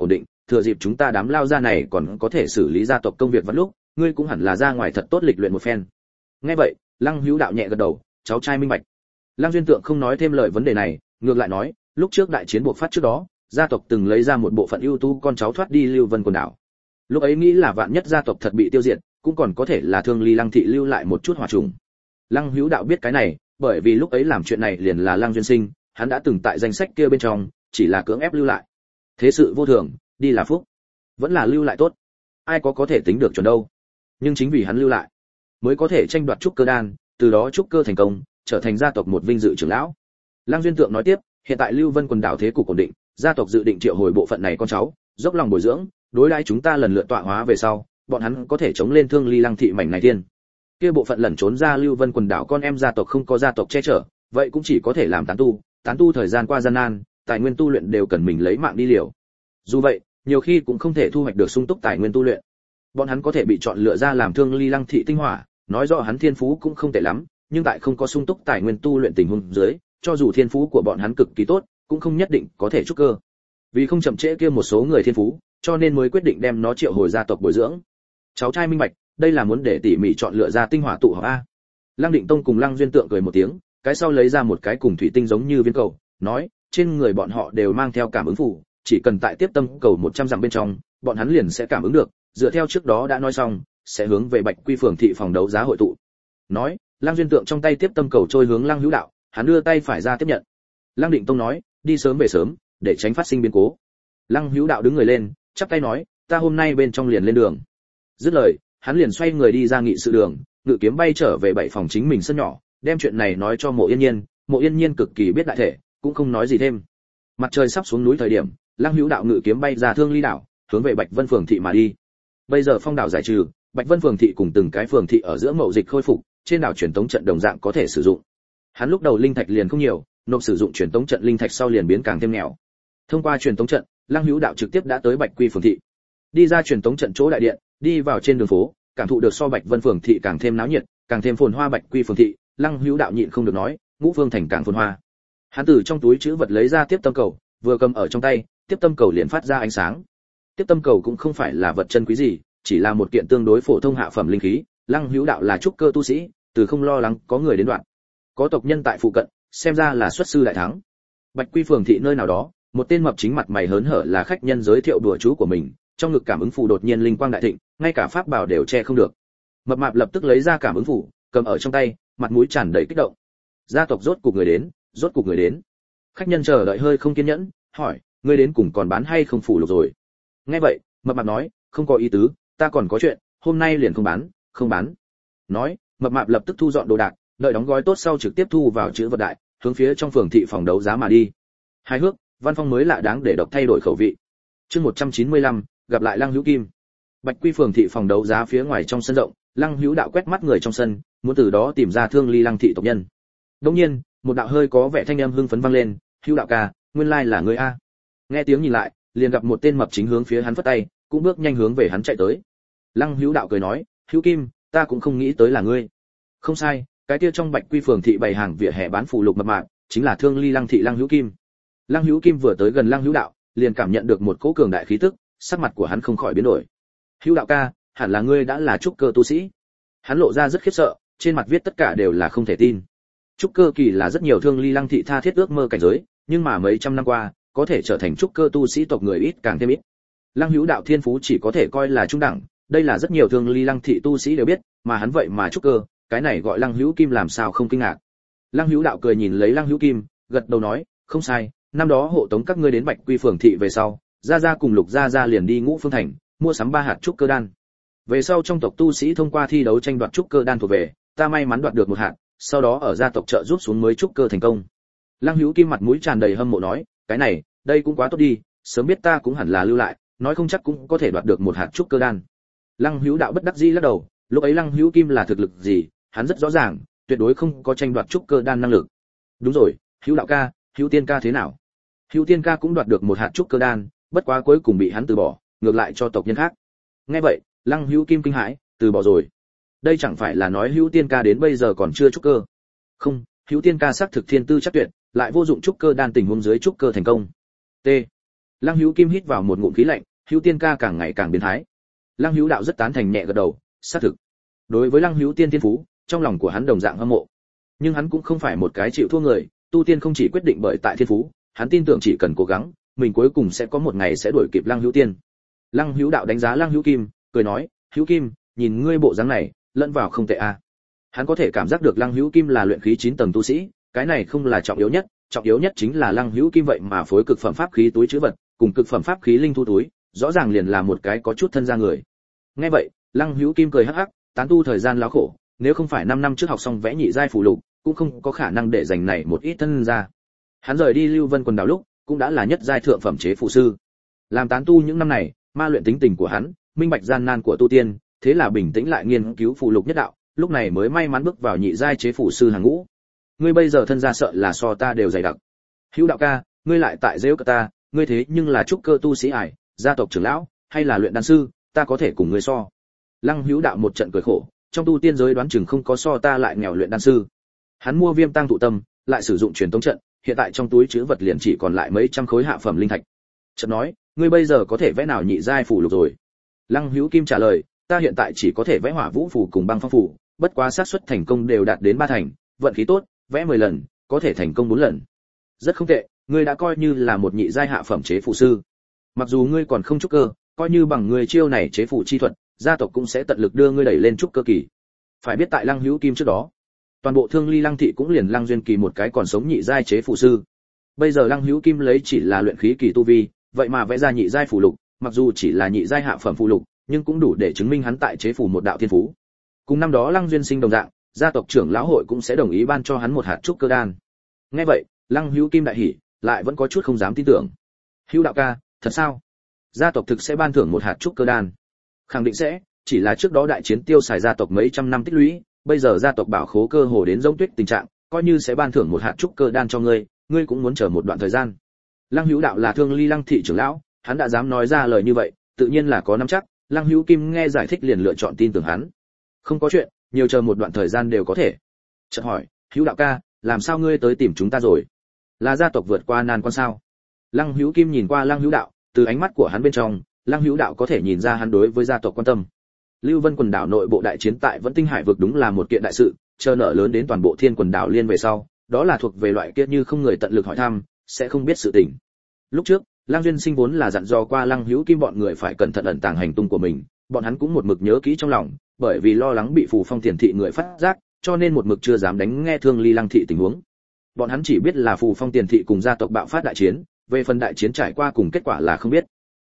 thừa dịp chúng ta đám lao gia này còn có thể xử lý gia tộc công việc vặt lúc, ngươi cũng hẳn là ra ngoài thật tốt lịch luyện một phen. Nghe vậy, Lăng Hữu Đạo nhẹ gật đầu, cháu trai minh bạch. Lăng Duyên Tượng không nói thêm lời vấn đề này, ngược lại nói, lúc trước đại chiến buộc phát trước đó, gia tộc từng lấy ra một bộ phận ưu tú con cháu thoát đi Lưu Vân quần đảo. Lúc ấy nghĩ là vạn nhất gia tộc thật bị tiêu diệt, cũng còn có thể là Thương Ly Lăng thị lưu lại một chút hỏa trùng. Lăng Hữu Đạo biết cái này, bởi vì lúc ấy làm chuyện này liền là Lăng Duyên Sinh, hắn đã từng tại danh sách kia bên trong, chỉ là cưỡng ép lưu lại. Thế sự vô thường, đi là phúc, vẫn là lưu lại tốt. Ai có thể tính được chuẩn đâu. Nhưng chính vì hắn lưu lại, mới có thể tranh đoạt trúc cơ đan, từ đó trúc cơ thành công, trở thành gia tộc một vinh dự trưởng lão. Lăng Duyên Tượng nói tiếp, hiện tại Lưu Vân quần đảo thế cục ổn định, gia tộc dự định triệu hồi bộ phận này con cháu, dốc lòng bồi dưỡng, đối đãi chúng ta lần lượt tọa hóa về sau, bọn hắn có thể chống lên Thương Ly Lăng thị mảnh này tiên. Kia bộ phận lẩn trốn ra Lưu Vân quần đảo con em gia tộc không có gia tộc che chở, vậy cũng chỉ có thể làm tán tu thời gian qua gian nan, tài nguyên tu luyện đều cần mình lấy mạng đi liều. Dù vậy, nhiều khi cũng không thể thu hoạch được sung túc tài nguyên tu luyện. Bọn hắn có thể bị chọn lựa ra làm Thương Ly Lăng thị tinh hỏa, nói rõ hắn thiên phú cũng không tệ lắm, nhưng tại không có sung túc tài nguyên tu luyện tình huống dưới, cho dù thiên phú của bọn hắn cực kỳ tốt, cũng không nhất định có thể trúc cơ. Vì không chậm trễ kia một số người thiên phú, cho nên mới quyết định đem nó triệu hồi gia tộc bồi dưỡng. Cháu trai minh bạch, đây là muốn để tỉ mỉ chọn lựa ra tinh hỏa tụ hợp a. Lăng Định Tông cùng Lăng Duyên Tượng cười một tiếng, cái sau lấy ra một cái cùng thủy tinh giống như viên cầu, nói, trên người bọn họ đều mang theo cảm ứng phù, chỉ cần tại tiếp tâm cầu 100 dặm bên trong, bọn hắn liền sẽ cảm ứng được, dựa theo trước đó đã nói xong, sẽ hướng về Bạch Quy phường thị phòng đấu giá hội tụ. Nói, Lăng Duyên Tượng trong tay tiếp tâm cầu trôi hướng Lăng Hữu Đạo, hắn đưa tay phải ra tiếp nhận. Lăng Định Tông nói, đi sớm về sớm, để tránh phát sinh biến cố. Lăng Hữu Đạo đứng người lên, chắp tay nói, ta hôm nay bên trong liền lên đường. Dứt lời, hắn liền xoay người đi ra nghị sự đường, ngự kiếm bay trở về bảy phòng chính mình sân nhỏ, đem chuyện này nói cho Mộ Yên Nhiên. Mộ Yên Nhiên cực kỳ biết đại thể, cũng không nói gì thêm. Mặt trời sắp xuống núi thời điểm, Lăng Hữu Đạo ngự kiếm bay ra Thương Ly đảo, hướng về Bạch Vân phường thị mà đi. Bây giờ phong đảo giải trừ, Bạch Vân phường thị cùng từng cái phường thị ở giữa mậu dịch khôi phục, trên đảo truyền tống trận đồng dạng có thể sử dụng. Hắn lúc đầu linh thạch liền không nhiều, nộp sử dụng truyền tống trận linh thạch sau liền biến càng thêm nghèo. Thông qua truyền tống trận, Lăng Hữu Đạo trực tiếp đã tới Bạch Quy phường thị. Đi ra truyền tống trận chỗ đại điện, đi vào trên đường phố, cảm thụ được so Bạch Vân phường thị càng thêm náo nhiệt, càng thêm phồn hoa Bạch Quy phường thị, Lăng Hữu Đạo nhịn không được nói, ngũ phương thành càng phồn hoa. Hắn từ trong túi trữ vật lấy ra tiếp tâm cầu, vừa cầm ở trong tay, tiếp tâm cầu liền phát ra ánh sáng. Tiếp tâm cầu cũng không phải là vật chân quý gì, chỉ là một kiện tương đối phổ thông hạ phẩm linh khí. Lăng Hữu Đạo là trúc cơ tu sĩ, từ không lo lắng có người đến đoạn. Có tộc nhân tại phụ cận, xem ra là xuất sư đại thắng. Bạch Quy phường thị nơi nào đó, một tên mập chính mặt mày hớn hở là khách nhân giới thiệu đùa chú của mình, trong ngực cảm ứng phù đột nhiên linh quang đại thịnh, ngay cả pháp bảo đều che không được. Mập mạp lập tức lấy ra cảm ứng phù, cầm ở trong tay, mặt mũi tràn đầy kích động. Gia tộc rốt cục người đến, rốt cục người đến. Khách nhân chờ đợi hơi không kiên nhẫn, hỏi, ngươi đến cùng còn bán hay không phù lục rồi? Nghe vậy, mập mạp nói, không có ý tứ, ta còn có chuyện, hôm nay liền không bán, không bán. Nói, mập mạp lập tức thu dọn đồ đạc, đợi đóng gói tốt sau trực tiếp thu vào trữ vật đại, hướng phía trong phường thị phòng đấu giá mà đi. Hài hước, văn phong mới lạ đáng để độc thay đổi khẩu vị. Chương 195, gặp lại Lăng Hữu Kim. Bạch Quy phường thị phòng đấu giá phía ngoài trong sân rộng, Lăng Hữu Đạo quét mắt người trong sân, muốn từ đó tìm ra Thương Ly Lăng thị tộc nhân. Đương nhiên, một đạo hơi có vẻ thanh âm hưng phấn vang lên, "Hữu Đạo ca, nguyên lai là ngươi a." Nghe tiếng nhìn lại, liền gặp một tên mập chính hướng phía hắn phất tay, cũng bước nhanh hướng về hắn chạy tới. Lăng Hữu Đạo cười nói, "Hữu Kim, ta cũng không nghĩ tới là ngươi." Không sai, cái kia trong Bạch Quy phường thị bày hàng vỉa hè bán phù lục mập mạp, chính là Thương Ly Lăng thị Lăng Hữu Kim. Lăng Hữu Kim vừa tới gần Lăng Hữu Đạo, liền cảm nhận được một cỗ cường đại khí tức, sắc mặt của hắn không khỏi biến đổi. "Hữu Đạo ca, hẳn là ngươi đã là trúc cơ tu sĩ." Hắn lộ ra rất khiếp sợ, trên mặt viết tất cả đều là không thể tin. Trúc cơ kỳ là rất nhiều Thương Ly Lăng thị tha thiết ước mơ cảnh giới, nhưng mà mấy trăm năm qua, có thể trở thành trúc cơ tu sĩ tộc người ít càng thêm ít. Lăng Hữu Đạo thiên phú chỉ có thể coi là trung đẳng, đây là rất nhiều Thương Ly Lăng thị tu sĩ đều biết, mà hắn vậy mà trúc cơ, cái này gọi Lăng Hữu Kim làm sao không kinh ngạc. Lăng Hữu Đạo cười nhìn lấy Lăng Hữu Kim, gật đầu nói, không sai, năm đó hộ tống các ngươi đến Bạch Quy phường thị về sau, gia gia cùng Lục gia gia liền đi Ngũ Phương thành, mua sắm 3 hạt trúc cơ đan. Về sau trong tộc tu sĩ thông qua thi đấu tranh đoạt trúc cơ đan thuộc về, ta may mắn đoạt được 1 hạt, sau đó ở gia tộc trợ giúp xuống mới trúc cơ thành công. Lăng Hữu Kim mặt mũi tràn đầy hâm mộ nói, cái này, đây cũng quá tốt đi, sớm biết ta cũng hẳn là lưu lại, nói không chắc cũng có thể đoạt được 1 hạt trúc cơ đan. Lăng Hữu Đạo bất đắc dĩ lắc đầu, lúc ấy Lăng Hữu Kim là thực lực gì, hắn rất rõ ràng, tuyệt đối không có tranh đoạt trúc cơ đan năng lực. Đúng rồi, Hữu Đạo ca, Hữu Tiên ca thế nào? Hữu Tiên ca cũng đoạt được 1 hạt trúc cơ đan, bất quá cuối cùng bị hắn từ bỏ, ngược lại cho tộc nhân khác. Nghe vậy, Lăng Hữu Kim kinh hãi, từ bỏ rồi. Đây chẳng phải là nói Hữu Tiên ca đến bây giờ còn chưa trúc cơ? Không, Hữu Tiên ca xác thực thiên tư chắc tuyệt, lại vô dụng trúc cơ đan tình huống dưới trúc cơ thành công. T. Lăng Hữu Kim hít vào một ngụm khí lạnh, Hữu Tiên ca càng ngày càng biến thái. Lăng Hữu đạo rất tán thành nhẹ gật đầu, xác thực. Đối với Lăng Hữu Tiên thiên phú, trong lòng của hắn đồng dạng hâm mộ. Nhưng hắn cũng không phải một cái chịu thua người, tu tiên không chỉ quyết định bởi tại thiên phú, hắn tin tưởng chỉ cần cố gắng, mình cuối cùng sẽ có một ngày sẽ đuổi kịp Lăng Hữu Tiên. Lăng Hữu đạo đánh giá Lăng Hữu Kim, cười nói, "Hữu Kim, nhìn ngươi bộ dáng này, lẫn vào không tệ a." Hắn có thể cảm giác được Lăng Hữu Kim là luyện khí 9 tầng tu sĩ, cái này không là trọng yếu nhất chính là Lăng Hữu Kim vậy mà phối cực phẩm pháp khí túi trữ vật, cùng cực phẩm pháp khí linh thu túi, rõ ràng liền là một cái có chút thân ra người. Nghe vậy, Lăng Hữu Kim cười hắc hắc, tán tu thời gian láo khổ, nếu không phải 5 năm trước học xong vẽ nhị giai phù lục, cũng không có khả năng để dành này một ít thân ra. Hắn rời đi Lưu Vân quần đảo lúc, cũng đã là nhất giai thượng phẩm chế phù sư. Làm tán tu những năm này, ma luyện tính tình của hắn, minh bạch gian nan của tu tiên, thế là bình tĩnh lại nghiên cứu phù lục nhất đạo, lúc này mới may mắn bước vào nhị giai chế phù sư hàng ngũ. Ngươi bây giờ thân gia sợ là so ta đều dày đặc. Hữu đạo ca, ngươi lại tại giễu cả ta, ngươi thế nhưng là trúc cơ tu sĩ ải, gia tộc trưởng lão, hay là luyện đan sư, ta có thể cùng ngươi so. Lăng Hữu đạo một trận cười khổ, trong tu tiên giới đoán chừng không có so ta lại nghèo luyện đan sư. Hắn mua Viêm Tăng Thụ Tâm, lại sử dụng truyền tống trận, hiện tại trong túi trữ vật liền chỉ còn lại mấy trăm khối hạ phẩm linh thạch. Chợt nói, ngươi bây giờ có thể vẽ nào nhị giai phù lục rồi? Lăng Hữu Kim trả lời, ta hiện tại chỉ có thể vẽ Hỏa Vũ phù cùng Băng Phong phù, bất quá xác suất thành công đều đạt đến 3 thành, vận khí tốt, vẽ 10 lần, có thể thành công 4 lần. Rất không tệ, ngươi đã coi như là một nhị giai hạ phẩm chế phù sư. Mặc dù ngươi còn không trúc cơ, coi như bằng ngươi chiêu này chế phù chi thuật, gia tộc cũng sẽ tận lực đưa ngươi đẩy lên trúc cơ kỳ. Phải biết tại Lăng Hữu Kim trước đó, toàn bộ Thương Ly Lăng thị cũng liền Lăng Duyên kỳ một cái còn sống nhị giai chế phù sư. Bây giờ Lăng Hữu Kim lấy chỉ là luyện khí kỳ tu vi, vậy mà vẽ ra nhị giai phù lục, mặc dù chỉ là nhị giai hạ phẩm phù lục, nhưng cũng đủ để chứng minh hắn tại chế phù một đạo thiên phú. Cùng năm đó Lăng Duyên Sinh đồng dạng, gia tộc trưởng lão hội cũng sẽ đồng ý ban cho hắn một hạt trúc cơ đan. Nghe vậy, Lăng Hữu Kim đại hỉ, lại vẫn có chút không dám tin tưởng. Hữu đạo ca, thật sao? Gia tộc thực sẽ ban thưởng một hạt trúc cơ đan? Khẳng định sẽ, chỉ là trước đó đại chiến tiêu xài gia tộc mấy trăm năm tích lũy, bây giờ gia tộc bảo khố cơ hồ đến giống tuyết tình trạng, coi như sẽ ban thưởng một hạt trúc cơ đan cho ngươi, ngươi cũng muốn chờ một đoạn thời gian. Lăng Hữu đạo là Thương Ly Lăng thị trưởng lão, hắn đã dám nói ra lời như vậy, tự nhiên là có nắm chắc. Lăng Hữu Kim nghe giải thích liền lựa chọn tin tưởng hắn. Không có chuyện, nhiều chờ một đoạn thời gian đều có thể. Chợt hỏi, Hữu đạo ca, làm sao ngươi tới tìm chúng ta rồi? Là gia tộc vượt qua nan quan sao? Lăng Hữu Kim nhìn qua Lăng Hữu đạo, từ ánh mắt của hắn bên trong, Lăng Hữu đạo có thể nhìn ra hắn đối với gia tộc quan tâm. Lưu Vân quần đảo nội bộ đại chiến tại Vẫn Tinh Hải vực đúng là một kiện đại sự, chờ nở lớn đến toàn bộ Thiên quần đảo liên về sau, đó là thuộc về loại kia như không người tận lực hỏi thăm, sẽ không biết sự tình. Lúc trước, Lăng Duyên Sinh vốn là dặn dò qua Lăng Hữu Kim bọn người phải cẩn thận ẩn tàng hành tung của mình, bọn hắn cũng một mực nhớ kỹ trong lòng, bởi vì lo lắng bị Phù Phong Tiền thị người phát giác, cho nên một mực chưa dám đánh nghe Thương Ly Lăng thị tình huống. Bọn hắn chỉ biết là Phù Phong Tiền thị cùng gia tộc bạo phát đại chiến, về phần đại chiến trải qua cùng kết quả là không biết.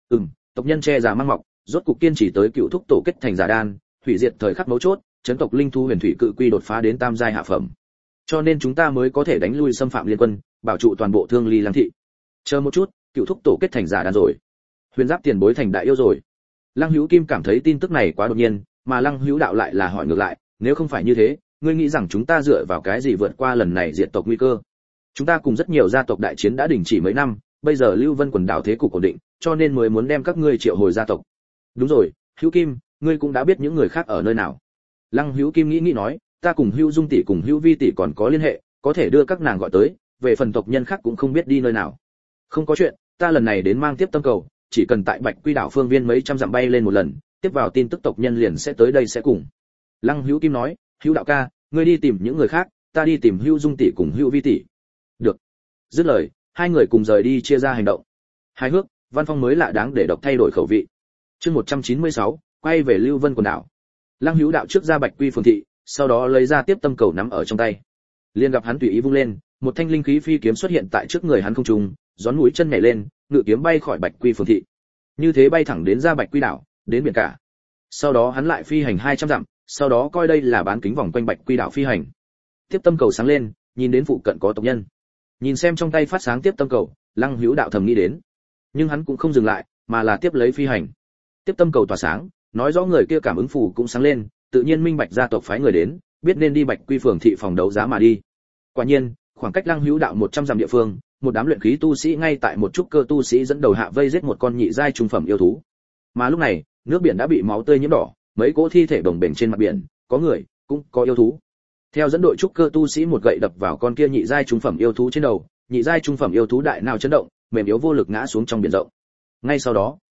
Tộc nhân che giả mang mọc, rốt cục kiên trì tới cựu thúc tổ kết thành giả đan, hủy diệt thời khắc mấu chốt, chấn tộc linh thu huyền thủy cự quy đột phá đến tam giai hạ phẩm. Cho nên chúng ta mới có thể đánh lui xâm phạm liên quân, bảo trụ toàn bộ Thương Ly Lăng thị. Chờ một chút, cựu thúc tổ kết thành giả đan rồi. Huyền Giáp tiền bối thành đại yêu rồi. Lăng Hữu Kim cảm thấy tin tức này quá đột nhiên, mà Lăng Hữu đạo lại là hỏi ngược lại, nếu không phải như thế, ngươi nghĩ rằng chúng ta dựa vào cái gì vượt qua lần này diệt tộc nguy cơ? Chúng ta cùng rất nhiều gia tộc đại chiến đã đình chỉ mấy năm, bây giờ Lưu Vân quần đảo thế cục ổn định, cho nên mới muốn đem các ngươi triệu hồi gia tộc. Đúng rồi, Hữu Kim, ngươi cũng đã biết những người khác ở nơi nào. Lăng Hữu Kim nghĩ nói, ta cùng Hữu Dung tỷ cùng Hữu Vi tỷ còn có liên hệ, có thể đưa các nàng gọi tới, về phần tộc nhân khác cũng không biết đi nơi nào. Không có chuyện, ta lần này đến mang tiếp tâm cầu, chỉ cần tại Bạch Quy đảo phương viên mấy trăm dặm bay lên một lần, tiếp vào tin tức tộc nhân liền sẽ tới đây sẽ cùng. Lăng Hữu Kim nói, Hữu đạo ca, ngươi đi tìm những người khác, ta đi tìm Hữu Dung tỷ cùng Hữu Vi tỷ. Được. Dứt lời, hai người cùng rời đi chia ra hành động. Hài hước, văn phong mới lạ đáng để đọc thay đổi khẩu vị. Chương 196, quay về Lưu Vân quần đảo. Lăng Hữu đạo trước ra Bạch Quy phường thị, sau đó lấy ra tiếp tâm cầu nắm ở trong tay. Liền gặp hắn tùy ý vung lên, một thanh linh khí phi kiếm xuất hiện tại trước người hắn không trung, gión mũi chân nhảy lên, ngự kiếm bay khỏi Bạch Quy phường thị. Như thế bay thẳng đến ra Bạch Quy đảo, đến biển cả. Sau đó hắn lại phi hành 200 dặm, sau đó coi đây là bán kính vòng quanh Bạch Quy đảo phi hành. Tiếp tâm cầu sáng lên, nhìn đến phụ cận có tộc nhân. Nhìn xem trong tay phát sáng tiếp tâm cầu, Lăng Hữu đạo thầm nghĩ đến. Nhưng hắn cũng không dừng lại, mà là tiếp lấy phi hành. Tiếp tâm cầu tỏa sáng, nói rõ người kia cảm ứng phù cũng sáng lên, tự nhiên minh bạch gia tộc phái người đến, biết nên đi Bạch Quy phường thị phòng đấu giá mà đi. Quả nhiên, khoảng cách Lăng Hữu đạo 100 dặm địa phương, một đám luyện khí tu sĩ ngay tại một trúc cơ tu sĩ dẫn đầu hạ vây giết một con nhị giai trung phẩm yêu thú. Mà lúc này, nước biển đã bị máu tươi nhiễm đỏ, mấy cỗ thi thể bồng bềnh trên mặt biển, có người, cũng có yêu thú. Theo dẫn đội trúc cơ tu sĩ một gậy đập vào con kia nhị giai trung phẩm yêu thú trên đầu, nhị giai trung phẩm yêu thú đại nào chấn động, mềm yếu vô lực ngã xuống trong biển rộng. Ngay sau đó,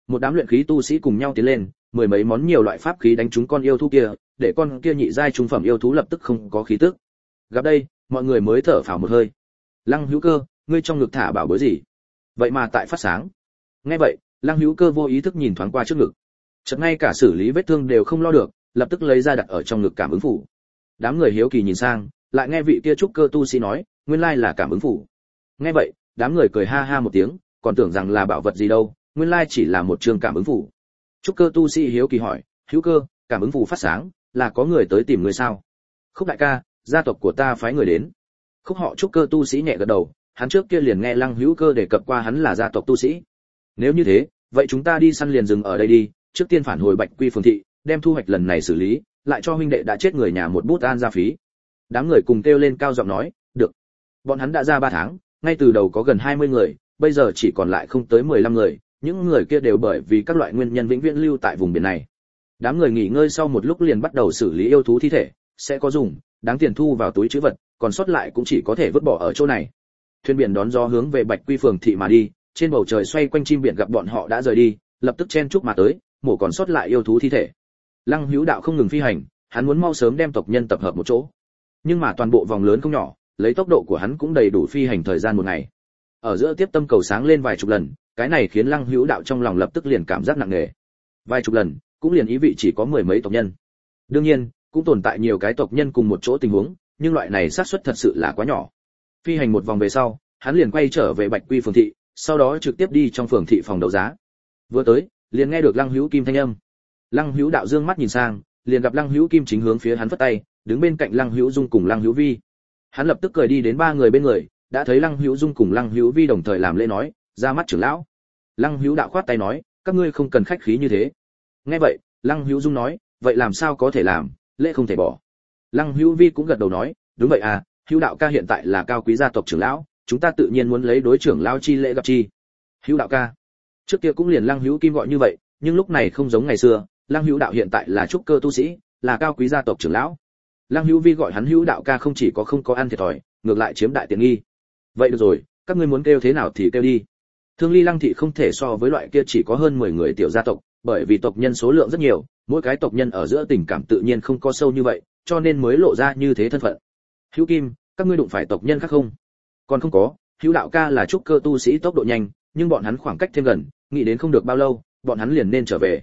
Một đám luyện khí tu sĩ cùng nhau tiến lên, mười mấy món nhiều loại pháp khí đánh trúng con yêu thú kia, để con kia nhị giai trung phẩm yêu thú lập tức không có khí tức. Gặp đây, mọi người mới thở phào một hơi. Lăng Hữu Cơ, ngươi trong ngực thả bảo bối gì? Vậy mà tại phát sáng. Nghe vậy, Lăng Hữu Cơ vô ý thức nhìn thoáng qua trước ngực. Chợt ngay cả xử lý vết thương đều không lo được, lập tức lấy ra đặt ở trong ngực cảm ứng phủ. Đám người hiếu kỳ nhìn sang, lại nghe vị kia trúc cơ tu sĩ nói, nguyên lai là cảm ứng phủ. Nghe vậy, đám người cười ha ha một tiếng, còn tưởng rằng là bảo vật gì đâu, nguyên lai chỉ là một trường cảm ứng phủ. Trúc cơ tu sĩ hiếu kỳ hỏi, Hữu Cơ, cảm ứng phủ phát sáng, là có người tới tìm người sao? Khúc đại ca, gia tộc của ta phái người đến. Khúc họ trúc cơ tu sĩ nhẹ gật đầu, hắn trước kia liền nghe Lăng Hữu Cơ đề cập qua hắn là gia tộc tu sĩ. Nếu như thế, vậy chúng ta đi săn liền dừng ở đây đi, trước tiên phản hồi Bạch Quy phường thị, đem thu hoạch lần này xử lý, lại cho huynh đệ đã chết người nhà một bút an gia phí. Đám người cùng kêu lên cao giọng nói, được. Bọn hắn đã ra 3 tháng, ngay từ đầu có gần 20 người, bây giờ chỉ còn lại không tới 15 người, những người kia đều bởi vì các loại nguyên nhân vĩnh viễn lưu tại vùng biển này. Đám người nghỉ ngơi sau một lúc liền bắt đầu xử lý yêu thú thi thể, sẽ có dùng, đáng tiền thu vào túi trữ vật, còn sót lại cũng chỉ có thể vứt bỏ ở chỗ này. Thuyền biển đón gió hướng về Bạch Quy phường thị mà đi, trên bầu trời xoay quanh chim biển gặp bọn họ đã rời đi, lập tức chen chúc mà tới, mổ còn sót lại yêu thú thi thể. Lăng Hữu Đạo không ngừng phi hành, hắn muốn mau sớm đem tộc nhân tập hợp một chỗ. Nhưng mà toàn bộ vòng lớn không nhỏ, lấy tốc độ của hắn cũng đầy đủ phi hành thời gian một ngày. Ở giữa tiếp tâm cầu sáng lên vài chục lần, cái này khiến Lăng Hữu Đạo trong lòng lập tức liền cảm giác nặng nề. Vài chục lần, cũng liền ý vị chỉ có 10 mấy tộc nhân. Đương nhiên, cũng tồn tại nhiều cái tộc nhân cùng một chỗ tình huống, nhưng loại này xác suất thật sự là quá nhỏ. Phi hành một vòng về sau, hắn liền quay trở về Bạch Quy phường thị, sau đó trực tiếp đi trong phường thị phòng đấu giá. Vừa tới, liền nghe được Lăng Hữu Kim thanh âm. Lăng Hữu Đạo dương mắt nhìn sang, liền gặp Lăng Hữu Kim chính hướng phía hắn vất tay, đứng bên cạnh Lăng Hữu Dung cùng Lăng Hữu Vi. Hắn lập tức cười đi đến 3 người bên người, đã thấy Lăng Hữu Dung cùng Lăng Hữu Vi đồng thời làm lễ nói, ra mắt trưởng lão. Lăng Hữu Đạo khoát tay nói, các ngươi không cần khách khí như thế. Nghe vậy, Lăng Hữu Dung nói, vậy làm sao có thể làm, lễ không thể bỏ. Lăng Hữu Vi cũng gật đầu nói, đúng vậy à, Hữu Đạo ca hiện tại là cao quý gia tộc trưởng lão, chúng ta tự nhiên muốn lấy đối trưởng lão chi lễ gặp chi. Hữu Đạo ca. Trước kia cũng liền Lăng Hữu Kim gọi như vậy, nhưng lúc này không giống ngày xưa, Lăng Hữu Đạo hiện tại là trúc cơ tu sĩ, là cao quý gia tộc trưởng lão. Lăng Hữu Vi gọi hắn Hữu Đạo ca không chỉ có không có ăn thiệt thòi, ngược lại chiếm đại tiện nghi. Vậy được rồi, các ngươi muốn kêu thế nào thì kêu đi. Thương Ly Lăng thị không thể so với loại kia chỉ có hơn 10 người tiểu gia tộc, bởi vì tộc nhân số lượng rất nhiều, mỗi cái tộc nhân ở giữa tình cảm tự nhiên không có sâu như vậy, cho nên mới lộ ra như thế thân phận. Hữu Kim, các ngươi đụng phải tộc nhân khác không? Còn không có, Hữu Đạo ca là trúc cơ tu sĩ tốc độ nhanh, nhưng bọn hắn khoảng cách thêm gần, nghĩ đến không được bao lâu, bọn hắn liền nên trở về.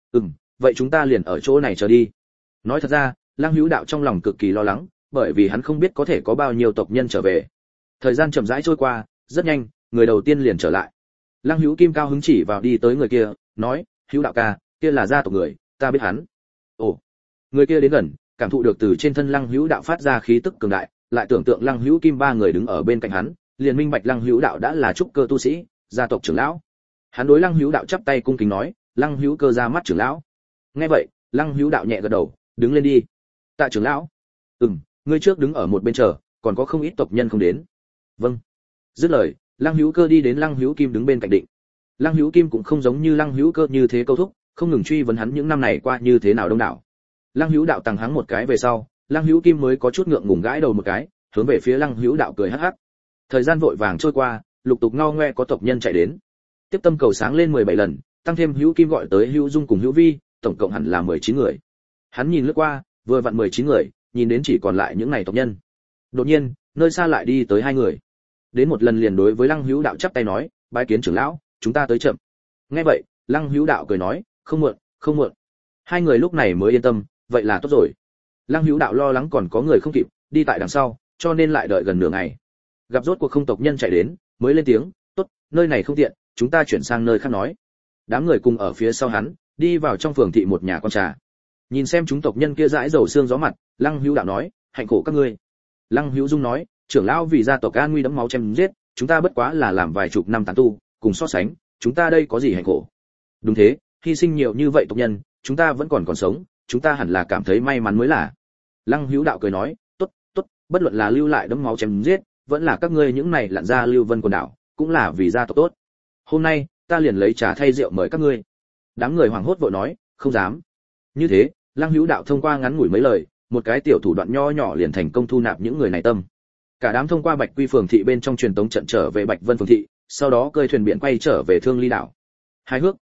Vậy chúng ta liền ở chỗ này chờ đi. Nói thật ra, Lăng Hữu Đạo trong lòng cực kỳ lo lắng, bởi vì hắn không biết có thể có bao nhiêu tộc nhân trở về. Thời gian chậm rãi trôi qua, rất nhanh, người đầu tiên liền trở lại. Lăng Hữu Kim cao hứng chỉ vào đi tới người kia, nói, Hữu Đạo ca, kia là gia tộc người, ta biết hắn. Ồ, người kia đến gần, cảm thụ được từ trên thân Lăng Hữu Đạo phát ra khí tức cường đại, lại tưởng tượng Lăng Hữu Kim 3 người đứng ở bên cạnh hắn, liền minh bạch Lăng Hữu Đạo đã là trúc cơ tu sĩ, gia tộc trưởng lão. Hắn đối Lăng Hữu Đạo chắp tay cung kính nói, Lăng Hữu Cơ ra mắt trưởng lão. Nghe vậy, Lăng Hữu Đạo nhẹ gật đầu, đứng lên đi. Tạ trưởng lão. Ngươi trước đứng ở một bên chờ, còn có không ít tộc nhân không đến. Vâng. Dứt lời, Lăng Hữu Cơ đi đến Lăng Hữu Kim đứng bên cạnh định. Lăng Hữu Kim cũng không giống như Lăng Hữu Cơ như thế câu thúc, không ngừng truy vấn hắn những năm này qua như thế nào đông đảo. Lăng Hữu Đạo tằng hắng một cái về sau, Lăng Hữu Kim mới có chút ngượng ngùng gãi đầu một cái, hướng về phía Lăng Hữu Đạo cười hắc hắc. Thời gian vội vàng trôi qua, lục tục ngao ngoe có tộc nhân chạy đến. Tiếp tâm cầu sáng lên 17 lần, tăng thêm Hữu Kim gọi tới Hữu Dung cùng Hữu Vi, tổng cộng hẳn là 19 người. Hắn nhìn lướt qua, vừa vặn 19 người, nhìn đến chỉ còn lại những này tộc nhân. Đột nhiên, nơi xa lại đi tới 2 người. Đến một lần liền đối với Lăng Hữu Đạo chắp tay nói, bái kiến trưởng lão, chúng ta tới chậm. Nghe vậy, Lăng Hữu Đạo cười nói, không muộn, không muộn. 2 người lúc này mới yên tâm, vậy là tốt rồi. Lăng Hữu Đạo lo lắng còn có người không kịp, đi tại đằng sau, cho nên lại đợi gần nửa ngày. Gặp rốt cuộc không tộc nhân chạy đến, mới lên tiếng, tốt, nơi này không tiện, chúng ta chuyển sang nơi khác nói. Đám người cùng ở phía sau hắn, đi vào trong phường thị một nhà con trà. Nhìn xem chúng tộc nhân kia dãi dầu xương gió mặt, Lăng Hữu Đạo nói, hạnh khổ các ngươi. Lăng Hữu Dung nói, trưởng lão vì gia tộc an nguy đẫm máu chém giết, chúng ta bất quá là làm vài chục năm tán tu, cùng so sánh, chúng ta đây có gì hạnh khổ? Đúng thế, hy sinh nhiều như vậy tộc nhân, chúng ta vẫn còn sống, chúng ta hẳn là cảm thấy may mắn mới là. Lăng Hữu Đạo cười nói, tốt, tốt, bất luận là lưu lại đẫm máu chém giết, vẫn là các ngươi những này lặn ra Lưu Vân quần đảo, cũng là vì gia tộc tốt. Hôm nay, ta liền lấy trà thay rượu mời các ngươi. Đám người hoảng hốt vội nói, không dám. Như thế, Lăng Hữu Đạo thông qua ngắn ngủi mấy lời, một cái tiểu thủ đoạn nho nhỏ liền thành công thu nạp những người này tâm. Cả đám thông qua Bạch Quy phường thị bên trong truyền tống trận trở về Bạch Vân phường thị, sau đó cơi thuyền biển quay trở về Thương Ly đảo. Hài hước,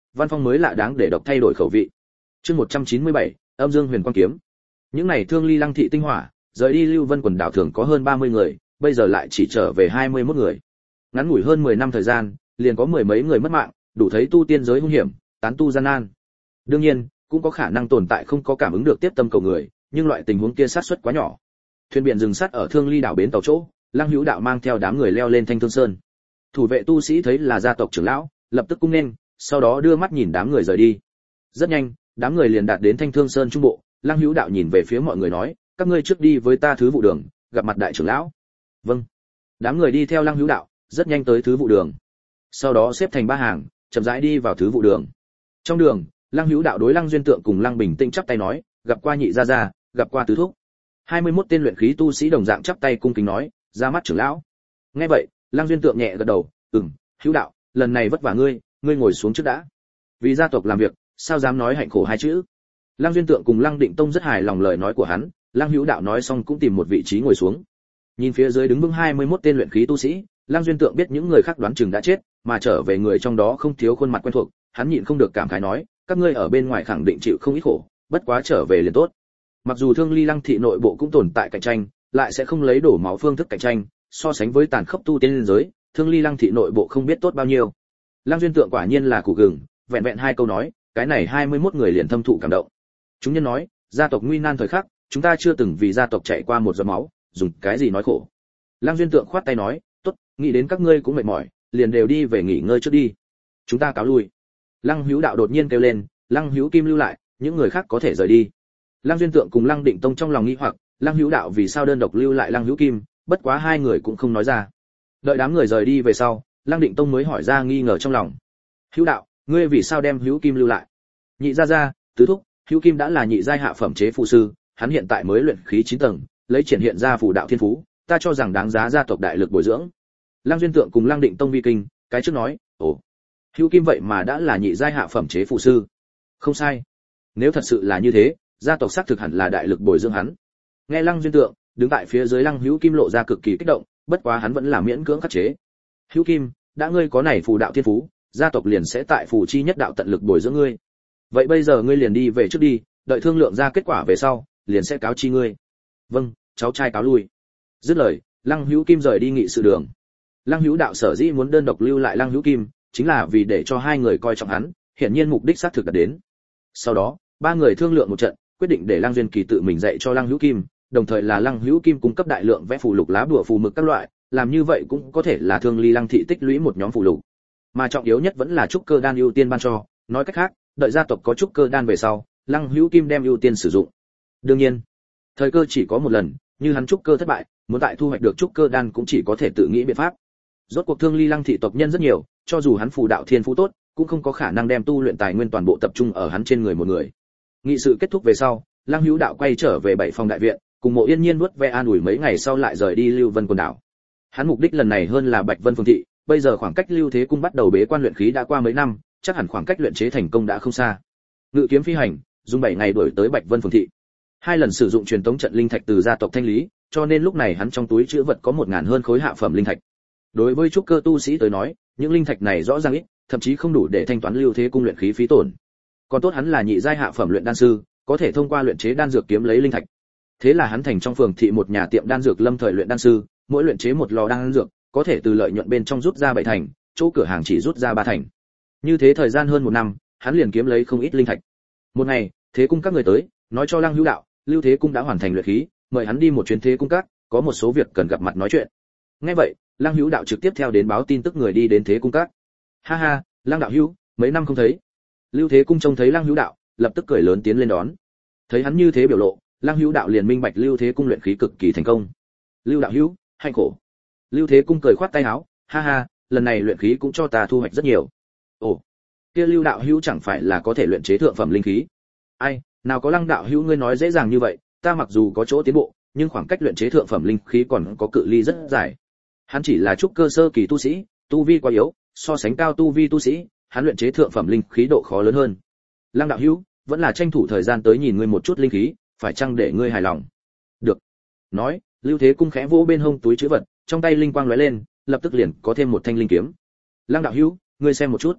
văn phong mới lạ đáng để độc thay đổi khẩu vị. Chương 197, Âm Dương Huyền Quang kiếm. Những này Thương Ly Lăng thị tinh hỏa, rời đi Lưu Vân quần đảo thường có hơn 30 người, bây giờ lại chỉ trở về 21 người. Ngắn ngủi hơn 10 năm thời gian, liền có mười mấy người mất mạng, đủ thấy tu tiên giới hung hiểm, tán tu gian nan. Đương nhiên, cũng có khả năng tồn tại không có cảm ứng được tiếp tâm cầu người, nhưng loại tình huống kia xác suất quá nhỏ. Thuyền biển dừng sát ở Thương Ly đảo bến tàu chỗ, Lăng Hữu Đạo mang theo đám người leo lên Thanh Thương Sơn. Thủ vệ tu sĩ thấy là gia tộc trưởng lão, lập tức cung nên, sau đó đưa mắt nhìn đám người rời đi. Rất nhanh, đám người liền đạt đến Thanh Thương Sơn trung bộ, Lăng Hữu Đạo nhìn về phía mọi người nói, các ngươi trước đi với ta thứ vụ đường, gặp mặt đại trưởng lão. Vâng. Đám người đi theo Lăng Hữu Đạo, rất nhanh tới thứ vụ đường. Sau đó xếp thành ba hàng, chậm rãi đi vào thứ vụ đường. Trong đường, Lăng Hữu Đạo đối Lăng Duyên Tượng cùng Lăng Bình Tĩnh chắp tay nói, gặp qua nhị gia gia, gặp qua tứ thúc. 21 tên luyện khí tu sĩ đồng dạng chắp tay cung kính nói, ra mắt trưởng lão. Nghe vậy, Lăng Duyên Tượng nhẹ gật đầu, Hữu Đạo, lần này vất vả ngươi ngồi xuống trước đã. Vì gia tộc làm việc, sao dám nói hạnh khổ hai chữ. Lăng Duyên Tượng cùng Lăng Định Tông rất hài lòng lời nói của hắn, Lăng Hữu Đạo nói xong cũng tìm một vị trí ngồi xuống. Nhìn phía dưới đứng vững 21 tên luyện khí tu sĩ, Lăng Duyên Tượng biết những người khác đoán chừng đã chết, mà trở về người trong đó không thiếu khuôn mặt quen thuộc, hắn nhịn không được cảm khái nói, các ngươi ở bên ngoài khẳng định chịu không ít khổ, bất quá trở về liền tốt. Mặc dù Thương Ly Lăng thị nội bộ cũng tồn tại cạnh tranh, lại sẽ không lấy đổ máu phương thức cạnh tranh, so sánh với tàn khốc tu tiên giới, Thương Ly Lăng thị nội bộ không biết tốt bao nhiêu. Lăng Duyên Tượng quả nhiên là củ gừng, vẹn vẹn hai câu nói, cái này 21 người liền thâm thụ cảm động. Chúng nhân nói, gia tộc nguy nan thời khắc, chúng ta chưa từng vì gia tộc chạy qua một giọt máu, dùng cái gì nói khổ. Lăng Duyên Tượng khoát tay nói, tốt, nghĩ đến các ngươi cũng mệt mỏi, liền đều đi về nghỉ ngơi trước đi. Chúng ta cáo lui. Lăng Hữu Đạo đột nhiên kêu lên, Lăng Hữu Kim lưu lại, những người khác có thể rời đi. Lăng Duyên Tượng cùng Lăng Định Tông trong lòng nghi hoặc, Lăng Hữu Đạo vì sao đơn độc lưu lại Lăng Hữu Kim, bất quá hai người cũng không nói ra. Đợi đám người rời đi về sau, Lăng Định Tông mới hỏi ra nghi ngờ trong lòng. Hữu Đạo, ngươi vì sao đem Hữu Kim lưu lại? Nhị gia gia, tứ thúc, Hữu Kim đã là nhị giai hạ phẩm chế phù sư, hắn hiện tại mới luyện khí 9 tầng, lấy triển hiện ra phù đạo thiên phú, ta cho rằng đáng giá gia tộc đại lực bồi dưỡng. Lăng Duyên Tượng cùng Lăng Định Tông vi kinh, cái trước nói, ồ, Hữu Kim vậy mà đã là nhị giai hạ phẩm chế phù sư. Không sai. Nếu thật sự là như thế, gia tộc xác thực hẳn là đại lực bồi dưỡng hắn. Nghe Lăng Duyên Tượng, đứng tại phía dưới Lăng Hữu Kim lộ ra cực kỳ kích động, bất quá hắn vẫn là miễn cưỡng khắc chế. Hữu Kim, đã ngươi có này phù đạo thiên phú, gia tộc liền sẽ tại phù chi nhất đạo tận lực bồi dưỡng ngươi. Vậy bây giờ ngươi liền đi về trước đi, đợi thương lượng ra kết quả về sau, liền sẽ cáo chi ngươi. Vâng, cháu trai cáo lui. Dứt lời, Lăng Hữu Kim rời đi nghị sự đường. Lăng Hữu Đạo sở dĩ muốn đơn độc lưu lại Lăng Hữu Kim, chính là vì để cho hai người coi trọng hắn, hiển nhiên mục đích xác thực đạt đến. Sau đó, ba người thương lượng một trận, quyết định để Lăng Duyên Kỳ tự mình dạy cho Lăng Hữu Kim, đồng thời là Lăng Hữu Kim cung cấp đại lượng vẽ phù lục lá bùa phù mực các loại, làm như vậy cũng có thể là Thương Ly Lăng thị tích lũy một nhóm phù lục. Mà trọng yếu nhất vẫn là trúc cơ đan ưu tiên ban cho, nói cách khác, đợi gia tộc có trúc cơ đan về sau, Lăng Hữu Kim đem ưu tiên sử dụng. Đương nhiên, thời cơ chỉ có một lần, như hắn trúc cơ thất bại, muốn tại thu hoạch được trúc cơ đan cũng chỉ có thể tự nghĩ biện pháp. Rốt cuộc Thương Ly Lăng thị tộc nhân rất nhiều, cho dù hắn phù đạo thiên phú tốt, cũng không có khả năng đem tu luyện tài nguyên toàn bộ tập trung ở hắn trên người một người. Nghị sự kết thúc về sau, Lăng Hữu Đạo quay trở về bảy phòng đại viện, cùng Mộ Yên Nhiên nuốt ve an ủi mấy ngày sau lại rời đi Lưu Vân quần đảo. Hắn mục đích lần này hơn là Bạch Vân Phương thị, bây giờ khoảng cách Lưu Thế Cung bắt đầu bế quan luyện khí đã qua mấy năm, chắc hẳn khoảng cách luyện chế thành công đã không xa. Ngự kiếm phi hành, dùng 7 ngày đuổi tới Bạch Vân Phương thị. Hai lần sử dụng truyền tống trận linh thạch từ gia tộc Thanh Lý, cho nên lúc này hắn trong túi trữ vật có 1000 hơn khối hạ phẩm linh thạch. Đối với trúc cơ tu sĩ tới nói, những linh thạch này rõ ràng ít, thậm chí không đủ để thanh toán Lưu Thế Cung luyện khí phí tổn. Còn tốt hắn là nhị giai hạ phẩm luyện đan sư, có thể thông qua luyện chế đan dược kiếm lấy linh thạch. Thế là hắn thành trong phường thị một nhà tiệm đan dược lâm thời luyện đan sư, mỗi luyện chế một lò đan dược, có thể từ lợi nhuận bên trong rút ra 7 thành, chỗ cửa hàng chỉ rút ra 3 thành. Như thế thời gian hơn 1 năm, hắn liền kiếm lấy không ít linh thạch. Một ngày, Thế Cung các người tới, nói cho Lăng Hữu Đạo, Lưu Thế Cung đã hoàn thành luyện khí, mời hắn đi một chuyến Thế Cung các, có một số việc cần gặp mặt nói chuyện. Nghe vậy, Lăng Hữu Đạo trực tiếp theo đến báo tin tức người đi đến Thế Cung các. Ha ha, Lăng đạo hữu, mấy năm không thấy. Lưu Thế Cung trông thấy Lăng Hữu Đạo, lập tức cười lớn tiến lên đón. Thấy hắn như thế biểu lộ, Lăng Hữu Đạo liền minh bạch Lưu Thế Cung luyện khí cực kỳ thành công. Lưu đạo hữu, hạnh khổ. Lưu Thế Cung cười khoát tay áo, ha ha, lần này luyện khí cũng cho ta thu hoạch rất nhiều. Ồ, kia Lưu đạo hữu chẳng phải là có thể luyện chế thượng phẩm linh khí? Ai, nào có Lăng đạo hữu ngươi nói dễ dàng như vậy, ta mặc dù có chỗ tiến bộ, nhưng khoảng cách luyện chế thượng phẩm linh khí còn có cự ly rất dài. Hắn chỉ là trúc cơ sơ kỳ tu sĩ, tu vi quá yếu, so sánh cao tu vi tu sĩ, hắn luyện chế thượng phẩm linh khí độ khó lớn hơn. Lăng đạo hữu, vẫn là tranh thủ thời gian tới nhìn ngươi một chút linh khí, phải chăng để ngươi hài lòng? Được. Nói, Lưu Thế Cung khẽ vỗ bên hông túi trữ vật, trong tay linh quang lóe lên, lập tức liền có thêm một thanh linh kiếm. Lăng đạo hữu, ngươi xem một chút.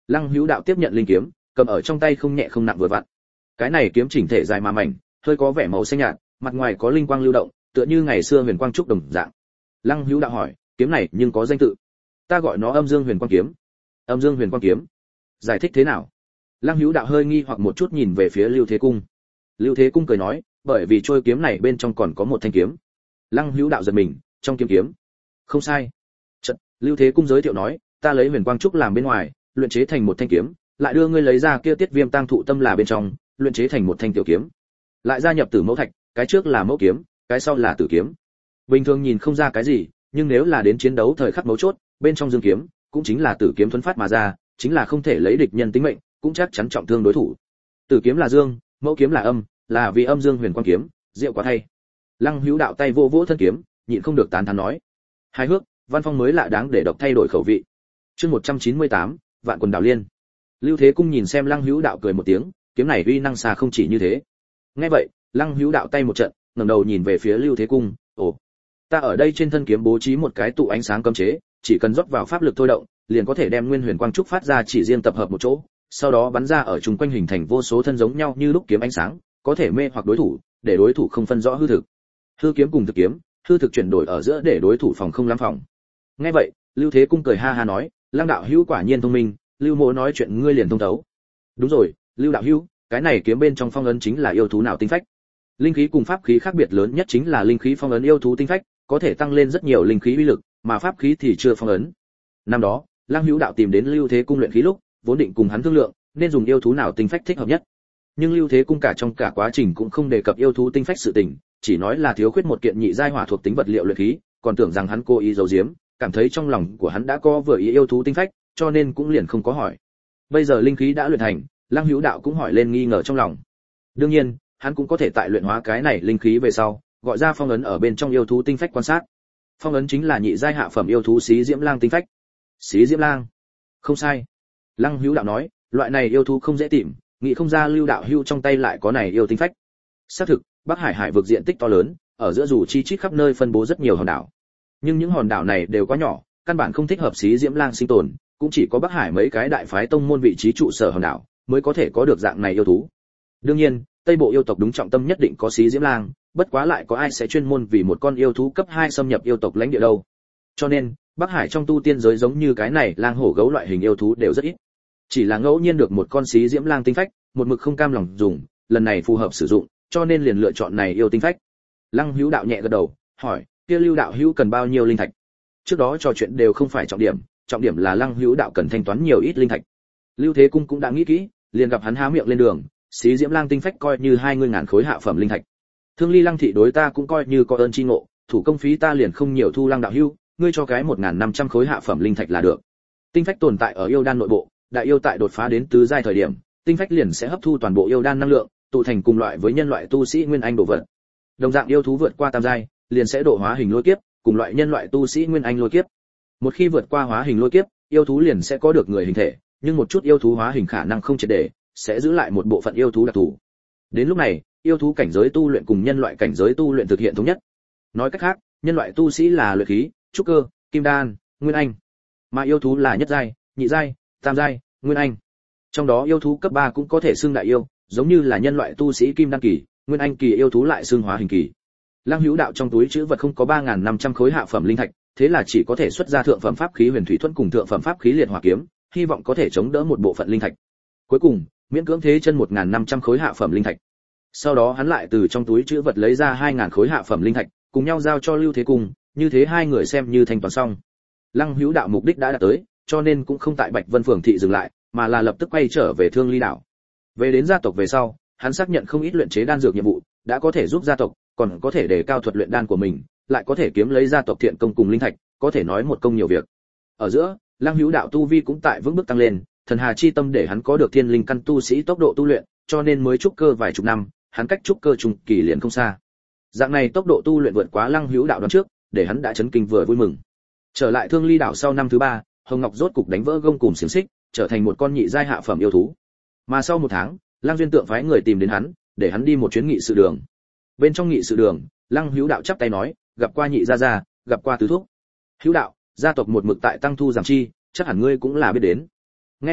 Lăng Hữu Đạo tiếp nhận linh kiếm, cầm ở trong tay không nhẹ không nặng vừa vặn. Cái này kiếm chỉnh thể dài mà mảnh, hơi có vẻ màu xanh nhạt, mặt ngoài có linh quang lưu động, tựa như ngày xưa huyền quang trúc đồng dạng. Lăng Hữu Đạo hỏi, kiếm này nhưng có danh tự? Ta gọi nó Âm Dương Huyền Quang kiếm. Âm Dương Huyền Quang kiếm, giải thích thế nào? Lăng Hữu Đạo hơi nghi hoặc một chút nhìn về phía Lưu Thế Cung. Lưu Thế Cung cười nói, bởi vì trôi kiếm này bên trong còn có một thanh kiếm. Lăng Hữu Đạo giật mình, trong kiếm. Không sai. Chợt, Lưu Thế Cung giới thiệu nói, ta lấy huyền quang trúc làm bên ngoài, luyện chế thành một thanh kiếm, lại đưa ngươi lấy ra kia Tiết Viêm Tang Thụ Tâm là bên trong, luyện chế thành một thanh tiểu kiếm. Lại gia nhập Tử Mẫu Thạch, cái trước là mẫu kiếm, cái sau là tử kiếm. Bình thường nhìn không ra cái gì, nhưng nếu là đến chiến đấu thời khắc mấu chốt, bên trong dương kiếm, cũng chính là tử kiếm thuần phát mà ra, chính là không thể lấy địch nhân tính mệnh, cũng chắc chắn trọng thương đối thủ. Tử kiếm là dương, mẫu kiếm là âm, là vì Âm Dương Huyền Quang kiếm, diệu quá thay. Lăng Hữu Đạo tay vỗ vỗ thân kiếm, nhịn không được tán thán nói: hài hước, văn phong mới lạ đáng để độc thay đổi khẩu vị. Chương 198, Vạn Quần Đảo Liên. Lưu Thế Cung nhìn xem Lăng Hữu Đạo cười một tiếng, kiếm này uy năng xa không chỉ như thế. Nghe vậy, Lăng Hữu Đạo tay một trận, ngẩng đầu nhìn về phía Lưu Thế Cung, ồ, ta ở đây trên thân kiếm bố trí một cái tụ ánh sáng cấm chế, chỉ cần rót vào pháp lực thôi động, liền có thể đem nguyên huyền quang trúc phát ra chỉ riêng tập hợp một chỗ, sau đó bắn ra ở chung quanh hình thành vô số thân giống nhau như lúc kiếm ánh sáng, có thể mê hoặc đối thủ, để đối thủ không phân rõ hư thực. Hư kiếm cùng thực kiếm, hư thực chuyển đổi ở giữa để đối thủ phòng không lắm phòng. Nghe vậy, Lưu Thế Cung cười ha ha nói, Lăng đạo hữu quả nhiên thông minh, Lưu mỗ nói chuyện ngươi liền thông thấu. Đúng rồi, Lưu đạo hữu, cái này kiếm bên trong phong ấn chính là yêu thú nào tinh phách? Linh khí cùng pháp khí khác biệt lớn nhất chính là linh khí phong ấn yêu thú tinh phách, có thể tăng lên rất nhiều linh khí uy lực, mà pháp khí thì chưa phong ấn. Năm đó, Lăng Hữu Đạo tìm đến Lưu Thế Cung luyện khí lúc, vốn định cùng hắn thương lượng, nên dùng yêu thú nào tinh phách thích hợp nhất. Nhưng Lưu Thế Cung trong cả quá trình cũng không đề cập yêu thú tinh phách sự tình, chỉ nói là thiếu khuyết một kiện nhị giai hỏa thuộc tính vật liệu luyện khí, còn tưởng rằng hắn cố ý giấu giếm, cảm thấy trong lòng của hắn đã có vừa ý yêu thú tinh phách, cho nên cũng liền không có hỏi. Bây giờ linh khí đã luyện thành, Lăng Hữu Đạo cũng hỏi lên nghi ngờ trong lòng. Đương nhiên, hắn cũng có thể tại luyện hóa cái này linh khí về sau, gọi ra phong ấn ở bên trong yêu thú tinh phách quan sát. Phong ấn chính là nhị giai hạ phẩm yêu thú Xí Diễm Lang tinh phách. Xí Diễm Lang? Không sai. Lăng Hữu Đạo nói, loại này yêu thú không dễ tìm, nghĩ không ra Lưu đạo hữu trong tay lại có này yêu tinh phách. Xác thực, Bắc Hải hải vực diện tích to lớn, ở giữa dù chi chít khắp nơi phân bố rất nhiều hòn đảo. Nhưng những hòn đảo này đều quá nhỏ, căn bản không thích hợp Xí Diễm Lang sinh tồn, cũng chỉ có Bắc Hải mấy cái đại phái tông môn vị trí trụ sở hòn đảo mới có thể có được dạng này yêu thú. Đương nhiên, Tây Bộ yêu tộc đúng trọng tâm nhất định có Xí Diễm Lang, bất quá lại có ai sẽ chuyên môn vì một con yêu thú cấp 2 xâm nhập yêu tộc lãnh địa đâu. Cho nên, Bắc Hải trong tu tiên giới giống như cái này lang hổ gấu loại hình yêu thú đều rất ít. Chỉ là ngẫu nhiên được một con Xí Diễm Lang tinh phách, một mực không cam lòng dùng, lần này phù hợp sử dụng, cho nên liền lựa chọn này yêu tinh phách. Lăng Hữu Đạo nhẹ gật đầu, hỏi, kia Lưu đạo hữu cần bao nhiêu linh thạch? Trước đó trò chuyện đều không phải trọng điểm là Lăng Hữu Đạo cần thanh toán nhiều ít linh thạch. Lưu Thế Cung cũng đã nghĩ kỹ, liền gặp hắn há miệng lên đường, Xí Diễm Lang tinh phách coi như 20.000 khối hạ phẩm linh thạch. Thương Ly Lăng thị đối ta cũng coi như có ơn chi ngộ, thủ công phí ta liền không nhiều thu Lăng đạo hữu, ngươi cho cái 1.500 khối hạ phẩm linh thạch là được. Tinh phách tồn tại ở yêu đan nội bộ, đại yêu tại đột phá đến tứ giai thời điểm, tinh phách liền sẽ hấp thu toàn bộ yêu đan năng lượng, tụ thành cùng loại với nhân loại tu sĩ nguyên anh độ vật. Đồng dạng yêu thú vượt qua tam giai, liền sẽ độ hóa hình lôi kiếp, cùng loại nhân loại tu sĩ nguyên anh lôi kiếp. Một khi vượt qua hóa hình lôi kiếp, yêu thú liền sẽ có được người hình thể, nhưng một chút yêu thú hóa hình khả năng không triệt để, sẽ giữ lại một bộ phận yêu thú đặc thù. Đến lúc này, yêu thú cảnh giới tu luyện cùng nhân loại cảnh giới tu luyện thực hiện thống nhất. Nói cách khác, nhân loại tu sĩ là luyện khí, trúc cơ, kim đan, nguyên anh, mà yêu thú là nhất giai, nhị giai, tam giai, nguyên anh. Trong đó yêu thú cấp 3 cũng có thể xưng đại yêu, giống như là nhân loại tu sĩ kim đan kỳ, nguyên anh kỳ yêu thú lại xưng hóa hình kỳ. Lăng Hữu Đạo trong túi trữ vật không có 3.500 khối hạ phẩm linh thạch, thế là chỉ có thể xuất ra thượng phẩm pháp khí Huyền Thủy Thuẫn cùng thượng phẩm pháp khí Liệt Hỏa kiếm, hy vọng có thể chống đỡ một bộ phận linh thạch. Cuối cùng, miễn cưỡng thế chân 1.500 khối hạ phẩm linh thạch. Sau đó hắn lại từ trong túi trữ vật lấy ra 2.000 khối hạ phẩm linh thạch, cùng nhau giao cho Lưu Thế Cung, như thế hai người xem như thanh toán xong. Lăng Hữu Đạo mục đích đã đạt tới, cho nên cũng không tại Bạch Vân Phường thị dừng lại, mà là lập tức quay trở về Thương Ly đảo. Về đến gia tộc về sau, hắn xác nhận không ít luyện chế đan dược nhiệm vụ, đã có thể giúp gia tộc, còn có thể đề cao thuật luyện đan của mình, lại có thể kiếm lấy gia tộc thiện công cùng linh thạch, có thể nói một công nhiều việc. Ở giữa, Lăng Hữu Đạo tu vi cũng tại vững bước tăng lên, thần hà chi tâm để hắn có được thiên linh căn tu sĩ tốc độ tu luyện, cho nên mới trúc cơ vài chục năm, hắn cách trúc cơ trung kỳ liền không xa. Dạng này tốc độ tu luyện vượt quá Lăng Hữu Đạo đoán trước, để hắn đã chấn kinh vừa vui mừng. Trở lại Thương Ly đảo sau năm thứ 3, Hồng Ngọc rốt cục đánh vỡ gông cùm xiềng xích, trở thành một con nhị giai hạ phẩm yêu thú. Mà sau một tháng, Lăng Duyên Tượng phái người tìm đến hắn, để hắn đi một chuyến nghị sự đường. Bên trong nghị sự đường, Lăng Hữu Đạo chắp tay nói, gặp qua nhị gia gia, gặp qua tứ thúc. Hữu Đạo, gia tộc một mực tại tăng thu giảm chi, chắc hẳn ngươi cũng là biết đến. Nghe vậy,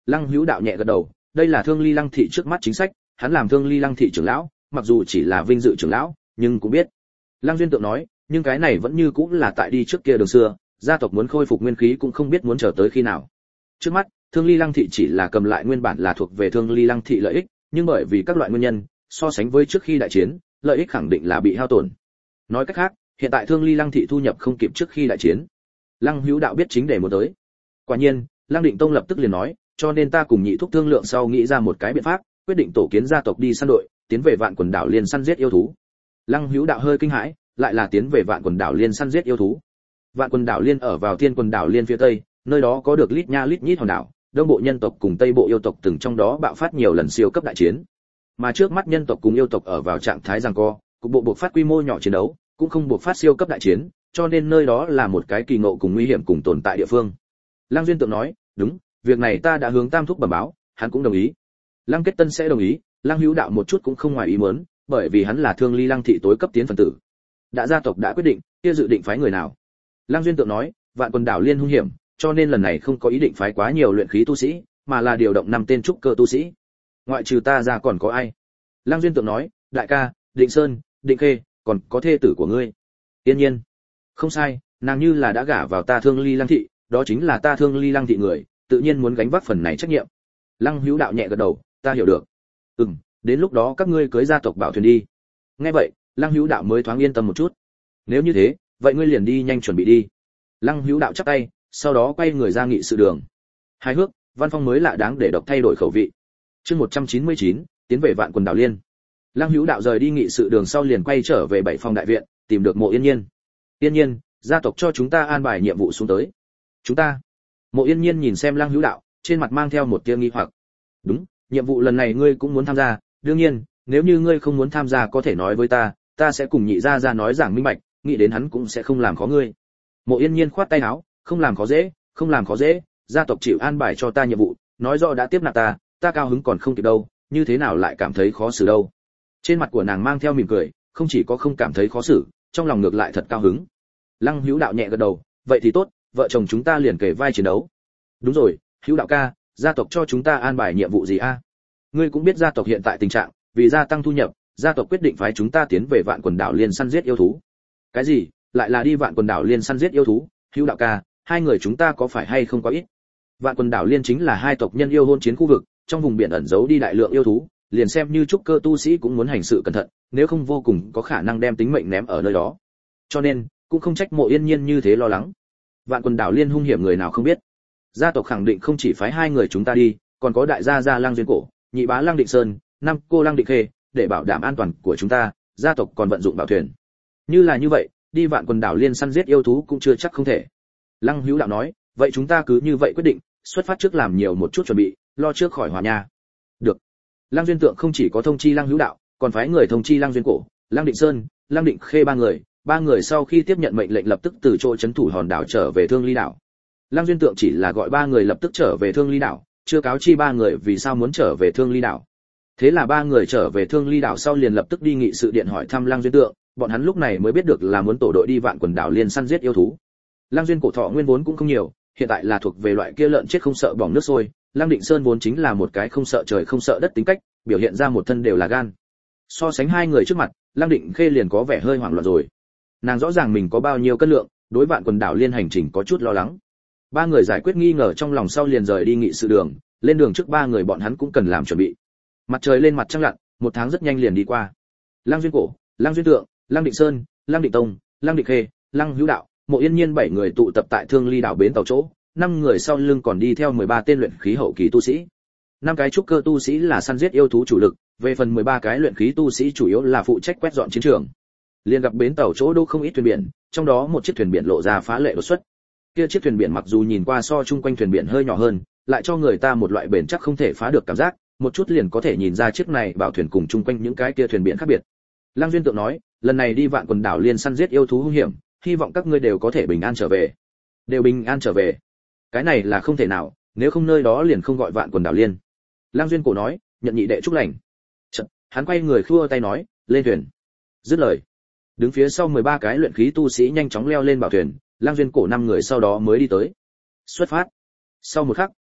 Lăng Hữu Đạo nhẹ gật đầu, đây là Thương Ly Lăng thị trước mắt chính sách, hắn làm Thương Ly Lăng thị trưởng lão, mặc dù chỉ là vinh dự trưởng lão, nhưng cũng biết. Lăng Duyên Tượng nói, nhưng cái này vẫn như cũng là tại đi trước kia đường xưa, gia tộc muốn khôi phục nguyên khí cũng không biết muốn chờ tới khi nào. Trước mắt, Thương Ly Lăng thị chỉ là cầm lại nguyên bản là thuộc về Thương Ly Lăng thị lợi ích, nhưng bởi vì các loại nguyên nhân, so sánh với trước khi đại chiến, lợi ích khẳng định là bị hao tổn. Nói cách khác, hiện tại Thương Ly Lăng thị thu nhập không kịp trước khi đại chiến. Lăng Hữu Đạo biết chính để một tới. Quả nhiên, Lăng Định Tông lập tức liền nói, cho nên ta cùng nhị thúc thương lượng sau nghĩ ra một cái biện pháp, quyết định tổ kiến gia tộc đi săn đội, tiến về Vạn Quần đảo liên săn giết yêu thú. Lăng Hữu Đạo hơi kinh hãi, lại là tiến về Vạn Quần đảo liên săn giết yêu thú. Vạn Quần đảo liên ở vào Thiên Quần đảo liên phía tây, nơi đó có được lít nha lít nhít hòn đảo, đông bộ nhân tộc cùng tây bộ yêu tộc từng trong đó bạo phát nhiều lần siêu cấp đại chiến. Mà trước mắt nhân tộc cùng yêu tộc ở vào trạng thái giằng co, cục bộ buộc phát quy mô nhỏ chiến đấu, cũng không buộc phát siêu cấp đại chiến, cho nên nơi đó là một cái kỳ ngộ cùng nguy hiểm cùng tồn tại địa phương. Lăng Duyên Tượng nói, đúng, việc này ta đã hướng Tam thúc bẩm báo, hắn cũng đồng ý. Lăng Kết Tân sẽ đồng ý, Lăng Hữu Đạo một chút cũng không ngoài ý muốn, bởi vì hắn là Thương Ly Lăng thị tối cấp tiến phần tử. Đã gia tộc đã quyết định, kia dự định phái người nào? Lăng Duyên Tượng nói, Vạn Quần đảo liên hung hiểm, cho nên lần này không có ý định phái quá nhiều luyện khí tu sĩ, mà là điều động 5 tên trúc cơ tu sĩ. Ngoại trừ ta ra còn có ai? Lăng Duyên Tượng nói, đại ca, Định Sơn, Định Khê, còn có thê tử của ngươi. Tiên nhiên. Không sai, nàng như là đã gả vào ta Thương Ly Lăng thị, đó chính là ta Thương Ly Lăng thị người, tự nhiên muốn gánh vác phần này trách nhiệm. Lăng Hữu Đạo nhẹ gật đầu, ta hiểu được. Đến lúc đó các ngươi cưới gia tộc bảo thuyền đi. Nghe vậy, Lăng Hữu Đạo mới thoáng yên tâm một chút. Nếu như thế, vậy ngươi liền đi nhanh chuẩn bị đi. Lăng Hữu Đạo chắp tay, sau đó quay người ra nghị sự đường. Hài hước, văn phong mới lạ đáng để đọc thay đổi khẩu vị. Chương 199, tiến về Vạn Quần đảo liên. Lăng Hữu Đạo rời đi nghị sự đường sau liền quay trở về Bảy Phong đại viện, tìm được Mộ Yên Nhiên. Yên Nhiên, gia tộc cho chúng ta an bài nhiệm vụ xuống tới. Chúng ta? Mộ Yên Nhiên nhìn xem Lăng Hữu Đạo, trên mặt mang theo một tia nghi hoặc. Đúng, nhiệm vụ lần này ngươi cũng muốn tham gia, đương nhiên, nếu như ngươi không muốn tham gia có thể nói với ta sẽ cùng nhị gia gia nói giảng minh bạch, nghĩ đến hắn cũng sẽ không làm khó ngươi. Mộ Yên Nhiên khoát tay áo, không làm khó dễ, gia tộc chịu an bài cho ta nhiệm vụ, nói rõ đã tiếp nạp ta cao hứng còn không kịp đâu, như thế nào lại cảm thấy khó xử đâu. Trên mặt của nàng mang theo mỉm cười, không chỉ có không cảm thấy khó xử, trong lòng ngược lại thật cao hứng. Lăng Hữu Đạo nhẹ gật đầu, vậy thì tốt, vợ chồng chúng ta liền kề vai chiến đấu. Đúng rồi, Hữu Đạo ca, gia tộc cho chúng ta an bài nhiệm vụ gì a? Ngươi cũng biết gia tộc hiện tại tình trạng, vì gia tăng thu nhập, gia tộc quyết định phái chúng ta tiến về Vạn Quần đảo liên săn giết yêu thú. Cái gì? Lại là đi Vạn Quần đảo liên săn giết yêu thú? Hữu Đạo ca, hai người chúng ta có phải hay không có ít? Vạn Quần đảo liên chính là hai tộc nhân yêu hôn chiến khu vực, trong vùng biển ẩn giấu đi đại lượng yêu thú, liền xem như trúc cơ tu sĩ cũng muốn hành sự cẩn thận, nếu không vô cùng có khả năng đem tính mệnh ném ở nơi đó. Cho nên, cũng không trách Mộ Yên Nhiên như thế lo lắng. Vạn Quần đảo liên hung hiểm người nào không biết. Gia tộc khẳng định không chỉ phái hai người chúng ta đi, còn có đại gia gia Lăng Duyên Cổ, nhị bá Lăng Định Sơn, năm cô Lăng Định Khê, để bảo đảm an toàn của chúng ta, gia tộc còn vận dụng bảo thuyền. Như là như vậy, đi Vạn Quần đảo liên săn giết yêu thú cũng chưa chắc không thể. Lăng Hữu Đạo nói, vậy chúng ta cứ như vậy quyết định, xuất phát trước làm nhiều một chút chuẩn bị, lo trước khỏi hòa nha. Được. Lăng Duyên Tượng không chỉ có thông chi Lăng Hữu Đạo, còn phái người thông chi Lăng Duyên Cổ, Lăng Định Sơn, Lăng Định Khê ba người sau khi tiếp nhận mệnh lệnh lập tức từ chỗ trấn thủ hòn đảo trở về Thương Ly đảo. Lăng Duyên Tượng chỉ là gọi ba người lập tức trở về Thương Ly đảo, chưa cáo chi ba người vì sao muốn trở về Thương Ly đảo. Thế là ba người trở về Thương Ly đảo sau liền lập tức đi nghị sự điện hỏi thăm Lăng Duyên Tượng, bọn hắn lúc này mới biết được là muốn tổ đội đi Vạn Quần đảo liên săn giết yêu thú. Lăng Duyên Cổ thọ nguyên vốn cũng không nhiều, hiện tại là thuộc về loại kia lợn chết không sợ bỏng nước sôi, Lăng Định Sơn vốn chính là một cái không sợ trời không sợ đất tính cách, biểu hiện ra một thân đều là gan. So sánh hai người trước mặt, Lăng Định Khê liền có vẻ hơi hoảng loạn rồi. Nàng rõ ràng mình có bao nhiêu cân lượng, đối Vạn Quần đảo liên hành trình có chút lo lắng. Ba người giải quyết nghi ngờ trong lòng sau liền rời đi nghị sự đường, lên đường trước ba người bọn hắn cũng cần làm chuẩn bị. Mặt trời lên mặt trăng lặn, một tháng rất nhanh liền đi qua. Lăng Duyên Cổ, Lăng Duyên Tượng, Lăng Định Sơn, Lăng Định Tông, Lăng Định Khê, Lăng Hữu Đạo, Mộ Yên Nhiên 7 người tụ tập tại Thương Ly đảo bến tàu chỗ, 5 người sau lưng còn đi theo 13 tên luyện khí hậu kỳ tu sĩ. 5 cái trúc cơ tu sĩ là săn giết yêu thú chủ lực, về phần 13 cái luyện khí tu sĩ chủ yếu là phụ trách quét dọn chiến trường. Liên gặp bến tàu chỗ đâu không ít thuyền biển, trong đó một chiếc thuyền biển lộ ra phá lệ đột xuất. Kia chiếc thuyền biển mặc dù nhìn qua so chung quanh thuyền biển hơi nhỏ hơn, lại cho người ta một loại bền chắc không thể phá được cảm giác, một chút liền có thể nhìn ra chiếc này bảo thuyền cùng chung quanh những cái kia thuyền biển khác biệt. Lăng Duyên Tượng nói, lần này đi Vạn Quần đảo liên săn giết yêu thú hung hiểm, hy vọng các ngươi đều có thể bình an trở về. Đều bình an trở về? Cái này là không thể nào, nếu không nơi đó liền không gọi Vạn Quần đảo liên. Lăng Duyên Cổ nói, nhận nhị đệ chúc lành. Chợt, hắn quay người khua tay nói, lên thuyền. Dứt lời, đứng phía sau 13 cái luyện khí tu sĩ nhanh chóng leo lên bảo thuyền, Lăng Duyên Cổ 5 người sau đó mới đi tới. Xuất phát. Sau một khắc,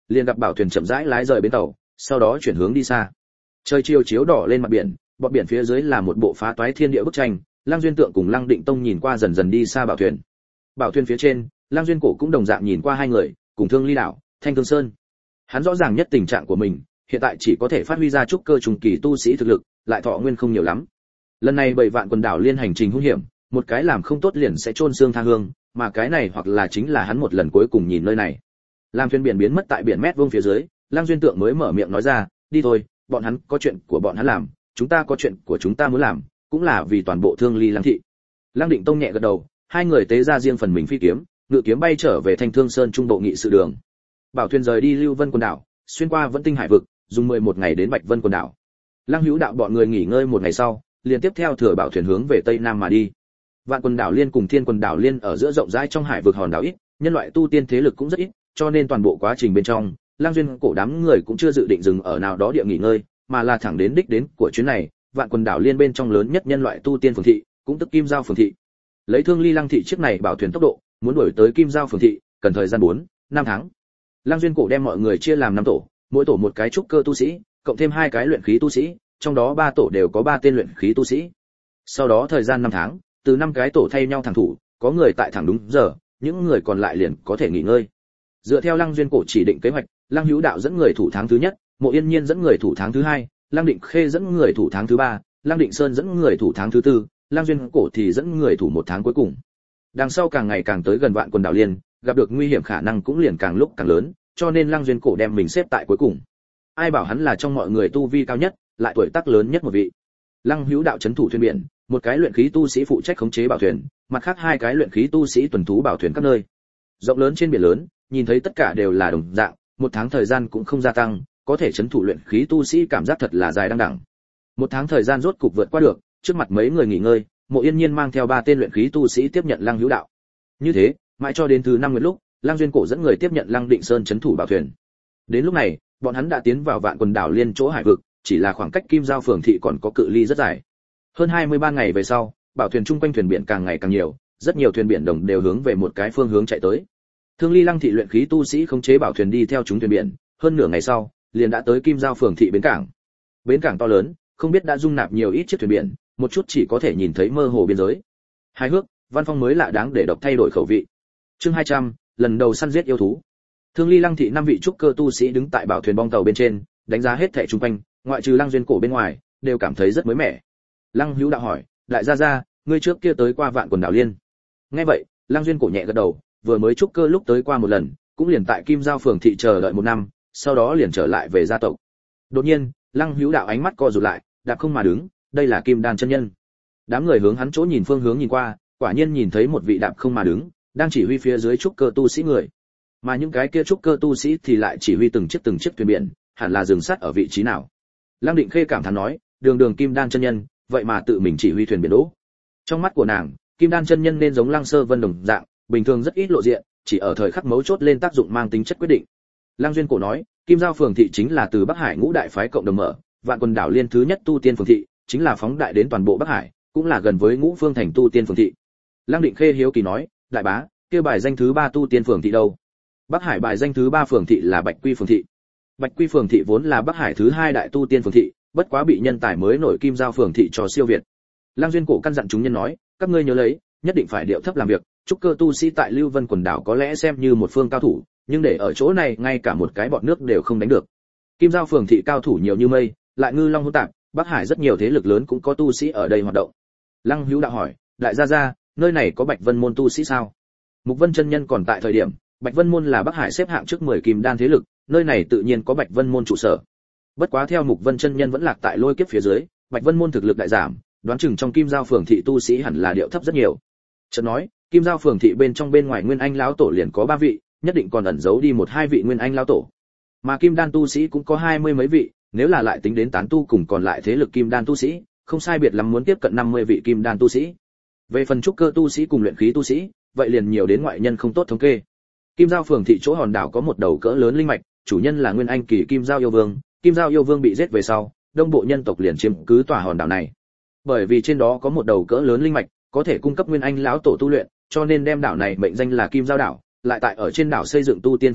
liền gặp bảo thuyền chậm rãi lái rời bến tàu, sau đó chuyển hướng đi xa. Trời chiều chiếu đỏ lên mặt biển, bọt biển phía dưới là một bộ phá toái thiên địa bức tranh. Lăng Duyên Tượng cùng Lăng Định Tông nhìn qua dần dần đi xa bảo thuyền. Bảo thuyền phía trên, Lăng Duyên Cổ cũng đồng dạng nhìn qua hai người, cùng Thương Ly đảo, Thanh Thương Sơn. Hắn rõ ràng nhất tình trạng của mình, hiện tại chỉ có thể phát huy ra trúc cơ trùng kỳ tu sĩ thực lực, lại thọ nguyên không nhiều lắm. Lần này 7 vạn quần đảo liên hành trình hung hiểm, một cái làm không tốt liền sẽ chôn xương tha hương, mà cái này hoặc là chính là hắn một lần cuối cùng nhìn nơi này. Làm thuyền biển biến mất tại biển mét vuông phía dưới, Lăng Duyên Tượng mới mở miệng nói ra, đi thôi, bọn hắn có chuyện của bọn hắn làm, chúng ta có chuyện của chúng ta muốn làm, cũng là vì toàn bộ Thương Ly Lăng thị. Lăng Định Tông nhẹ gật đầu, hai người tế ra riêng phần mình phi kiếm, ngự kiếm bay trở về Thanh Thương Sơn trung bộ nghị sự đường. Bảo thuyền rời đi Lưu Vân quần đảo, xuyên qua Vẫn Tinh hải vực, dùng 11 ngày đến Bạch Vân quần đảo. Lăng Hữu Đạo bọn người nghỉ ngơi một ngày sau, liền tiếp theo thừa bảo thuyền hướng về tây nam mà đi. Vạn quần đảo liên cùng Thiên quần đảo liên ở giữa rộng rãi trong hải vực hòn đảo ít, nhân loại tu tiên thế lực cũng rất ít, cho nên toàn bộ quá trình bên trong, Lăng Duyên Cổ đám người cũng chưa dự định dừng ở nào đó địa nghỉ ngơi, mà là thẳng đến đích đến của chuyến này, Vạn quần đảo liên bên trong lớn nhất nhân loại tu tiên phường thị, cũng tức Kim Giao phường thị. Lấy Thương Ly Lăng thị chiếc này bảo thuyền tốc độ, muốn đuổi tới Kim Giao phường thị, cần thời gian 4-5 tháng. Lăng Duyên Cổ đem mọi người chia làm 5 tổ, mỗi tổ một cái trúc cơ tu sĩ, cộng thêm 2 cái luyện khí tu sĩ, trong đó 3 tổ đều có 3 tên luyện khí tu sĩ. Sau đó thời gian 5 tháng, từ 5 cái tổ thay nhau thẳng thủ, có người tại thẳng đúng giờ, những người còn lại liền có thể nghỉ ngơi. Dựa theo Lăng Duyên Cổ chỉ định kế hoạch, Lăng Hữu Đạo dẫn người thủ tháng thứ nhất, Mộ Yên Nhiên dẫn người thủ tháng thứ hai, Lăng Định Khê dẫn người thủ tháng thứ ba, Lăng Định Sơn dẫn người thủ tháng thứ tư, Lăng Duyên Cổ thì dẫn người thủ 1 tháng cuối cùng. Đằng sau càng ngày càng tới gần Vạn quần đảo liên, gặp được nguy hiểm khả năng cũng liền càng lúc càng lớn, cho nên Lăng Duyên Cổ đem mình xếp tại cuối cùng. Ai bảo hắn là trong mọi người tu vi cao nhất, lại tuổi tác lớn nhất một vị. Lăng Hữu Đạo trấn thủ thuyền biển, một cái luyện khí tu sĩ phụ trách khống chế bảo thuyền, mặt khác 2 cái luyện khí tu sĩ tuần thú bảo thuyền các nơi. Rộng lớn trên biển lớn, nhìn thấy tất cả đều là đồng dạng, 1 tháng thời gian cũng không gia tăng, có thể trấn thủ luyện khí tu sĩ cảm giác thật là dài đằng đẵng. 1 tháng thời gian rốt cục vượt qua được, trước mặt mấy người nghỉ ngơi, Mộ Yên Nhiên mang theo 3 tên luyện khí tu sĩ tiếp nhận Lăng Hữu Đạo. Như thế, mãi cho đến thứ 5 nguyệt lúc, Lăng Duyên Cổ dẫn người tiếp nhận Lăng Định Sơn trấn thủ bảo thuyền. Đến lúc này, bọn hắn đã tiến vào Vạn quần đảo liên chỗ hải vực, chỉ là khoảng cách Kim Giao phường thị còn có cự ly rất dài. Hơn 23 ngày về sau, bảo thuyền chung quanh thuyền biển càng ngày càng nhiều, rất nhiều thuyền biển đồng đều hướng về một cái phương hướng chạy tới. Thương Ly Lăng thị luyện khí tu sĩ khống chế bảo thuyền đi theo chúng thuyền biển, hơn nửa ngày sau, liền đã tới Kim Giao phường thị bến cảng. Bến cảng to lớn, không biết đã dung nạp nhiều ít chiếc thuyền biển, một chút chỉ có thể nhìn thấy mơ hồ biên giới. Hài hước, văn phong mới lạ đáng để đọc thay đổi khẩu vị. Chương 200, lần đầu săn giết yêu thú. Thương Ly Lăng thị 5 vị trúc cơ tu sĩ đứng tại bảo thuyền bong tàu bên trên, đánh giá hết thảy xung quanh, ngoại trừ Lăng Duyên Cổ bên ngoài, đều cảm thấy rất mới mẻ. Lăng Hữu Đạo hỏi, đại gia gia, ngươi trước kia tới qua Vạn quần đảo liên? Nghe vậy, Lăng Duyên Cổ nhẹ gật đầu, vừa mới trúc cơ lúc tới qua một lần, cũng liền tại Kim Giao phường thị chờ đợi 1 năm, sau đó liền trở lại về gia tộc. Đột nhiên, Lăng Hữu Đạo ánh mắt co rụt lại, đạp không mà đứng, đây là Kim Đan chân nhân. Đám người hướng hắn chỗ nhìn phương hướng nhìn qua, quả nhiên nhìn thấy một vị đạp không mà đứng, đang chỉ huy phía dưới trúc cơ tu sĩ người. Mà những cái kia trúc cơ tu sĩ thì lại chỉ huy từng chiếc thuyền biển, hẳn là dừng sát ở vị trí nào. Lăng Định Khê cảm thán nói, đường Kim Đan chân nhân, vậy mà tự mình chỉ huy thuyền biển đỗ. Trong mắt của nàng, Kim Đan chân nhân nên giống Lăng Sơ Vân đồng dạng, bình thường rất ít lộ diện, chỉ ở thời khắc mấu chốt lên tác dụng mang tính chất quyết định. Lăng Duyên Cổ nói, Kim Giao phường thị chính là từ Bắc Hải ngũ đại phái cộng đồng mở, Vạn quần đảo liên thứ nhất tu tiên phường thị, chính là phóng đại đến toàn bộ Bắc Hải, cũng là gần với Ngũ Phương thành tu tiên phường thị. Lăng Định Khê hiếu kỳ nói, đại bá, kia bài danh thứ 3 tu tiên phường thị đâu? Bắc Hải bài danh thứ 3 phường thị là Bạch Quy phường thị. Bạch Quy phường thị vốn là Bắc Hải thứ 2 đại tu tiên phường thị, bất quá bị nhân tài mới nổi Kim Giao phường thị cho siêu việt. Lăng Duyên Cổ căn dặn chúng nhân nói, các ngươi nhớ lấy, nhất định phải điệu thấp làm việc, trúc cơ tu sĩ tại Lưu Vân quần đảo có lẽ xem như một phương cao thủ, nhưng để ở chỗ này ngay cả một cái bọt nước đều không đánh được. Kim Giao phường thị cao thủ nhiều như mây, lại ngư long hỗn tạp, Bắc Hải rất nhiều thế lực lớn cũng có tu sĩ ở đây hoạt động. Lăng Hữu Đạo hỏi, đại gia gia, nơi này có Bạch Vân môn tu sĩ sao? Mục Vân chân nhân còn tại thời điểm, Bạch Vân môn là Bắc Hải xếp hạng trước 10 kim đan thế lực, nơi này tự nhiên có Bạch Vân môn trụ sở. Bất quá theo Mục Vân chân nhân vẫn lạc tại lôi kiếp phía dưới, Bạch Vân môn thực lực đại giảm, đoán chừng trong Kim Giao phường thị tu sĩ hẳn là điệu thấp rất nhiều. Chợt nói, Kim Giao phường thị bên trong bên ngoài Nguyên Anh lão tổ liền có 3 vị, nhất định còn ẩn giấu đi 1-2 vị Nguyên Anh lão tổ. Mà Kim Đan tu sĩ cũng có 20 mấy vị, nếu là lại tính đến tán tu cùng còn lại thế lực Kim Đan tu sĩ, không sai biệt lắm muốn tiếp cận 50 vị Kim Đan tu sĩ. Về phần trúc cơ tu sĩ cùng luyện khí tu sĩ, vậy liền nhiều đến ngoại nhân không tốt thống kê. Kim Giao phường thị chỗ hòn đảo có một đầu cỡ lớn linh mạch, chủ nhân là Nguyên Anh kỳ Kim Giao yêu vương, Kim Giao yêu vương bị giết về sau, đông bộ nhân tộc liền chiếm cứ tòa hòn đảo này. Bởi vì trên đó có một đầu cỡ lớn linh mạch, có thể cung cấp Nguyên Anh lão tổ tu luyện, cho nên đem đảo này mệnh danh là Kim Giao đảo, lại tại ở trên đảo xây dựng tu tiên phường thị,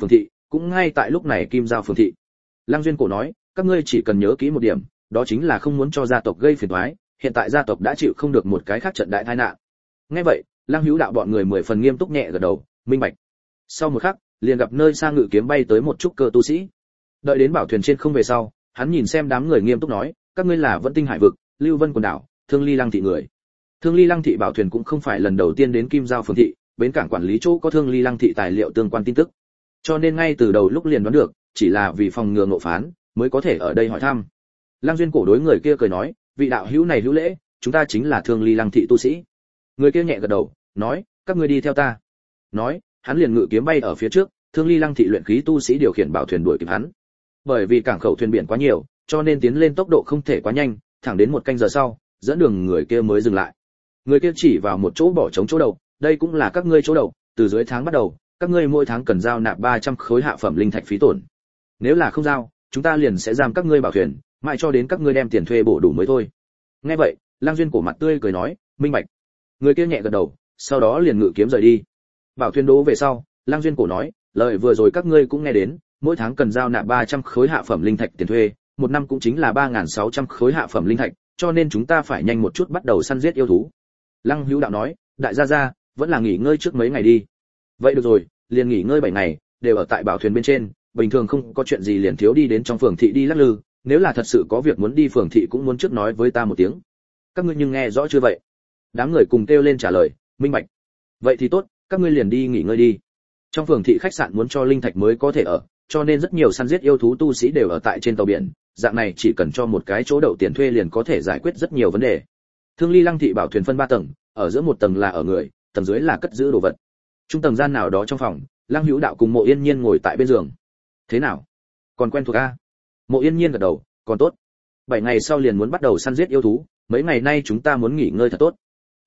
cũng ngay tại lúc này Kim Giao phường thị. Lăng Duyên Cổ nói, các ngươi chỉ cần nhớ kỹ một điểm, đó chính là không muốn cho gia tộc gây phiền toái, hiện tại gia tộc đã chịu không được một cái khác trận đại tai nạn. Nghe vậy, Lăng Hữu Đạo bọn người 10 phần nghiêm túc nhẹ gật đầu, minh bạch. Sau một khắc, liền gặp nơi xa ngự kiếm bay tới một trúc cơ tu sĩ. Đợi đến bảo thuyền trên không về sau, hắn nhìn xem đám người nghiêm túc nói, các ngươi là Vẫn Tinh Hải vực, Lưu Vân quần đảo, Thương Ly Lăng thị người. Thương Ly Lăng thị bảo thuyền cũng không phải lần đầu tiên đến Kim Giao phường thị, bến cảng quản lý chỗ có Thương Ly Lăng thị tài liệu tương quan tin tức. Cho nên ngay từ đầu lúc liền đoán được, chỉ là vì phòng ngừa ngộ phán, mới có thể ở đây hỏi thăm. Lăng Duyên Cổ đối người kia cười nói, vị đạo hữu này hữu lễ, chúng ta chính là Thương Ly Lăng thị tu sĩ. Người kia nhẹ gật đầu, nói, các ngươi đi theo ta. Nói, hắn liền ngự kiếm bay ở phía trước, Thương Ly Lăng thị luyện khí tu sĩ điều khiển bảo thuyền đuổi kịp hắn. Bởi vì cảng khẩu thuyền biển quá nhiều, cho nên tiến lên tốc độ không thể quá nhanh, thẳng đến một canh giờ sau, dẫn đường người kia mới dừng lại. Người kia chỉ vào một chỗ bỏ trống chỗ đầu, đây cũng là các ngươi chỗ đầu, từ dưới tháng bắt đầu, các ngươi mỗi tháng cần giao nạp 300 khối hạ phẩm linh thạch phí tổn. Nếu là không giao, chúng ta liền sẽ giam các ngươi bảo thuyền, mãi cho đến các ngươi đem tiền thuê bổ đủ mới thôi. Nghe vậy, Lăng Duyên Cổ mặt tươi cười nói, minh bạch. Người kia nhẹ gật đầu, sau đó liền ngự kiếm rời đi. Bảo thuyền đỗ về sau, Lăng Duyên Cổ nói, lời vừa rồi các ngươi cũng nghe đến, mỗi tháng cần giao nạp 300 khối hạ phẩm linh thạch tiền thuê, một năm cũng chính là 3600 khối hạ phẩm linh thạch, cho nên chúng ta phải nhanh một chút bắt đầu săn giết yêu thú. Lăng Hữu Đạo nói, đại gia gia, vẫn là nghỉ ngơi trước mấy ngày đi. Vậy được rồi, liền nghỉ ngơi 7 ngày, đều ở tại bảo thuyền bên trên, bình thường không có chuyện gì liền thiếu đi đến trong phường thị đi lắc lư, nếu là thật sự có việc muốn đi phường thị cũng muốn trước nói với ta một tiếng. Các ngươi nhưng nghe rõ chưa vậy? Đám người cùng kêu lên trả lời, minh bạch. Vậy thì tốt, các ngươi liền đi nghỉ ngơi đi. Trong phường thị khách sạn muốn cho linh thạch mới có thể ở, cho nên rất nhiều săn giết yêu thú tu sĩ đều ở tại trên tàu biển, dạng này chỉ cần cho một cái chỗ đậu tiền thuê liền có thể giải quyết rất nhiều vấn đề. Thương Ly Lăng thị bảo thuyền phân 3 tầng, ở giữa một tầng là ở người, tầng dưới là cất giữ đồ vật. Trung tầng gian nào đó trong phòng, Lăng Hữu Đạo cùng Mộ Yên Nhiên ngồi tại bên giường. Thế nào? Còn quen thuộc a? Mộ Yên Nhiên gật đầu, còn tốt. 7 ngày sau liền muốn bắt đầu săn giết yêu thú, mấy ngày nay chúng ta muốn nghỉ ngơi thật tốt.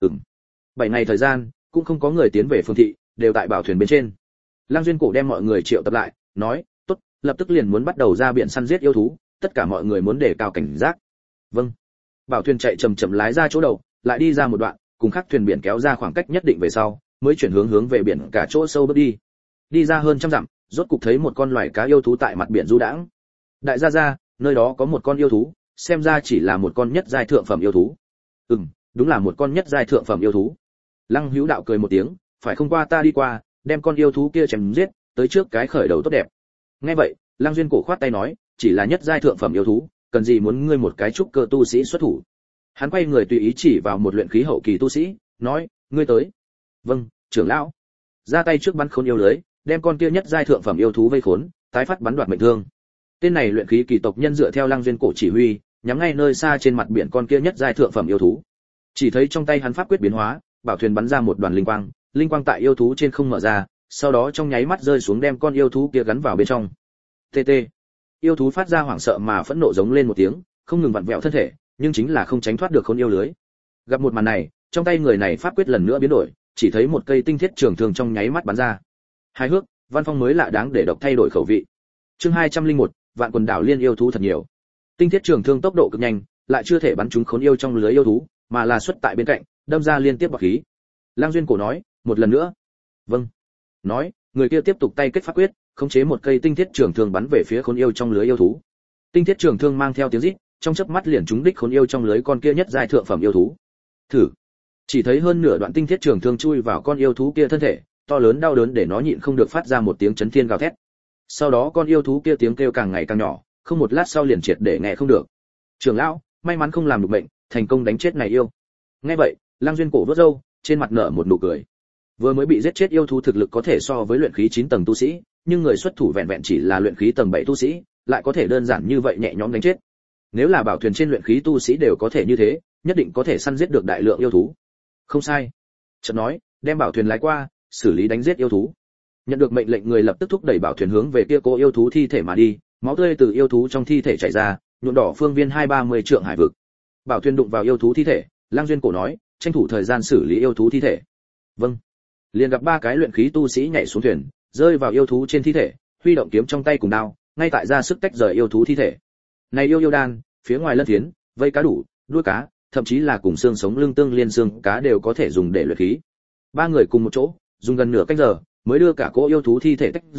7 ngày thời gian, cũng không có người tiến về phường thị, đều tại bảo thuyền bên trên. Lăng Duyên Cổ đem mọi người triệu tập lại, nói, tốt, lập tức liền muốn bắt đầu ra biển săn giết yêu thú, tất cả mọi người muốn đề cao cảnh giác. Vâng. Bảo thuyền chạy chậm chậm lái ra chỗ đầu, lại đi ra một đoạn, cùng khác thuyền biển kéo ra khoảng cách nhất định về sau, mới chuyển hướng về biển cả chỗ sâu bước đi. Đi ra hơn trăm dặm, rốt cục thấy một con loài cá yêu thú tại mặt biển du đãng. Đại gia gia, nơi đó có một con yêu thú, xem ra chỉ là một con nhất giai thượng phẩm yêu thú. Đúng là một con nhất giai thượng phẩm yêu thú. Lăng Hữu Đạo cười một tiếng, phải không qua ta đi qua, đem con yêu thú kia chém giết, tới trước cái khởi đầu tốt đẹp. Nghe vậy, Lăng Duyên Cổ khoát tay nói, chỉ là nhất giai thượng phẩm yêu thú, cần gì muốn ngươi một cái trúc cơ tu sĩ xuất thủ. Hắn quay người tùy ý chỉ vào một luyện khí hậu kỳ tu sĩ, nói, ngươi tới. Vâng, trưởng lão. Ra tay trước bắn khốn yêu lưới, đem con kia nhất giai thượng phẩm yêu thú vây khốn, tái phát bắn đoạt mệnh thương. Tên này luyện khí kỳ tộc nhân dựa theo Lăng Duyên Cổ chỉ huy, nhắm ngay nơi xa trên mặt biển con kia nhất giai thượng phẩm yêu thú. Chỉ thấy trong tay hắn pháp quyết biến hóa, bảo thuyền bắn ra một đoàn linh quang tại yêu thú trên không mở ra, sau đó trong nháy mắt rơi xuống đem con yêu thú kia gắn vào bên trong. TT. Yêu thú phát ra hoảng sợ mà phẫn nộ giống lên một tiếng, không ngừng vặn vẹo thân thể, nhưng chính là không tránh thoát được khốn yêu lưới. Gặp một màn này, trong tay người này pháp quyết lần nữa biến đổi, chỉ thấy một cây tinh thiết trường thương trong nháy mắt bắn ra. Hài hước, văn phong mới lạ đáng để độc thay đổi khẩu vị. Chương 201, Vạn quần đảo liên yêu thú thật nhiều. Tinh thiết trường thương tốc độ cực nhanh, lại chưa thể bắn trúng khốn yêu trong lưới yêu thú, mà là xuất tại bên cạnh, đâm ra liên tiếp bọt khí. Lăng Duyên Cổ nói, một lần nữa. Vâng. Nói, người kia tiếp tục tay kết pháp quyết, khống chế một cây tinh thiết trường thương bắn về phía khốn yêu trong lưới yêu thú. Tinh thiết trường thương mang theo tiếng rít, trong chớp mắt liền trúng đích khốn yêu trong lưới con kia nhất giai thượng phẩm yêu thú. Thử. Chỉ thấy hơn nửa đoạn tinh thiết trường thương chui vào con yêu thú kia thân thể, to lớn đau đớn để nó nhịn không được phát ra một tiếng chấn thiên gào thét. Sau đó con yêu thú kia tiếng kêu càng ngày càng nhỏ, không một lát sau liền triệt để nghe không được. Trưởng lão, may mắn không làm được bệnh, thành công đánh chết này yêu. Nghe vậy, Lăng Duyên Cổ vớt râu, trên mặt nở một nụ cười. Vừa mới bị giết chết yêu thú thực lực có thể so với luyện khí 9 tầng tu sĩ, nhưng người xuất thủ vẹn vẹn chỉ là luyện khí tầng 7 tu sĩ, lại có thể đơn giản như vậy nhẹ nhõm đánh chết. Nếu là bảo thuyền trên luyện khí tu sĩ đều có thể như thế, nhất định có thể săn giết được đại lượng yêu thú. Không sai. Chợt nói, đem bảo thuyền lái qua, xử lý đánh giết yêu thú. Nhận được mệnh lệnh người lập tức thúc đẩy bảo thuyền hướng về kia cô yêu thú thi thể mà đi, máu tươi từ yêu thú trong thi thể chảy ra, nhuộm đỏ phương viên 2-30 trượng hải vực. Bảo thuyền đụng vào yêu thú thi thể, Lăng Duyên Cổ nói, tranh thủ thời gian xử lý yêu thú thi thể. Vâng. Liền gặp 3 cái luyện khí tu sĩ nhảy xuống thuyền, rơi vào yêu thú trên thi thể, huy động kiếm trong tay cùng đao, ngay tại ra sức tách rời yêu thú thi thể. Này yêu đan, phía ngoài lân phiến, vây cá đủ, đuôi cá, thậm chí là cùng xương sống lưng tương liên xương cá đều có thể dùng để luyện khí. 3 người cùng một chỗ, dùng gần nửa canh giờ, mới đưa cả cỗ yêu thú thi thể tách rời,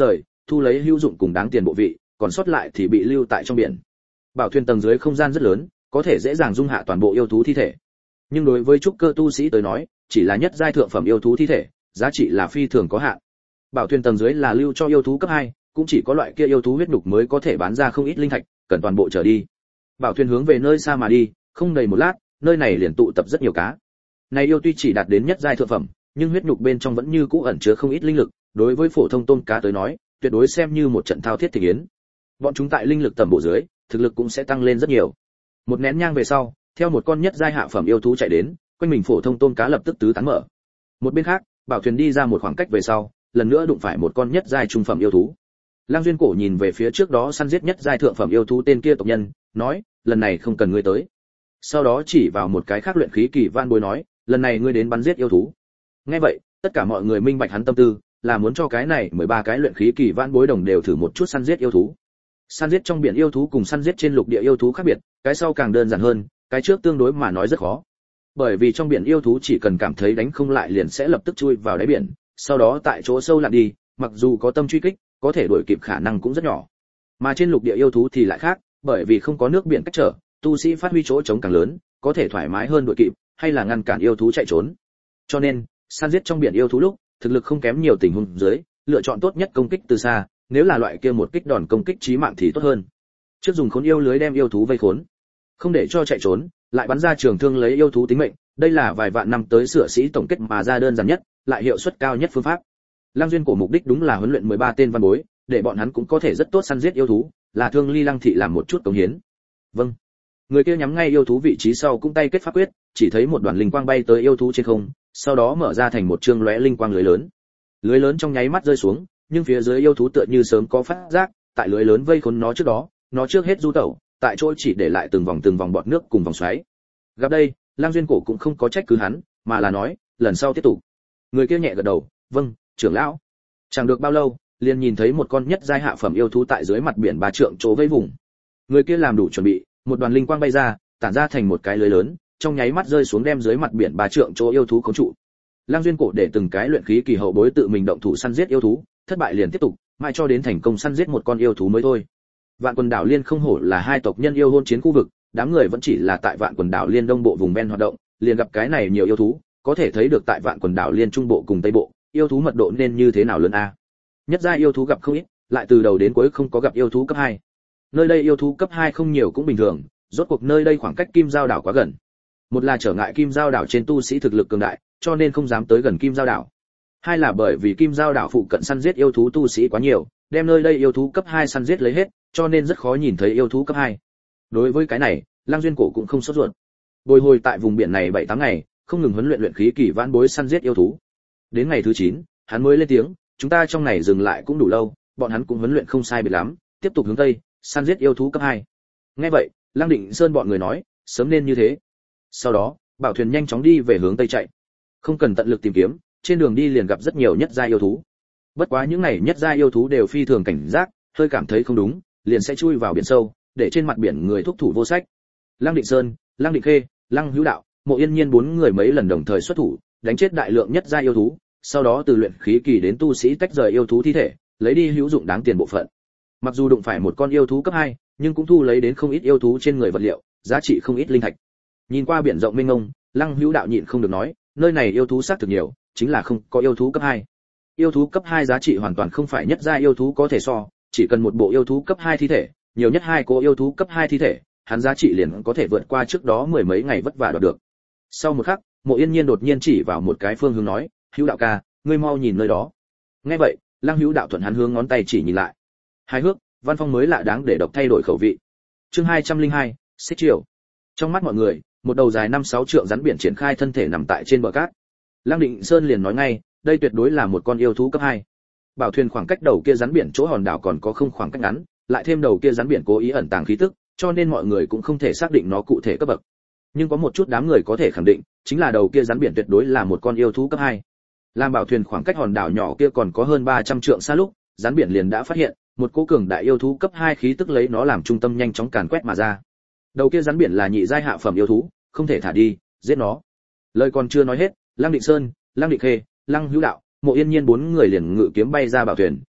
thu lấy hữu dụng cùng đáng tiền bộ vị, còn sót lại thì bị lưu tại trong biển. Bảo thuyền tầng dưới không gian rất lớn, có thể dễ dàng dung hạ toàn bộ yêu thú thi thể. Nhưng đối với trúc cơ tu sĩ tới nói, chỉ là nhất giai thượng phẩm yêu thú thi thể, giá trị là phi thường có hạn. Bảo thuyền tầng dưới là lưu cho yêu thú cấp 2, cũng chỉ có loại kia yêu thú huyết nhục mới có thể bán ra không ít linh thạch, cần toàn bộ trở đi. Bảo thuyền hướng về nơi xa mà đi, không đầy một lát, nơi này liền tụ tập rất nhiều cá. Này yêu tuy chỉ đạt đến nhất giai thượng phẩm, nhưng huyết nhục bên trong vẫn như cũ ẩn chứa không ít linh lực, đối với phổ thông tôm cá tới nói, tuyệt đối xem như một trận thao thiết thị yến. Bọn chúng tại linh lực tầm bộ dưới, thực lực cũng sẽ tăng lên rất nhiều. Một nén nhang về sau, theo một con nhất giai hạ phẩm yêu thú chạy đến, quanh mình phổ thông tôm cá lập tức tứ tán mở. Một bên khác, Bảo thuyền đi ra một khoảng cách về sau, lần nữa đụng phải một con nhất giai trung phẩm yêu thú. Lang Duyên Cổ nhìn về phía trước đó săn giết nhất giai thượng phẩm yêu thú tên kia tộc nhân, nói, lần này không cần ngươi tới. Sau đó chỉ vào một cái khác luyện khí kỳ van bối nói, lần này ngươi đến bắn giết yêu thú. Nghe vậy, tất cả mọi người minh bạch hắn tâm tư, là muốn cho cái này 13 cái luyện khí kỳ van bối đồng đều thử một chút săn giết yêu thú. Săn giết trong biển yêu thú cùng săn giết trên lục địa yêu thú khác biệt, cái sau càng đơn giản hơn, cái trước tương đối mà nói rất khó. Bởi vì trong biển yêu thú chỉ cần cảm thấy đánh không lại liền sẽ lập tức chui vào đáy biển, sau đó tại chỗ sâu lặn đi, mặc dù có tâm truy kích, có thể đuổi kịp khả năng cũng rất nhỏ. Mà trên lục địa yêu thú thì lại khác, bởi vì không có nước biển cách trở, tu sĩ phát huy chỗ trống càng lớn, có thể thoải mái hơn đuổi kịp, hay là ngăn cản yêu thú chạy trốn. Cho nên, săn giết trong biển yêu thú lúc, thực lực không kém nhiều tình huống dưới, lựa chọn tốt nhất công kích từ xa, nếu là loại kia một kích đòn công kích chí mạng thì tốt hơn. Trước dùng khốn yêu lưới đem yêu thú vây khốn, không để cho chạy trốn, lại bắn ra trường thương lấy yêu thú tính mệnh, đây là vài vạn năm tới sửa sĩ tổng kết mà ra đơn giản nhất, lại hiệu suất cao nhất phương pháp. Lang Duyên Cổ mục đích đúng là huấn luyện 13 tên văn bối, để bọn hắn cũng có thể rất tốt săn giết yêu thú, là Thương Ly Lăng thị làm một chút cống hiến. Vâng. Người kia nhắm ngay yêu thú vị trí sau cũng tay kết pháp quyết, chỉ thấy một đoàn linh quang bay tới yêu thú trên không, sau đó mở ra thành một chương lóe linh quang lưới lớn. Lưới lớn trong nháy mắt rơi xuống, nhưng phía dưới yêu thú tựa như sớm có phát giác, tại lưới lớn vây khốn nó trước đó, nó trước hết du tẩu, tại chỗ chỉ để lại từng vòng bọt nước cùng vòng xoáy. Gặp đây, Lang Duyên Cổ cũng không có trách cứ hắn, mà là nói, lần sau tiếp tục. Người kia nhẹ gật đầu, vâng, trưởng lão. Chẳng được bao lâu, liền nhìn thấy một con nhất giai hạ phẩm yêu thú tại dưới mặt biển 3 trượng chỗ vây vùng. Người kia làm đủ chuẩn bị, một đoàn linh quang bay ra, tản ra thành một cái lưới lớn, trong nháy mắt rơi xuống đem dưới mặt biển 3 trượng chỗ yêu thú khống trụ. Lang Duyên Cổ để từng cái luyện khí kỳ hậu bối tự mình động thủ săn giết yêu thú, thất bại liền tiếp tục, mãi cho đến thành công săn giết một con yêu thú mới thôi. Vạn Quần Đảo Liên không hổ là hai tộc nhân yêu hôn chiến khu vực, đám người vẫn chỉ là tại Vạn Quần Đảo Liên đông bộ vùng ven hoạt động, liền gặp cái này nhiều yêu thú, có thể thấy được tại Vạn Quần Đảo Liên trung bộ cùng tây bộ, yêu thú mật độ nên như thế nào lớn a. Nhất giai yêu thú gặp không ít, lại từ đầu đến cuối không có gặp yêu thú cấp 2. Nơi đây yêu thú cấp 2 không nhiều cũng bình thường, rốt cuộc nơi đây khoảng cách Kim Giao đảo quá gần. Một là trở ngại Kim Giao đảo trên tu sĩ thực lực cường đại, cho nên không dám tới gần Kim Giao đảo. Hai là bởi vì Kim Giao đảo phụ cận săn giết yêu thú tu sĩ quá nhiều, đem nơi đây yêu thú cấp 2 săn giết lấy hết, cho nên rất khó nhìn thấy yêu thú cấp 2. Đối với cái này, Lang Duyên Cổ cũng không sốt ruột. Bồi hồi tại vùng biển này 7-8 ngày, không ngừng huấn luyện khí kỳ vãn bối săn giết yêu thú. Đến ngày thứ 9, hắn mới lên tiếng, chúng ta trong này dừng lại cũng đủ lâu, bọn hắn cũng huấn luyện không sai biệt lắm, tiếp tục hướng tây, săn giết yêu thú cấp 2. Nghe vậy, Lang Định Sơn bọn người nói, sớm nên như thế. Sau đó, bảo thuyền nhanh chóng đi về hướng tây chạy. Không cần tận lực tìm kiếm, trên đường đi liền gặp rất nhiều nhất giai yêu thú. Bất quá những này nhất giai yêu thú đều phi thường cảnh giác, hơi cảm thấy không đúng, liền sẽ chui vào biển sâu, để trên mặt biển người thúc thủ vô sách. Lang Định Sơn, Lang Định Khê, Lăng Hữu Đạo, Mộ Yên Nhiên 4 người mấy lần đồng thời xuất thủ, đánh chết đại lượng nhất giai yêu thú, sau đó từ luyện khí kỳ đến tu sĩ tách rời yêu thú thi thể, lấy đi hữu dụng đáng tiền bộ phận. Mặc dù đụng phải một con yêu thú cấp 2, nhưng cũng thu lấy đến không ít yêu thú trên người vật liệu, giá trị không ít linh thạch. Nhìn qua biển rộng mênh mông, Lăng Hữu Đạo nhịn không được nói, nơi này yêu thú xác thực nhiều, chính là không có yêu thú cấp 2. Yêu thú cấp 2 giá trị hoàn toàn không phải nhất giai yêu thú có thể so, chỉ cần một bộ yêu thú cấp 2 thi thể, nhiều nhất 2 cô yêu thú cấp 2 thi thể, hắn giá trị liền có thể vượt qua trước đó mười mấy ngày vất vả đoạt được. Sau một khắc, Mộ Yên Nhiên đột nhiên chỉ vào một cái phương hướng nói, "Hữu Đạo ca, ngươi mau nhìn nơi đó." Nghe vậy, Lăng Hữu Đạo thuận hắn hướng ngón tay chỉ nhìn lại. Hài hước, văn phong mới lạ đáng để đọc thay đổi khẩu vị. Chương 202, xích chiều. Trong mắt mọi người, một đầu dài 5-6 trượng rắn biển triển khai thân thể nằm tại trên bờ cát. Lăng Định Sơn liền nói ngay, đây tuyệt đối là một con yêu thú cấp 2. Bảo thuyền khoảng cách đầu kia rắn biển chỗ hòn đảo còn có không khoảng cách ngắn, lại thêm đầu kia rắn biển cố ý ẩn tàng khí tức, cho nên mọi người cũng không thể xác định nó cụ thể cấp bậc. Nhưng có một chút đám người có thể khẳng định, chính là đầu kia rắn biển tuyệt đối là một con yêu thú cấp 2. Làm bảo thuyền khoảng cách hòn đảo nhỏ kia còn có hơn 300 trượng xa lúc, rắn biển liền đã phát hiện một cỗ cường đại yêu thú cấp 2 khí tức lấy nó làm trung tâm nhanh chóng càn quét mà ra. Đầu kia rắn biển là nhị giai hạ phẩm yêu thú, không thể thả đi, giết nó. Lời còn chưa nói hết, Lăng Định Sơn, Lăng Định Khê, Lăng Hữu Đạo, Mộ Yên Nhiên 4 người liền ngự kiếm bay ra bảo thuyền,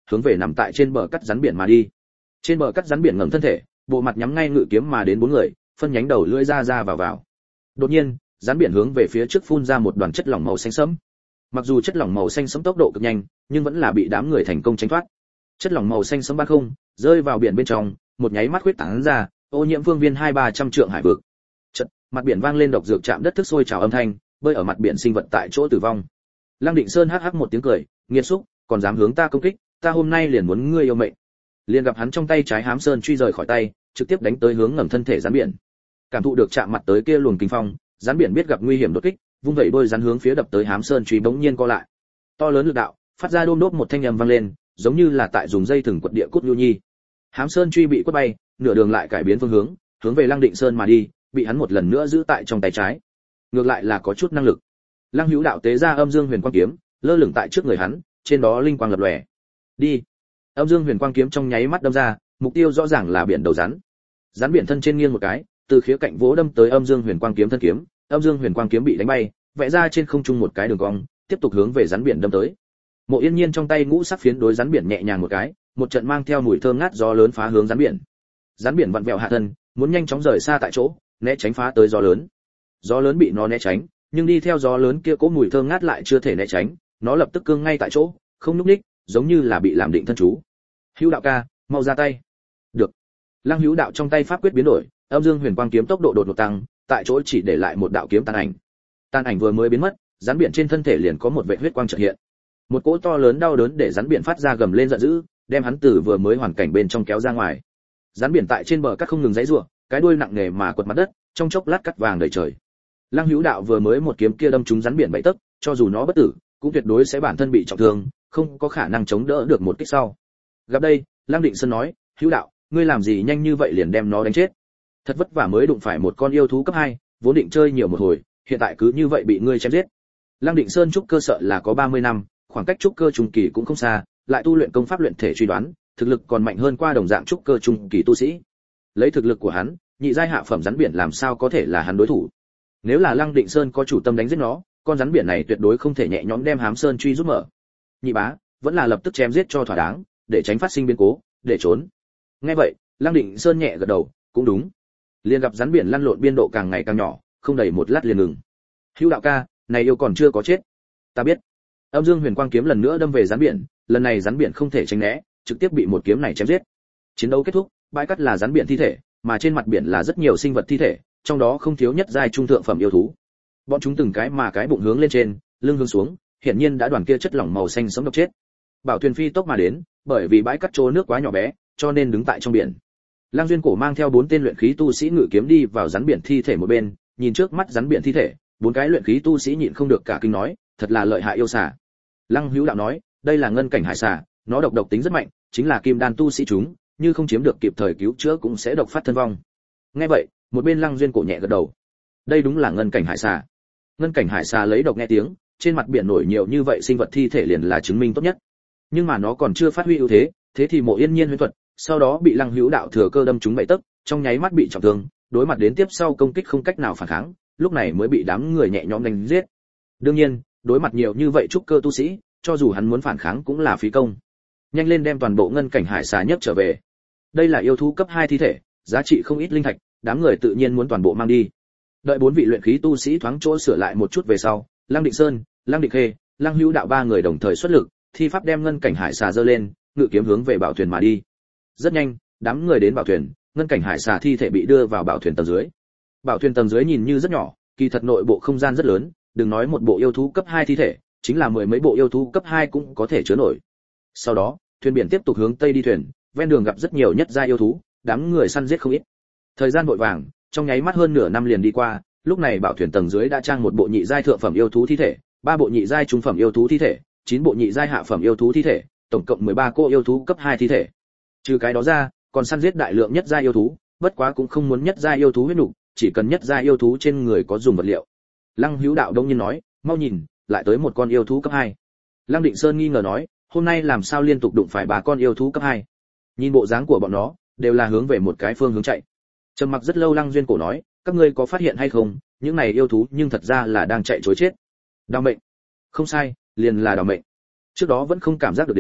hướng về nằm tại trên bờ cắt rắn biển mà đi. Trên bờ cắt rắn biển ngẩng thân thể, bộ mặt nhắm ngay ngự kiếm mà đến bốn người, phân nhánh đầu lưỡi ra ra vào. Đột nhiên, rắn biển hướng về phía trước phun ra một đoàn chất lỏng màu xanh sẫm. Mặc dù chất lỏng màu xanh sẫm tốc độ cực nhanh, nhưng vẫn là bị đám người thành công tránh thoát. Chất lỏng màu xanh sẫm ban không, rơi vào biển bên trong, một nháy mắt huyết tán ra, ô nhiễm phương viên 2-300 trượng hải vực. Chợt, mặt biển vang lên độc dược chạm đất thức sôi trào âm thanh, bơi ở mặt biển sinh vật tại chỗ tử vong. Lăng Định Sơn hắc hắc một tiếng cười, nghiệt xúc, còn dám hướng ta công kích, ta hôm nay liền muốn ngươi yêu mệnh. Liền gặp hắn trong tay trái hám sơn truy rời khỏi tay, trực tiếp đánh tới hướng ngẩng thân thể rắn biển. Cảm thụ được chạm mặt tới kia luồng kinh phong, rắn biển biết gặp nguy hiểm đột kích, vung vẩy đôi rắn hướng phía đập tới hám sơn truy bỗng nhiên co lại. To lớn lực đạo, phát ra đôm đốp một thanh âm vang lên, giống như là tại dùng dây thừng quật địa cốt lưu nhi. Hám sơn truy bị quất bay, nửa đường lại cải biến phương hướng, hướng về Lăng Định Sơn mà đi, bị hắn một lần nữa giữ tại trong tay trái. Ngược lại là có chút năng lực. Lăng Hữu Đạo tế ra Âm Dương Huyền Quang kiếm, lơ lửng tại trước người hắn, trên đó linh quang lập lòe. Đi. Âm Dương Huyền Quang kiếm trong nháy mắt đâm ra, mục tiêu rõ ràng là biển đầu rắn. Rắn biển thân trên nghiêng một cái, từ khía cạnh vỗ đâm tới Âm Dương Huyền Quang kiếm thân kiếm, Âm Dương Huyền Quang kiếm bị đánh bay, vẽ ra trên không trung một cái đường cong, tiếp tục hướng về rắn biển đâm tới. Mộ Yên Nhiên trong tay ngũ sắc phiến đối rắn biển nhẹ nhàng một cái, một trận mang theo mùi thơm ngát gió lớn phá hướng rắn biển. Rắn biển vặn vẹo hạ thân, muốn nhanh chóng rời xa tại chỗ, né tránh phá tới gió lớn. Gió lớn bị nó né tránh, nhưng đi theo gió lớn kia cỗ mùi thơm ngát lại chưa thể né tránh, nó lập tức cương ngay tại chỗ, không nhúc nhích, giống như là bị làm định thân chú. Hữu Đạo ca, mau ra tay. Được. Lăng Hữu Đạo trong tay pháp quyết biến đổi, Âm Dương Huyền Quang kiếm tốc độ đột ngột tăng, tại chỗ chỉ để lại một đạo kiếm tàn ảnh. Tàn ảnh vừa mới biến mất, rắn biển trên thân thể liền có một vệt huyết quang chợt hiện. Một cỗ to lớn đau đớn để rắn biển phát ra gầm lên giận dữ, đem hắn từ vừa mới hoàn cảnh bên trong kéo ra ngoài. Rắn biển tại trên bờ cát không ngừng giãy giụa, cái đuôi nặng nề mà quật mặt đất, trong chốc lát cắt vàng đầy trời. Lăng Hữu Đạo vừa mới một kiếm kia đâm trúng rắn biển bảy tấc, cho dù nó bất tử, cũng tuyệt đối sẽ bản thân bị trọng thương, không có khả năng chống đỡ được một kích sau. Gặp đây, Lăng Định Sơn nói, Hữu Đạo, ngươi làm gì nhanh như vậy liền đem nó đánh chết? Thật vất vả mới đụng phải một con yêu thú cấp 2, vốn định chơi nhiều một hồi, hiện tại cứ như vậy bị ngươi chém giết. Lăng Định Sơn trúc cơ sợ là có 30 năm, khoảng cách trúc cơ trung kỳ cũng không xa, lại tu luyện công pháp luyện thể truy đoán, thực lực còn mạnh hơn qua đồng dạng trúc cơ trung kỳ tu sĩ. Lấy thực lực của hắn, nhị giai hạ phẩm rắn biển làm sao có thể là hắn đối thủ? Nếu là Lăng Định Sơn có chủ tâm đánh giết nó, con rắn biển này tuyệt đối không thể nhẹ nhõm đem hám sơn truy rút mở. Nhị bá, vẫn là lập tức chém giết cho thỏa đáng, để tránh phát sinh biến cố, để trốn. Nghe vậy, Lăng Định Sơn nhẹ gật đầu, cũng đúng. Liền gặp rắn biển lăn lộn biên độ càng ngày càng nhỏ, không đầy một lát liền ngừng. Hữu Đạo ca, này yêu còn chưa có chết. Ta biết. Âm Dương Huyền Quang kiếm lần nữa đâm về rắn biển, lần này rắn biển không thể tránh né, trực tiếp bị một kiếm này chém giết. Chiến đấu kết thúc, bãi cát là rắn biển thi thể, mà trên mặt biển là rất nhiều sinh vật thi thể, trong đó không thiếu nhất giai trung thượng phẩm yêu thú. Bọn chúng từng cái mà cái bụng hướng lên trên, lưng hướng xuống, hiển nhiên đã đoàn kia chất lỏng màu xanh sống độc chết. Bảo thuyền phi tốc mà đến, bởi vì bãi cát trô nước quá nhỏ bé, cho nên đứng tại trong biển. Lăng Duyên Cổ mang theo 4 tên luyện khí tu sĩ ngự kiếm đi vào rắn biển thi thể một bên, nhìn trước mắt rắn biển thi thể, 4 cái luyện khí tu sĩ nhịn không được cả kinh nói, thật là lợi hại yêu xà. Lăng Hữu Đạo nói, đây là ngân cảnh hải xà, nó độc tính rất mạnh, chính là kim đan tu sĩ chúng, như không chiếm được kịp thời cứu chữa cũng sẽ độc phát thân vong. Nghe vậy, một bên Lăng Duyên Cổ nhẹ gật đầu. Đây đúng là ngân cảnh hải xà. Ngân cảnh hải xà lấy độc nghe tiếng, trên mặt biển nổi nhiều như vậy sinh vật thi thể liền là chứng minh tốt nhất. Nhưng mà nó còn chưa phát huy ưu thế, thế thì Mộ Yên Nhiên huyễn thuật, sau đó bị Lăng Hữu Đạo thừa cơ đâm trúng bảy tấc, trong nháy mắt bị trọng thương, đối mặt đến tiếp sau công kích không cách nào phản kháng, lúc này mới bị đám người nhẹ nhõm đánh giết. Đương nhiên, đối mặt nhiều như vậy trúc cơ tu sĩ, cho dù hắn muốn phản kháng cũng là phí công. Nhanh lên đem toàn bộ ngân cảnh hải xà nhất trở về. Đây là yêu thú cấp 2 thi thể, giá trị không ít linh thạch, đám người tự nhiên muốn toàn bộ mang đi. Đợi 4 vị luyện khí tu sĩ thoáng chỗ sửa lại một chút về sau, Lăng Định Sơn, Lăng Định Khê, Lăng Hữu Đạo 3 người đồng thời xuất lực, thi pháp đem ngân cảnh hải xà giơ lên, ngự kiếm hướng về bảo thuyền mà đi. Rất nhanh, đám người đến bảo thuyền, ngân cảnh hải xà thi thể bị đưa vào bảo thuyền tầng dưới. Bảo thuyền tầng dưới nhìn như rất nhỏ, kỳ thật nội bộ không gian rất lớn, đừng nói một bộ yêu thú cấp 2 thi thể, chính là mười mấy bộ yêu thú cấp 2 cũng có thể chứa nổi. Sau đó, thuyền biển tiếp tục hướng tây đi thuyền, ven đường gặp rất nhiều nhất giai yêu thú, đám người săn giết không ít. Thời gian vội vàng, trong nháy mắt hơn nửa năm liền đi qua, lúc này bảo thuyền tầng dưới đã trang một bộ nhị giai thượng phẩm yêu thú thi thể, 3 bộ nhị giai trung phẩm yêu thú thi thể, 9 bộ nhị giai hạ phẩm yêu thú thi thể, tổng cộng 13 cô yêu thú cấp 2 thi thể. Trừ cái đó ra, còn săn giết đại lượng nhất giai yêu thú, bất quá cũng không muốn nhất giai yêu thú huyết nục, chỉ cần nhất giai yêu thú trên người có dùng vật liệu. Lăng Hữu Đạo đông nhiên nói, mau nhìn, lại tới một con yêu thú cấp 2. Lăng Định Sơn nghi ngờ nói, hôm nay làm sao liên tục đụng phải 3 con yêu thú cấp 2? Nhìn bộ dáng của bọn nó, đều là hướng về một cái phương hướng chạy. Trầm mặc rất lâu Lăng Duyên Cổ nói, các ngươi có phát hiện hay không, những này yêu thú nhưng thật ra là đang chạy trối chết. Đào mệnh. Không sai, liền là đào mệnh. Trước đó vẫn không cảm giác được đến,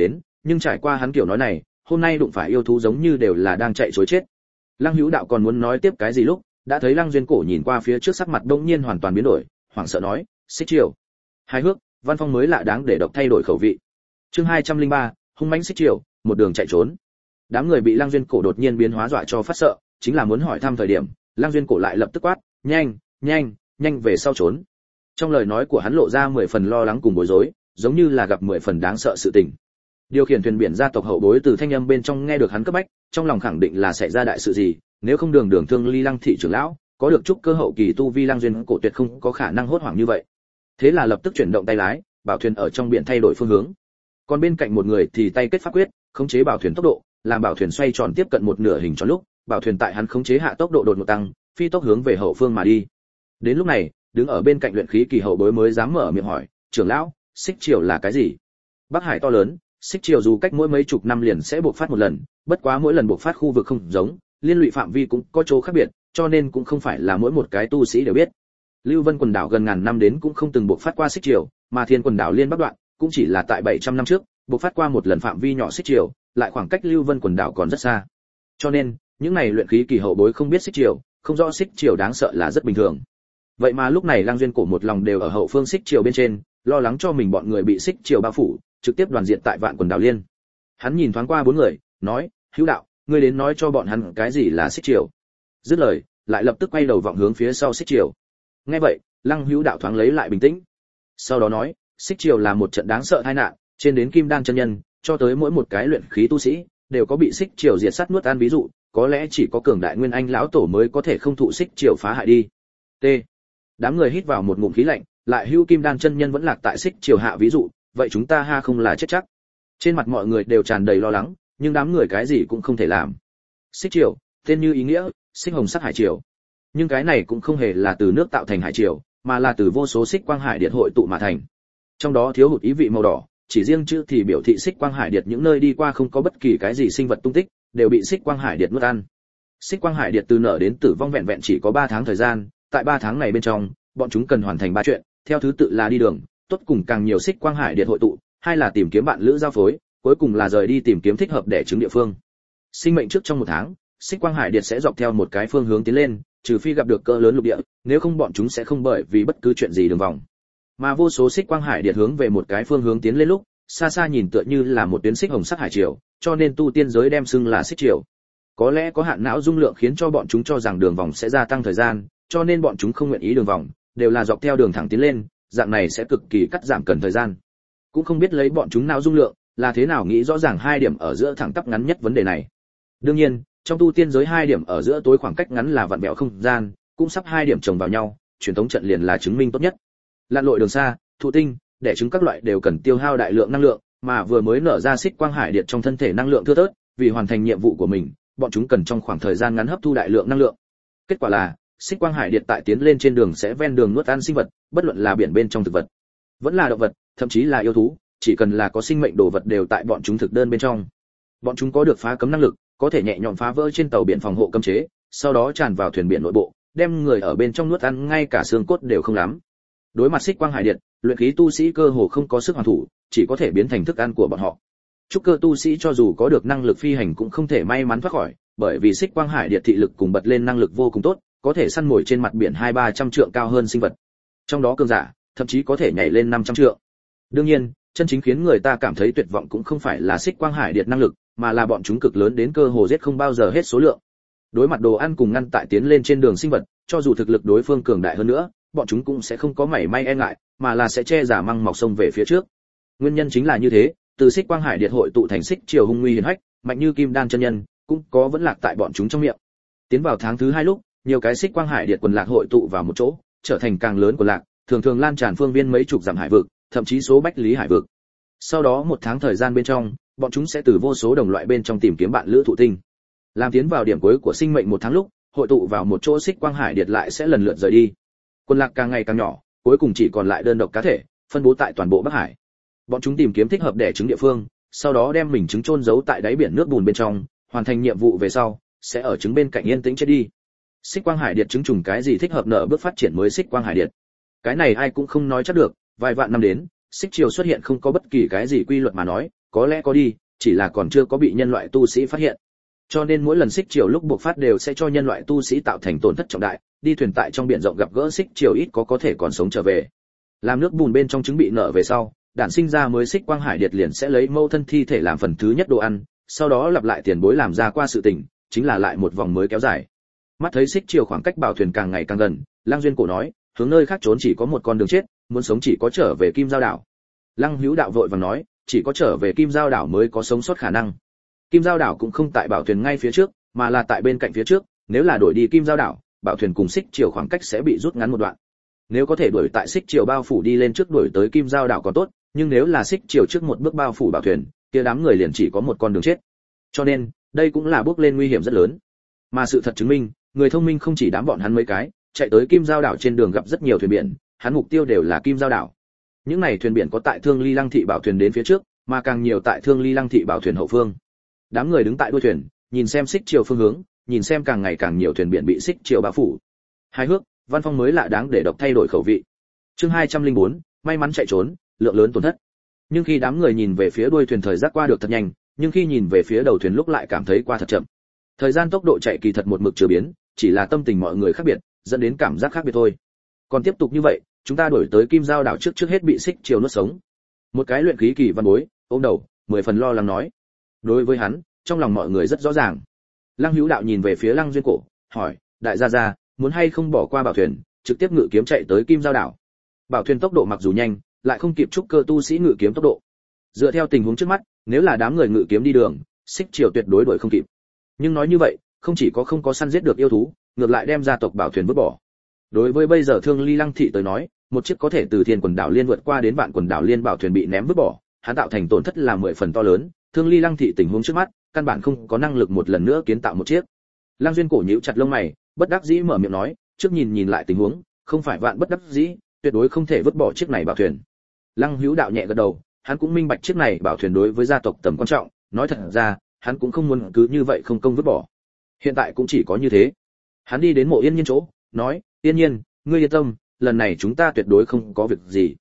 nhưng trải qua hắn kiểu nói này, hôm nay đụng phải yêu thú giống như đều là đang chạy trối chết. Lăng Hữu Đạo còn muốn nói tiếp cái gì lúc, đã thấy Lăng Duyên Cổ nhìn qua phía trước, sắc mặt đột nhiên hoàn toàn biến đổi, hoảng sợ nói, "Xích Triều." Hài hước, văn phong mới lạ đáng để đọc thay đổi khẩu vị. Chương 203, hung mãnh Xích Triều, một đường chạy trốn. Đám người bị Lăng Duyên Cổ đột nhiên biến hóa dọa cho phát sợ, chính là muốn hỏi thăm thời điểm, Lăng Duyên Cổ lại lập tức quát, "Nhanh, nhanh, nhanh về sau trốn." Trong lời nói của hắn lộ ra 10 phần lo lắng cùng bối rối, giống như là gặp 10 phần đáng sợ sự tình. Điều khiển thuyền biển gia tộc hậu bối từ thanh âm bên trong nghe được hắn cấp bách, trong lòng khẳng định là xảy ra đại sự gì, nếu không đường đường Thương Ly Lăng thị trưởng lão, có được chút cơ hậu kỳ tu vi Lăng Duyên Cổ tuyệt không có khả năng hốt hoảng như vậy. Thế là lập tức chuyển động tay lái, bảo thuyền ở trong biển thay đổi phương hướng. Còn bên cạnh một người thì tay kết pháp quyết, khống chế bảo thuyền tốc độ, làm bảo thuyền xoay tròn tiếp cận một nửa hình tròn lúc, bảo thuyền tại hắn khống chế hạ tốc độ đột ngột tăng, phi tốc hướng về hậu phương mà đi. Đến lúc này, đứng ở bên cạnh luyện khí kỳ hậu bối mới dám mở miệng hỏi, trưởng lão, Xích Triều là cái gì? Bắc Hải to lớn, Xích Triều dù cách mỗi mấy chục năm liền sẽ bộc phát một lần, bất quá mỗi lần bộc phát khu vực không giống, liên lụy phạm vi cũng có chỗ khác biệt, cho nên cũng không phải là mỗi một cái tu sĩ đều biết. Lưu Vân quần đảo gần ngàn năm đến cũng không từng bộc phát qua Xích Triều, mà Thiên quần đảo liên bắc đoạn cũng chỉ là tại 700 năm trước bộc phát qua một lần phạm vi nhỏ Xích Triều, lại khoảng cách Lưu Vân quần đảo còn rất xa. Cho nên, những này luyện khí kỳ hậu bối không biết Xích Triều, không rõ Xích Triều đáng sợ là rất bình thường. Vậy mà lúc này Lăng Duyên Cổ một lòng đều ở hậu phương Xích Triều bên trên, lo lắng cho mình bọn người bị Xích Triều bao phủ, trực tiếp đoàn diệt tại Vạn quần đảo liên. Hắn nhìn thoáng qua bốn người, nói, "Hữu Đạo, ngươi đến nói cho bọn hắn cái gì là Xích Triều." Dứt lời, lại lập tức quay đầu vọng hướng phía sau Xích Triều. Nghe vậy, Lăng Hữu Đạo thoáng lấy lại bình tĩnh. Sau đó nói, Xích Triều là một trận đáng sợ tai nạn, trên đến Kim Đan chân nhân, cho tới mỗi một cái luyện khí tu sĩ, đều có bị Xích Triều diệt sát nuốt ăn ví dụ, có lẽ chỉ có cường đại nguyên anh lão tổ mới có thể không thụ Xích Triều phá hại đi. T. Đám người hít vào một ngụm khí lạnh, lại hưu Kim Đan chân nhân vẫn lạc tại Xích Triều hạ ví dụ, vậy chúng ta ha không là chết chắc. Trên mặt mọi người đều tràn đầy lo lắng, nhưng đám người cái gì cũng không thể làm. Xích Triều, tên như ý nghĩa, xích hồng sắc hải triều. Nhưng cái này cũng không hề là từ nước tạo thành hải triều, mà là từ vô số xích quang hải điện hội tụ mà thành. Trong đó thiếu hụt ý vị màu đỏ, chỉ riêng chữ thì biểu thị xích quang hải điện những nơi đi qua không có bất kỳ cái gì sinh vật tung tích, đều bị xích quang hải điện nuốt ăn. Xích quang hải điện từ nở đến tử vong vẹn vẹn chỉ có 3 tháng thời gian, tại 3 tháng này bên trong, bọn chúng cần hoàn thành 3 chuyện, theo thứ tự là đi đường, tốt cùng càng nhiều xích quang hải điện hội tụ, hay là tìm kiếm bạn lữ giao phối, cuối cùng là rời đi tìm kiếm thích hợp để trứng địa phương. Sinh mệnh trước trong 1 tháng, xích quang hải điện sẽ dọc theo một cái phương hướng tiến lên, trừ phi gặp được cỡ lớn lục địa, nếu không bọn chúng sẽ không bởi vì bất cứ chuyện gì đường vòng. Mà vô số xích quang hải điện hướng về một cái phương hướng tiến lên lúc, xa xa nhìn tựa như là một tuyến xích hồng sắc hải triều, cho nên tu tiên giới đem xưng là xích triều. Có lẽ có hạn não dung lượng khiến cho bọn chúng cho rằng đường vòng sẽ gia tăng thời gian, cho nên bọn chúng không nguyện ý đường vòng, đều là dọc theo đường thẳng tiến lên, dạng này sẽ cực kỳ cắt giảm cần thời gian. Cũng không biết lấy bọn chúng não dung lượng là thế nào nghĩ rõ ràng 2 điểm ở giữa thẳng tắp ngắn nhất vấn đề này. Đương nhiên, trong tu tiên giới 2 điểm ở giữa tối khoảng cách ngắn là vặn vẹo không gian, cũng sắp 2 điểm chồng vào nhau, truyền thống trận liền là chứng minh tốt nhất. Lặn lội đường xa, thụ tinh, đẻ trứng các loại đều cần tiêu hao đại lượng năng lượng, mà vừa mới nở ra xích quang hải điện trong thân thể năng lượng thưa thớt, vì hoàn thành nhiệm vụ của mình, bọn chúng cần trong khoảng thời gian ngắn hấp thu đại lượng năng lượng. Kết quả là, xích quang hải điện tại tiến lên trên đường sẽ ven đường nuốt ăn sinh vật, bất luận là biển bên trong thực vật, vẫn là động vật, thậm chí là yêu thú, chỉ cần là có sinh mệnh đồ vật đều tại bọn chúng thực đơn bên trong. Bọn chúng có được phá cấm năng lực, có thể nhẹ nhõm phá vỡ trên tàu biển phòng hộ cấm chế, sau đó tràn vào thuyền biển nội bộ, đem người ở bên trong nuốt ăn ngay cả xương cốt đều không lắm. Đối mặt xích quang hải điện, luyện khí tu sĩ cơ hồ không có sức hoàn thủ, chỉ có thể biến thành thức ăn của bọn họ. Trúc cơ tu sĩ cho dù có được năng lực phi hành cũng không thể may mắn thoát khỏi, bởi vì xích quang hải điện thị lực cùng bật lên năng lực vô cùng tốt, có thể săn mồi trên mặt biển 200-300 trượng cao hơn sinh vật. Trong đó cường giả, thậm chí có thể nhảy lên 500 trượng. Đương nhiên, chân chính khiến người ta cảm thấy tuyệt vọng cũng không phải là xích quang hải điện năng lực, mà là bọn chúng cực lớn đến cơ hồ giết không bao giờ hết số lượng. Đối mặt đồ ăn cùng ngăn tại tiến lên trên đường sinh vật, cho dù thực lực đối phương cường đại hơn nữa, bọn chúng cũng sẽ không có mảy may e ngại, mà là sẽ che giả măng mọc sông về phía trước. Nguyên nhân chính là như thế, từ xích quang hải điện hội tụ thành xích triều hung nguy hiển hách, mạnh như kim đan chân nhân, cũng có vẫn lạc tại bọn chúng trong miệng. Tiến vào tháng thứ 2 lúc, nhiều cái xích quang hải điện quần lạc hội tụ vào một chỗ, trở thành càng lớn quần lạc, thường thường lan tràn phương viên mấy chục dặm hải vực, thậm chí số bách lý hải vực. Sau đó 1 tháng thời gian bên trong, bọn chúng sẽ từ vô số đồng loại bên trong tìm kiếm bạn lữ thụ tinh. Làm tiến vào điểm cuối của sinh mệnh 1 tháng lúc, hội tụ vào một chỗ xích quang hải điện lại sẽ lần lượt rời đi. Quần lạc càng ngày càng nhỏ, cuối cùng chỉ còn lại đơn độc cá thể, phân bố tại toàn bộ Bắc Hải. Bọn chúng tìm kiếm thích hợp đẻ trứng địa phương, sau đó đem mình trứng chôn giấu tại đáy biển nước bùn bên trong, hoàn thành nhiệm vụ về sau, sẽ ở trứng bên cạnh yên tĩnh chết đi. Xích quang hải điện trứng trùng cái gì thích hợp nở bước phát triển mới xích quang hải điện. Cái này ai cũng không nói chắc được, vài vạn năm đến, xích triều xuất hiện không có bất kỳ cái gì quy luật mà nói, có lẽ có đi, chỉ là còn chưa có bị nhân loại tu sĩ phát hiện. Cho nên mỗi lần xích triều lúc buộc phát đều sẽ cho nhân loại tu sĩ tạo thành tổn thất trọng đại, đi thuyền tại trong biển rộng gặp gỡ xích triều ít có thể còn sống trở về. Làm nước bùn bên trong trứng bị nở về sau, đản sinh ra mới xích quang hải điệt liền sẽ lấy mâu thân thi thể làm phần thứ nhất đồ ăn, sau đó lặp lại tiền bối làm ra qua sự tình, chính là lại một vòng mới kéo dài. Mắt thấy xích triều khoảng cách bảo thuyền càng ngày càng gần, Lăng Duyên Cổ nói, hướng nơi khác trốn chỉ có một con đường chết, muốn sống chỉ có trở về Kim Giao đảo. Lăng Hữu Đạo vội vàng nói, chỉ có trở về Kim Giao đảo mới có sống sót khả năng. Kim Giao đảo cũng không tại bảo thuyền ngay phía trước, mà là tại bên cạnh phía trước, nếu là đổi đi Kim Giao đảo, bảo thuyền cùng xích triều khoảng cách sẽ bị rút ngắn một đoạn. Nếu có thể đuổi tại xích triều bao phủ đi lên trước đuổi tới Kim Giao đảo còn tốt, nhưng nếu là xích triều trước một bước bao phủ bảo thuyền, kia đám người liền chỉ có một con đường chết. Cho nên, đây cũng là bước lên nguy hiểm rất lớn. Mà sự thật chứng minh, người thông minh không chỉ đám bọn hắn mấy cái, chạy tới Kim Giao đảo trên đường gặp rất nhiều thuyền biển, hắn mục tiêu đều là Kim Giao đảo. Những này thuyền biển có tại Thương Ly Lăng thị bảo thuyền đến phía trước, mà càng nhiều tại Thương Ly Lăng thị bảo thuyền hậu phương. Đám người đứng tại đuôi thuyền, nhìn xem xích triều phương hướng, nhìn xem càng ngày càng nhiều thuyền biển bị xích triều bao phủ. Hài hước, văn phong mới lạ đáng để đọc thay đổi khẩu vị. Chương 204, may mắn chạy trốn, lượng lớn tổn thất. Nhưng khi đám người nhìn về phía đuôi thuyền thời gian qua được thật nhanh, nhưng khi nhìn về phía đầu thuyền lúc lại cảm thấy qua thật chậm. Thời gian tốc độ chạy kỳ thật một mực chưa biến, chỉ là tâm tình mọi người khác biệt, dẫn đến cảm giác khác biệt thôi. Còn tiếp tục như vậy, chúng ta đuổi tới Kim Giao đảo trước hết bị xích triều nuốt sống. Một cái luyện khí kỳ văn bối, ôm đầu, 10 phần lo lắng nói. Đối với hắn, trong lòng mọi người rất rõ ràng. Lăng Hữu Đạo nhìn về phía Lăng Duyên Cổ, hỏi, đại gia gia, muốn hay không bỏ qua bảo thuyền, trực tiếp ngự kiếm chạy tới Kim Giao đảo. Bảo thuyền tốc độ mặc dù nhanh, lại không kịp trúc cơ tu sĩ ngự kiếm tốc độ. Dựa theo tình huống trước mắt, nếu là đám người ngự kiếm đi đường, xích triều tuyệt đối đuổi không kịp. Nhưng nói như vậy, không chỉ có không có săn giết được yêu thú, ngược lại đem gia tộc bảo thuyền vứt bỏ. Đối với bây giờ Thương Ly Lăng thị tới nói, một chiếc có thể từ Thiên quần đảo liên vượt qua đến Vạn quần đảo liên bảo thuyền bị ném vứt bỏ, hắn tạo thành tổn thất là 10 phần to lớn. Thương Ly Lăng thị tình huống trước mắt, căn bản không có năng lực một lần nữa kiến tạo một chiếc. Lăng Duyên Cổ nhíu chặt lông mày, bất đắc dĩ mở miệng nói, trước nhìn lại tình huống, không phải vạn bất đắc dĩ, tuyệt đối không thể vứt bỏ chiếc này bảo thuyền. Lăng Hữu Đạo nhẹ gật đầu, hắn cũng minh bạch chiếc này bảo thuyền đối với gia tộc tầm quan trọng, nói thật ra, hắn cũng không muốn cứ như vậy không công vứt bỏ. Hiện tại cũng chỉ có như thế. Hắn đi đến Mộ Yên Nhiên chỗ, nói, Yên Nhiên, ngươi yên tâm, lần này chúng ta tuyệt đối không có việc gì.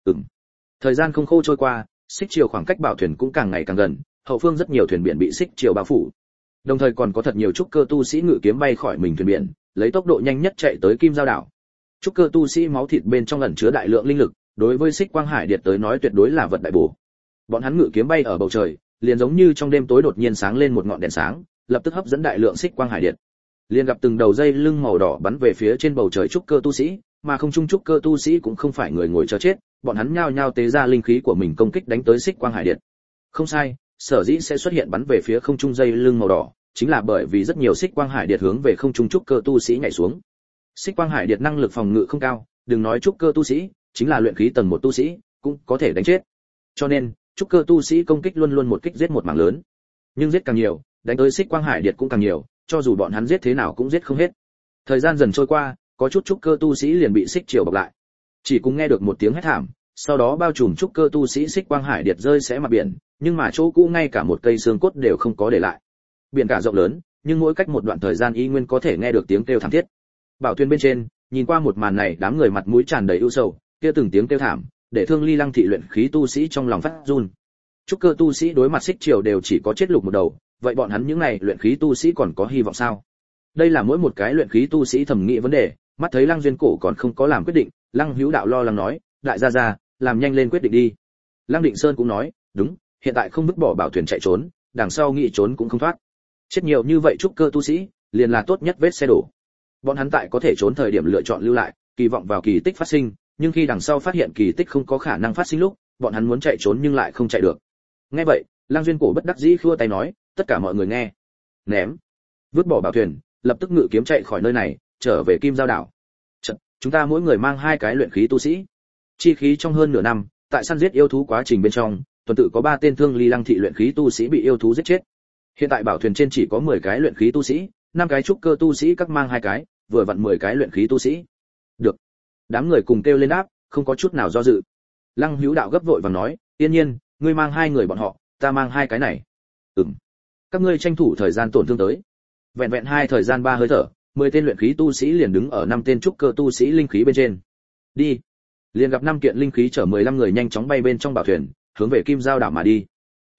Thời gian không khô trôi qua, xích triều khoảng cách bảo thuyền cũng càng ngày càng gần, hậu phương rất nhiều thuyền biển bị xích triều bao phủ. Đồng thời còn có thật nhiều trúc cơ tu sĩ ngự kiếm bay khỏi mình thuyền biển, lấy tốc độ nhanh nhất chạy tới Kim Giao đảo. Trúc cơ tu sĩ máu thịt bên trong ẩn chứa đại lượng linh lực, đối với xích quang hải điệt tới nói tuyệt đối là vật đại bổ. Bọn hắn ngự kiếm bay ở bầu trời, liền giống như trong đêm tối đột nhiên sáng lên một ngọn đèn sáng, lập tức hấp dẫn đại lượng xích quang hải điệt. Liền gặp từng đầu dây lưng màu đỏ bắn về phía trên bầu trời trúc cơ tu sĩ, mà không trung trúc cơ tu sĩ cũng không phải người ngồi chờ chết, bọn hắn nhao nhao tế ra linh khí của mình công kích đánh tới xích quang hải điệt. Không sai, sở dĩ sẽ xuất hiện bắn về phía không trung dây lưng màu đỏ, chính là bởi vì rất nhiều xích quang hải điệt hướng về không trung trúc cơ tu sĩ nhảy xuống. Xích quang hải điệt năng lực phòng ngự không cao, đừng nói trúc cơ tu sĩ, chính là luyện khí tầng 1 tu sĩ cũng có thể đánh chết. Cho nên, trúc cơ tu sĩ công kích luôn luôn một kích giết một mảng lớn. Nhưng giết càng nhiều, đánh tới xích quang hải điệt cũng càng nhiều, cho dù bọn hắn giết thế nào cũng giết không hết. Thời gian dần trôi qua, có chút trúc cơ tu sĩ liền bị xích triều bọc lại. Chỉ cùng nghe được một tiếng hét thảm, sau đó bao trùm trúc cơ tu sĩ xích quang hải điệt rơi sẽ mặt biển, nhưng mà chỗ cũ ngay cả một cây xương cốt đều không có để lại. Biển cả rộng lớn, nhưng mỗi cách một đoạn thời gian y nguyên có thể nghe được tiếng kêu thảm thiết. Bảo thuyền bên trên, nhìn qua một màn này, đám người mặt mũi tràn đầy ưu sầu, kia từng tiếng kêu thảm, để Thương Ly Lăng thị luyện khí tu sĩ trong lòng phát run. Trúc cơ tu sĩ đối mặt xích triều đều chỉ có chết lục một đầu, vậy bọn hắn những này luyện khí tu sĩ còn có hy vọng sao? Đây là mỗi một cái luyện khí tu sĩ thẩm nghĩ vấn đề, mắt thấy Lăng Duyên Cổ còn không có làm quyết định, Lăng Hữu Đạo lo lắng nói, đại gia gia, làm nhanh lên quyết định đi. Lăng Định Sơn cũng nói, đúng, hiện tại không vứt bỏ bảo thuyền chạy trốn, đằng sau nghĩ trốn cũng không thoát. Chết nhiều như vậy trúc cơ tu sĩ, liền là tốt nhất vết xe đổ. Bọn hắn tại có thể trốn thời điểm lựa chọn lưu lại, kỳ vọng vào kỳ tích phát sinh, nhưng khi đằng sau phát hiện kỳ tích không có khả năng phát sinh lúc, bọn hắn muốn chạy trốn nhưng lại không chạy được. Nghe vậy, Lăng Duyên Cổ bất đắc dĩ khua tay nói, tất cả mọi người nghe. Ném. Vứt bỏ bảo thuyền, lập tức ngự kiếm chạy khỏi nơi này, trở về Kim Giao đảo. Chúng ta mỗi người mang 2 cái luyện khí tu sĩ. Chi khí trong hơn nửa năm, tại săn giết yêu thú quá trình bên trong, tuần tự có 3 tên Thương Ly Lăng thị luyện khí tu sĩ bị yêu thú giết chết. Hiện tại bảo thuyền trên chỉ có 10 cái luyện khí tu sĩ, 5 cái trúc cơ tu sĩ các mang 2 cái, vừa vặn 10 cái luyện khí tu sĩ. Được. Đám người cùng kêu lên đáp, không có chút nào do dự. Lăng Hữu Đạo gấp vội vàng nói, Yên Nhiên, ngươi mang 2 người bọn họ, ta mang 2 cái này. Các ngươi tranh thủ thời gian tổn thương tới. Vẹn vẹn 2 thời gian 3 hơi thở, 10 tên luyện khí tu sĩ liền đứng ở 5 tên trúc cơ tu sĩ linh khí bên trên. Đi. Liền gặp 5 kiện linh khí chở 15 người nhanh chóng bay bên trong bảo thuyền, hướng về Kim Giao đảo mà đi.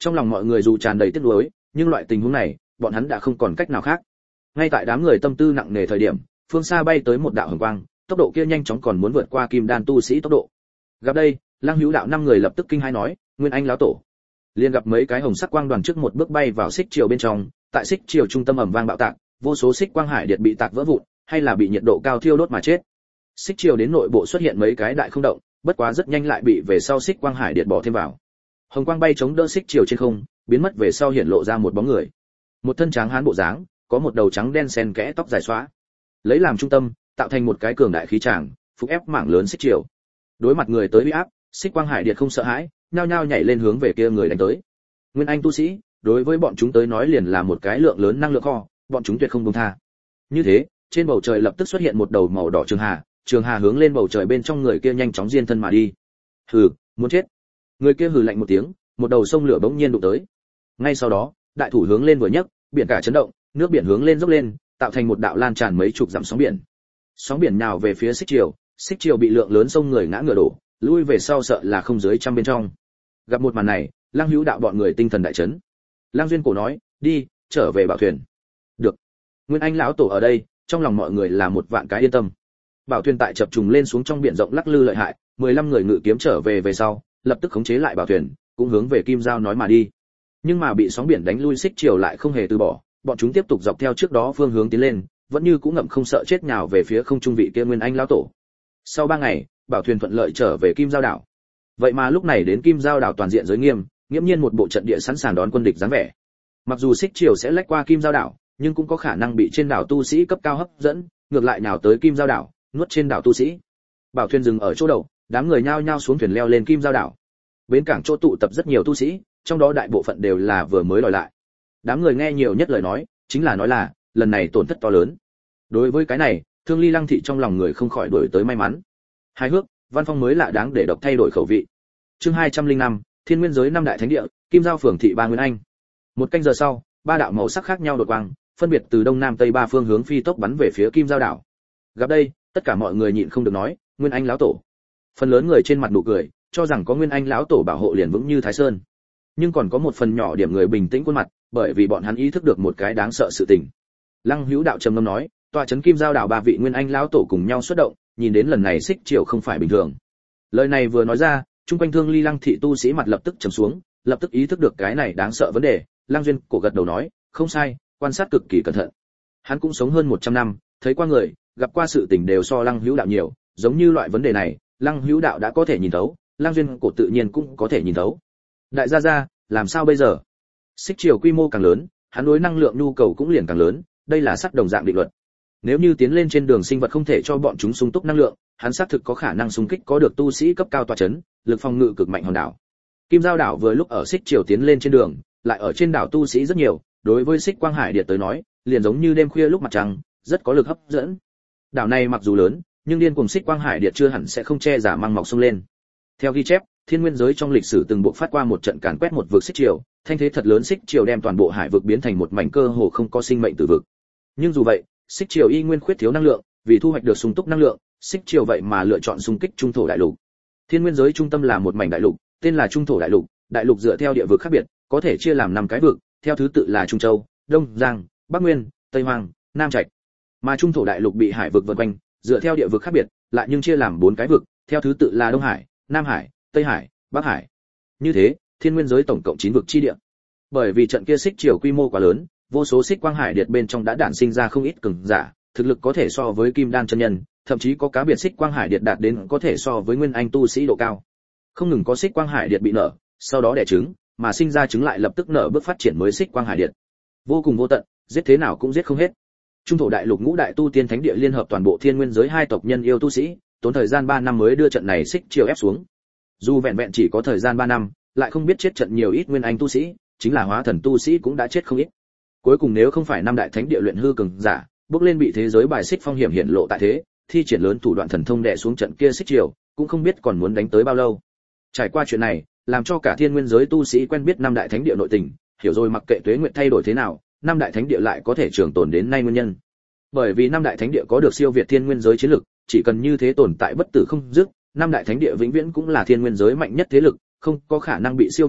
Trong lòng mọi người dù tràn đầy tiếc nuối, nhưng loại tình huống này, bọn hắn đã không còn cách nào khác. Ngay tại đám người tâm tư nặng nề thời điểm, phương xa bay tới một đạo hồng quang, tốc độ kia nhanh chóng còn muốn vượt qua kim đan tu sĩ tốc độ. Gặp đây, Lăng Hữu Đạo năm người lập tức kinh hãi nói, Nguyên Anh lão tổ. Liền gặp mấy cái hồng sắc quang đoàn trước một bước bay vào xích triều bên trong, tại xích triều trung tâm ầm vang bạo tạc, vô số xích quang hải điện bị tạc vỡ vụn, hay là bị nhiệt độ cao thiêu đốt mà chết. Xích triều đến nội bộ xuất hiện mấy cái đại không động, bất quá rất nhanh lại bị về sau xích quang hải điện bỏ thêm vào. Hồng quang bay chống đỡ xích triều trên không, biến mất về sau hiện lộ ra một bóng người. Một thân tráng hán bộ dáng, có một đầu trắng đen xen kẽ tóc dài xóa, lấy làm trung tâm, tạo thành một cái cường đại khí tràng, phục ép mảng lớn xích triều. Đối mặt người tới uy áp, xích quang hải điện không sợ hãi, nhao nhao nhảy lên hướng về kia người đánh tới. Nguyên Anh tu sĩ, đối với bọn chúng tới nói liền là một cái lượng lớn năng lượng kho, bọn chúng tuyệt không buông tha. Như thế, trên bầu trời lập tức xuất hiện một đầu màu đỏ trường hà hướng lên bầu trời bên trong người kia nhanh chóng diên thân mà đi. Hừ, muốn chết. Người kia hừ lạnh một tiếng, một đầu sông lửa bỗng nhiên đụng tới. Ngay sau đó, đại thủ hướng lên vừa nhấc, biển cả chấn động, nước biển hướng lên dốc lên, tạo thành một đạo lan tràn mấy chục dặm sóng biển. Sóng biển nhào về phía xích triều bị lượng lớn sông người ngã ngựa đổ, lui về sau sợ là không dưới trăm bên trong. Gặp một màn này, Lăng Hữu Đạo bọn người tinh thần đại chấn. Lăng Duyên Cổ nói, đi, trở về bảo thuyền. Được. Nguyên Anh lão tổ ở đây, trong lòng mọi người là một vạn cái yên tâm. Bảo thuyền tại chập trùng lên xuống trong biển rộng lắc lư lợi hại, 15 người ngự kiếm trở về sau, lập tức khống chế lại bảo thuyền, cũng hướng về Kim Giao nói mà đi. Nhưng mà bị sóng biển đánh lui xích triều lại không hề từ bỏ, bọn chúng tiếp tục dọc theo trước đó phương hướng tiến lên, vẫn như cũng ngậm không sợ chết nhào về phía không trung vị kia Nguyên Anh lão tổ. Sau 3 ngày, bảo thuyền thuận lợi trở về Kim Giao đảo. Vậy mà lúc này đến Kim Giao đảo toàn diện giới nghiêm, nghiễm nhiên một bộ trận địa sẵn sàng đón quân địch dáng vẻ. Mặc dù xích triều sẽ lách qua Kim Giao đảo, nhưng cũng có khả năng bị trên đảo tu sĩ cấp cao hấp dẫn, ngược lại nào tới Kim Giao đảo, nuốt trên đảo tu sĩ. Bảo thuyền dừng ở chỗ đầu, đám người nhao nhao xuống thuyền leo lên Kim Giao đảo. Bến cảng chỗ tụ tập rất nhiều tu sĩ, trong đó đại bộ phận đều là vừa mới đòi lại. Đám người nghe nhiều nhất lời nói, chính là nói là lần này tổn thất to lớn. Đối với cái này, Thương Ly Lăng thị trong lòng người không khỏi đổi tới may mắn. Hài hước, văn phong mới lạ đáng để đọc thay đổi khẩu vị. Chương 205, Thiên Nguyên giới năm đại thánh địa, Kim Giao phường thị ba Nguyên Anh. Một canh giờ sau, ba đạo màu sắc khác nhau đột quang, phân biệt từ đông nam tây ba phương hướng phi tốc bắn về phía Kim Giao đảo. Gặp đây, tất cả mọi người nhịn không được nói, Nguyên Anh lão tổ. Phần lớn người trên mặt nụ cười, cho rằng có Nguyên Anh lão tổ bảo hộ liền vững như Thái Sơn. Nhưng còn có một phần nhỏ điểm người bình tĩnh khuôn mặt, bởi vì bọn hắn ý thức được một cái đáng sợ sự tình. Lăng Hữu Đạo trầm ngâm nói, tọa trấn Kim Giao đảo ba vị Nguyên Anh lão tổ cùng nhau xuất động, nhìn đến lần này xích triều không phải bình thường. Lời này vừa nói ra, chung quanh Thương Ly Lăng thị tu sĩ mặt lập tức trầm xuống, lập tức ý thức được cái này đáng sợ vấn đề. Lăng Duyên Cổ gật đầu nói, không sai, quan sát cực kỳ cẩn thận. Hắn cũng sống hơn 100 năm, thấy qua người, gặp qua sự tình đều so Lăng Hữu Đạo nhiều, giống như loại vấn đề này, Lăng Hữu Đạo đã có thể nhìn thấu, Lăng Duyên Cổ tự nhiên cũng có thể nhìn thấu. Đại gia gia, làm sao bây giờ? Xích triều quy mô càng lớn, hắn đối năng lượng nhu cầu cũng liền càng lớn, đây là sắt đồng dạng định luật. Nếu như tiến lên trên đường sinh vật không thể cho bọn chúng sung túc năng lượng, hắn xác thực có khả năng xung kích có được tu sĩ cấp cao tọa chấn, lực phòng ngự cực mạnh hòn đảo. Kim Giao đảo vừa lúc ở xích triều tiến lên trên đường, lại ở trên đảo tu sĩ rất nhiều, đối với xích quang hải điện tới nói, liền giống như đêm khuya lúc mặt trăng, rất có lực hấp dẫn. Đảo này mặc dù lớn, nhưng điên cuồng xích quang hải điện chưa hẳn sẽ không che giả mang mọc sông lên. Theo ghi chép, Thiên Nguyên giới trong lịch sử từng buộc phát qua một trận càn quét một vực xích triều, thanh thế thật lớn xích triều đem toàn bộ hải vực biến thành một mảnh cơ hồ không có sinh mệnh tử vực. Nhưng dù vậy, xích triều y nguyên khuyết thiếu năng lượng, vì thu hoạch được sung túc năng lượng, xích triều vậy mà lựa chọn xung kích trung thổ đại lục. Thiên Nguyên giới trung tâm là một mảnh đại lục, tên là Trung thổ đại lục, đại lục dựa theo địa vực khác biệt, có thể chia làm 5 cái vực, theo thứ tự là Trung Châu, Đông Giang, Bắc Nguyên, Tây Hoang, Nam Trạch. Mà Trung thổ đại lục bị hải vực vây quanh, dựa theo địa vực khác biệt, lại nhưng chia làm 4 cái vực, theo thứ tự là Đông Hải, Nam Hải, Tây Hải, Bắc Hải. Như thế, Thiên Nguyên giới tổng cộng 9 vực chi địa. Bởi vì trận kia xích triều quy mô quá lớn, vô số xích quang hải điệt bên trong đã đản sinh ra không ít cường giả, thực lực có thể so với kim đan chân nhân, thậm chí có cá biệt xích quang hải điệt đạt đến có thể so với nguyên anh tu sĩ độ cao. Không ngừng có xích quang hải điệt bị nở, sau đó đẻ trứng, mà sinh ra trứng lại lập tức nở bước phát triển mới xích quang hải điệt. Vô cùng vô tận, giết thế nào cũng giết không hết. Trung thổ đại lục ngũ đại tu tiên thánh địa liên hợp toàn bộ Thiên Nguyên giới 2 tộc nhân yêu tu sĩ, tốn thời gian 3 năm mới đưa trận này xích triều ép xuống. Dù vẹn vẹn chỉ có thời gian 3 năm, lại không biết chết trận nhiều ít nguyên anh tu sĩ, chính là hóa thần tu sĩ cũng đã chết không ít. Cuối cùng nếu không phải năm đại thánh địa luyện hư cường giả, bước lên bị thế giới bài xích phong hiểm hiển lộ tại thế, thi triển lớn thủ đoạn thần thông đè xuống trận kia xích triều, cũng không biết còn muốn đánh tới bao lâu. Trải qua chuyện này, làm cho cả Thiên Nguyên giới tu sĩ quen biết năm đại thánh địa nội tình, hiểu rồi mặc kệ tuế nguyệt thay đổi thế nào, năm đại thánh địa lại có thể trường tồn đến nay nguyên nhân. Bởi vì năm đại thánh địa có được siêu việt Thiên Nguyên giới chiến lực, chỉ cần như thế tồn tại bất tử không dứt, năm đại thánh địa vĩnh viễn cũng là Thiên Nguyên giới mạnh nhất thế lực, không có khả năng bị siêu việt,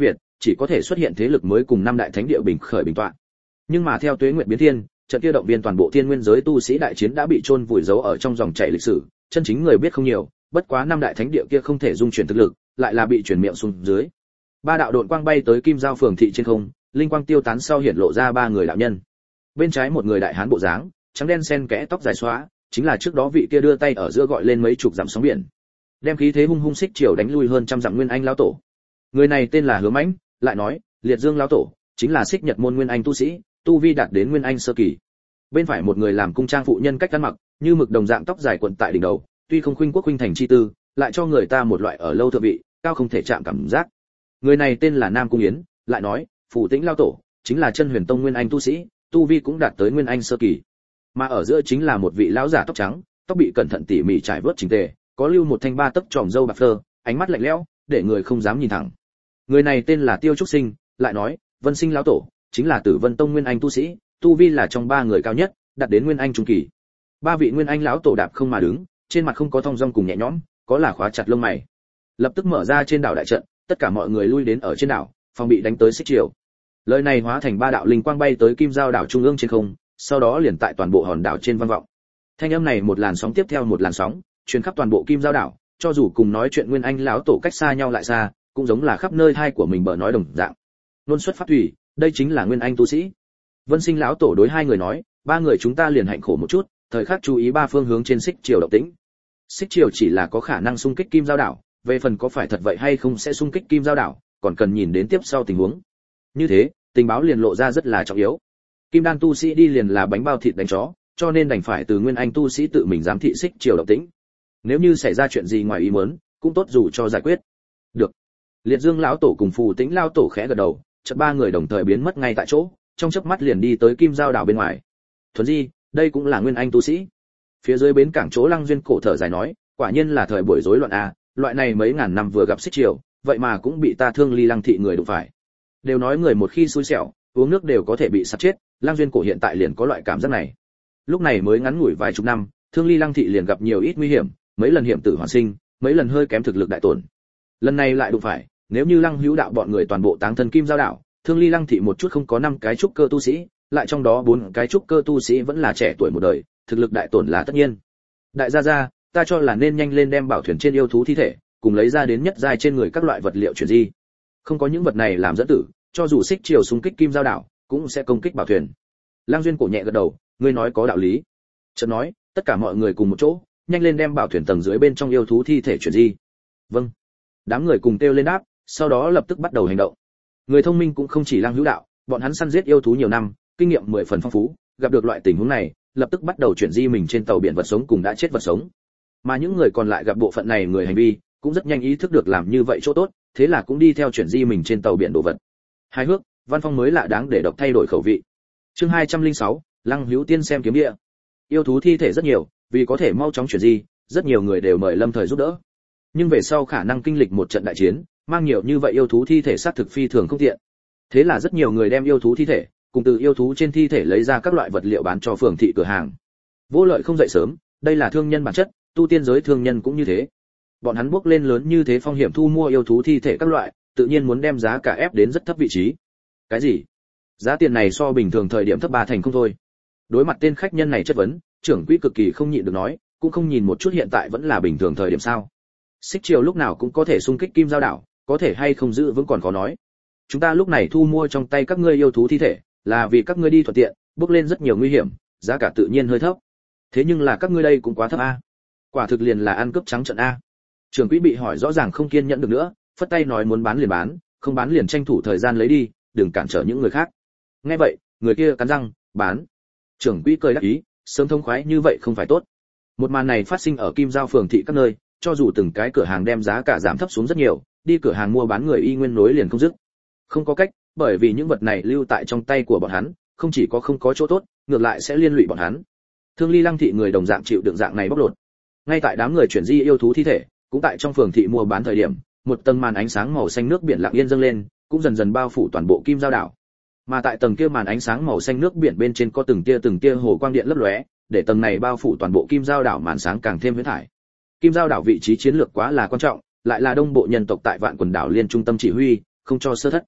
chỉ có thể xuất hiện thế lực mới cùng năm đại thánh địa bình khởi bình tọa. Nhưng mà theo tuế nguyệt biến thiên, trận kia động viên toàn bộ thiên nguyên giới tu sĩ đại chiến đã bị chôn vùi giấu ở trong dòng chảy lịch sử, chân chính người biết không nhiều, bất quá năm đại thánh địa kia không thể dung chuyển thực lực, lại là bị truyền miệng xuống dưới. Ba đạo độn quang bay tới Kim Giao phường thị trên không, linh quang tiêu tán sau hiện lộ ra ba người đạo nhân. Bên trái một người đại hán bộ dáng, trắng đen xen kẽ tóc dài xóa, chính là trước đó vị kia đưa tay ở giữa gọi lên mấy chục dặm sóng biển, đem khí thế hung hung xích chiều đánh lui hơn trăm dặm Nguyên Anh lão tổ. Người này tên là Hứa Mãnh, lại nói, Liệt Dương lão tổ, chính là xích Nhật môn Nguyên Anh tu sĩ, tu vi đạt đến Nguyên Anh sơ kỳ. Bên phải một người làm cung trang phụ nhân cách ăn mặc, như mực đồng dạng tóc dài quấn tại đỉnh đầu, tuy không khuynh quốc khuynh thành chi tư, lại cho người ta một loại ở lâu thượng vị, cao không thể chạm cảm giác. Người này tên là Nam Cung Yến, lại nói, Phủ Tĩnh lão tổ, chính là Chân Huyền Tông Nguyên Anh tu sĩ, tu vi cũng đạt tới Nguyên Anh sơ kỳ. Mà ở giữa chính là một vị lão giả tóc trắng, tóc bị cẩn thận tỉ mỉ trải vớt chỉnh tề, có lưu một thanh ba tấc tròm râu bạc phơ, ánh mắt lạnh lẽo, để người không dám nhìn thẳng. Người này tên là Tiêu Trúc Sinh, lại nói, Vân Sinh lão tổ, chính là Tử Vân Tông Nguyên Anh tu sĩ, tu vi là trong ba người cao nhất, đạt đến Nguyên Anh trung kỳ. Ba vị Nguyên Anh lão tổ đạp không mà đứng, trên mặt không có thong dong cùng nhẹ nhõm, có là khóa chặt lông mày. Lập tức mở ra trên đảo đại trận, tất cả mọi người lui đến ở trên đảo, phòng bị đánh tới xích chiều. Lời này hóa thành ba đạo linh quang bay tới Kim Giao đảo trung ương trên không, sau đó liền tại toàn bộ hòn đảo trên vang vọng. Thanh âm này một làn sóng tiếp theo một làn sóng, truyền khắp toàn bộ Kim Giao đảo, cho dù cùng nói chuyện Nguyên Anh lão tổ cách xa nhau lại xa, cũng giống là khắp nơi hai của mình bờ nói đồng dạng. Luân xuất pháp thủy, đây chính là Nguyên Anh tu sĩ. Vân Sinh lão tổ đối hai người nói, ba người chúng ta liền hạnh khổ một chút, thời khắc chú ý ba phương hướng trên xích chiều động tĩnh. Xích chiều chỉ là có khả năng xung kích Kim Giao đảo, về phần có phải thật vậy hay không sẽ xung kích Kim Giao đảo, còn cần nhìn đến tiếp sau tình huống. Như thế, tình báo liền lộ ra rất là trọng yếu. Kim Đan tu sĩ đi liền là bánh bao thịt đánh chó, cho nên đành phải từ Nguyên Anh tu sĩ tự mình giám thị xích chiều động tĩnh. Nếu như xảy ra chuyện gì ngoài ý muốn, cũng tốt dù cho giải quyết. Được. Liệt Dương lão tổ cùng Phù Tĩnh lão tổ khẽ gật đầu, chợt ba người đồng thời biến mất ngay tại chỗ, trong chớp mắt liền đi tới Kim Giao đảo bên ngoài. Thuần Di, đây cũng là Nguyên Anh tu sĩ. Phía dưới bến cảng chỗ Lăng Duyên cổ thở dài nói, quả nhiên là thời buổi rối loạn a, loại này mấy ngàn năm vừa gặp xích chiều, vậy mà cũng bị ta Thương Ly Lăng thị người đụng phải. Đều nói người một khi xui xẻo, uống nước đều có thể bị sặc chết, Lăng Duyên cổ hiện tại liền có loại cảm giác này. Lúc này mới ngắn ngủi vài chục năm, Thương Ly Lăng thị liền gặp nhiều ít nguy hiểm, mấy lần hiểm tử hoàn sinh, mấy lần hơi kém thực lực đại tổn. Lần này lại đụng phải, nếu như Lăng Hữu đạo bọn người toàn bộ táng thân Kim Giao đảo, Thương Ly Lăng thị một chút không có 5 cái trúc cơ tu sĩ, lại trong đó 4 cái trúc cơ tu sĩ vẫn là trẻ tuổi một đời, thực lực đại tổn là tất nhiên. Đại gia gia, ta cho là nên nhanh lên đem bảo thuyền trên yêu thú thi thể, cùng lấy ra đến nhất giai trên người các loại vật liệu chuyển di. Không có những vật này làm dẫn tử, cho dù xích chiều xung kích Kim Giao đảo, cũng sẽ công kích bảo thuyền. Lang Duyên cổ nhẹ gật đầu, ngươi nói có đạo lý. Chợt nói, tất cả mọi người cùng một chỗ, nhanh lên đem bảo thuyền tầng dưới bên trong yêu thú thi thể chuyển di. Vâng. Đám người cùng kêu lên đáp, sau đó lập tức bắt đầu hành động. Người thông minh cũng không chỉ Lang Hữu đạo, bọn hắn săn giết yêu thú nhiều năm, kinh nghiệm 10 phần phong phú, gặp được loại tình huống này, lập tức bắt đầu chuyển di mình trên tàu biển vật sống cùng đã chết vật sống. Mà những người còn lại gặp bộ phận này người hành vi, cũng rất nhanh ý thức được làm như vậy chỗ tốt, thế là cũng đi theo chuyển di mình trên tàu biển đồ vật. Hài hước, văn phong mới lạ đáng để đọc thay đổi khẩu vị. Chương 206, Lăng Hữu Tiên xem kiếm địa. Yêu thú thi thể rất nhiều, vì có thể mau chóng chuyển di, rất nhiều người đều mời Lâm Thời giúp đỡ. Nhưng về sau khả năng kinh lịch một trận đại chiến, mang nhiều như vậy yêu thú thi thể sát thực phi thường không tiện. Thế là rất nhiều người đem yêu thú thi thể, cùng từ yêu thú trên thi thể lấy ra các loại vật liệu bán cho phường thị cửa hàng. Vô lợi không dậy sớm, đây là thương nhân bản chất, tu tiên giới thương nhân cũng như thế. Bọn hắn bước lên lớn như thế phong hiểm thu mua yêu thú thi thể các loại, tự nhiên muốn đem giá cả ép đến rất thấp vị trí. Cái gì? Giá tiền này so bình thường thời điểm thấp 3 thành không thôi. Đối mặt tên khách nhân này chất vấn, trưởng quỹ cực kỳ không nhịn được nói, cũng không nhìn một chút hiện tại vẫn là bình thường thời điểm sao? Xích chiều lúc nào cũng có thể xung kích Kim Giao đảo, có thể hay không giữ vững còn khó nói. Chúng ta lúc này thu mua trong tay các ngươi yêu thú thi thể, là vì các ngươi đi thuận tiện, bước lên rất nhiều nguy hiểm, giá cả tự nhiên hơi thấp. Thế nhưng là các ngươi đây cũng quá thấp a. Quả thực liền là ăn cướp trắng trợn a. Trưởng quỹ bị hỏi rõ ràng không kiên nhẫn được nữa, phất tay nói muốn bán liền bán, không bán liền tranh thủ thời gian lấy đi, đừng cản trở những người khác. Nghe vậy, người kia cắn răng, bán. Trưởng quỹ cười đắc ý, sớm thông khoái như vậy không phải tốt. Một màn này phát sinh ở Kim Giao phường thị các nơi, cho dù từng cái cửa hàng đem giá cả giảm thấp xuống rất nhiều, đi cửa hàng mua bán người y nguyên nối liền không dứt. Không có cách, bởi vì những vật này lưu tại trong tay của bọn hắn, không chỉ có không có chỗ tốt, ngược lại sẽ liên lụy bọn hắn. Thương Ly Lăng thị người đồng dạng chịu đựng dạng này bóc lột. Ngay tại đám người chuyển di yêu thú thi thể, cũng tại trong phường thị mua bán thời điểm, một tầng màn ánh sáng màu xanh nước biển lặng yên dâng lên, cũng dần dần bao phủ toàn bộ Kim Giao đảo. Mà tại tầng kia màn ánh sáng màu xanh nước biển bên trên có từng tia hồ quang điện lấp lóe, để tầng này bao phủ toàn bộ Kim Giao đảo màn sáng càng thêm huyễn thải. Kim Giao đảo vị trí chiến lược quá là quan trọng, lại là đông bộ nhân tộc tại Vạn Quần đảo liên trung tâm chỉ huy, không cho sơ thất.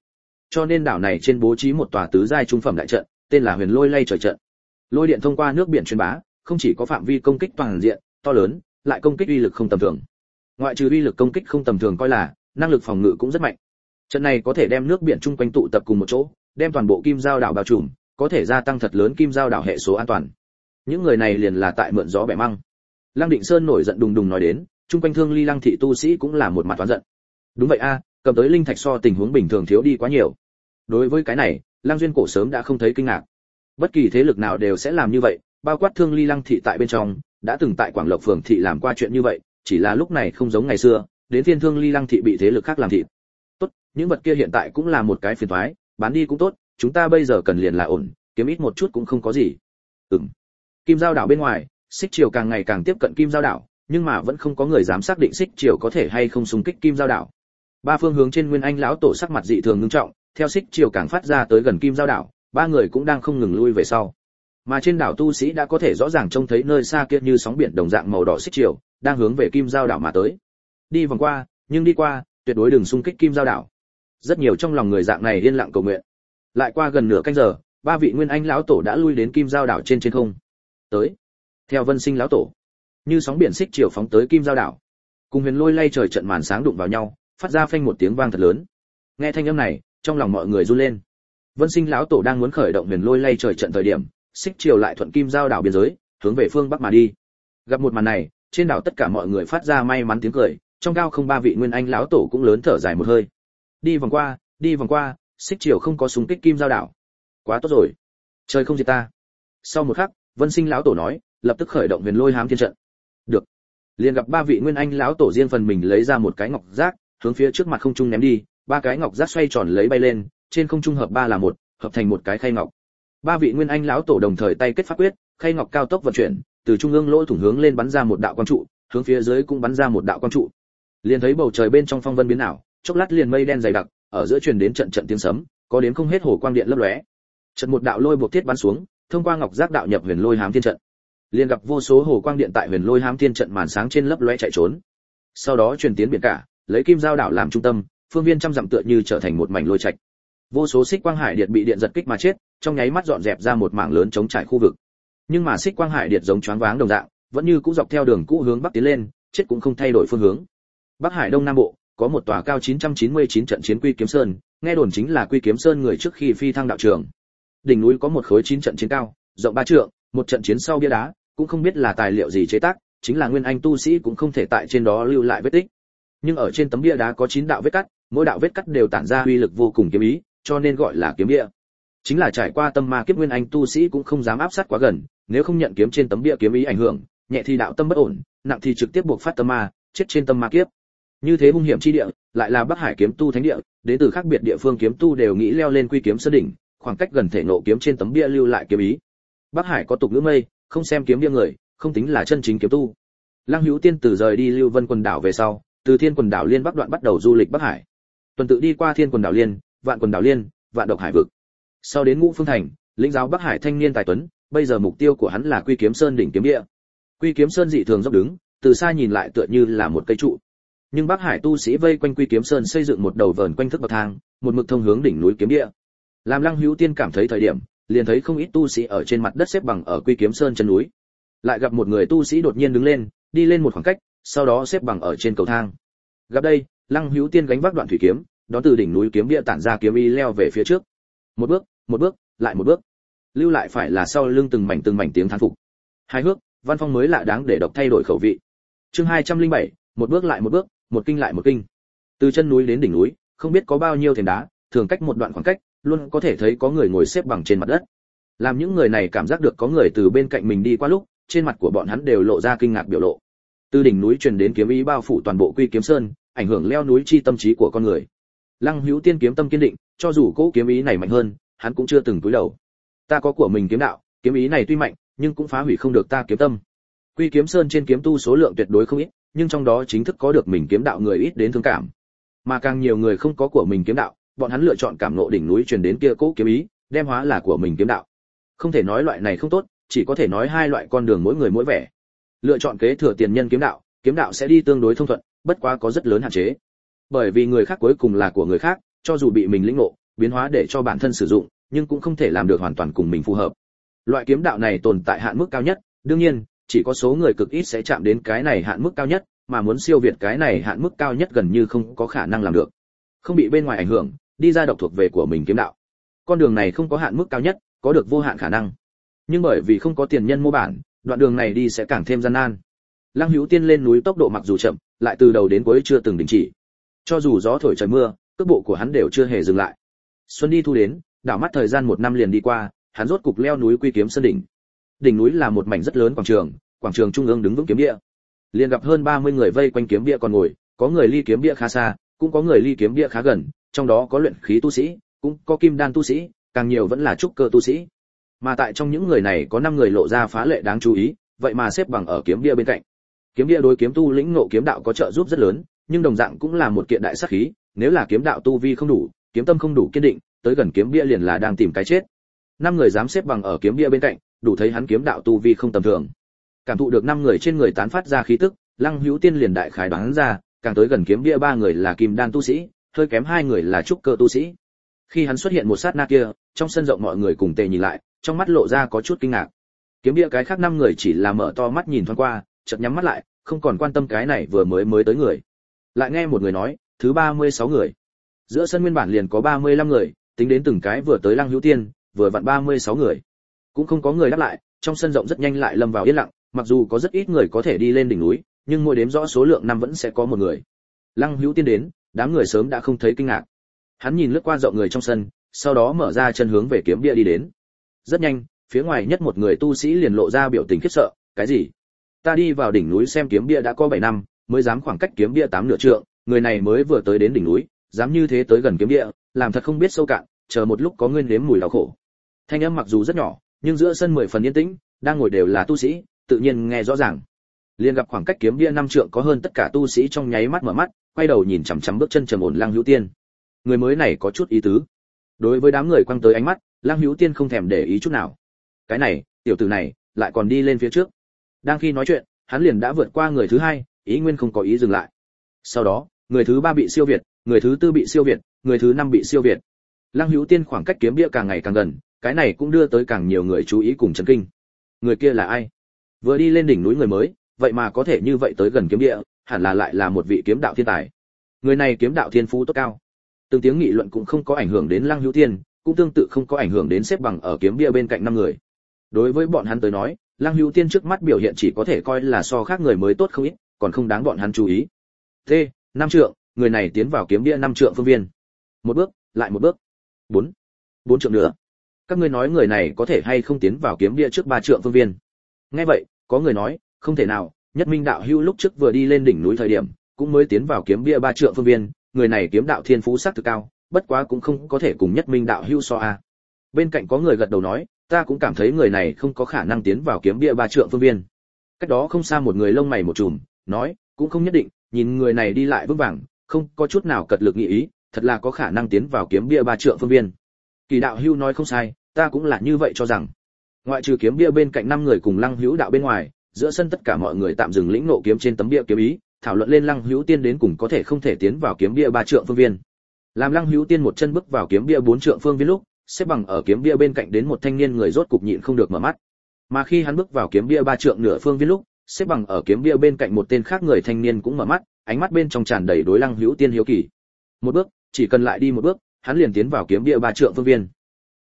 Cho nên đảo này trên bố trí một tòa tứ giai trung phẩm đại trận, tên là Huyền Lôi Lay Trời trận. Lôi điện thông qua nước biển truyền bá, không chỉ có phạm vi công kích toàn diện, to lớn, lại công kích uy lực không tầm thường. Ngoại trừ uy lực công kích không tầm thường coi là, năng lực phòng ngự cũng rất mạnh. Trận này có thể đem nước biển chung quanh tụ tập cùng một chỗ, đem toàn bộ Kim Giao đảo bao trùm, có thể gia tăng thật lớn Kim Giao đảo hệ số an toàn. Những người này liền là tại mượn gió bẻ măng. Lăng Định Sơn nổi giận đùng đùng nói đến, chung quanh Thương Ly Lăng thị tu sĩ cũng là một mặt oán giận. Đúng vậy a, cầm tới linh thạch so tình huống bình thường thiếu đi quá nhiều. Đối với cái này, Lăng Duyên Cổ sớm đã không thấy kinh ngạc. Bất kỳ thế lực nào đều sẽ làm như vậy, bao quát Thương Ly Lăng thị tại bên trong, đã từng tại Quảng Lộc phường thị làm qua chuyện như vậy, chỉ là lúc này không giống ngày xưa, đến phiên Thương Ly Lăng thị bị thế lực khác làm thịt. Tốt, những vật kia hiện tại cũng là một cái phiền toái, bán đi cũng tốt, chúng ta bây giờ cần liền là ổn, kiếm ít một chút cũng không có gì. Kim Giao đảo bên ngoài, xích triều càng ngày càng tiếp cận Kim Giao đảo, nhưng mà vẫn không có người dám xác định xích triều có thể hay không xung kích Kim Giao đảo. Ba phương hướng trên Nguyên Anh lão tổ sắc mặt dị thường nghiêm trọng, theo xích triều càng phát ra tới gần Kim Giao đảo, ba người cũng đang không ngừng lui về sau. Mà trên đảo tu sĩ đã có thể rõ ràng trông thấy nơi xa kia như sóng biển đồng dạng màu đỏ xích triều, đang hướng về Kim Giao đảo mà tới. Đi vòng qua, nhưng đi qua, tuyệt đối đừng xung kích Kim Giao đảo. Rất nhiều trong lòng người dạng này yên lặng cầu nguyện. Lại qua gần nửa canh giờ, ba vị Nguyên Anh lão tổ đã lui đến Kim Giao đảo trên không. Tới. Theo Vân Sinh lão tổ, như sóng biển xích chiều phóng tới Kim Giao đảo, cùng Huyền Lôi Lay Trời trận màn sáng đụng vào nhau, phát ra phanh một tiếng vang thật lớn. Nghe thanh âm này, trong lòng mọi người run lên. Vân Sinh lão tổ đang muốn khởi động Huyền Lôi Lay Trời trận thời điểm, xích chiều lại thuận Kim Giao đảo biên giới, hướng về phương bắc mà đi. Gặp một màn này, trên đảo tất cả mọi người phát ra may mắn tiếng cười, trong cao không ba vị Nguyên Anh lão tổ cũng lớn thở dài một hơi. Đi vòng qua, xích chiều không có xung kích Kim Giao đảo. Quá tốt rồi, trời không diệt ta. Sau một khắc, Vân Sinh lão tổ nói, lập tức khởi động Huyền Lôi Hám Thiên trận. Được. Liền gặp ba vị Nguyên Anh lão tổ riêng phần mình lấy ra một cái ngọc giác, hướng phía trước mặt không trung ném đi, ba cái ngọc giác xoay tròn lấy bay lên, trên không trung hợp ba là một, hợp thành một cái khay ngọc. Ba vị Nguyên Anh lão tổ đồng thời tay kết pháp quyết, khay ngọc cao tốc vận chuyển, từ trung ương lỗ thủng hướng lên bắn ra một đạo quang trụ, hướng phía dưới cũng bắn ra một đạo quang trụ. Liền thấy bầu trời bên trong phong vân biến ảo, chốc lát liền mây đen dày đặc, ở giữa truyền đến trận trận tiếng sấm, có đến không hết hồ quang điện lấp lóe. Trận một đạo lôi buộc thiết bắn xuống, thông qua ngọc giác đạo nhập Huyền Lôi Hám Thiên trận. Liền gặp vô số hồ quang điện tại Huyền Lôi Hám Thiên trận màn sáng trên lấp lóe chạy trốn. Sau đó truyền tiến biển cả, lấy Kim Giao đảo làm trung tâm, phương viên trăm dặm tựa như trở thành một mảnh lôi trạch. Vô số xích quang hải điệt bị điện giật kích mà chết, trong nháy mắt dọn dẹp ra một mảng lớn trống trải khu vực. Nhưng mà xích quang hải điệt giống choáng váng đồng dạng, vẫn như cũ dọc theo đường cũ hướng bắc tiến lên, chết cũng không thay đổi phương hướng. Bắc Hải Đông Nam Bộ có một tòa cao 999 trận chiến Quy Kiếm Sơn, nghe đồn chính là Quy Kiếm Sơn người trước khi phi thăng đạo trường. Đỉnh núi có một khối 9 trận chiến cao, rộng 3 trượng, một trận chiến sau bia đá, cũng không biết là tài liệu gì chế tác, chính là Nguyên Anh tu sĩ cũng không thể tại trên đó lưu lại vết tích. Nhưng ở trên tấm bia đá có 9 đạo vết cắt, mỗi đạo vết cắt đều tản ra uy lực vô cùng kiếm ý, cho nên gọi là kiếm bia. Chính là trải qua tâm ma kiếp Nguyên Anh tu sĩ cũng không dám áp sát quá gần, nếu không nhận kiếm trên tấm bia kiếm ý ảnh hưởng, nhẹ thì đạo tâm bất ổn, nặng thì trực tiếp buộc phát tâm ma, chết trên tâm ma kiếp. Như thế hung hiểm chi địa, lại là Bắc Hải kiếm tu thánh địa, đến từ khác biệt địa phương kiếm tu đều nghĩ leo lên Quy Kiếm Sơn đỉnh, khoảng cách gần thể nộ kiếm trên tấm bia lưu lại kiếm ý. Bắc Hải có tục ngữ mây, không xem kiếm bia người, không tính là chân chính kiếm tu. Lăng Hữu Tiên từ rời đi Lưu Vân quần đảo về sau, từ Thiên quần đảo liên bắc đoạn bắt đầu du lịch Bắc Hải. Tuần tự đi qua Thiên quần đảo liên, Vạn quần đảo liên, Vạn độc hải vực. Sau đến Ngũ Phương thành, lĩnh giáo Bắc Hải thanh niên tài tuấn, bây giờ mục tiêu của hắn là Quy Kiếm Sơn đỉnh kiếm địa. Quy Kiếm Sơn dị thường dốc đứng, từ xa nhìn lại tựa như là một cây trụ. Nhưng Bắc Hải tu sĩ vây quanh Quy Kiếm Sơn xây dựng một đầu vờn quanh thức bậc thang, một mực thông hướng đỉnh núi kiếm địa. Làm Lăng Hữu Tiên cảm thấy thời điểm, liền thấy không ít tu sĩ ở trên mặt đất xếp bằng ở Quy Kiếm Sơn chân núi. Lại gặp một người tu sĩ đột nhiên đứng lên, đi lên một khoảng cách, sau đó xếp bằng ở trên cầu thang. Gặp đây, Lăng Hữu Tiên gánh vác đoạn thủy kiếm, đón từ đỉnh núi kiếm địa tản ra kiếm ý leo về phía trước. Một bước, lại một bước. Lưu lại phải là sau lưng từng mảnh tiếng thán phục. Hài hước, văn phong mới lạ đáng để đọc thay đổi khẩu vị. Chương 207, một bước lại một bước, một kinh lại một kinh. Từ chân núi đến đỉnh núi, không biết có bao nhiêu thềm đá, thường cách một đoạn khoảng cách, luôn có thể thấy có người ngồi xếp bằng trên mặt đất. Làm những người này cảm giác được có người từ bên cạnh mình đi qua lúc, trên mặt của bọn hắn đều lộ ra kinh ngạc biểu lộ. Từ đỉnh núi truyền đến kiếm ý bao phủ toàn bộ Quy Kiếm Sơn, ảnh hưởng leo núi chi tâm trí của con người. Lăng Hữu Tiên kiếm tâm kiên định, cho dù cỗ kiếm ý này mạnh hơn, hắn cũng chưa từng cúi đầu. Ta có của mình kiếm đạo, kiếm ý này tuy mạnh, nhưng cũng phá hủy không được ta kiếm tâm. Quy Kiếm Sơn trên kiếm tu số lượng tuyệt đối không ít, nhưng trong đó chính thức có được mình kiếm đạo người ít đến thương cảm. Mà càng nhiều người không có của mình kiếm đạo, bọn hắn lựa chọn cảm ngộ đỉnh núi truyền đến kia cỗ kiếm ý, đem hóa là của mình kiếm đạo. Không thể nói loại này không tốt, chỉ có thể nói hai loại con đường mỗi người mỗi vẻ. Lựa chọn kế thừa tiền nhân kiếm đạo sẽ đi tương đối thông thuận, bất quá có rất lớn hạn chế. Bởi vì người khác cuối cùng là của người khác, cho dù bị mình lĩnh ngộ, biến hóa để cho bản thân sử dụng, nhưng cũng không thể làm được hoàn toàn cùng mình phù hợp. Loại kiếm đạo này tồn tại hạn mức cao nhất, đương nhiên, chỉ có số người cực ít sẽ chạm đến cái này hạn mức cao nhất, mà muốn siêu việt cái này hạn mức cao nhất gần như không có khả năng làm được. Không bị bên ngoài ảnh hưởng, đi ra độc thuộc về của mình kiếm đạo. Con đường này không có hạn mức cao nhất, có được vô hạn khả năng. Nhưng bởi vì không có tiền nhân mô bản, đoạn đường này đi sẽ càng thêm gian nan. Lăng Hữu Tiên lên núi tốc độ mặc dù chậm, lại từ đầu đến cuối chưa từng đình chỉ. Cho dù gió thổi trời mưa, cước bộ của hắn đều chưa hề dừng lại. Xuân đi thu đến, đảo mắt thời gian 1 năm liền đi qua, hắn rốt cục leo núi Quy Kiếm Sơn đỉnh. Đỉnh núi là một mảnh rất lớn quảng trường trung ương đứng vững kiếm địa. Liền gặp hơn 30 người vây quanh kiếm địa còn ngồi, có người ly kiếm địa khá xa, cũng có người ly kiếm địa khá gần, trong đó có luyện khí tu sĩ, cũng có kim đan tu sĩ, càng nhiều vẫn là trúc cơ tu sĩ. Mà tại trong những người này có 5 người lộ ra phá lệ đáng chú ý, vậy mà xếp bằng ở kiếm địa bên cạnh. Kiếm địa đối kiếm tu lĩnh ngộ kiếm đạo có trợ giúp rất lớn, nhưng đồng dạng cũng là một kiện đại sát khí, nếu là kiếm đạo tu vi không đủ, kiếm tâm không đủ kiên định, tới gần kiếm địa liền là đang tìm cái chết. 5 người dám xếp bằng ở kiếm địa bên cạnh, đủ thấy hắn kiếm đạo tu vi không tầm thường. Cảm thụ được 5 người trên người tán phát ra khí tức, Lăng Hữu Tiên liền đại khái đoán ra, càng tới gần kiếm địa 3 người là kim đan tu sĩ, hơi kém 2 người là trúc cơ tu sĩ. Khi hắn xuất hiện một sát na kia, trong sân rộng mọi người cùng tề nhìn lại, trong mắt lộ ra có chút kinh ngạc. Kiếm địa cái khác 5 người chỉ là mở to mắt nhìn thoáng qua, chợt nhắm mắt lại, không còn quan tâm cái này vừa mới tới người. Lại nghe một người nói, thứ 36 người. Giữa sân nguyên bản liền có 35 người, tính đến từng cái vừa tới Lăng Hữu Tiên, vừa vặn 36 người. Cũng không có người đáp lại, trong sân rộng rất nhanh lại lâm vào yên lặng, mặc dù có rất ít người có thể đi lên đỉnh núi, nhưng mỗi đếm rõ số lượng năm vẫn sẽ có một người. Lăng Hữu Tiên đến, đám người sớm đã không thấy kinh ngạc. Hắn nhìn lướt qua rộng người trong sân, sau đó mở ra chân hướng về kiếm địa đi đến. Rất nhanh, phía ngoài nhất một người tu sĩ liền lộ ra biểu tình khiếp sợ, cái gì? Ta đi vào đỉnh núi xem kiếm địa đã có 7 năm, mới dám khoảng cách kiếm địa 8 nửa trượng, người này mới vừa tới đến đỉnh núi, dám như thế tới gần kiếm địa, làm thật không biết sâu cạn, chờ một lúc có nguyên nếm mùi đau khổ. Thanh âm mặc dù rất nhỏ, nhưng giữa sân 10 phần yên tĩnh, đang ngồi đều là tu sĩ, tự nhiên nghe rõ ràng. Liền gặp khoảng cách kiếm địa 5 trượng có hơn tất cả tu sĩ trong nháy mắt mở mắt, quay đầu nhìn chằm chằm bước chân trầm ổn Lăng Hữu Tiên. Người mới này có chút ý tứ. Đối với đám người quăng tới ánh mắt, Lăng Hữu Tiên không thèm để ý chút nào. Cái này, tiểu tử này, lại còn đi lên phía trước. Đang khi nói chuyện, hắn liền đã vượt qua người thứ 2, ý nguyên không có ý dừng lại. Sau đó, người thứ 3 bị siêu việt, người thứ 4 bị siêu việt, người thứ 5 bị siêu việt. Lăng Hữu Tiên khoảng cách kiếm địa càng ngày càng gần, cái này cũng đưa tới càng nhiều người chú ý cùng chấn kinh. Người kia là ai? Vừa đi lên đỉnh núi người mới, vậy mà có thể như vậy tới gần kiếm địa, hẳn là lại là một vị kiếm đạo thiên tài. Người này kiếm đạo thiên phú tốt cao. Từng tiếng nghị luận cũng không có ảnh hưởng đến Lăng Hữu Tiên, cũng tương tự không có ảnh hưởng đến xếp bằng ở kiếm địa bên cạnh 5 người. Đối với bọn hắn tới nói, Lăng Hữu Tiên trước mắt biểu hiện chỉ có thể coi là so khác người mới tốt không ít, còn không đáng bọn hắn chú ý. T, 5 trượng, người này tiến vào kiếm địa 5 trượng phương viên. Một bước, lại một bước. 4 trượng nữa. Các ngươi nói người này có thể hay không tiến vào kiếm địa trước 3 trượng phương viên? Nghe vậy, có người nói, không thể nào, Nhất Minh đạo hữu lúc trước vừa đi lên đỉnh núi thời điểm, cũng mới tiến vào kiếm địa 3 trượng phương viên, người này kiếm đạo thiên phú sắc thực cao, bất quá cũng không có thể cùng Nhất Minh đạo hữu so a. Bên cạnh có người gật đầu nói, ta cũng cảm thấy người này không có khả năng tiến vào kiếm địa 3 trượng phương viên. Cách đó không xa một người lông mày một chùm, nói, cũng không nhất định, nhìn người này đi lại vững vàng, không có chút nào cật lực nghĩ ý, thật là có khả năng tiến vào kiếm địa 3 trượng phương viên. Kỳ đạo hữu nói không sai, ta cũng là như vậy cho rằng. Ngoại trừ kiếm địa bên cạnh 5 người cùng Lăng Hữu đạo bên ngoài, giữa sân tất cả mọi người tạm dừng lĩnh ngộ kiếm trên tấm bia kiếm ý, thảo luận lên Lăng Hữu Tiên đến cùng có thể không thể tiến vào kiếm địa 3 trượng phương viên. Làm Lăng Hữu Tiên một chân bước vào kiếm địa 4 trượng phương viên lúc, xếp bằng ở kiếm bia bên cạnh đến một thanh niên người rốt cục nhịn không được mở mắt. Mà khi hắn bước vào kiếm bia 3 trượng nửa phương viên lúc, xếp bằng ở kiếm bia bên cạnh một tên khác người thanh niên cũng mở mắt, ánh mắt bên trong tràn đầy đối Lăng Hữu Tiên hiếu kỳ. Một bước, chỉ cần lại đi một bước, hắn liền tiến vào kiếm bia 3 trượng phương viên.